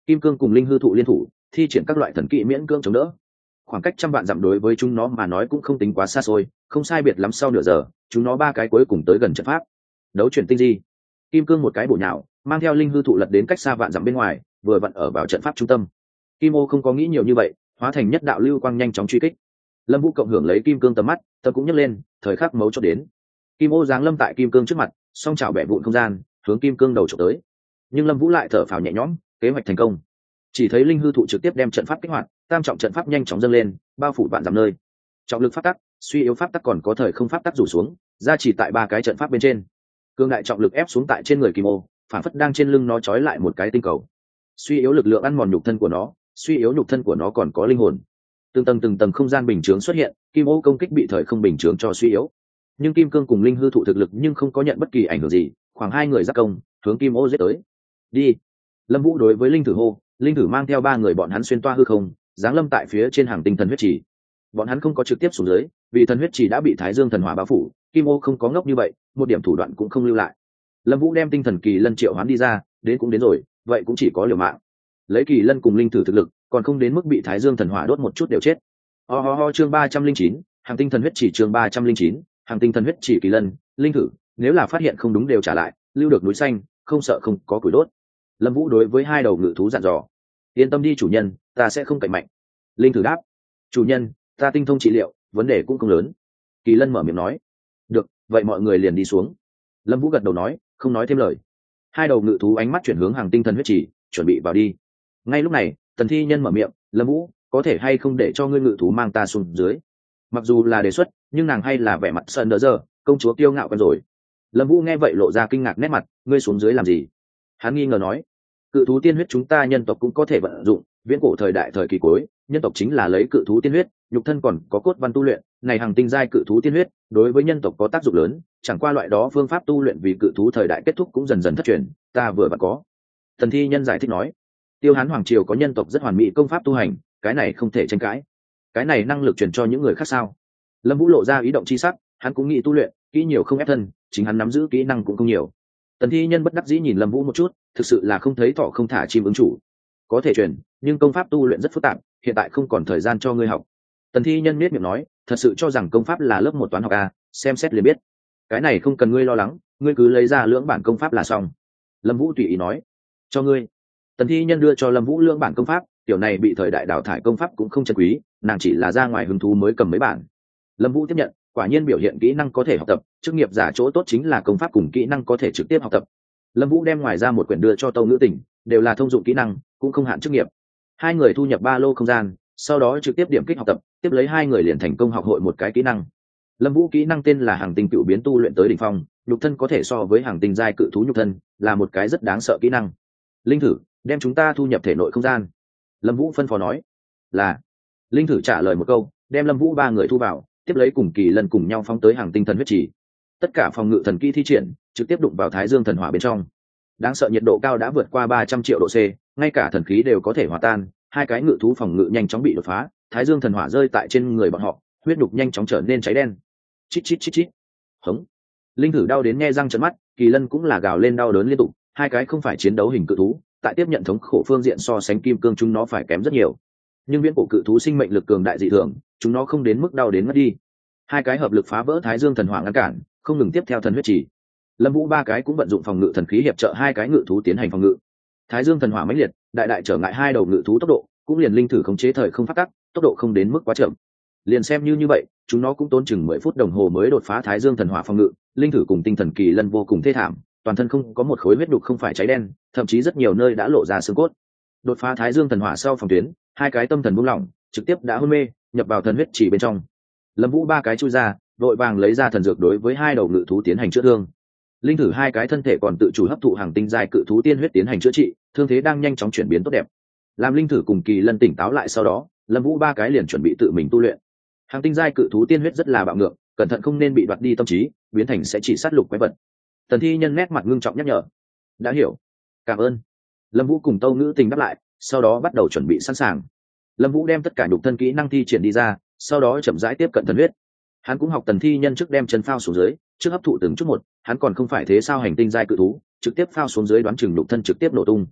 A: kim cương cùng linh hư thụ liên thủ thi triển các loại thần kỹ miễn cưỡng chống đỡ. Khoảng cách trăm vạn dặm đối với chúng nó mà nói cũng không tính quá xa xôi, không sai biệt lắm sau nửa giờ chúng nó ba cái cuối cùng tới gần trận pháp. Đấu chuyển tinh di, kim cương một cái bổ nhào mang theo linh hư thụ lật đến cách xa vạn dặm bên ngoài, vừa vặn ở vào trận pháp trung tâm. Kim ô không có nghĩ nhiều như vậy, hóa thành nhất đạo lưu quang nhanh chóng truy kích. Lâm Vũ cộng hưởng lấy kim cương tầm mắt, tâm cũng nhấc lên, thời khắc mấu chốt đến. Kim ô giáng lâm tại kim cương trước mặt, song chảo bẻ vụn không gian, hướng kim cương đầu chụp tới. Nhưng Lâm Vũ lại thở phào nhẹ nhõm, kế hoạch thành công. Chỉ thấy linh hư thụ trực tiếp đem trận pháp kích hoạt, tam trọng trận pháp nhanh chóng dâng lên, bao phủ vạn dặm nơi. Trọng lực pháp tắc, suy yếu pháp tắc còn có thời không pháp tắc rủ xuống, ra chỉ tại ba cái trận pháp bên trên. Cương đại trọng lực ép xuống tại trên người kim ô, phản phất đang trên lưng nó trói lại một cái tinh cầu. Suy yếu lực lượng ăn mòn nhục thân của nó, suy yếu nhục thân của nó còn có linh hồn. Từng tầng từng tầng không gian bình chướng xuất hiện, kim ô công kích bị thời không bình chướng cho suy yếu. Nhưng kim cương cùng linh hư thụ thực lực nhưng không có nhận bất kỳ ảnh hưởng gì, khoảng hai người giáp công hướng kim ô giết tới. Đi. Lâm Vũ đối với linh thử hô, linh thử mang theo ba người bọn hắn xuyên toa hư không, giáng lâm tại phía trên hàng tinh thần huyết trì. Bọn hắn không có trực tiếp xuống dưới, vì thần huyết trì đã bị thái dương thần hỏa bao phủ, kim ô không có ngốc như vậy, một điểm thủ đoạn cũng không lưu lại. Lâm Vũ đem tinh thần kỳ lân triệu hoán đi ra, đến cũng đến rồi, vậy cũng chỉ có liều mạng. Lấy kỳ lân cùng linh thử thực lực, còn không đến mức bị thái dương thần hỏa đốt một chút đều chết. Ho ho ho chương ba trăm linh chín, hàng tinh thần huyết chỉ chương ba trăm linh chín, hàng tinh thần huyết chỉ kỳ lân, linh thử, nếu là phát hiện không đúng đều trả lại, lưu được núi xanh, không sợ không có củi đốt. Lâm Vũ đối với hai đầu ngự thú dặn dò. Yên tâm đi chủ nhân, ta sẽ không cậy mạnh. Linh thử đáp. Chủ nhân, ta tinh thông trị liệu, vấn đề cũng không lớn. Kỳ lân mở miệng nói. Được, vậy mọi người liền đi xuống. Lâm Vũ gật đầu nói, không nói thêm lời. Hai đầu ngự thú ánh mắt chuyển hướng hàng tinh thần huyết chỉ, chuẩn bị vào đi. Ngay lúc này, Tần Thi Nhân mở miệng, Lâm Vũ, có thể hay không để cho ngươi ngự thú mang ta xuống dưới? Mặc dù là đề xuất, nhưng nàng hay là vẻ mặt sờn đỡ giờ, công chúa kiêu ngạo quen rồi. Lâm Vũ nghe vậy lộ ra kinh ngạc nét mặt, ngươi xuống dưới làm gì? Hắn nghi ngờ nói, cự thú tiên huyết chúng ta nhân tộc cũng có thể vận dụng, viễn cổ thời đại thời kỳ cuối, nhân tộc chính là lấy cự thú tiên huyết, nhục thân còn có cốt văn tu luyện, này hàng tinh giai cự thú tiên huyết, đối với nhân tộc có tác dụng lớn, chẳng qua loại đó phương pháp tu luyện vì cự thú thời đại kết thúc cũng dần dần thất truyền, ta vừa vặn có. Tần Thi Nhân giải thích nói, Tiêu Hán hoàng triều có nhân tộc rất hoàn mỹ công pháp tu hành, cái này không thể tranh cãi. Cái này năng lực truyền cho những người khác sao? Lâm Vũ lộ ra ý động chi sắc, hắn cũng nghĩ tu luyện, kỹ nhiều không ép thân, chính hắn nắm giữ kỹ năng cũng không nhiều. Tần Thi Nhân bất đắc dĩ nhìn Lâm Vũ một chút, thực sự là không thấy thỏ không thả chim ứng chủ. Có thể truyền, nhưng công pháp tu luyện rất phức tạp, hiện tại không còn thời gian cho ngươi học. Tần Thi Nhân biết miệng nói, thật sự cho rằng công pháp là lớp một toán học a, xem xét liền biết. Cái này không cần ngươi lo lắng, ngươi cứ lấy ra lưỡng bản công pháp là xong. Lâm Vũ tùy ý nói, cho ngươi. Tần Thi Nhân đưa cho Lâm Vũ lưỡng bản công pháp, tiểu này bị thời đại đào thải công pháp cũng không chân quý, nàng chỉ là ra ngoài hứng thú mới cầm mấy bản. Lâm Vũ tiếp nhận, quả nhiên biểu hiện kỹ năng có thể học tập, chức nghiệp giả chỗ tốt chính là công pháp cùng kỹ năng có thể trực tiếp học tập. Lâm Vũ đem ngoài ra một quyển đưa cho Tâu Nữ Tình, đều là thông dụng kỹ năng, cũng không hạn chức nghiệp. Hai người thu nhập ba lô không gian, sau đó trực tiếp điểm kích học tập, tiếp lấy hai người liền thành công học hội một cái kỹ năng. Lâm Vũ kỹ năng tên là Hàng Tinh Cựu Biến tu luyện tới đỉnh phong, nhục thân có thể so với hàng tinh giai cự thú nhục thân, là một cái rất đáng sợ kỹ năng. Linh thử, đem chúng ta thu nhập thể nội không gian. Lâm Vũ phân phó nói. Là. Linh thử trả lời một câu, đem Lâm Vũ ba người thu vào, tiếp lấy cùng Kỳ Lân cùng nhau phóng tới hàng tinh thần huyết chỉ. Tất cả phòng ngự thần kỹ thi triển, trực tiếp đụng vào Thái Dương thần hỏa bên trong. Đáng sợ nhiệt độ cao đã vượt qua ba trăm triệu độ C, ngay cả thần khí đều có thể hòa tan, hai cái ngự thú phòng ngự nhanh chóng bị đột phá, Thái Dương thần hỏa rơi tại trên người bọn họ, huyết đục nhanh chóng trở nên cháy đen. Chít chít chít chít. Hống. Linh thử đau đến nhe răng trợn mắt, Kỳ Lân cũng là gào lên đau đớn liên tục, hai cái không phải chiến đấu hình cự thú, tại tiếp nhận thống khổ phương diện so sánh kim cương chúng nó phải kém rất nhiều. Nhưng viễn cổ cự thú sinh mệnh lực cường đại dị thường, chúng nó không đến mức đau đến mất đi. Hai cái hợp lực phá vỡ Thái Dương thần hỏa ngăn cản, không ngừng tiếp theo thần huyết chỉ. Lâm Vũ ba cái cũng vận dụng phòng ngự thần khí hiệp trợ hai cái ngự thú tiến hành phòng ngự. Thái Dương thần hỏa mãnh liệt, đại đại trở ngại hai đầu ngự thú tốc độ, cũng liền linh thử khống chế thời không phát tắc, tốc độ không đến mức quá chậm. Liền xem như như vậy, chúng nó cũng tốn chừng mười phút đồng hồ mới đột phá Thái Dương thần hỏa phòng ngự, linh thử cùng tinh thần Kỳ Lân vô cùng thê thảm, toàn thân không có một khối huyết đục không phải cháy đen, thậm chí rất nhiều nơi đã lộ ra xương cốt. Đột phá Thái Dương thần hỏa sau phòng tuyến, hai cái tâm thần buông lỏng, trực tiếp đã hôn mê, nhập vào thần huyết chỉ bên trong. Lâm Vũ ba cái chui ra, đội vàng lấy ra thần dược đối với hai đầu ngự thú tiến hành chữa thương. Linh thử hai cái thân thể còn tự chủ hấp thụ hàng tinh giai cự thú tiên huyết tiến hành chữa trị, thương thế đang nhanh chóng chuyển biến tốt đẹp. Làm linh thử cùng Kỳ Lân tỉnh táo lại sau đó, Lâm Vũ ba cái liền chuẩn bị tự mình tu luyện. Hàng tinh giai cự thú tiên huyết rất là bạo ngược, cẩn thận không nên bị đoạt đi tâm trí, biến thành sẽ chỉ sát lục quái vật. Tần Thi Nhân nét mặt ngưng trọng nhắc nhở. Đã hiểu. Cảm ơn. Lâm Vũ cùng Tâu Nữ Tình đáp lại, sau đó bắt đầu chuẩn bị sẵn sàng. Lâm Vũ đem tất cả nhục thân kỹ năng thi triển đi ra, sau đó chậm rãi tiếp cận thần huyết. Hắn cũng học Tần Thi Nhân trước đem chân phao xuống dưới, trước hấp thụ từng chút một, hắn còn không phải thế sao hành tinh giai cự thú, trực tiếp phao xuống dưới đoán chừng nhục thân trực tiếp nổ tung.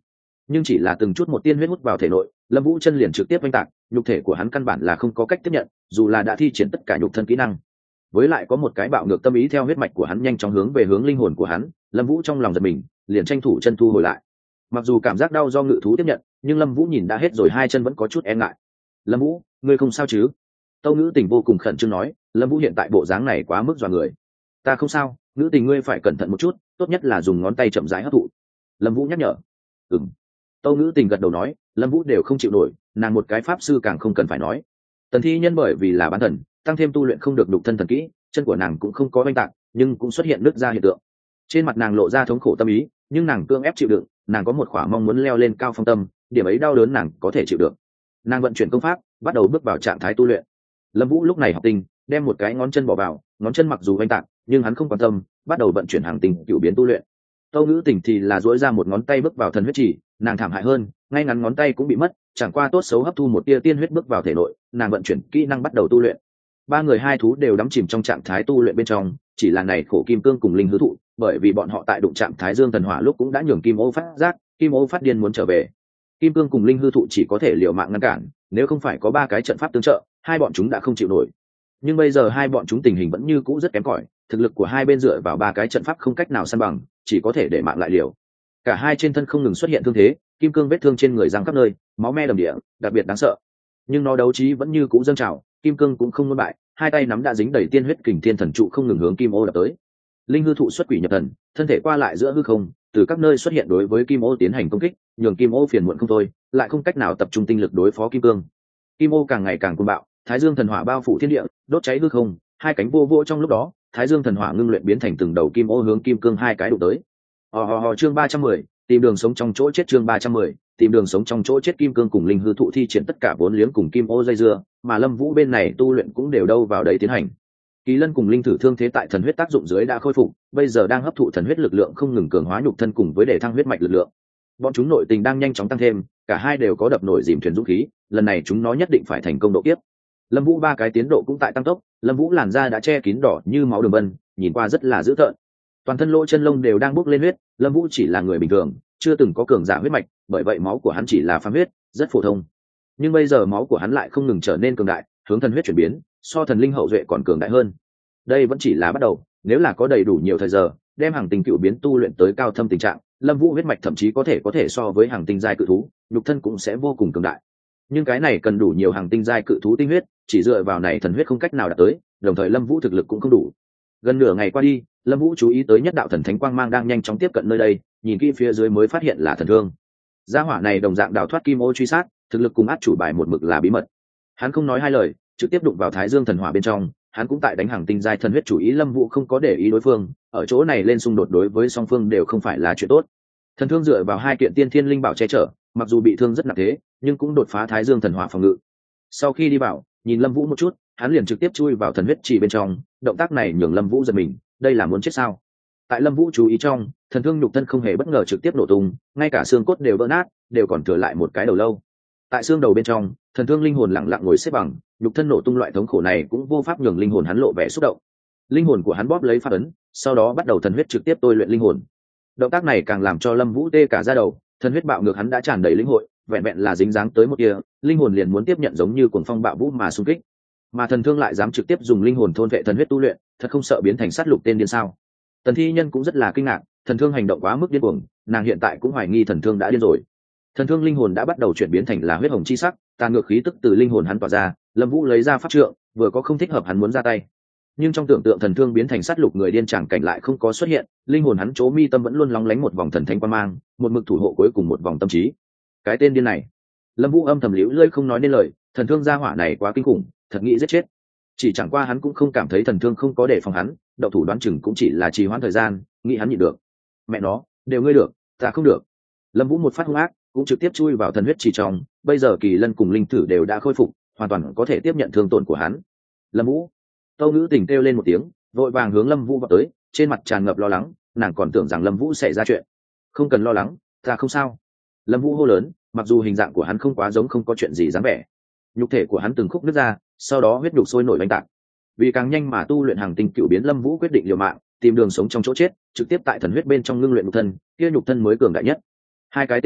A: nhưng chỉ là từng chút một tiên huyết hút vào thể nội, lâm vũ chân liền trực tiếp oanh tạc, nhục thể của hắn căn bản là không có cách tiếp nhận, dù là đã thi triển tất cả nhục thân kỹ năng. Với lại có một cái bạo ngược tâm ý theo huyết mạch của hắn nhanh chóng hướng về hướng linh hồn của hắn, lâm vũ trong lòng giật mình, liền tranh thủ chân thu hồi lại. Mặc dù cảm giác đau do ngự thú tiếp nhận, nhưng lâm vũ nhìn đã hết rồi hai chân vẫn có chút e ngại. Lâm vũ, ngươi không sao chứ? Tâu Ngữ Tình vô cùng khẩn trương nói, lâm vũ hiện tại bộ dáng này quá mức dọa người. Ta không sao, Ngữ Tình ngươi phải cẩn thận một chút, tốt nhất là dùng ngón tay chậm rãi hấp thụ. Lâm vũ nhắc nhở. Ừm. Tâu Ngữ Tình gật đầu nói, lâm vũ đều không chịu nổi, nàng một cái pháp sư càng không cần phải nói. Tần Thi Nhân bởi vì là bán thần, tăng thêm tu luyện không được đục thân thần kỹ, chân của nàng cũng không có oanh tạc, nhưng cũng xuất hiện nứt ra hiện tượng. Trên mặt nàng lộ ra thống khổ tâm ý, nhưng nàng cương ép chịu đựng, nàng có một khỏa mong muốn leo lên cao phong tâm, điểm ấy đau đớn nàng có thể chịu được. Nàng vận chuyển công pháp, bắt đầu bước vào trạng thái tu luyện. Lâm Vũ lúc này học tinh, đem một cái ngón chân bỏ vào, ngón chân mặc dù oanh tạc, nhưng hắn không quan tâm, bắt đầu vận chuyển hàng tình cựu biến tu luyện. Tâu Ngữ Tình thì là duỗi ra một ngón tay bước vào thần huyết chỉ, nàng thảm hại hơn, ngay ngắn ngón tay cũng bị mất, chẳng qua tốt xấu hấp thu một tia tiên huyết bước vào thể nội, nàng vận chuyển kỹ năng bắt đầu tu luyện. Ba người hai thú đều đắm chìm trong trạng thái tu luyện bên trong, chỉ là này khổ kim cương cùng linh hư thụ, bởi vì bọn họ tại đụng chạm thái dương thần hỏa lúc cũng đã nhường kim ô phát giác, kim ô phát điên muốn trở về. Kim cương cùng linh hư thụ chỉ có thể liều mạng ngăn cản, nếu không phải có ba cái trận pháp tương trợ, hai bọn chúng đã không chịu nổi. Nhưng bây giờ hai bọn chúng tình hình vẫn như cũ rất kém cỏi, thực lực của hai bên dựa vào ba cái trận pháp không cách nào san bằng, chỉ có thể để mạng lại liều. Cả hai trên thân không ngừng xuất hiện thương thế, kim cương vết thương trên người giăng khắp nơi, máu me đầm địa, đặc biệt đáng sợ. Nhưng nó đấu trí vẫn như cũ dâng trào, kim cương cũng không muốn bại, hai tay nắm đã dính đầy tiên huyết kình thiên thần trụ không ngừng hướng kim ô đập tới. Linh hư thụ xuất quỷ nhập thần, thân thể qua lại giữa hư không, từ các nơi xuất hiện đối với kim ô tiến hành công kích, nhường kim ô phiền muộn không thôi, lại không cách nào tập trung tinh lực đối phó kim cương. Kim ô càng ngày càng cuồng bạo, thái dương thần hỏa bao phủ thiên địa, đốt cháy hư không, hai cánh vô vô trong lúc đó, thái dương thần hỏa ngưng luyện biến thành từng đầu kim ô hướng kim cương hai cái đụng tới. Hò hò hò chương ba trăm mười, tìm đường sống trong chỗ chết chương ba trăm mười, tìm đường sống trong chỗ chết kim cương cùng linh hư thụ thi triển tất cả vốn liếng cùng kim ô dây dưa, mà Lâm Vũ bên này tu luyện cũng đều đâu vào đấy tiến hành. Kỳ Lân cùng linh thử thương thế tại thần huyết tác dụng dưới đã khôi phục, bây giờ đang hấp thụ thần huyết lực lượng không ngừng cường hóa nhục thân cùng với để thăng huyết mạch lực lượng. Bọn chúng nội tình đang nhanh chóng tăng thêm, cả hai đều có đập nổi dìm thuyền dũng khí, lần này chúng nó nhất định phải thành công độ kiếp. Lâm Vũ ba cái tiến độ cũng tại tăng tốc, Lâm Vũ làn da đã che kín đỏ như máu đường vân, nhìn qua rất là dữ tợn. Toàn thân lỗ chân lông đều đang bốc lên huyết, Lâm Vũ chỉ là người bình thường, chưa từng có cường giả huyết mạch, bởi vậy máu của hắn chỉ là phàm huyết, rất phổ thông. Nhưng bây giờ máu của hắn lại không ngừng trở nên cường đại, hướng thần huyết chuyển biến, so thần linh hậu duệ còn cường đại hơn. Đây vẫn chỉ là bắt đầu, nếu là có đầy đủ nhiều thời giờ, đem hàng tinh cựu biến tu luyện tới cao thâm tình trạng, Lâm Vũ huyết mạch thậm chí có thể có thể so với hàng tinh giai cự thú, nhục thân cũng sẽ vô cùng cường đại. Nhưng cái này cần đủ nhiều hàng tinh giai cự thú tinh huyết, chỉ dựa vào này thần huyết không cách nào đạt tới, đồng thời Lâm Vũ thực lực cũng không đủ. Gần nửa ngày qua đi, Lâm Vũ chú ý tới nhất đạo thần thánh quang mang đang nhanh chóng tiếp cận nơi đây, nhìn kỹ phía dưới mới phát hiện là thần thương. Gia hỏa này đồng dạng đào thoát kim ô truy sát, thực lực cùng át chủ bài một mực là bí mật. Hắn không nói hai lời, trực tiếp đụng vào Thái Dương thần hỏa bên trong, hắn cũng tại đánh hàng tinh giai thần huyết chủ ý. Lâm Vũ không có để ý đối phương, ở chỗ này lên xung đột đối với song phương đều không phải là chuyện tốt. Thần thương dựa vào hai kiện tiên thiên linh bảo che chở, mặc dù bị thương rất nặng thế, nhưng cũng đột phá Thái Dương thần hỏa phòng ngự. Sau khi đi vào, nhìn Lâm Vũ một chút, hắn liền trực tiếp chui vào thần huyết chỉ bên trong, động tác này nhường Lâm Vũ giật mình, đây là muốn chết sao? Tại Lâm Vũ chú ý trong, thần thương nhục thân không hề bất ngờ trực tiếp nổ tung, ngay cả xương cốt đều vỡ nát, đều còn thừa lại một cái đầu lâu. Tại xương đầu bên trong, thần thương linh hồn lặng lặng ngồi xếp bằng, nhục thân nổ tung loại thống khổ này cũng vô pháp nhường linh hồn hắn lộ vẻ xúc động. Linh hồn của hắn bóp lấy pháp ấn, sau đó bắt đầu thần huyết trực tiếp tôi luyện linh hồn. Động tác này càng làm cho Lâm Vũ tê cả da đầu, thần huyết bạo ngược hắn đã tràn đầy linh hội, vẹn vẹn là dính dáng tới một kia, linh hồn liền muốn tiếp nhận giống như cuồng phong bạo vũ mà xung kích. Mà thần thương lại dám trực tiếp dùng linh hồn thôn vệ thần huyết tu luyện, thật không sợ biến thành sát lục tên điên sao? Tần Thi Nhân cũng rất là kinh ngạc, thần thương hành động quá mức điên cuồng, nàng hiện tại cũng hoài nghi thần thương đã điên rồi. Thần thương linh hồn đã bắt đầu chuyển biến thành là huyết hồng chi sắc, tàn ngược khí tức từ linh hồn hắn tỏa ra, Lâm Vũ lấy ra pháp trượng, vừa có không thích hợp hắn muốn ra tay. Nhưng trong tưởng tượng thần thương biến thành sát lục người điên chẳng cảnh lại không có xuất hiện, linh hồn hắn chỗ mi tâm vẫn luôn lóng lánh một vòng thần thánh quan mang, một mực thủ hộ cuối cùng một vòng tâm trí. Cái tên điên này. Lâm Vũ âm thầm liễu lơi không nói nên lời, thần thương gia hỏa này quá kinh khủng, thật nghĩ giết chết. Chỉ chẳng qua hắn cũng không cảm thấy thần thương không có để phòng hắn, động thủ đoán chừng cũng chỉ là trì hoãn thời gian, nghĩ hắn nhịn được. Mẹ nó, đều ngươi được, ta không được. Lâm Vũ một phát hung ác, cũng trực tiếp chui vào thần huyết chỉ trong, bây giờ Kỳ Lân cùng linh thử đều đã khôi phục, hoàn toàn có thể tiếp nhận thương tổn của hắn. Lâm Vũ, Tâu Ngữ Tình kêu lên một tiếng, vội vàng hướng Lâm Vũ vào tới, trên mặt tràn ngập lo lắng, nàng còn tưởng rằng Lâm Vũ sẽ ra chuyện. Không cần lo lắng, ta không sao. Lâm Vũ hô lớn, mặc dù hình dạng của hắn không quá giống không có chuyện gì dáng vẻ. Nhục thể của hắn từng khúc nứt ra, sau đó huyết nhục sôi nổi bành tạc. Vì càng nhanh mà tu luyện hàng tinh cựu biến, Lâm Vũ quyết định liều mạng, tìm đường sống trong chỗ chết, trực tiếp tại thần huyết bên trong ngưng luyện nhục thân, kia nhục thân mới cường đại nhất. Hai cái tên điên,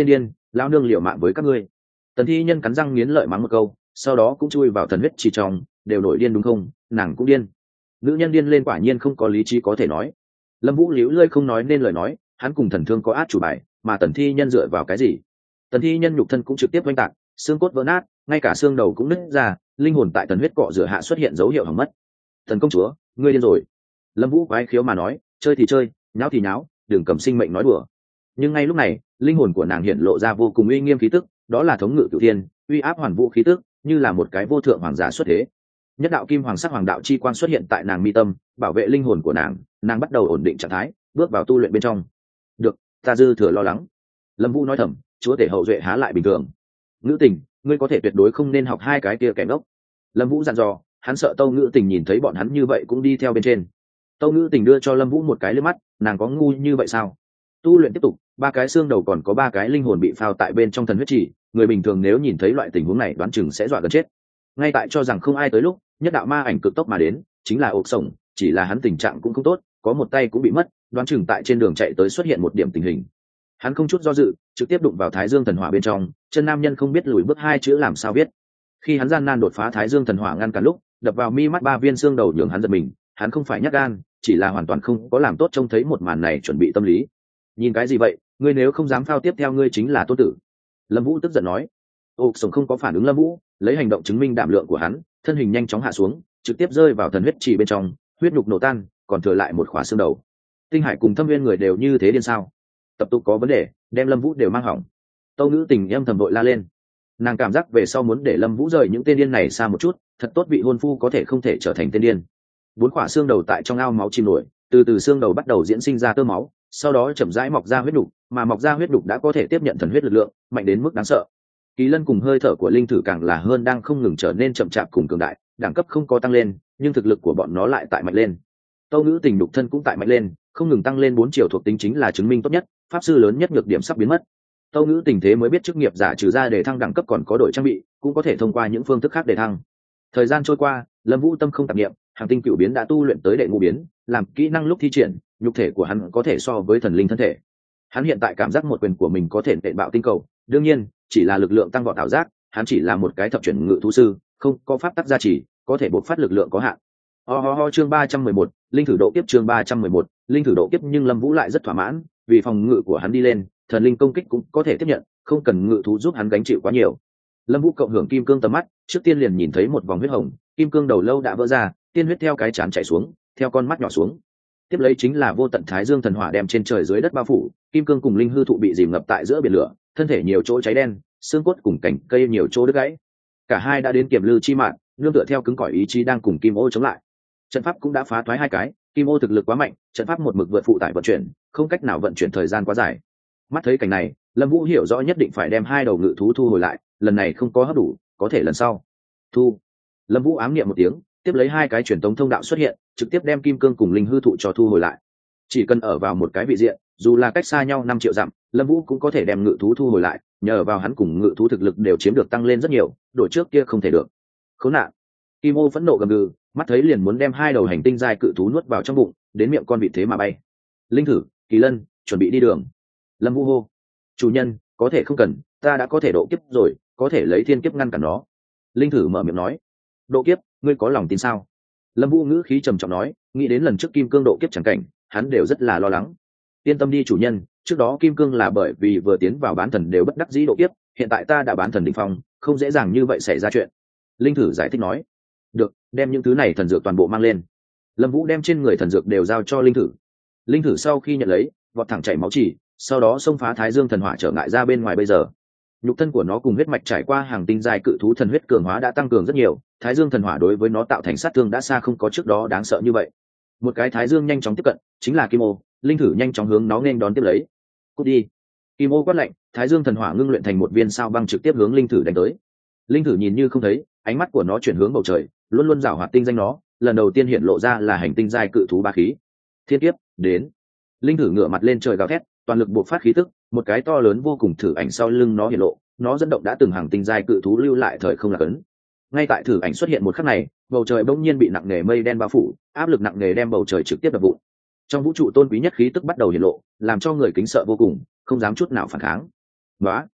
A: lao nương liều mạng với các ngươi. Tần thi nhân cắn răng nghiến lợi mắng một câu, sau đó cũng chui vào thần huyết chỉ trong, đều nổi điên đúng không? Nàng cũng điên. Nữ nhân điên lên quả nhiên không có lý trí có thể nói. Lâm Vũ liễu lơi không nói nên lời nói, hắn cùng thần thương có át chủ bài, mà tần thi nhân dựa vào cái gì? Tần thi nhân nhục thân cũng trực tiếp oanh tạc, xương cốt vỡ nát, ngay cả xương đầu cũng nứt ra, linh hồn tại tần huyết cọ rửa hạ xuất hiện dấu hiệu hỏng mất. Thần công chúa, ngươi điên rồi. Lâm Vũ quái khiếu mà nói, chơi thì chơi, nháo thì nháo, đừng cầm sinh mệnh nói đùa. Nhưng ngay lúc này, linh hồn của nàng hiện lộ ra vô cùng uy nghiêm khí tức, đó là thống ngự cửu thiên, uy áp hoàn vũ khí tức, như là một cái vô thượng hoàng giả xuất thế. Nhất đạo kim hoàng sắc hoàng đạo chi quang xuất hiện tại nàng mi tâm, bảo vệ linh hồn của nàng, nàng bắt đầu ổn định trạng thái, bước vào tu luyện bên trong. Được, ta dư thừa lo lắng. Lâm Vũ nói thầm, chúa tể hậu duệ há lại bình thường. Ngữ Tình, ngươi có thể tuyệt đối không nên học hai cái kia kẻ ngốc. Lâm Vũ dặn dò, hắn sợ Tâu Ngữ Tình nhìn thấy bọn hắn như vậy cũng đi theo bên trên. Tâu Ngữ Tình đưa cho Lâm Vũ một cái liếc mắt, nàng có ngu như vậy sao? Tu luyện tiếp tục, ba cái xương đầu còn có ba cái linh hồn bị phao tại bên trong thần huyết chỉ, người bình thường nếu nhìn thấy loại tình huống này đoán chừng sẽ dọa gần chết. Ngay tại cho rằng không ai tới lúc, nhất đạo ma ảnh cực tốc mà đến, chính là 옥 sổng, chỉ là hắn tình trạng cũng không tốt, có một tay cũng bị mất, đoán chừng tại trên đường chạy tới xuất hiện một điểm tình hình. Hắn không chút do dự, trực tiếp đụng vào Thái Dương thần hỏa bên trong, chân nam nhân không biết lùi bước hai chữ làm sao biết. Khi hắn gian nan đột phá Thái Dương thần hỏa ngăn cản lúc, đập vào mi mắt ba viên xương đầu nhường hắn giật mình, hắn không phải nhát gan, chỉ là hoàn toàn không có làm tốt trông thấy một màn này chuẩn bị tâm lý. Nhìn cái gì vậy, ngươi nếu không dám phao tiếp theo ngươi chính là tôn tử. Lâm Vũ tức giận nói. 옥 sổng không có phản ứng Lâm Vũ, lấy hành động chứng minh đảm lượng của hắn, thân hình nhanh chóng hạ xuống, trực tiếp rơi vào thần huyết chỉ bên trong, huyết nhục nổ tan, còn thừa lại một khỏa xương đầu. Tinh Hải cùng Thâm Viên người đều như thế điên sao? Tập tục có vấn đề, đem Lâm Vũ đều mang hỏng. Tâu Ngữ Tình em thầm vội la lên. Nàng cảm giác về sau muốn để Lâm Vũ rời những tên điên này xa một chút, thật tốt vị hôn phu có thể không thể trở thành tên điên. Bốn khỏa xương đầu tại trong ao máu chìm nổi, từ từ xương đầu bắt đầu diễn sinh ra tơ máu, sau đó chậm rãi mọc ra huyết nhục, mà mọc ra huyết nhục đã có thể tiếp nhận thần huyết lực lượng, mạnh đến mức đáng sợ. Kỳ lân cùng hơi thở của linh thử càng là hơn đang không ngừng trở nên chậm chạp cùng cường đại, đẳng cấp không có tăng lên, nhưng thực lực của bọn nó lại tại mạnh lên. Tâu Ngữ Tình đục thân cũng tại mạnh lên, không ngừng tăng lên bốn chiều thuộc tính chính là chứng minh tốt nhất, pháp sư lớn nhất nhược điểm sắp biến mất. Tâu Ngữ Tình thế mới biết chức nghiệp giả trừ ra để thăng đẳng cấp còn có đổi trang bị, cũng có thể thông qua những phương thức khác để thăng. Thời gian trôi qua, Lâm Vũ tâm không tạp niệm, hàng tinh cựu biến đã tu luyện tới đệ ngũ biến, làm kỹ năng lúc thi triển, nhục thể của hắn có thể so với thần linh thân thể. Hắn hiện tại cảm giác một quyền của mình có thể nện bạo tinh cầu, đương nhiên, chỉ là lực lượng tăng vọt ảo giác, hắn chỉ là một cái thập chuyển ngự thú sư, không có pháp tắc gia trì, có thể bộc phát lực lượng có hạn. Ho ho ho chương ba trăm mười một, linh thử độ kiếp chương ba trăm mười một, linh thử độ kiếp nhưng Lâm Vũ lại rất thỏa mãn, vì phòng ngự của hắn đi lên, thần linh công kích cũng có thể tiếp nhận, không cần ngự thú giúp hắn gánh chịu quá nhiều. Lâm Vũ cộng hưởng kim cương tầm mắt, trước tiên liền nhìn thấy một vòng huyết hồng, kim cương đầu lâu đã vỡ ra, tiên huyết theo cái trán chảy xuống, theo con mắt nhỏ xuống. Tiếp lấy chính là vô tận Thái Dương thần hỏa đem trên trời dưới đất bao phủ, kim cương cùng linh hư thụ bị dìm ngập tại giữa biển lửa, thân thể nhiều chỗ cháy đen, xương cốt cùng cành cây nhiều chỗ đứt gãy. Cả hai đã đến kiểm lư chi mạng, nương tựa theo cứng cỏi ý chí đang cùng kim ô chống lại. Trận pháp cũng đã phá thoái hai cái, kim ô thực lực quá mạnh, trận pháp một mực vượt phụ tải vận chuyển, không cách nào vận chuyển thời gian quá dài. Mắt thấy cảnh này, Lâm Vũ hiểu rõ nhất định phải đem hai đầu ngự thú thu hồi lại, lần này không có hấp đủ, có thể lần sau. Thu. Lâm Vũ ám niệm một tiếng, tiếp lấy hai cái truyền tống thông đạo xuất hiện, trực tiếp đem kim cương cùng linh hư thụ cho thu hồi lại. Chỉ cần ở vào một cái vị diện, dù là cách xa nhau năm triệu dặm, Lâm Vũ cũng có thể đem ngự thú thu hồi lại, nhờ vào hắn cùng ngự thú thực lực đều chiếm được tăng lên rất nhiều, đổi trước kia không thể được. Khốn nạn. Kim ô phẫn nộ gầm gừ, mắt thấy liền muốn đem hai đầu hành tinh giai cự thú nuốt vào trong bụng, đến miệng con vịt thế mà bay. Linh thử, Kỳ Lân, chuẩn bị đi đường. Lâm Vũ hô. Chủ nhân, có thể không cần, ta đã có thể độ kiếp rồi, có thể lấy thiên kiếp ngăn cản nó. Linh thử mở miệng nói. Độ kiếp, ngươi có lòng tin sao? Lâm Vũ ngữ khí trầm trọng nói, nghĩ đến lần trước kim cương độ kiếp chẳng cảnh, hắn đều rất là lo lắng. Yên tâm đi chủ nhân, trước đó kim cương là bởi vì vừa tiến vào bán thần đều bất đắc dĩ độ kiếp, hiện tại ta đã bán thần đỉnh phong, không dễ dàng như vậy xảy ra chuyện. Linh thử giải thích nói. Được, đem những thứ này thần dược toàn bộ mang lên. Lâm Vũ đem trên người thần dược đều giao cho linh thử. Linh thử sau khi nhận lấy, vọt thẳng chảy máu chỉ, sau đó xông phá Thái Dương thần hỏa trở ngại ra bên ngoài bây giờ. Nhục thân của nó cùng huyết mạch trải qua hàng tinh giai cự thú thần huyết cường hóa đã tăng cường rất nhiều, Thái Dương thần hỏa đối với nó tạo thành sát thương đã xa không có trước đó đáng sợ như vậy. Một cái Thái Dương nhanh chóng tiếp cận, chính là Kim Ô, linh thử nhanh chóng hướng nó nên đón tiếp lấy. Cút đi. Kim Ô quát lạnh, Thái Dương thần hỏa ngưng luyện thành một viên sao băng trực tiếp hướng linh thử đánh tới. Linh thử nhìn như không thấy, ánh mắt của nó chuyển hướng bầu trời, luôn luôn giảo hoạt tinh danh nó, lần đầu tiên hiện lộ ra là hành tinh giai cự thú ba khí. Thiên kiếp, đến. Linh thử ngửa mặt lên trời gào thét, toàn lực buộc phát khí tức, một cái to lớn vô cùng thử ảnh sau lưng nó hiện lộ, nó dẫn động đã từng hàng tinh giai cự thú lưu lại thời không lạc ấn. Ngay tại thử ảnh xuất hiện một khắc này, bầu trời bỗng nhiên bị nặng nề mây đen bao phủ, áp lực nặng nề đem bầu trời trực tiếp đập vụn. Trong vũ trụ tôn quý nhất khí tức bắt đầu hiện lộ, làm cho người kính sợ vô cùng, không dám chút nào phản kháng. Đó,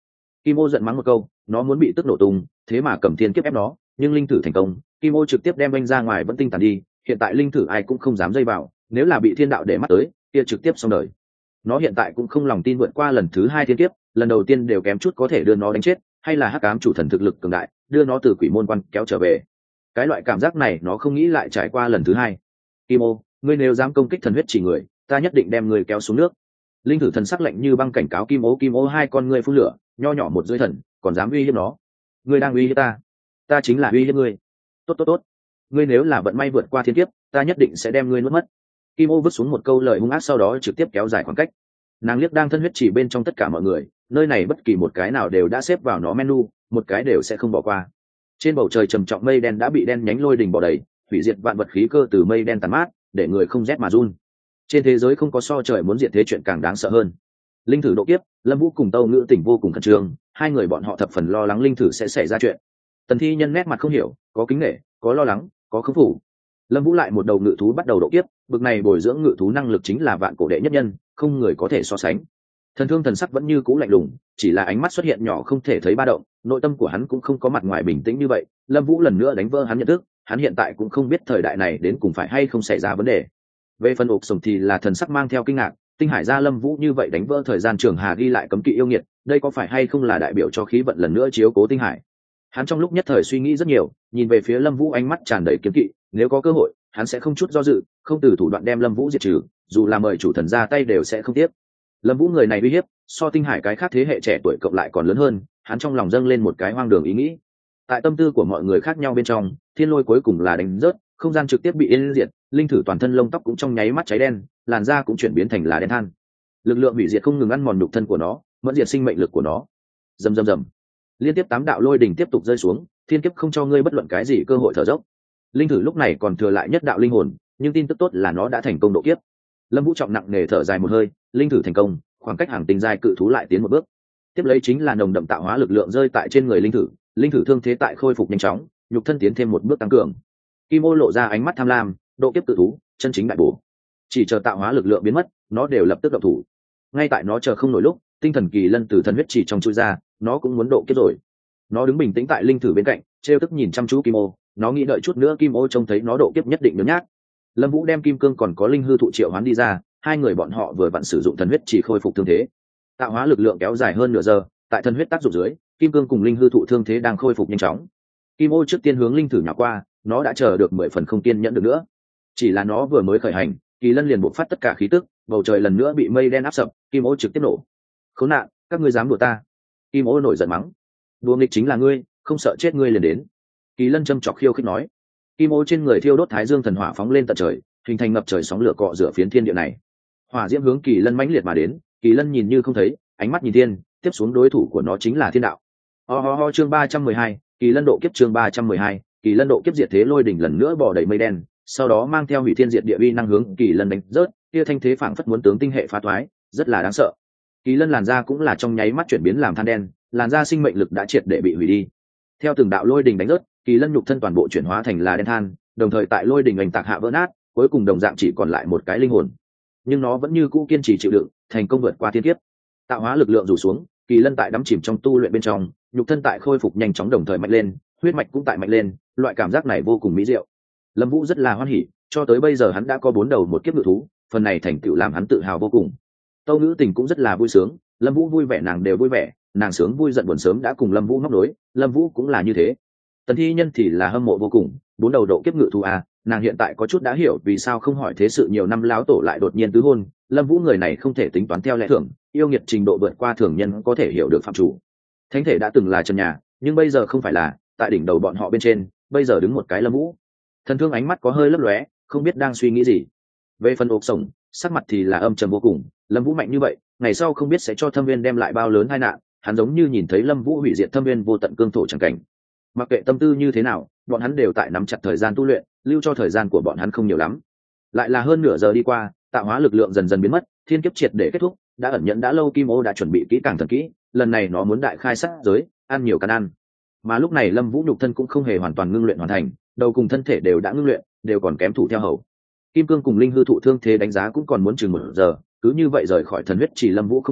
A: Kim ô giận mắng một câu, nó muốn bị tức nổ tung, thế mà cầm thiên kiếp ép nó, nhưng linh thử thành công, Kim ô trực tiếp đem anh ra ngoài vẫn tinh tàn đi. Hiện tại linh thử ai cũng không dám dây vào, nếu là bị thiên đạo để mắt tới, kia trực tiếp xong đời. Nó hiện tại cũng không lòng tin vượt qua lần thứ hai thiên kiếp, lần đầu tiên đều kém chút có thể đưa nó đánh chết, hay là hắc ám chủ thần thực lực cường đại, đưa nó từ quỷ môn quan kéo trở về. Cái loại cảm giác này nó không nghĩ lại trải qua lần thứ hai. Kim ô, ngươi nếu dám công kích thần huyết chỉ người, ta nhất định đem ngươi kéo xuống nước. Linh thử thần sắc lạnh như băng cảnh cáo Kim ô. Kim ô hai con ngươi phun lửa, nho nhỏ một dưới thần, còn dám uy hiếp nó. Ngươi đang uy hiếp ta, ta chính là uy hiếp ngươi. Tốt tốt tốt, ngươi nếu là vận may vượt qua thiên kiếp, ta nhất định sẽ đem ngươi nuốt mất. Kim ô vứt xuống một câu lời hung ác, sau đó trực tiếp kéo dài khoảng cách. Nàng liếc đang thân huyết chỉ bên trong tất cả mọi người, nơi này bất kỳ một cái nào đều đã xếp vào nó menu, một cái đều sẽ không bỏ qua. Trên bầu trời trầm trọng mây đen đã bị đen nhánh lôi đình bỏ đầy, hủy diệt vạn vật khí cơ từ mây đen tàn mát, để người không rét mà run. Trên thế giới không có so trời muốn diệt thế chuyện càng đáng sợ hơn. Linh thử độ kiếp, Lâm Vũ cùng Tâu Ngữ Tỉnh vô cùng khẩn trương, hai người bọn họ thập phần lo lắng linh thử sẽ xảy ra chuyện. Tần Thi Nhân nét mặt không hiểu, có kính nể, có lo lắng, có khống phủ. Lâm Vũ lại một đầu ngự thú bắt đầu độ kiếp, bực này bồi dưỡng ngự thú năng lực chính là vạn cổ đệ nhất nhân, không người có thể so sánh. Thần Thương thần sắc vẫn như cũ lạnh lùng, chỉ là ánh mắt xuất hiện nhỏ không thể thấy ba động, nội tâm của hắn cũng không có mặt ngoài bình tĩnh như vậy. Lâm Vũ lần nữa đánh vỡ hắn nhận thức, hắn hiện tại cũng không biết thời đại này đến cùng phải hay không xảy ra vấn đề. Về phần ục sổng thì là thần sắc mang theo kinh ngạc, tinh hải gia Lâm Vũ như vậy đánh vỡ thời gian trường hà ghi lại cấm kỵ yêu nghiệt, đây có phải hay không là đại biểu cho khí vận lần nữa chiếu cố tinh hải. Hắn trong lúc nhất thời suy nghĩ rất nhiều, nhìn về phía Lâm Vũ ánh mắt tràn đầy kiếm kỵ, nếu có cơ hội, hắn sẽ không chút do dự, không từ thủ đoạn đem Lâm Vũ diệt trừ, dù là mời chủ thần ra tay đều sẽ không tiếc. Lâm Vũ người này uy hiếp, so tinh hải cái khác thế hệ trẻ tuổi cộng lại còn lớn hơn, hắn trong lòng dâng lên một cái hoang đường ý nghĩ. Tại tâm tư của mọi người khác nhau bên trong, thiên lôi cuối cùng là đánh rớt, không gian trực tiếp bị yên diệt, linh thử toàn thân lông tóc cũng trong nháy mắt cháy đen, làn da cũng chuyển biến thành là đen than. Lực lượng hủy diệt không ngừng ăn mòn nhục thân của nó, mẫn diệt sinh mệnh lực của nó. Rầm rầm rầm. Liên tiếp tám đạo lôi đỉnh tiếp tục rơi xuống, thiên kiếp không cho ngươi bất luận cái gì cơ hội thở dốc. Linh thử lúc này còn thừa lại nhất đạo linh hồn, nhưng tin tức tốt là nó đã thành công độ kiếp. Lâm Vũ trọng nặng nề thở dài một hơi, linh thử thành công, khoảng cách hàng tinh giai cự thú lại tiến một bước. Tiếp lấy chính là nồng đậm tạo hóa lực lượng rơi tại trên người linh thử, linh thử thương thế tại khôi phục nhanh chóng, nhục thân tiến thêm một bước tăng cường. Kim ô lộ ra ánh mắt tham lam, độ kiếp cự thú, chân chính đại bổ. Chỉ chờ tạo hóa lực lượng biến mất, nó đều lập tức động thủ. Ngay tại nó chờ không nổi lúc, tinh thần kỳ lân từ thần huyết chỉ trong chui ra, nó cũng muốn độ kiếp rồi. Nó đứng bình tĩnh tại linh thử bên cạnh, trêu tức nhìn chăm chú Kim ô, nó nghĩ đợi chút nữa Kim ô trông thấy nó độ kiếp nhất định nhớ nhác. Lâm Vũ đem kim cương còn có linh hư thụ triệu hoán đi ra, hai người bọn họ vừa vặn sử dụng thần huyết chỉ khôi phục thương thế. Tạo hóa lực lượng kéo dài hơn nửa giờ, tại thần huyết tác dụng dưới, kim cương cùng linh hư thụ thương thế đang khôi phục nhanh chóng. Kim ô trước tiên hướng linh thử nhỏ qua, nó đã chờ được mười phần không kiên nhẫn được nữa. Chỉ là nó vừa mới khởi hành, kỳ lân liền bộc phát tất cả khí tức, bầu trời lần nữa bị mây đen áp sập, kim ô trực tiếp nổ. Khốn nạn, các ngươi dám đùa ta? Kim ô nổi giận mắng. Đùa nghịch chính là ngươi, không sợ chết ngươi liền đến. Kỳ lân châm chọc khiêu khích nói. Kim ô trên người thiêu đốt thái dương thần hỏa phóng lên tận trời, hình thành ngập trời sóng lửa cọ rửa phiến thiên địa này. Hỏa diễm hướng kỳ lân mãnh liệt mà đến, kỳ lân nhìn như không thấy, ánh mắt nhìn thiên, tiếp xuống đối thủ của nó chính là thiên đạo. Ho ho ho, chương ba trăm mười hai, kỳ lân độ kiếp, chương ba trăm mười hai, kỳ lân độ kiếp diệt thế lôi đỉnh lần nữa bỏ đầy mây đen, sau đó mang theo hủy thiên diệt địa uy năng hướng kỳ lân đánh rớt, kia thanh thế phảng phất muốn tướng tinh hệ phá thoái, rất là đáng sợ. Kỳ lân làn da cũng là trong nháy mắt chuyển biến làm than đen, làn da sinh mệnh lực đã triệt để bị hủy đi. Theo từng đạo lôi đỉnh đánh rớt, kỳ lân nhục thân toàn bộ chuyển hóa thành là đen than, đồng thời tại lôi đỉnh ảnh tạc hạ vỡ nát, cuối cùng đồng dạng chỉ còn lại một cái linh hồn. Nhưng nó vẫn như cũ kiên trì chịu đựng, thành công vượt qua thiên kiếp. Tạo hóa lực lượng rủ xuống, kỳ lân tại đắm chìm trong tu luyện bên trong, nhục thân tại khôi phục nhanh chóng đồng thời mạnh lên, huyết mạch cũng tại mạnh lên, loại cảm giác này vô cùng mỹ diệu. Lâm Vũ rất là hoan hỉ, cho tới bây giờ hắn đã có bốn đầu một kiếp ngự thú, phần này thành tựu làm hắn tự hào vô cùng. Tâu Ngữ Tình cũng rất là vui sướng, Lâm Vũ vui vẻ nàng đều vui vẻ, nàng sướng vui giận buồn sớm đã cùng Lâm Vũ móc nối, Lâm Vũ cũng là như thế. Tần Thi Nhân thì là hâm mộ vô cùng, bốn đầu độ kiếp ngự thú à, nàng hiện tại có chút đã hiểu vì sao không hỏi thế sự nhiều năm láo tổ lại đột nhiên tứ hôn. Lâm Vũ người này không thể tính toán theo lẽ thường, yêu nghiệt trình độ vượt qua thường nhân có thể hiểu được phạm chủ. Thánh thể đã từng là trần nhà, nhưng bây giờ không phải là, tại đỉnh đầu bọn họ bên trên, bây giờ đứng một cái Lâm Vũ. Thần Thương ánh mắt có hơi lấp lóe, không biết đang suy nghĩ gì. Về phần 옥 sổng, sắc mặt thì là âm trầm vô cùng, Lâm Vũ mạnh như vậy, ngày sau không biết sẽ cho Thâm Viên đem lại bao lớn tai nạn, hắn giống như nhìn thấy Lâm Vũ hủy diệt Thâm Viên vô tận cương thổ chẳng cảnh. Mặc kệ tâm tư như thế nào, bọn hắn đều tại nắm chặt thời gian tu luyện, lưu cho thời gian của bọn hắn không nhiều lắm. Lại là hơn nửa giờ đi qua, tạo hóa lực lượng dần dần biến mất, thiên kiếp triệt để kết thúc, đã ẩn nhẫn đã lâu Kim ô đã chuẩn bị kỹ càng thần kỹ, lần này nó muốn đại khai sát giới, ăn nhiều can ăn. Mà lúc này Lâm Vũ nhục thân cũng không hề hoàn toàn ngưng luyện hoàn thành, đầu cùng thân thể đều đã ngưng luyện, đều còn kém thủ theo hầu. Kim cương cùng linh hư thụ thương thế đánh giá cũng còn muốn chừng một giờ, cứ như vậy rời khỏi thần huyết chỉ Lâm Vũ không nỡ,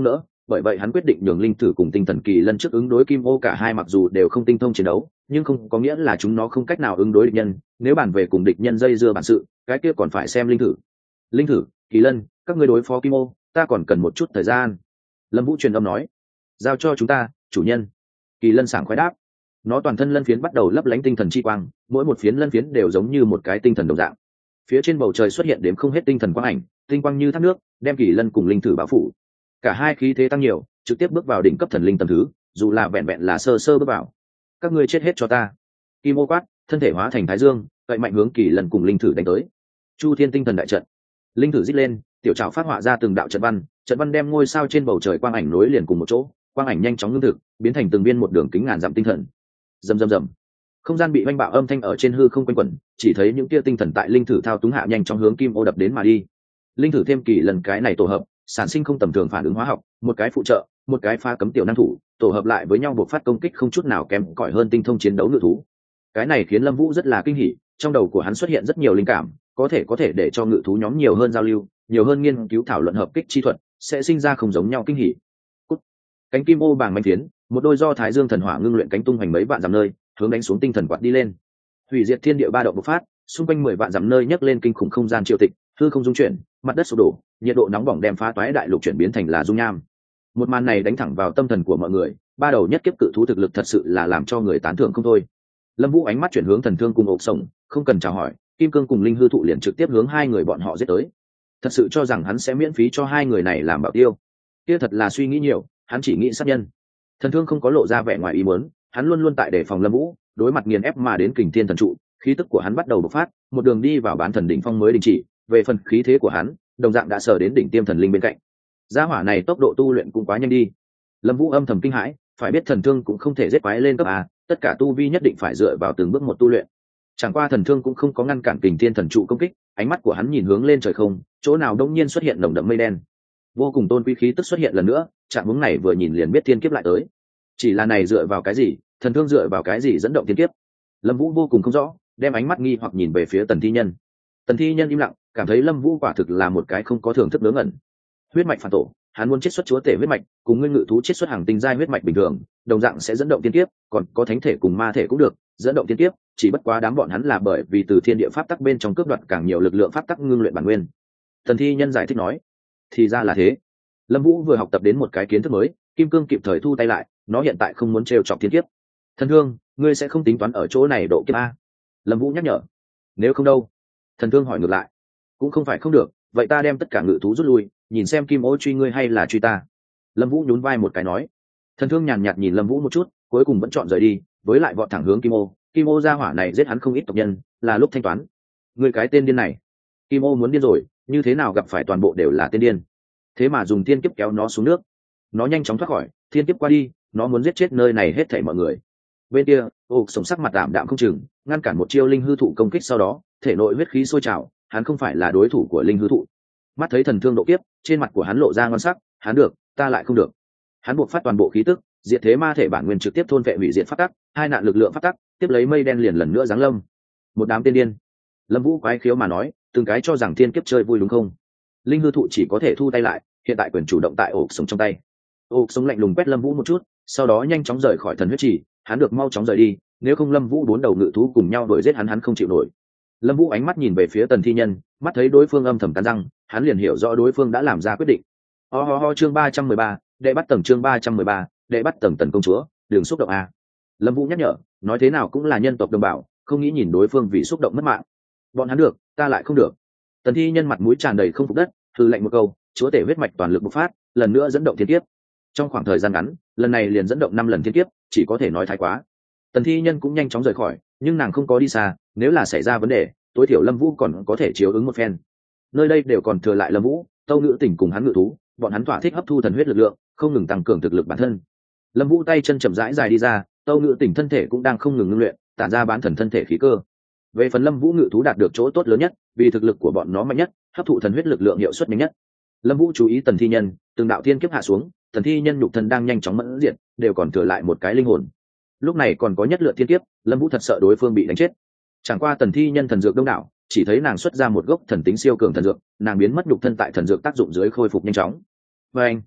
A: bởi vậy hắn quyết định nhường linh thử cùng tinh thần kỳ lân trước ứng đối kim ô cả hai, mặc dù đều không tinh thông chiến đấu nhưng không có nghĩa là chúng nó không cách nào ứng đối địch nhân. Nếu bàn về cùng địch nhân dây dưa bản sự, cái kia còn phải xem linh thử. Linh thử, kỳ lân, các ngươi đối phó kim ô, ta còn cần một chút thời gian. Lâm Vũ truyền âm nói. Giao cho chúng ta, chủ nhân. Kỳ lân sảng khoái đáp. Nó toàn thân lân phiến bắt đầu lấp lánh tinh thần chi quang, mỗi một phiến lân phiến đều giống như một cái tinh thần đồng dạng. Phía trên bầu trời xuất hiện đếm không hết tinh thần quang ảnh, tinh quang như thác nước, đem kỳ lân cùng linh thử bao phủ. Cả hai khí thế tăng nhiều, trực tiếp bước vào đỉnh cấp thần linh tầng thứ, dù là vẹn vẹn là sơ sơ bước vào. Các ngươi chết hết cho ta. Kim ô quát, thân thể hóa thành thái dương, vậy mạnh hướng kỳ lân cùng linh thử đánh tới. Chu thiên tinh thần đại trận. Linh thử rít lên, tiểu trảo phát họa ra từng đạo trận văn, trận văn đem ngôi sao trên bầu trời quang ảnh nối liền cùng một chỗ, quang ảnh nhanh chóng ngưng thực, biến thành từng viên một đường kính ngàn dặm tinh thần. Rầm rầm rầm. Không gian bị oanh bạo âm thanh ở trên hư không quanh quẩn, chỉ thấy những tia tinh thần tại linh thử thao túng hạ nhanh chóng hướng kim ô đập đến mà đi. Linh thử thêm kỳ lần cái này tổ hợp, sản sinh không tầm thường phản ứng hóa học, một cái phụ trợ, một cái phá cấm tiểu năng thủ, tổ hợp lại với nhau buộc phát công kích không chút nào kém cỏi hơn tinh thông chiến đấu ngự thú. Cái này khiến Lâm Vũ rất là kinh hỉ, trong đầu của hắn xuất hiện rất nhiều linh cảm, có thể có thể để cho ngự thú nhóm nhiều hơn giao lưu, nhiều hơn nghiên cứu thảo luận hợp kích chi thuật, sẽ sinh ra không giống nhau kinh hỉ. Cút. Cánh kim ô bàng manh phiến, một đôi do Thái Dương thần hỏa ngưng luyện cánh tung hoành mấy vạn dặm nơi, hướng đánh xuống tinh thần quạt đi lên. Hủy diệt thiên địa ba động bộc phát, xung quanh mười vạn dặm nơi nhấc lên kinh khủng không gian triều tịch, hư không dung chuyển, mặt đất sụp đổ, nhiệt độ nóng bỏng đem phá toái đại lục chuyển biến thành là dung nham. Một màn này đánh thẳng vào tâm thần của mọi người, ba đầu nhất kiếp cự thú thực lực thật sự là làm cho người tán thưởng không thôi. Lâm Vũ ánh mắt chuyển hướng thần thương cùng ộc sổng, không cần chào hỏi, kim cương cùng linh hư thụ liền trực tiếp hướng hai người bọn họ giết tới. Thật sự cho rằng hắn sẽ miễn phí cho hai người này làm bảo tiêu, kia thật là suy nghĩ nhiều, hắn chỉ nghĩ sát nhân. Thần thương không có lộ ra vẻ ngoài ý muốn, hắn luôn luôn tại đề phòng Lâm Vũ, đối mặt nghiền ép mà đến kình thiên thần trụ, khí tức của hắn bắt đầu bộc phát, một đường đi vào bán thần đỉnh phong mới đình chỉ. Về phần khí thế của hắn, đồng dạng đã sở đến đỉnh tiêm thần linh bên cạnh. Gia hỏa này tốc độ tu luyện cũng quá nhanh đi. Lâm Vũ âm thầm kinh hãi, phải biết thần thương cũng không thể giết quái lên cấp a, tất cả tu vi nhất định phải dựa vào từng bước một tu luyện. Chẳng qua thần thương cũng không có ngăn cản kình thiên thần trụ công kích, ánh mắt của hắn nhìn hướng lên trời không, chỗ nào đột nhiên xuất hiện nồng đậm mây đen. Vô cùng tôn quý khí tức xuất hiện lần nữa, trạng huống này vừa nhìn liền biết thiên kiếp lại tới. Chỉ là này dựa vào cái gì, thần thương dựa vào cái gì dẫn động thiên kiếp? Lâm Vũ vô cùng không rõ, đem ánh mắt nghi hoặc nhìn về phía Tần Thi Nhân. Tần Thi Nhân im lặng, cảm thấy Lâm Vũ quả thực là một cái không có thưởng thức ngớ ngẩn. Huyết mạch phản tổ, hắn muốn chiết xuất chúa tể huyết mạch, cùng nguyên ngự thú chiết xuất hàng tinh giai huyết mạch bình thường, đồng dạng sẽ dẫn động thiên kiếp, còn có thánh thể cùng ma thể cũng được, dẫn động thiên kiếp, chỉ bất quá đám bọn hắn là bởi vì từ thiên địa pháp tắc bên trong cướp đoạt càng nhiều lực lượng pháp tắc ngưng luyện bản nguyên. Tần Thi Nhân giải thích nói, thì ra là thế. Lâm Vũ vừa học tập đến một cái kiến thức mới, kim cương kịp thời thu tay lại, nó hiện tại không muốn trêu chọc thiên kiếp. Thần thương, ngươi sẽ không tính toán ở chỗ này độ kiếp a? Lâm Vũ nhắc nhở. Nếu không đâu? Thần thương hỏi ngược lại. Cũng không phải không được, vậy ta đem tất cả ngự thú rút lui, nhìn xem kim ô truy ngươi hay là truy ta. Lâm Vũ nhún vai một cái nói. Thần thương nhàn nhạt nhìn Lâm Vũ một chút, cuối cùng vẫn chọn rời đi, với lại vọt thẳng hướng kim ô. Kim ô gia hỏa này giết hắn không ít tộc nhân, là lúc thanh toán. Ngươi cái tên điên này. Kim ô muốn điên rồi, như thế nào gặp phải toàn bộ đều là tên điên. Thế mà dùng thiên kiếp kéo nó xuống nước. Nó nhanh chóng thoát khỏi, thiên kiếp qua đi, nó muốn giết chết nơi này hết thảy mọi người. Bên kia, ục sống sắc mặt đạm đạm không chừng, ngăn cản một chiêu linh hư thụ công kích, sau đó thể nội huyết khí sôi trào, hắn không phải là đối thủ của linh hư thụ. Mắt thấy thần thương độ kiếp, trên mặt của hắn lộ ra ngon sắc, hắn được, ta lại không được. Hắn buộc phát toàn bộ khí tức, diệt thế ma thể bản nguyên trực tiếp thôn vệ hủy diệt pháp tắc, hai nạn lực lượng pháp tắc, tiếp lấy mây đen liền lần nữa giáng lâm. Một đám tiên điên. Lâm Vũ quái khiếu mà nói, từng cái cho rằng thiên kiếp chơi vui đúng không? Linh hư thụ chỉ có thể thu tay lại, hiện tại quyền chủ động tại ục sống trong tay. Ục sống lạnh lùng quét Lâm Vũ một chút, sau đó nhanh chóng rời khỏi thần huyết trì, hắn được mau chóng rời đi, nếu không Lâm Vũ bốn đầu ngự thú cùng nhau đuổi giết hắn hắn không chịu nổi. Lâm Vũ ánh mắt nhìn về phía Tần Thi Nhân, mắt thấy đối phương âm thầm cắn răng, hắn liền hiểu rõ đối phương đã làm ra quyết định. Ho ho ho chương ba trăm mười ba, đệ bắt tầng chương ba trăm mười ba, đệ bắt tầng Tần công chúa, đừng xúc động a. Lâm Vũ nhắc nhở, nói thế nào cũng là nhân tộc đồng bào, không nghĩ nhìn đối phương vì xúc động mất mạng. Bọn hắn được, ta lại không được. Tần Thi Nhân mặt mũi tràn đầy không phục đất, hừ lạnh một câu, chúa tể huyết mạch toàn lực bộc phát, lần nữa dẫn động thiên kiếp. Trong khoảng thời gian ngắn, lần này liền dẫn động năm lần thiên kiếp, chỉ có thể nói thái quá. Tần Thi Nhân cũng nhanh chóng rời khỏi, nhưng nàng không có đi xa, nếu là xảy ra vấn đề, tối thiểu Lâm Vũ còn có thể chiếu ứng một phen. Nơi đây đều còn thừa lại Lâm Vũ, Tâu Ngữ Tỉnh cùng hắn ngự thú, bọn hắn thỏa thích hấp thu thần huyết lực lượng, không ngừng tăng cường thực lực bản thân. Lâm Vũ tay chân chậm rãi dài đi ra, Tâu Ngữ Tỉnh thân thể cũng đang không ngừng ngưng luyện, tản ra bán thần thân thể khí cơ. Về phần Lâm Vũ ngự thú đạt được chỗ tốt lớn nhất, vì thực lực của bọn nó mạnh nhất, hấp thụ thần huyết lực lượng hiệu suất nhanh nhất. Lâm Vũ chú ý Tần Thi Nhân, từng đạo thiên kiếp hạ xuống, Tần Thi Nhân nhục thân đang nhanh chóng mẫn diệt, đều còn thừa lại một cái linh hồn. Lúc này còn có nhất lượt thiên kiếp, Lâm Vũ thật sợ đối phương bị đánh chết. Chẳng qua Tần Thi Nhân thần dược đông đảo, chỉ thấy nàng xuất ra một gốc thần tính siêu cường thần dược, nàng biến mất nhục thân tại thần dược tác dụng dưới khôi phục nhanh chóng. Và anh,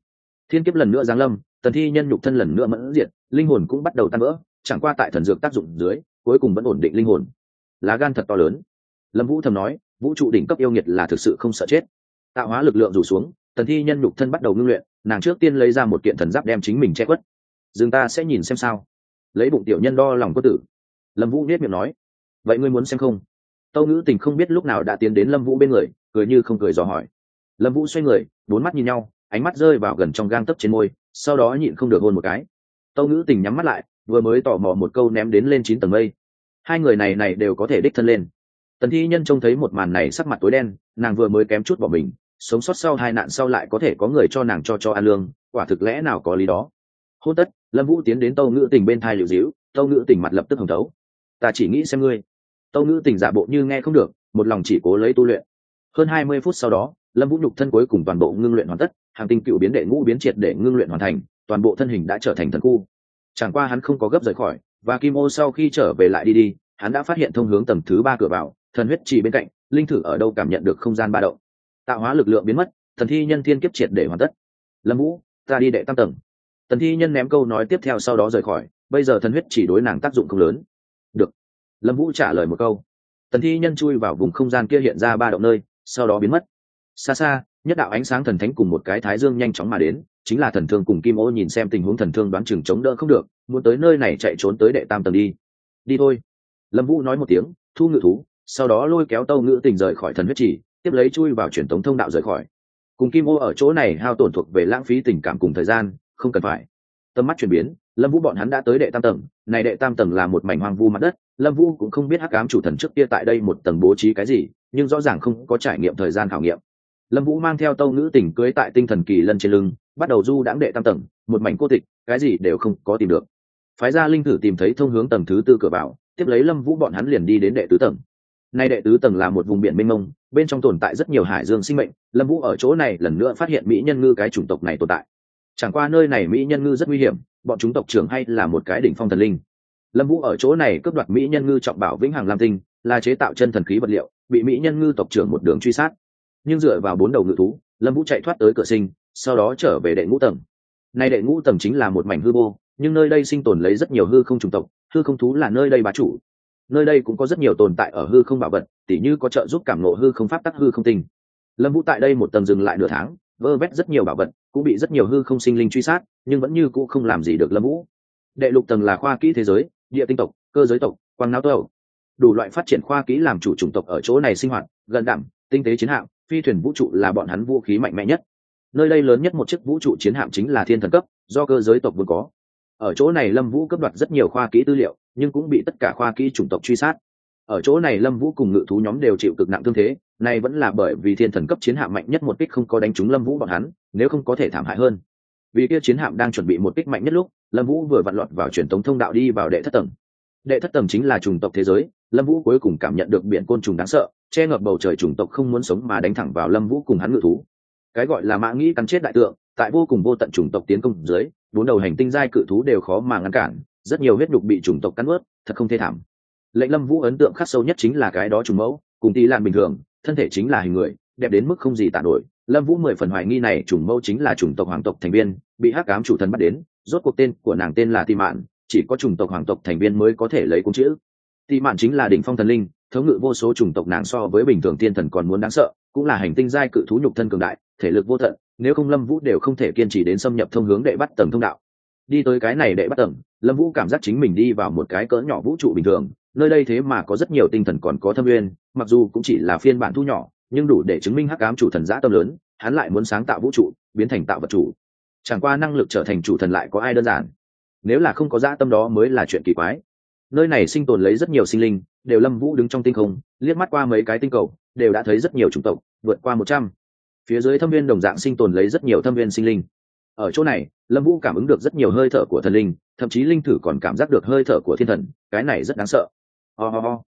A: Thiên kiếp lần nữa giáng lâm, tần thi nhân nhục thân lần nữa mẫn diệt, linh hồn cũng bắt đầu tan vỡ, chẳng qua tại thần dược tác dụng dưới, cuối cùng vẫn ổn định linh hồn. Lá gan thật to lớn. Lâm Vũ thầm nói, vũ trụ đỉnh cấp yêu nghiệt là thực sự không sợ chết. Tạo hóa lực lượng rủ xuống, tần thi nhân nhục thân bắt đầu ngưng luyện, nàng trước tiên lấy ra một kiện thần giáp đem chính mình che khuất. Dương ta sẽ nhìn xem sao. Lấy bụng tiểu nhân đo lòng có tử. Lâm Vũ nhếch miệng nói, vậy ngươi muốn xem không? Tâu Ngữ Tình không biết lúc nào đã tiến đến Lâm Vũ bên người, cười như không cười dò hỏi. Lâm Vũ xoay người, bốn mắt nhìn nhau, ánh mắt rơi vào gần trong gang tấc trên môi, sau đó nhịn không được hôn một cái. Tâu Ngữ Tình nhắm mắt lại, vừa mới tò mò một câu ném đến lên chín tầng mây. Hai người này này đều có thể đích thân lên. Tần thi nhân trông thấy một màn này sắc mặt tối đen, nàng vừa mới kém chút bỏ mình, sống sót sau hai nạn sau lại có thể có người cho nàng cho cho ăn lương, quả thực lẽ nào có lý đó. Hôn tất, Lâm Vũ tiến đến Tâu Ngữ Tình bên thai liễu díu, Tâu Ngữ Tình mặt lập tức hồng thấu. Ta chỉ nghĩ xem ngươi. Tâu Ngữ Tình giả bộ như nghe không được, một lòng chỉ cố lấy tu luyện. Hơn hai mươi phút sau đó, Lâm Vũ nhục thân cuối cùng toàn bộ ngưng luyện hoàn tất, hàng tinh cựu biến đệ ngũ biến triệt để ngưng luyện hoàn thành, toàn bộ thân hình đã trở thành thần khu. Chẳng qua hắn không có gấp rời khỏi, và Kim Ô sau khi trở về lại đi đi, hắn đã phát hiện thông hướng tầng thứ ba cửa vào, thần huyết chỉ bên cạnh, linh thử ở đâu cảm nhận được không gian ba động. Tạo hóa lực lượng biến mất, thần thi nhân thiên kiếp triệt để hoàn tất. Lâm Vũ, ta đi đệ tam tầng. Tần thi nhân ném câu nói tiếp theo sau đó rời khỏi, bây giờ thần huyết chỉ đối nàng tác dụng không lớn. Được. Lâm Vũ trả lời một câu. Tần thi nhân chui vào vùng không gian kia hiện ra ba động nơi, sau đó biến mất. Xa xa, nhất đạo ánh sáng thần thánh cùng một cái thái dương nhanh chóng mà đến, chính là thần thương cùng Kim Ô nhìn xem tình huống thần thương đoán chừng chống đỡ không được, muốn tới nơi này chạy trốn tới đệ tam tầng đi. Đi thôi. Lâm Vũ nói một tiếng, thu ngự thú, sau đó lôi kéo Tâu Ngữ Tình rời khỏi thần huyết chỉ, tiếp lấy chui vào truyền tống thông đạo rời khỏi. Cùng Kim Ô ở chỗ này hao tổn thuộc về lãng phí tình cảm cùng thời gian, không cần phải. Tầm mắt chuyển biến, Lâm Vũ bọn hắn đã tới đệ tam tầng, này đệ tam tầng là một mảnh hoang vu mặt đất, Lâm Vũ cũng không biết Hắc Ám chủ thần trước kia tại đây một tầng bố trí cái gì, nhưng rõ ràng không có trải nghiệm thời gian khảo nghiệm. Lâm Vũ mang theo Tâu Ngữ Tình cưỡi tại tinh thần kỳ lân trên lưng, bắt đầu du đãng đệ tam tầng, một mảnh cô tịch, cái gì đều không có tìm được. Phái gia linh thử tìm thấy thông hướng tầng thứ tư cửa vào, tiếp lấy Lâm Vũ bọn hắn liền đi đến đệ tứ tầng. Nay đệ tứ tầng là một vùng biển mênh mông, bên trong tồn tại rất nhiều hải dương sinh mệnh, Lâm Vũ ở chỗ này lần nữa phát hiện mỹ nhân ngư cái chủng tộc này tồn tại. Chẳng qua nơi này mỹ nhân ngư rất nguy hiểm, bọn chúng tộc trưởng hay là một cái đỉnh phong thần linh. Lâm Vũ ở chỗ này cướp đoạt mỹ nhân ngư trọng bảo vĩnh hằng lam tinh, là chế tạo chân thần khí vật liệu, bị mỹ nhân ngư tộc trưởng một đường truy sát. Nhưng dựa vào bốn đầu ngự thú, Lâm Vũ chạy thoát tới cửa sinh, sau đó trở về đệ ngũ tầng. Nay đệ ngũ tầng chính là một mảnh hư vô, nhưng nơi đây sinh tồn lấy rất nhiều hư không chủng tộc, hư không thú là nơi đây bá chủ. Nơi đây cũng có rất nhiều tồn tại ở hư không bảo vật, tỉ như có trợ giúp cảm ngộ hư không pháp tắc hư không tinh. Lâm Vũ tại đây một tầng dừng lại nửa tháng, vơ vét rất nhiều bảo vật, cũng bị rất nhiều hư không sinh linh truy sát, nhưng vẫn như cũ không làm gì được Lâm Vũ. Đệ lục tầng là khoa kỹ thế giới, địa tinh tộc, cơ giới tộc, quang não tộc, đủ loại phát triển khoa kỹ làm chủ chủng tộc ở chỗ này sinh hoạt, gần đảm, tinh tế chiến hạm, phi thuyền vũ trụ là bọn hắn vũ khí mạnh mẽ nhất. Nơi đây lớn nhất một chiếc vũ trụ chiến hạm chính là thiên thần cấp, do cơ giới tộc vốn có. Ở chỗ này Lâm Vũ cướp đoạt rất nhiều khoa kỹ tư liệu, nhưng cũng bị tất cả khoa kỹ chủng tộc truy sát. Ở chỗ này Lâm Vũ cùng ngự thú nhóm đều chịu cực nặng thương thế, này vẫn là bởi vì thiên thần cấp chiến hạm mạnh nhất một kích không có đánh trúng Lâm Vũ bọn hắn, nếu không có thể thảm hại hơn. Vì kia chiến hạm đang chuẩn bị một kích mạnh nhất lúc, Lâm Vũ vừa vặn lọt vào truyền tống thông đạo đi vào đệ thất tầng. Đệ thất tầng chính là chủng tộc thế giới, Lâm Vũ cuối cùng cảm nhận được biển côn trùng đáng sợ, che ngập bầu trời chủng tộc không muốn sống mà đánh thẳng vào Lâm Vũ cùng hắn ngự thú. Cái gọi là mã nghĩ cắn chết đại tượng, tại vô cùng vô tận chủng tộc tiến công dưới, bốn đầu hành tinh giai cự thú đều khó mà ngăn cản, rất nhiều huyết nhục bị chủng tộc cắn nuốt, thật không thê thảm. Lệnh Lâm Vũ ấn tượng khắc sâu nhất chính là cái đó trùng mẫu, cùng Tỷ Lan bình thường, thân thể chính là hình người, đẹp đến mức không gì tả nổi. Lâm Vũ mười phần hoài nghi này trùng mẫu chính là chủng tộc hoàng tộc thành viên, bị Hắc Ám chủ thần bắt đến, rốt cuộc tên của nàng tên là Tỷ Mạn, chỉ có chủng tộc hoàng tộc thành viên mới có thể lấy cung chữ. Tỷ Mạn chính là đỉnh phong thần linh, thống ngự vô số chủng tộc, nàng so với bình thường tiên thần còn muốn đáng sợ, cũng là hành tinh giai cự thú nhục thân cường đại, thể lực vô tận, nếu không Lâm Vũ đều không thể kiên trì đến xâm nhập thông hướng đệ bắt tầng thông đạo. Đi tới cái này đệ bắt tầng, Lâm Vũ cảm giác chính mình đi vào một cái cỡ nhỏ vũ trụ bình thường, nơi đây thế mà có rất nhiều tinh thần còn có thâm nguyên, mặc dù cũng chỉ là phiên bản thu nhỏ, nhưng đủ để chứng minh Hắc Ám chủ thần dã tâm lớn, hắn lại muốn sáng tạo vũ trụ, biến thành tạo vật chủ. Chẳng qua năng lực trở thành chủ thần lại có ai đơn giản. Nếu là không có dã tâm đó mới là chuyện kỳ quái. Nơi này sinh tồn lấy rất nhiều sinh linh, đều Lâm Vũ đứng trong tinh không, liếc mắt qua mấy cái tinh cầu, đều đã thấy rất nhiều chủng tộc, vượt qua một trăm. Phía dưới thâm viên đồng dạng sinh tồn lấy rất nhiều thâm viên sinh linh. Ở chỗ này, Lâm Vũ cảm ứng được rất nhiều hơi thở của thần linh, thậm chí linh thử còn cảm giác được hơi thở của thiên thần, cái này rất đáng sợ. Ho ho ho.